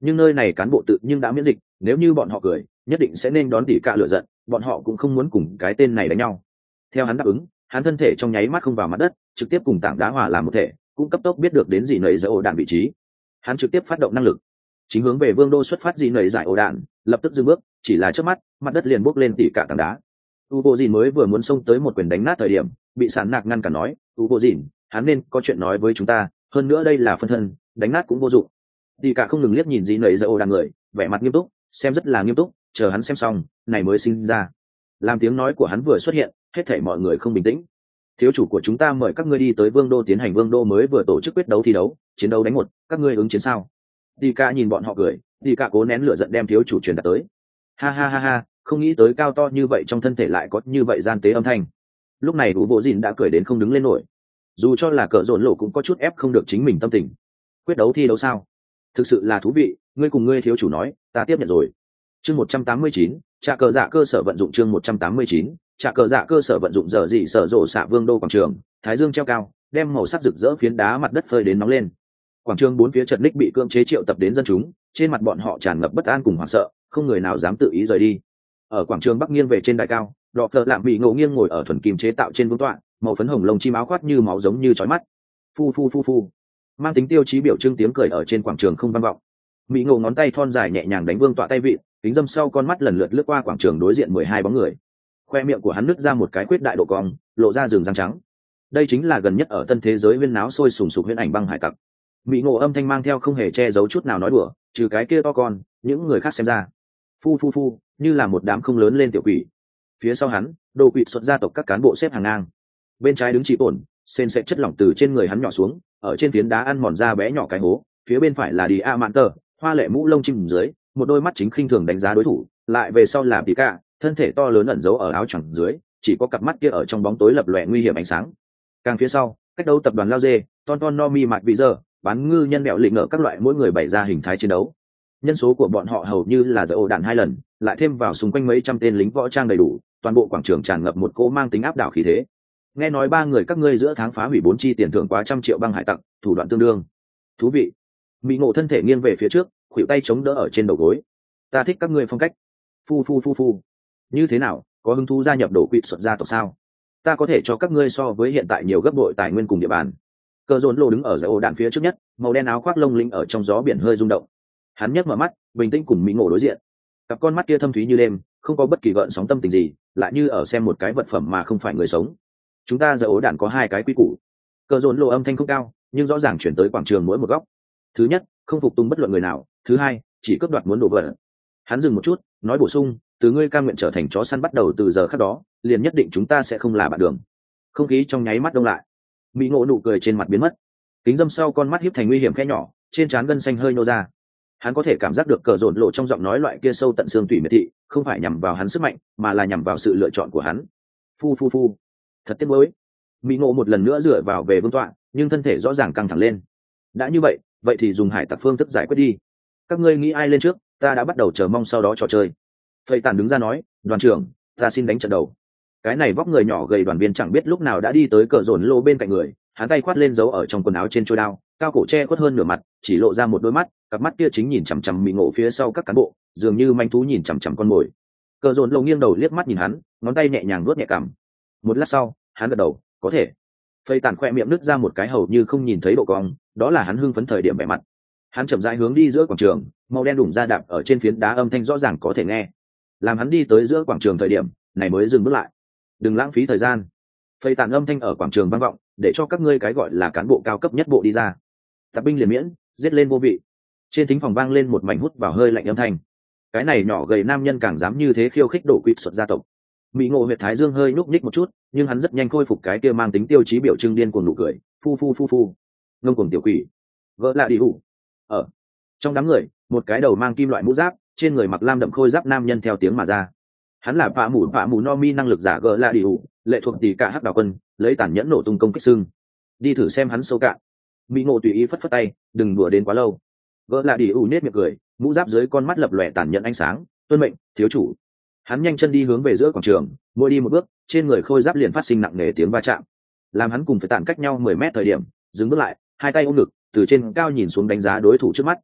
nhưng nơi này cán bộ tự nhưng đã miễn dịch, nếu như bọn họ cười nhất định sẽ nên đón tỉ cả lửa giận, bọn họ cũng không muốn cùng cái tên này đánh nhau. Theo hắn đáp ứng, hắn thân thể trong nháy mắt không vào mặt đất, trực tiếp cùng tảng đá hòa làm một thể, cũng cấp tốc biết được đến gì nầy giải ổ đạn vị trí. Hắn trực tiếp phát động năng lực, chính hướng về vương đô xuất phát. Gì nầy giải ổ đạn lập tức dừng bước, chỉ là trước mắt mặt đất liền bốc lên tỉ cả tảng đá. U bộ dìn mới vừa muốn xông tới một quyền đánh nát thời điểm, bị sán nạc ngăn cản nói, U bộ dìn, hắn nên có chuyện nói với chúng ta, hơn nữa đây là phân thân, đánh nát cũng vô dụng. Tỉ cả không ngừng liếc nhìn gì nầy giải ổ đạn người, vẻ mặt nghiêm túc, xem rất là nghiêm túc, chờ hắn xem xong này mới sinh ra. Làm tiếng nói của hắn vừa xuất hiện, hết thảy mọi người không bình tĩnh. Thiếu chủ của chúng ta mời các ngươi đi tới vương đô tiến hành vương đô mới vừa tổ chức quyết đấu thi đấu, chiến đấu đánh một, các ngươi ứng chiến sao? Đi ca nhìn bọn họ cười, đi ca cố nén lửa giận đem thiếu chủ truyền đạt tới. Ha ha ha ha, không nghĩ tới cao to như vậy trong thân thể lại có như vậy gian tế âm thanh. Lúc này đủ bộ dìn đã cười đến không đứng lên nổi, dù cho là cỡ rộn lộ cũng có chút ép không được chính mình tâm tình. Quyết đấu thi đấu sao? Thực sự là thú vị, ngươi cùng ngươi thiếu chủ nói, ta tiếp nhận rồi. Chương một trăm tám mươi chín, trả cờ dạ cơ sở vận dụng. Chương một trăm tám mươi chín, trả cờ dạ cơ sở vận dụng. Giờ gì sở rộ xạ vương đô quảng trường, thái dương treo cao, đem màu sắc rực rỡ phiến đá mặt đất phơi đến nóng lên. Quảng trường bốn phía chật ních bị cưỡng chế triệu tập đến dân chúng, trên mặt bọn họ tràn ngập bất an cùng hoảng sợ, không người nào dám tự ý rời đi. Ở quảng trường bắc nghiêng về trên đài cao, đọ phợ lạm bị ngộ nghiêng ngồi ở thuần kim chế tạo trên vương tọa, màu phấn hồng lông chim áo khoác như máu giống như chói mắt. Phu phu phu phu, mang tính tiêu chí biểu trưng tiếng cười ở trên quảng trường không vang vọng. Mỹ ngộ ngón tay thon dài nhẹ nhàng đánh vương tọa tay vịn, kính dâm sau con mắt lần lượt lướt qua quảng trường đối diện mười hai bóng người. Khoe miệng của hắn nứt ra một cái khuyết đại độ cong, lộ ra rừng răng trắng. Đây chính là gần nhất ở tân thế giới huyên náo sôi sùng sục huyễn ảnh băng hải tặc. Mỹ ngộ âm thanh mang theo không hề che giấu chút nào nói đùa, trừ cái kia to con, những người khác xem ra phu phu phu như là một đám không lớn lên tiểu quỷ. Phía sau hắn, đồ quỷ xuất gia tộc các cán bộ xếp hàng ngang. Bên trái đứng chỉ ổn, sền sệt chất lỏng từ trên người hắn nhỏ xuống, ở trên phiến đá ăn mòn ra bé nhỏ cái hố. Phía bên phải là đi a mạn tờ, hoa lệ mũ lông chim dưới, một đôi mắt chính khinh thường đánh giá đối thủ. Lại về sau là tí cả, thân thể to lớn ẩn giấu ở áo choàng dưới, chỉ có cặp mắt kia ở trong bóng tối lập lòe nguy hiểm ánh sáng. Càng phía sau, cách đấu tập đoàn lao dê, ton ton no mi mạc vị giờ, bán ngư nhân mẹo lịnh ngợ các loại mỗi người bày ra hình thái chiến đấu. Nhân số của bọn họ hầu như là giải ổ đạn hai lần, lại thêm vào xung quanh mấy trăm tên lính võ trang đầy đủ, toàn bộ quảng trường tràn ngập một cỗ mang tính áp đảo khí thế. Nghe nói ba người các ngươi giữa tháng phá hủy bốn chi tiền thưởng quá trăm triệu băng hải tặc, thủ đoạn tương đương thú vị. Mỹ ngộ thân thể nghiêng về phía trước, khuỷu tay chống đỡ ở trên đầu gối. Ta thích các ngươi phong cách. Phu phu phu phu. Như thế nào, có hứng thú gia nhập đổ quỵ xuất gia tộc sao? Ta có thể cho các ngươi so với hiện tại nhiều gấp bội tài nguyên cùng địa bàn. Cờ dồn lô đứng ở giải ổ đạn phía trước nhất, màu đen áo khoác lông linh ở trong gió biển hơi rung động. Hắn nhấc mở mắt, bình tĩnh cùng Mỹ ngộ đối diện. Cặp con mắt kia thâm thúy như đêm, không có bất kỳ gợn sóng tâm tình gì, lại như ở xem một cái vật phẩm mà không phải người sống. Chúng ta giải ổ đạn có hai cái quy củ. Cờ dồn lô âm thanh không cao, nhưng rõ ràng chuyển tới quảng trường mỗi một góc. Thứ nhất, không phục tùng bất luận người nào. Thứ hai, chỉ cướp đoạt muốn đổ vỡ. Hắn dừng một chút, nói bổ sung, từ ngươi cam nguyện trở thành chó săn bắt đầu từ giờ khắc đó, liền nhất định chúng ta sẽ không là bạn đường. Không khí trong nháy mắt đông lại. Mỹ ngộ nụ cười trên mặt biến mất, kính dâm sau con mắt hiếp thành nguy hiểm khẽ nhỏ, trên trán gân xanh hơi nô ra. Hắn có thể cảm giác được cờ rộn lộ trong giọng nói loại kia sâu tận xương tủy miệt thị, không phải nhằm vào hắn sức mạnh, mà là nhằm vào sự lựa chọn của hắn. Phu phu phu, thật tiếc nuối. Mỹ ngộ một lần nữa dựa vào về vương tọa, nhưng thân thể rõ ràng căng thẳng lên. Đã như vậy, vậy thì dùng hải tặc phương thức giải quyết đi. Các ngươi nghĩ ai lên trước, ta đã bắt đầu chờ mong sau đó trò chơi. Phây tàn đứng ra nói, đoàn trưởng, ta xin đánh trận đầu. Cái này vóc người nhỏ gầy đoàn viên chẳng biết lúc nào đã đi tới cờ rồn lô bên cạnh người, hắn tay khoát lên dấu ở trong quần áo trên trôi đao, cao cổ che khuất hơn nửa mặt, chỉ lộ ra một đôi mắt, cặp mắt kia chính nhìn chằm chằm Mỹ ngộ phía sau các cán bộ, dường như manh thú nhìn chằm chằm con mồi. Cờ rồn lô nghiêng đầu liếc mắt nhìn hắn, ngón tay nhẹ nhàng vuốt nhẹ cằm. Một lát sau, hắn gật đầu, có thể. Phây tàn khoe miệng nứt ra một cái hầu như không nhìn thấy độ cong, đó là hắn hưng phấn thời điểm vẻ mặt. Hắn chậm rãi hướng đi giữa quảng trường, màu đen đủng ra đạp ở trên phiến đá, âm thanh rõ ràng có thể nghe. Làm hắn đi tới giữa quảng trường thời điểm này mới dừng bước lại. Đừng lãng phí thời gian. Phây tàn âm thanh ở quảng trường vang vọng, để cho các ngươi cái gọi là cán bộ cao cấp nhất bộ đi ra. Tạp binh liền miễn, giết lên vô vị. Trên thính phòng vang lên một mảnh hút vào hơi lạnh âm thanh. Cái này nhỏ gầy nam nhân càng dám như thế khiêu khích đổ quỵt xuất gia tộc. Mỹ ngộ huyệt thái dương hơi nhúc nhích một chút, nhưng hắn rất nhanh khôi phục cái kia mang tính tiêu chí biểu trưng điên cuồng nụ cười. Phu phu phu phu, ngông cuồng tiểu quỷ, vỡ lạ đi hủ. Ở trong đám người, một cái đầu mang kim loại mũ giáp, trên người mặc lam đậm khôi giáp nam nhân theo tiếng mà ra. Hắn là vạ mũ vạ mũ no mi năng lực giả gỡ lạ đi hủ, lệ thuộc tỷ cả hắc đào quân, lấy tàn nhẫn nổ tung công kích xương. Đi thử xem hắn sâu cạn. Mỹ ngộ tùy ý phất phất tay, đừng đùa đến quá lâu. Gỡ lạ đi hủ nết miệng cười, mũ giáp dưới con mắt lập lòe tàn nhẫn ánh sáng. Tuân mệnh, thiếu chủ. Hắn nhanh chân đi hướng về giữa quảng trường, mỗi đi một bước, trên người khôi giáp liền phát sinh nặng nề tiếng va chạm. Làm hắn cùng phải tản cách nhau mười mét thời điểm, dừng bước lại, hai tay ôm ngực, từ trên cao nhìn xuống đánh giá đối thủ trước mắt.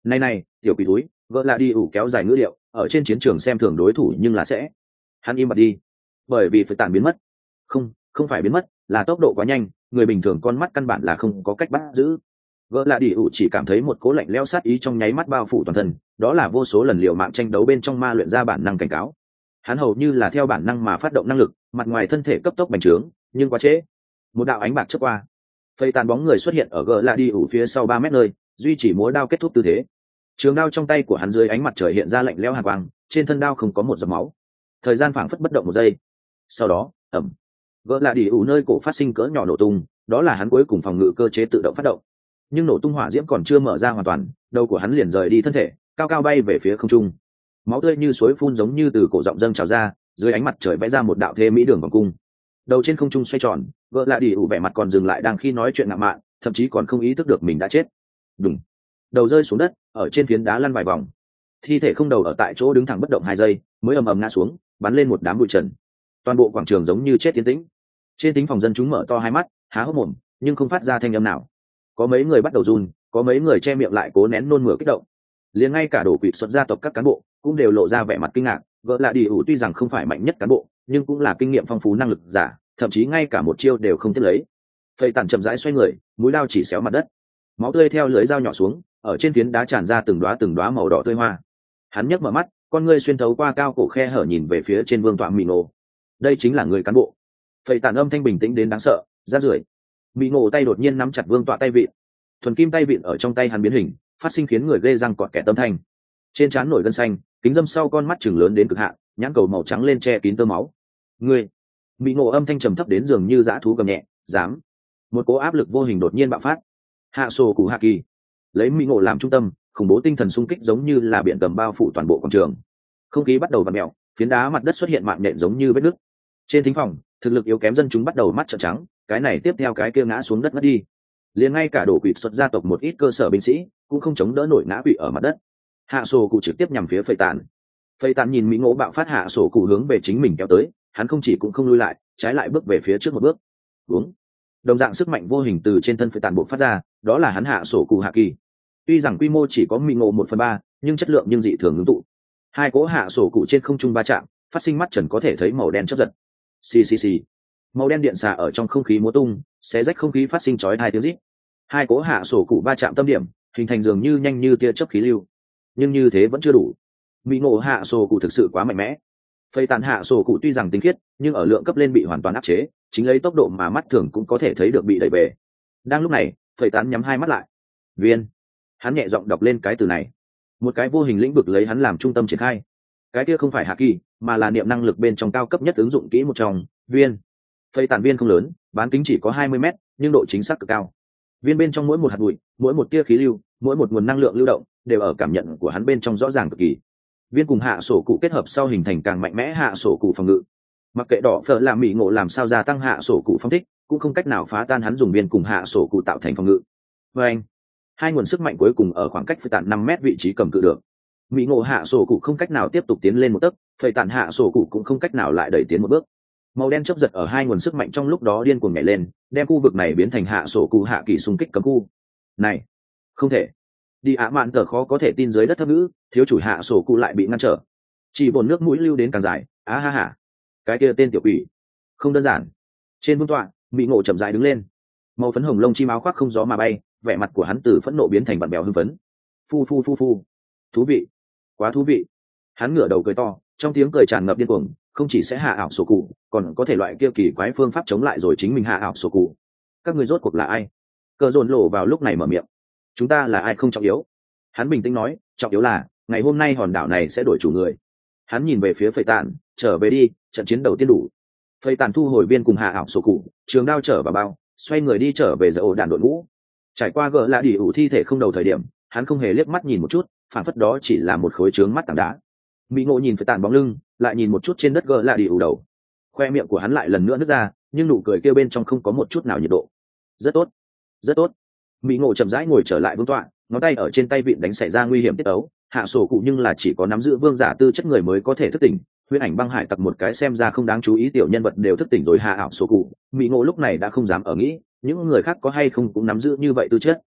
này này tiểu quỷ túi, vợ là đi ủ kéo dài ngữ liệu, ở trên chiến trường xem thường đối thủ nhưng là sẽ hắn im bặt đi, bởi vì phải tàn biến mất. Không, không phải biến mất, là tốc độ quá nhanh, người bình thường con mắt căn bản là không có cách bắt giữ. Vợ là đi ủ chỉ cảm thấy một cố lạnh lẽo sát ý trong nháy mắt bao phủ toàn thân, đó là vô số lần liều mạng tranh đấu bên trong ma luyện ra bản năng cảnh cáo. Hắn hầu như là theo bản năng mà phát động năng lực, mặt ngoài thân thể cấp tốc bành trướng, nhưng quá trễ. Một đạo ánh bạc chớp qua, phây tàn bóng người xuất hiện ở gờ là đi ủ phía sau ba mét nơi, duy chỉ múa đao kết thúc tư thế. Trường đao trong tay của hắn dưới ánh mặt trời hiện ra lạnh lẽo hàn quang, trên thân đao không có một giọt máu. Thời gian phảng phất bất động một giây. Sau đó, ầm, gỡ là đi ủ nơi cổ phát sinh cỡ nhỏ nổ tung, đó là hắn cuối cùng phòng ngự cơ chế tự động phát động. Nhưng nổ tung hỏa diễm còn chưa mở ra hoàn toàn, đầu của hắn liền rời đi thân thể, cao cao bay về phía không trung. Máu tươi như suối phun giống như từ cổ rộng dâng trào ra, dưới ánh mặt trời vẽ ra một đạo thê mỹ đường vòng cung. Đầu trên không trung xoay tròn, gỡ là đi ủ vẻ mặt còn dừng lại đang khi nói chuyện ngạo mạn, thậm chí còn không ý thức được mình đã chết. Đùng, đầu rơi xuống đất, ở trên phiến đá lăn vài vòng. Thi thể không đầu ở tại chỗ đứng thẳng bất động hai giây, mới ầm ầm ngã xuống, bắn lên một đám bụi trần. Toàn bộ quảng trường giống như chết tiến tĩnh. Trên tính phòng dân chúng mở to hai mắt, há hốc mồm, nhưng không phát ra thanh âm nào. Có mấy người bắt đầu run, có mấy người che miệng lại cố nén nôn mửa kích động. Liền ngay cả đổ quỵ xuất gia tộc các cán bộ cũng đều lộ ra vẻ mặt kinh ngạc. Gỡ là đi ủ tuy rằng không phải mạnh nhất cán bộ, nhưng cũng là kinh nghiệm phong phú năng lực giả, thậm chí ngay cả một chiêu đều không tiếp lấy. Phây tàn chậm rãi xoay người, mũi đao chỉ xéo mặt đất, máu tươi theo lưỡi dao nhỏ xuống, ở trên phiến đá tràn ra từng đóa từng đóa màu đỏ tươi hoa. Hắn nhấc mở mắt, con ngươi xuyên thấu qua cao cổ khe hở nhìn về phía trên vương tọa Mị Ngộ. Đây chính là người cán bộ. Phây tàn âm thanh bình tĩnh đến đáng sợ, rát rưởi. Mị Ngộ tay đột nhiên nắm chặt vương tọa tay vịn, thuần kim tay vịn ở trong tay hắn biến hình, phát sinh khiến người ghê răng cọt kẻ tâm thanh. Trên trán nổi gân xanh, kính dâm sau con mắt trừng lớn đến cực hạn, nhãn cầu màu trắng lên che kín tơ máu. Ngươi! Mị Ngộ âm thanh trầm thấp đến dường như dã thú gầm nhẹ, dám! Một cỗ áp lực vô hình đột nhiên bạo phát. Hạ sổ cụ hạ kỳ, lấy Mị Ngộ làm trung tâm, khủng bố tinh thần xung kích giống như là biển cầm bao phủ toàn bộ quảng trường. Không khí bắt đầu vặn mèo, phiến đá mặt đất xuất hiện mạng nhện giống như vết nứt. Trên thính phòng, thực lực yếu kém dân chúng bắt đầu mắt trợn trắng, cái này tiếp theo cái kia ngã xuống đất ngất đi. Liền ngay cả đổ quỵ xuất gia tộc một ít cơ sở binh sĩ cũng không chống đỡ nổi ngã quỵ ở mặt đất. Hạ sổ cụ trực tiếp nhằm phía Phây Tàn. Phây Tàn nhìn Mị Ngộ bạo phát hạ sổ cụ hướng về chính mình kéo tới, hắn không chỉ cũng không lui lại, trái lại bước về phía trước một bước. Uống. Đồng dạng sức mạnh vô hình từ trên thân Phây Tàn bộc phát ra, đó là hắn hạ sổ cụ hạ kỳ. Tuy rằng quy mô chỉ có Mị Ngộ một phần ba, nhưng chất lượng nhưng dị thường ngưng tụ. Hai cỗ hạ sổ cụ trên không trung va chạm, phát sinh mắt trần có thể thấy màu đen chớp giật. Xì xì xì. Màu đen điện xạ ở trong không khí múa tung, xé rách không khí phát sinh chói tai tiếng rít. Hai cỗ hạ sổ cụ va chạm tâm điểm, hình thành dường như nhanh như tia chớp khí lưu. Nhưng như thế vẫn chưa đủ. Mị Ngộ hạ sổ cụ thực sự quá mạnh mẽ. Phây Tàn hạ sổ cụ tuy rằng tinh khiết, nhưng ở lượng cấp lên bị hoàn toàn áp chế, chính lấy tốc độ mà mắt thường cũng có thể thấy được bị đẩy về. Đang lúc này, Phây Tàn nhắm hai mắt lại. Viên. Hắn nhẹ giọng đọc lên cái từ này. Một cái vô hình lĩnh vực lấy hắn làm trung tâm triển khai. Cái kia không phải hạ kỳ, mà là niệm năng lực bên trong cao cấp nhất ứng dụng kỹ một trong, viên. Phây Tàn viên không lớn, bán kính chỉ có hai mươi mét, nhưng độ chính xác cực cao. Viên bên trong mỗi một hạt bụi, mỗi một tia khí lưu, mỗi một nguồn năng lượng lưu động, đều ở cảm nhận của hắn bên trong rõ ràng cực kỳ. Viên cùng hạ sổ cụ kết hợp sau hình thành càng mạnh mẽ hạ sổ cụ phòng ngự. Mặc kệ đỏ phở làm Mị Ngộ làm sao gia tăng hạ sổ cụ phong thích, cũng không cách nào phá tan hắn dùng viên cùng hạ sổ cụ tạo thành phòng ngự. Và anh, hai nguồn sức mạnh cuối cùng ở khoảng cách Phây Tàn năm mét vị trí cầm cự được. Mị Ngộ hạ sổ cụ không cách nào tiếp tục tiến lên một tấc, Phây Tàn hạ sổ cụ cũng không cách nào lại đẩy tiến một bước. Màu đen chớp giật ở hai nguồn sức mạnh trong lúc đó điên cuồng nhảy lên, đem khu vực này biến thành hạ sổ cụ hạ kỳ xung kích cấm khu. Này, không thể. Đi Ả Mạn Tở khó có thể tin dưới đất thấp ngữ, thiếu chủ hạ sổ cụ lại bị ngăn trở. Chỉ bồn nước mũi lưu đến càng dài, á ha ha. Cái kia tên tiểu quỷ, không đơn giản. Trên vương tọa, Mị Ngộ chậm rãi đứng lên. Màu phấn hồng lông chim áo khoác không gió mà bay, vẻ mặt của hắn từ phẫn nộ biến thành bặm bèo hưng phấn. Phu phu phu phu. Thú vị, quá thú vị. Hắn ngửa đầu cười to, trong tiếng cười tràn ngập điên cuồng, không chỉ sẽ hạ ảo sổ cụ, còn có thể loại kia kỳ quái phương pháp chống lại rồi chính mình hạ ảo sổ cụ. Các người rốt cuộc là ai? Cờ dồn lộ vào lúc này mở miệng. Chúng ta là ai không trọng yếu. Hắn bình tĩnh nói, trọng yếu là ngày hôm nay hòn đảo này sẽ đổi chủ người. Hắn nhìn về phía Phây Tàn, trở về đi, trận chiến đầu tiên đủ. Phây Tàn thu hồi viên cùng hạ ảo sổ cụ, trường đao trở vào bao, xoay người đi trở về giờ ổ đàn đội ngũ. Trải qua gỡ lạ đi ủ thi thể không đầu thời điểm, hắn không hề liếc mắt nhìn một chút, phản phất đó chỉ là một khối trướng mắt tảng đá. Mị Ngộ nhìn Phây Tàn bóng lưng, lại nhìn một chút trên đất gỡ lạ đi ủ đầu. Khoe miệng của hắn lại lần nữa nứt ra, nhưng nụ cười kêu bên trong không có một chút nào nhiệt độ. Rất tốt, rất tốt. Mị Ngộ chậm rãi ngồi trở lại vương tọa, ngón tay ở trên tay vịn đánh xảy ra nguy hiểm tiết ấu. Hạ sổ cụ nhưng là chỉ có nắm giữ vương giả tư chất người mới có thể thức tỉnh. Huyễn ảnh băng hải tặc một cái xem ra không đáng chú ý tiểu nhân vật đều thức tỉnh rồi hạ ảo sổ cụ. Mị Ngộ lúc này đã không dám ở nghĩ những người khác có hay không cũng nắm giữ như vậy tư chất.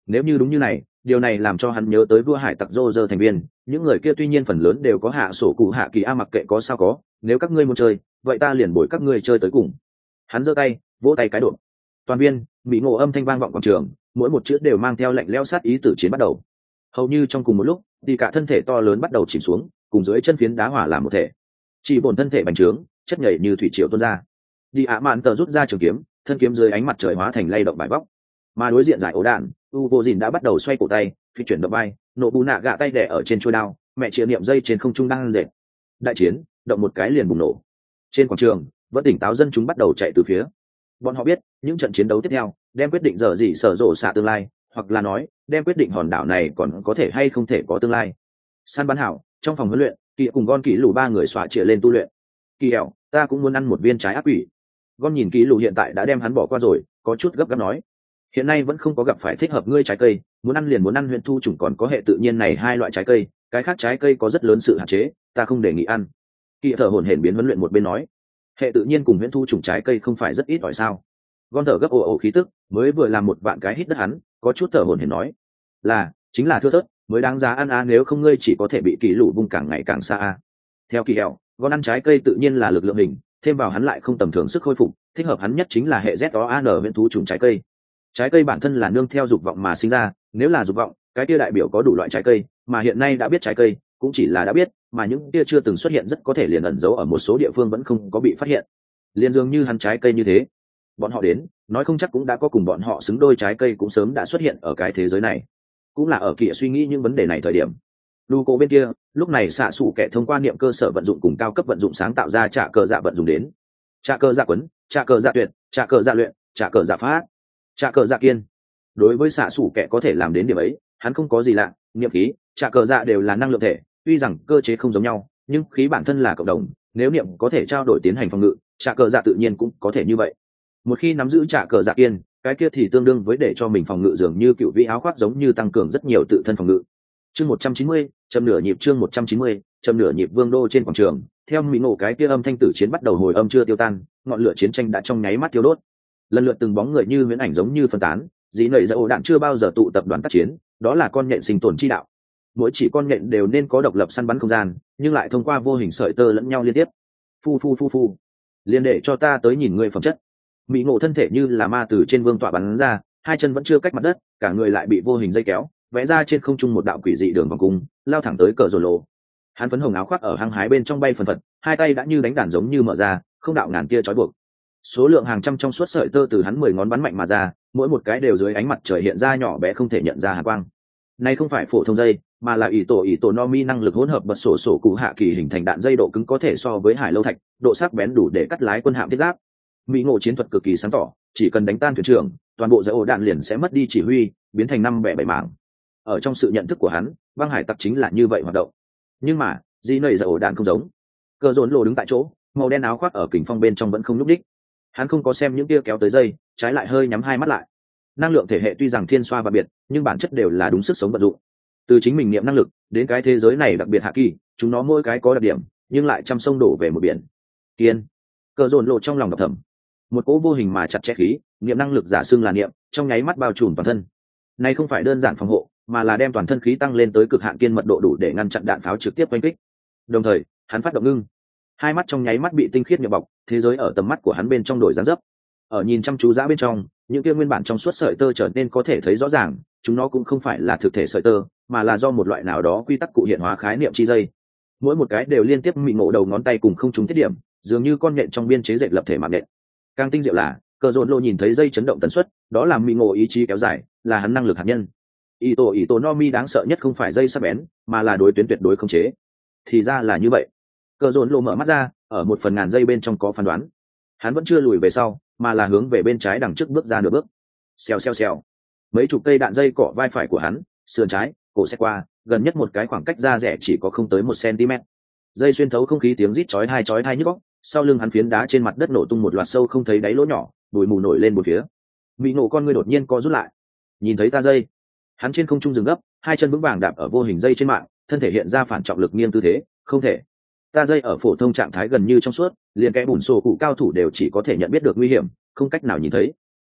Nếu như đúng như này, điều này làm cho hắn nhớ tới vua hải tặc rô rơ thành viên, những người kia tuy nhiên phần lớn đều có hạ sổ cụ hạ kỳ a, mặc kệ có sao có, nếu các ngươi muốn chơi vậy ta liền bồi các ngươi chơi tới cùng. Hắn giơ tay vỗ tay cái độ, toàn viên mỹ ngộ âm thanh vang vọng quảng trường, mỗi một chữ đều mang theo lệnh leo sát ý tử chiến bắt đầu. Hầu như trong cùng một lúc thì cả thân thể to lớn bắt đầu chìm xuống, cùng dưới chân phiến đá hỏa làm một thể, chỉ bổn thân thể bành trướng chất nhảy như thủy triều tuôn ra. Đi ạ mạn tờ rút ra trường kiếm, thân kiếm dưới ánh mặt trời hóa thành lay động bài vóc, mà đối diện giải ổ đạn u vô dìn đã bắt đầu xoay cổ tay phi chuyển động vai, nổ bù nạ gạ tay đẻ ở trên chuôi đao, mẹ chịa niệm dây trên không trung đang dệt. Đại chiến động một cái liền bùng nổ. Trên quảng trường vẫn tỉnh táo dân chúng bắt đầu chạy từ phía. Bọn họ biết những trận chiến đấu tiếp theo đem quyết định giờ gì sở rộ xạ tương lai, hoặc là nói đem quyết định hòn đảo này còn có thể hay không thể có tương lai. San bán hảo trong phòng huấn luyện, Kỳ cùng Gon Kỳ lù ba người xóa chĩa lên tu luyện. Kỳ ẻo, ta cũng muốn ăn một viên trái ác quỷ. Gon nhìn Kỳ lù hiện tại đã đem hắn bỏ qua rồi, có chút gấp gáp nói, hiện nay vẫn không có gặp phải thích hợp ngươi trái cây, muốn ăn liền muốn ăn huyện thu trùng còn có hệ tự nhiên này hai loại trái cây, cái khác trái cây có rất lớn sự hạn chế, ta không đề nghị ăn. Kỳ thở hổn hển biến huấn luyện một bên nói, hệ tự nhiên cùng huyện thu trùng trái cây không phải rất ít ỏi sao? Gon thở gấp ồ ồ khí tức, mới vừa làm một vạn cái hít đất hắn, có chút thở hổn hển nói, là chính là thưa thớt mới đáng giá ăn a, nếu không ngươi chỉ có thể bị Kỳ lù vung càng ngày càng xa a. Theo Kỳ ẻo, Gon ăn trái cây tự nhiên là lực lượng hình, thêm vào hắn lại không tầm thường sức khôi phục, thích hợp hắn nhất chính là hệ Z O A N huyện thú trùng trái cây. Trái cây bản thân là nương theo dục vọng mà sinh ra, nếu là dục vọng, cái kia đại biểu có đủ loại trái cây, mà hiện nay đã biết trái cây, cũng chỉ là đã biết, mà những kia chưa từng xuất hiện rất có thể liền ẩn giấu ở một số địa phương vẫn không có bị phát hiện. Liên dường như hắn trái cây như thế, bọn họ đến, nói không chắc cũng đã có cùng bọn họ xứng đôi trái cây cũng sớm đã xuất hiện ở cái thế giới này. Cũng là ở Kỳ suy nghĩ những vấn đề này thời điểm, Lu Cô bên kia, lúc này xạ sủ kẻ thông qua niệm cơ sở vận dụng cùng cao cấp vận dụng sáng tạo ra trả cờ dạ vận dụng đến. Trả cờ dạ quấn, trả cờ dạ tuyệt, trả cờ dạ luyện, trả cờ dạ phá, trả cờ dạ kiên. Đối với xạ sủ kẻ có thể làm đến điểm ấy, hắn không có gì lạ, niệm khí, trả cờ dạ đều là năng lượng thể, tuy rằng cơ chế không giống nhau, nhưng khí bản thân là cộng đồng, nếu niệm có thể trao đổi tiến hành phòng ngự, trả cờ dạ tự nhiên cũng có thể như vậy. Một khi nắm giữ trả cờ dạ kiên, cái kia thì tương đương với để cho mình phòng ngự dường như cựu vị áo khoác giống như tăng cường rất nhiều tự thân phòng ngự. Chương một trăm chín mươi, châm nửa nhịp chương một trăm chín mươi, châm nửa nhịp vương đô trên quảng trường, theo mỹ ngộ cái kia âm thanh tử chiến bắt đầu hồi âm chưa tiêu tan, ngọn lửa chiến tranh đã trong nháy mắt tiêu đốt. Lần lượt từng bóng người như huyễn ảnh giống như phân tán, dĩ nảy ra ổ đạn chưa bao giờ tụ tập đoàn tác chiến, đó là con nhện sinh tồn chi đạo. Mỗi chỉ con nhện đều nên có độc lập săn bắn không gian, nhưng lại thông qua vô hình sợi tơ lẫn nhau liên tiếp. Phu phu phu phu, liên để cho ta tới nhìn ngươi phẩm chất. Mỹ ngộ thân thể như là ma từ trên vương tọa bắn ra, hai chân vẫn chưa cách mặt đất, cả người lại bị vô hình dây kéo vẽ ra trên không trung một đạo quỷ dị đường vòng cung, lao thẳng tới cờ rồ lộ. Hắn phấn hồng áo khoác ở hăng hái bên trong bay phần phật, hai tay đã như đánh đàn giống như mở ra, không đạo ngàn kia trói buộc. Số lượng hàng trăm trong suốt sợi tơ từ hắn mười ngón bắn mạnh mà ra, mỗi một cái đều dưới ánh mặt trời hiện ra nhỏ bé không thể nhận ra hàn quang. Này không phải phổ thông dây, mà là ỷ tổ ỷ tổ no mi năng lực hỗn hợp bật sổ sổ cụ hạ kỳ hình thành đạn dây độ cứng có thể so với hải lâu thạch, độ sắc bén đủ để cắt lái quân hạm thiết giáp. Mỹ ngộ chiến thuật cực kỳ sáng tỏ, chỉ cần đánh tan thuyền trưởng, toàn bộ dây ổ đạn liền sẽ mất đi chỉ huy, biến thành năm bẻ bảy mảng. Ở trong sự nhận thức của hắn, băng hải tặc chính là như vậy hoạt động. Nhưng mà di nầy dây ổ đạn không giống. Cờ rốn lộ đứng tại chỗ, màu đen áo khoác ở kình phong bên trong vẫn không nhúc đích. Hắn không có xem những kia kéo tới dây, trái lại hơi nhắm hai mắt lại. Năng lượng thể hệ tuy rằng thiên xoa và biệt, nhưng bản chất đều là đúng sức sống vận dụng. Từ chính mình niệm năng lực đến cái thế giới này đặc biệt hạ kỳ, chúng nó mỗi cái có đặc điểm, nhưng lại trăm sông đổ về một biển. Kiên. Cờ rốn lộ trong lòng đọc thầm. Một cỗ vô hình mà chặt chẽ khí, niệm năng lực giả xưng là niệm, trong nháy mắt bao trùm toàn thân. Này không phải đơn giản phòng hộ, mà là đem toàn thân khí tăng lên tới cực hạn kiên mật độ đủ để ngăn chặn đạn pháo trực tiếp quanh kích. Đồng thời, hắn phát động ngưng, hai mắt trong nháy mắt bị tinh khiết nhập bọc, thế giới ở tầm mắt của hắn bên trong đổi dáng dấp. Ở nhìn chăm chú dã bên trong, những kia nguyên bản trong suốt sợi tơ trở nên có thể thấy rõ ràng, chúng nó cũng không phải là thực thể sợi tơ, mà là do một loại nào đó quy tắc cụ hiện hóa khái niệm chi dây. Mỗi một cái đều liên tiếp mị ngộ đầu ngón tay cùng không trúng thiết điểm, dường như con nhện trong biên chế dệt lập thể mạng nhện. Càng tinh diệu là, cờ rốn lộ nhìn thấy dây chấn động tần suất, đó là mị ngộ ý chí kéo dài, là hắn năng lực hạt nhân. Ý tổ ý tổ no mi đáng sợ nhất không phải dây sắc bén, mà là đối tuyến tuyệt đối không chế. Thì ra là như vậy. Cờ rốn lộ mở mắt ra, ở một phần ngàn dây bên trong có phán đoán. Hắn vẫn chưa lùi về sau, mà là hướng về bên trái đằng trước bước ra nửa bước. Xèo xèo xèo. Mấy chục cây đạn dây cọ vai phải của hắn, sườn trái, cổ xe qua, gần nhất một cái khoảng cách ra rẻ chỉ có không tới một cm. Dây xuyên thấu không khí tiếng rít chói tai chói tai nhức óc, sau lưng hắn phiến đá trên mặt đất nổ tung một loạt sâu không thấy đáy lỗ nhỏ, bụi mù nổi lên bốn phía. Mỹ nổ con ngươi đột nhiên co rút lại. Nhìn thấy ta dây, hắn trên không trung dừng gấp, hai chân vững vàng đạp ở vô hình dây trên mạng, thân thể hiện ra phản trọng lực nghiêng tư thế, không thể. Ta dây ở phổ thông trạng thái gần như trong suốt, liền kẽ bùn sổ cụ cao thủ đều chỉ có thể nhận biết được nguy hiểm, không cách nào nhìn thấy.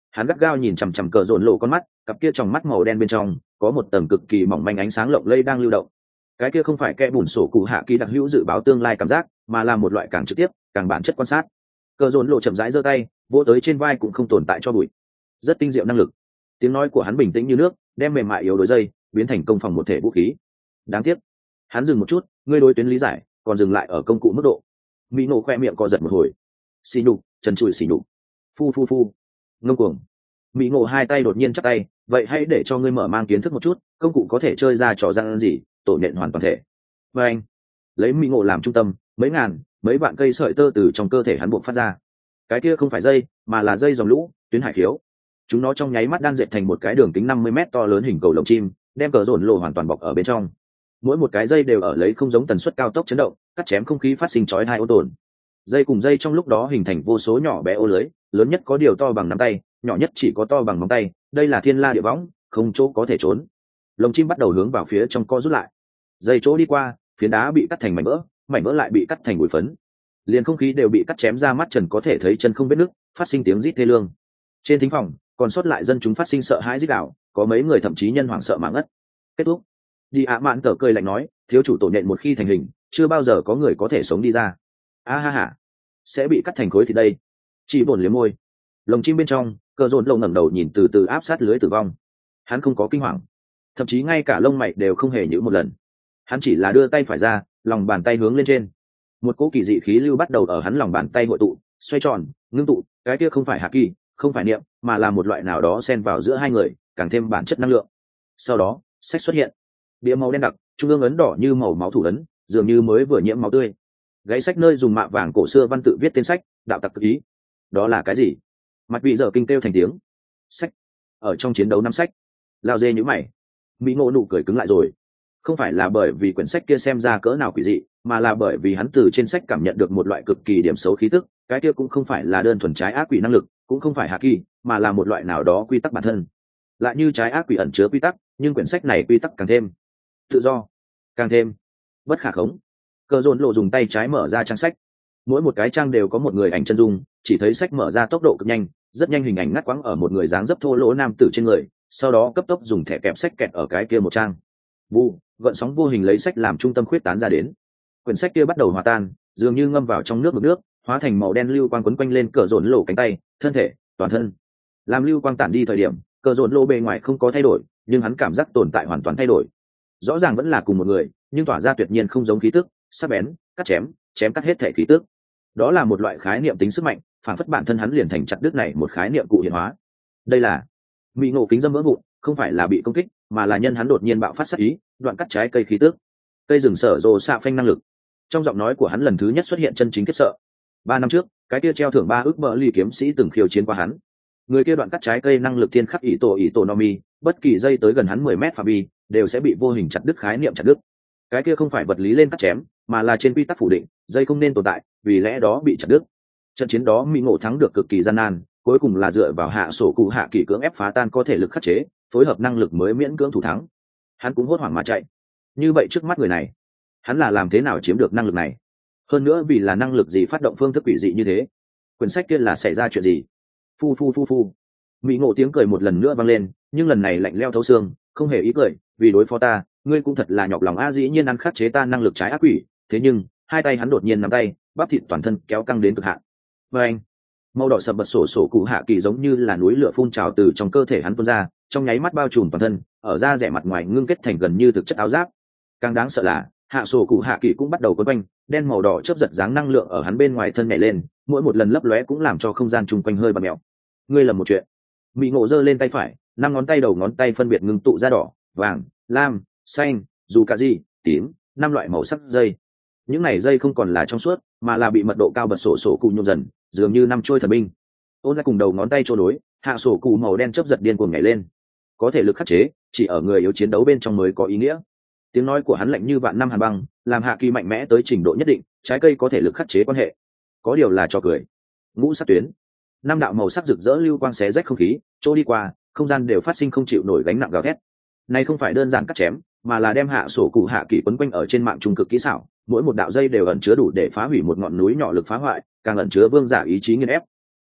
Hắn gắt gao nhìn chằm chằm cờ rồn lộ con mắt, cặp kia trong mắt màu đen bên trong có một tầng cực kỳ mỏng manh ánh sáng lộng lây đang lưu động. Cái kia không phải kẽ bùn sổ cụ hạ kỳ đặc hữu dự báo tương lai cảm giác, mà là một loại càng trực tiếp càng bản chất quan sát. Cờ rồn lộ chậm rãi giơ tay vỗ tới trên vai cũng không tồn tại cho bụi. Rất tinh diệu năng lực. Tiếng nói của hắn bình tĩnh như nước, đem mềm mại yếu đối dây biến thành công phòng một thể vũ khí. Đáng tiếc, hắn dừng một chút, ngươi đối tuyến lý giải còn dừng lại ở công cụ mức độ. Mỹ nổ khoe miệng co giật một hồi. Xì nhục, trần trụi xì nhục. Phu phu phu. Ngông cuồng. Mỹ ngộ hai tay đột nhiên chắp tay, vậy hãy để cho ngươi mở mang kiến thức một chút, công cụ có thể chơi ra trò gian gì, tổ nện hoàn toàn thể. Và anh, lấy Mỹ ngộ làm trung tâm, mấy ngàn, mấy vạn cây sợi tơ từ trong cơ thể hắn buộc phát ra. Cái kia không phải dây, mà là dây dòng lũ, tuyến hải khiếu. Chúng nó trong nháy mắt đan dệt thành một cái đường kính năm mươi mét to lớn hình cầu lồng chim, đem cờ rồn lộ hoàn toàn bọc ở bên trong. Mỗi một cái dây đều ở lấy không giống tần suất cao tốc chấn động, cắt chém không khí phát sinh chói tai ô tồn. Dây cùng dây trong lúc đó hình thành vô số nhỏ bé ô lưới, lớn nhất có điều to bằng nắm tay, nhỏ nhất chỉ có to bằng móng tay. Đây là thiên la địa võng, không chỗ có thể trốn. Lồng chim bắt đầu hướng vào phía trong co rút lại. Dây chỗ đi qua, phiến đá bị cắt thành mảnh vỡ, mảnh vỡ lại bị cắt thành bụi phấn. Liền không khí đều bị cắt chém ra, mắt trần có thể thấy chân không vết nứt, phát sinh tiếng rít thê lương. Trên thính phòng, còn sót lại dân chúng phát sinh sợ hãi rít gào, có mấy người thậm chí nhân hoảng sợ mà ngất. Kết thúc. Đi ạ mạn tở cười lạnh nói, thiếu chủ tổ nện một khi thành hình, chưa bao giờ có người có thể sống đi ra. A ha ha, sẽ bị cắt thành khối thì đây. Chỉ buồn liếm môi. Lồng chim bên trong, cờ rồn lông ngẩng đầu nhìn từ từ áp sát lưới tử vong. Hắn không có kinh hoàng, thậm chí ngay cả lông mày đều không hề nhíu một lần. Hắn chỉ là đưa tay phải ra, lòng bàn tay hướng lên trên. Một cỗ kỳ dị khí lưu bắt đầu ở hắn lòng bàn tay hội tụ, xoay tròn, ngưng tụ. Cái kia không phải hạt kỳ, không phải niệm, mà là một loại nào đó xen vào giữa hai người, càng thêm bản chất năng lượng. Sau đó, sách xuất hiện. Bìa màu đen đặc, trung ương ấn đỏ như màu máu thủ ấn, dường như mới vừa nhiễm máu tươi. Gáy sách nơi dùng mạ vàng cổ xưa văn tự viết tên sách, đạo tặc cực ý. Đó là cái gì? Mặt bị dở kinh kêu thành tiếng. Sách. Ở trong chiến đấu năm sách. Lao dê nhíu mày. Mỹ ngộ nụ cười cứng lại rồi. Không phải là bởi vì quyển sách kia xem ra cỡ nào quỷ dị, mà là bởi vì hắn từ trên sách cảm nhận được một loại cực kỳ điểm xấu khí tức. Cái kia cũng không phải là đơn thuần trái ác quỷ năng lực, cũng không phải hạ kỳ, mà là một loại nào đó quy tắc bản thân. Lại như trái ác quỷ ẩn chứa quy tắc, nhưng quyển sách này quy tắc càng thêm tự do, càng thêm bất khả khống. Cờ rồn lộ dùng tay trái mở ra trang sách, mỗi một cái trang đều có một người ảnh chân dung, chỉ thấy sách mở ra tốc độ cực nhanh, rất nhanh hình ảnh ngắt quãng ở một người dáng dấp thô lỗ nam tử trên người, sau đó cấp tốc dùng thẻ kẹp sách kẹt ở cái kia một trang. Vu, gợn sóng vô hình lấy sách làm trung tâm khuyết tán ra đến. Quyển sách kia bắt đầu hòa tan, dường như ngâm vào trong nước mực nước, hóa thành màu đen lưu quang quấn quanh lên cờ rồn lộ cánh tay, thân thể, toàn thân. Làm lưu quang tản đi thời điểm, cờ rồn lộ bề ngoài không có thay đổi, nhưng hắn cảm giác tồn tại hoàn toàn thay đổi. Rõ ràng vẫn là cùng một người, nhưng tỏa ra tuyệt nhiên không giống khí tức, sắc bén, cắt chém, chém cắt hết thể khí tức. Đó là một loại khái niệm tính sức mạnh, phản phất bản thân hắn liền thành chặt đứt này một khái niệm cụ hiện hóa. Đây là Mỹ ngộ kính dâm vỡ vụn, không phải là bị công kích, mà là nhân hắn đột nhiên bạo phát sát ý, đoạn cắt trái cây khí tức. Cây rừng sở rồ xạ phanh năng lực. Trong giọng nói của hắn lần thứ nhất xuất hiện chân chính khiếp sợ. Ba năm trước, cái kia treo thưởng ba ước bờ ly kiếm sĩ từng khiêu chiến qua hắn. Người kia đoạn cắt trái cây năng lực thiên khắc ý tổ ý tổ nomi, bất kỳ dây tới gần hắn mười mét phạm vi đều sẽ bị vô hình chặt đứt, khái niệm chặt đứt. Cái kia không phải vật lý lên cắt chém, mà là trên quy tắc phủ định, dây không nên tồn tại, vì lẽ đó bị chặt đứt. Trận chiến đó Mỹ Ngộ thắng được cực kỳ gian nan, cuối cùng là dựa vào hạ sổ cụ hạ kỳ cưỡng ép phá tan có thể lực khắc chế, phối hợp năng lực mới miễn cưỡng thủ thắng. Hắn cũng hốt hoảng mà chạy. Như vậy trước mắt người này, hắn là làm thế nào chiếm được năng lực này? Hơn nữa vì là năng lực gì phát động phương thức quỷ dị như thế? Quyển sách kia là xảy ra chuyện gì? Phu phu phu phu. Mỹ Ngộ tiếng cười một lần nữa vang lên, nhưng lần này lạnh lẽo thấu xương, không hề ý cười, vì đối phó ta, ngươi cũng thật là nhọc lòng a, dĩ nhiên ăn khắc chế ta năng lực trái ác quỷ, thế nhưng, hai tay hắn đột nhiên nắm tay, bắp thịt toàn thân kéo căng đến cực hạn. Và anh, màu đỏ sậm bật sổ sổ cụ hạ kỳ giống như là núi lửa phun trào từ trong cơ thể hắn tuôn ra, trong nháy mắt bao trùm toàn thân, ở da rẻ mặt ngoài ngưng kết thành gần như thực chất áo giáp. Càng đáng sợ là, hạ sổ cụ hạ kỳ cũng bắt đầu quấn quanh, đen màu đỏ chớp giật dáng năng lượng ở hắn bên ngoài thân nhảy lên, mỗi một lần lấp lóe cũng làm cho không gian chung quanh hơi bặm mèo. Ngươi lầm một chuyện. Mỹ Ngộ giơ lên tay phải, năm ngón tay đầu ngón tay phân biệt ngưng tụ ra đỏ, vàng, lam, xanh, dù cả gì, tím, năm loại màu sắc dây. Những này dây không còn là trong suốt, mà là bị mật độ cao bật sổ sổ cụ nhôm dần, dường như năm trôi thần binh. Ôn lại cùng đầu ngón tay trôi đối, hạ sổ cụ màu đen chớp giật điên cuồng nhảy lên. Có thể lực khắc chế, chỉ ở người yếu chiến đấu bên trong mới có ý nghĩa. Tiếng nói của hắn lạnh như vạn năm hàn băng, làm hạ kỳ mạnh mẽ tới trình độ nhất định, trái cây có thể lực khắc chế quan hệ. Có điều là cho cười. Ngũ sắc tuyến, năm đạo màu sắc rực rỡ lưu quang xé rách không khí, chỗ đi qua, không gian đều phát sinh không chịu nổi gánh nặng gào thét. Này không phải đơn giản cắt chém, mà là đem hạ sổ cụ hạ kỳ quấn quanh ở trên mạng trung cực kỹ xảo, mỗi một đạo dây đều ẩn chứa đủ để phá hủy một ngọn núi nhỏ lực phá hoại, càng ẩn chứa vương giả ý chí nghiền ép.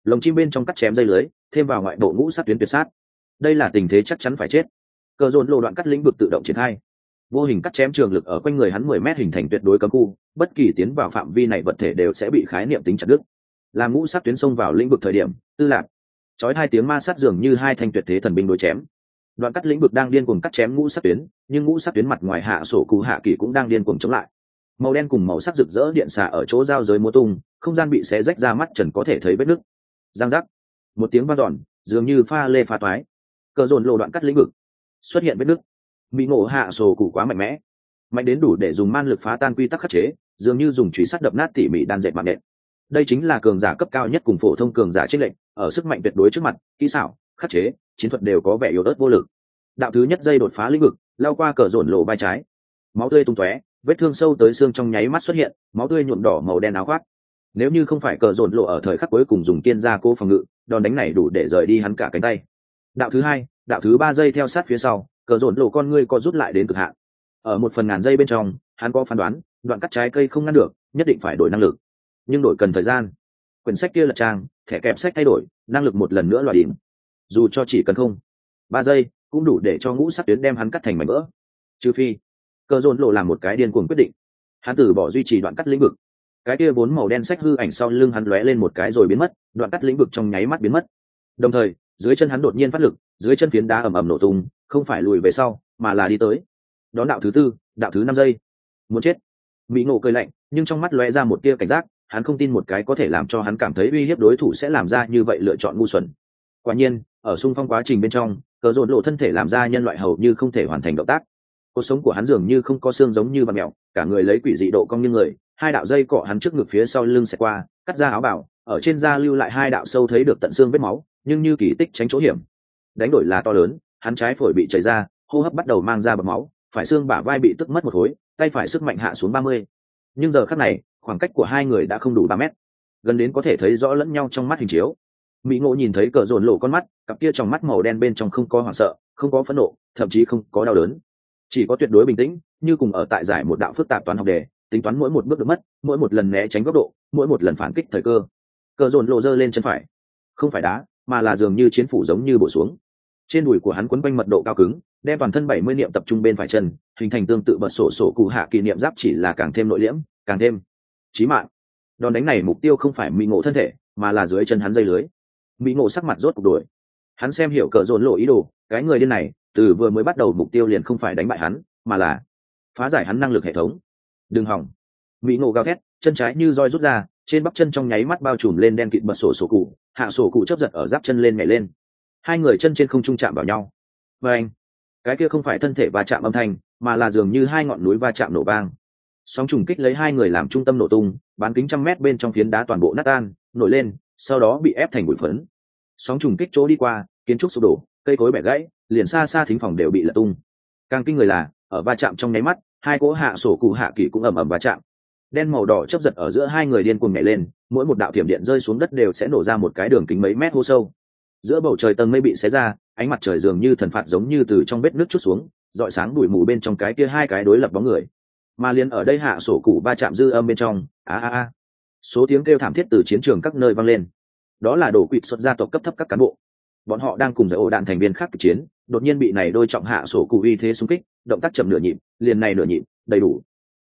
lồng chim bên trong cắt chém dây lưới, thêm vào ngoại bộ ngũ sắc tuyến tuyệt sát. Đây là tình thế chắc chắn phải chết. Cờ dồn lộ đoạn cắt lĩnh vực tự động triển khai, vô hình cắt chém trường lực ở quanh người hắn mười mét hình thành tuyệt đối cấm khu, bất kỳ tiến vào phạm vi này vật thể đều sẽ bị khái niệm tính chặt đứt. Làm ngũ sắc tuyến xông vào lĩnh vực thời điểm, tư lạc chói hai tiếng ma sát dường như hai thanh tuyệt thế thần binh đối chém. Đoạn cắt lĩnh vực đang điên cuồng cắt chém ngũ sắc tuyến, nhưng ngũ sắc tuyến mặt ngoài hạ sổ cụ hạ kỳ cũng đang điên cuồng chống lại. Màu đen cùng màu sắc rực rỡ điện xạ ở chỗ giao giới múa tung, không gian bị xé rách ra, mắt trần có thể thấy vết nứt. Giang giác, một tiếng vang dọn, dường như pha lê phá toái. Cờ dồn lộ đoạn cắt lĩnh vực xuất hiện vết nứt. Mỹ ngộ hạ sổ cụ quá mạnh mẽ, mạnh đến đủ để dùng man lực phá tan quy tắc khắc chế, dường như dùng chùy sắt đập nát tỉ mỉ đan dệt mạng nện. Đây chính là cường giả cấp cao nhất cùng phổ thông cường giả chênh lệnh, ở sức mạnh tuyệt đối trước mặt, kỹ xảo, khắc chế, chiến thuật đều có vẻ yếu ớt vô lực. Đạo thứ nhất dây đột phá lĩnh vực, lao qua cờ dồn lộ vai trái, máu tươi tung tóe, vết thương sâu tới xương trong nháy mắt xuất hiện, máu tươi nhuộm đỏ màu đen áo khoác. Nếu như không phải cờ dồn lộ ở thời khắc cuối cùng dùng kiên gia cố phòng ngự, đòn đánh này đủ để rời đi hắn cả cánh tay. Đạo thứ hai, đạo thứ ba dây theo sát phía sau, cờ dồn lộ con ngươi co rút lại đến cực hạn. Ở một phần ngàn giây bên trong, hắn có phán đoán, đoạn cắt trái cây không ngăn được, nhất định phải đổi năng lực, nhưng đổi cần thời gian. Quyển sách kia là trang, thẻ kẹp sách thay đổi, năng lực một lần nữa loại điểm. Dù cho chỉ cần không ba giây, cũng đủ để cho ngũ sắc tuyến đem hắn cắt thành mảnh vỡ. Trừ phi cờ dồn lộ làm một cái điên cuồng quyết định, hắn từ bỏ duy trì đoạn cắt lĩnh vực. Cái kia bốn màu đen sách hư ảnh sau lưng hắn lóe lên một cái rồi biến mất, đoạn cắt lĩnh vực trong nháy mắt biến mất. Đồng thời, dưới chân hắn đột nhiên phát lực, dưới chân phiến đá ầm ầm nổ tung, không phải lùi về sau, mà là đi tới. Đón đạo thứ tư, đạo thứ năm giây. Muốn chết. Mỹ Ngộ cười lạnh, nhưng trong mắt lóe ra một tia cảnh giác, hắn không tin một cái có thể làm cho hắn cảm thấy uy hiếp đối thủ sẽ làm ra như vậy lựa chọn ngu xuẩn. Quả nhiên, ở xung phong quá trình bên trong, cờ dồn lộ thân thể làm ra nhân loại hầu như không thể hoàn thành động tác. Cuộc sống của hắn dường như không có xương giống như vặn mèo, cả người lấy quỷ dị độ cong như người, hai đạo dây cọ hắn trước ngực phía sau lưng xẹt qua, cắt ra áo bào, ở trên da lưu lại hai đạo sâu thấy được tận xương vết máu, nhưng như kỳ tích tránh chỗ hiểm. Đánh đổi là to lớn, hắn trái phổi bị chảy ra, hô hấp bắt đầu mang ra bọt máu, phải xương bả vai bị tức mất một khối, tay phải sức mạnh hạ xuống ba mươi. Nhưng giờ khắc này, khoảng cách của hai người đã không đủ ba mét, gần đến có thể thấy rõ lẫn nhau trong mắt hình chiếu. Mỹ Ngộ nhìn thấy cờ dồn lộ con mắt, cặp kia trong mắt màu đen bên trong không có hoảng sợ, không có phẫn nộ, thậm chí không có đau đớn, chỉ có tuyệt đối bình tĩnh, như cùng ở tại giải một đạo phức tạp toán học đề, tính toán mỗi một bước được mất, mỗi một lần né tránh góc độ, mỗi một lần phản kích thời cơ. Cờ dồn lộ giơ lên chân phải, không phải đá, mà là dường như chiến phủ giống như bổ xuống. Trên đùi của hắn quấn quanh mật độ cao cứng, đem toàn thân bảy mươi niệm tập trung bên phải chân, hình thành tương tự bật sổ sổ cụ hạ kỷ niệm giáp, chỉ là càng thêm nội liễm, càng thêm chí mạng. Đòn đánh này mục tiêu không phải Mỹ Ngộ thân thể, mà là dưới chân hắn dây lưới. Mỹ Ngộ sắc mặt rốt cuộc đổi. Hắn xem hiểu cờ dồn lộ ý đồ, cái người điên này, từ vừa mới bắt đầu mục tiêu liền không phải đánh bại hắn, mà là phá giải hắn năng lực hệ thống. Đừng hỏng. Mỹ Ngộ gào thét, chân trái như roi rút ra, trên bắp chân trong nháy mắt bao trùm lên đen kịt bật sổ sổ cụ, hạ sổ cụ chớp giật ở giáp chân lên nhảy lên. Hai người chân trên không trung chạm vào nhau. Và anh, cái kia không phải thân thể va chạm âm thanh, mà là dường như hai ngọn núi va chạm nổ vang. Sóng trùng kích lấy hai người làm trung tâm nổ tung, bán kính trăm mét bên trong phiến đá toàn bộ nát tan, nổi lên, sau đó bị ép thành bụi phấn. Sóng trùng kích chỗ đi qua, kiến trúc sụp đổ, cây cối bẻ gãy, liền xa xa thính phòng đều bị lật tung. Càng kinh người là, ở va chạm trong nháy mắt, hai cỗ hạ sổ cụ hạ kỳ cũng ầm ầm va chạm. Đen màu đỏ chớp giật ở giữa hai người điên cuồng nhảy lên, mỗi một đạo thiểm điện rơi xuống đất đều sẽ nổ ra một cái đường kính mấy mét hô sâu. Giữa bầu trời tầng mây bị xé ra, ánh mặt trời dường như thần phạt giống như từ trong vết nước chút xuống, rọi sáng bụi mù bên trong cái kia hai cái đối lập bóng người. Mà liền ở đây hạ sổ cụ va chạm dư âm bên trong, a a a, số tiếng kêu thảm thiết từ chiến trường các nơi vang lên. Đó là đổ quỵt xuất gia tộc cấp thấp các cán bộ. Bọn họ đang cùng giải ổ đạn thành viên khác kịch chiến, đột nhiên bị này đôi trọng hạ sổ cụ uy thế xung kích, động tác chậm nửa nhịp, liền này nửa nhịp, đầy đủ,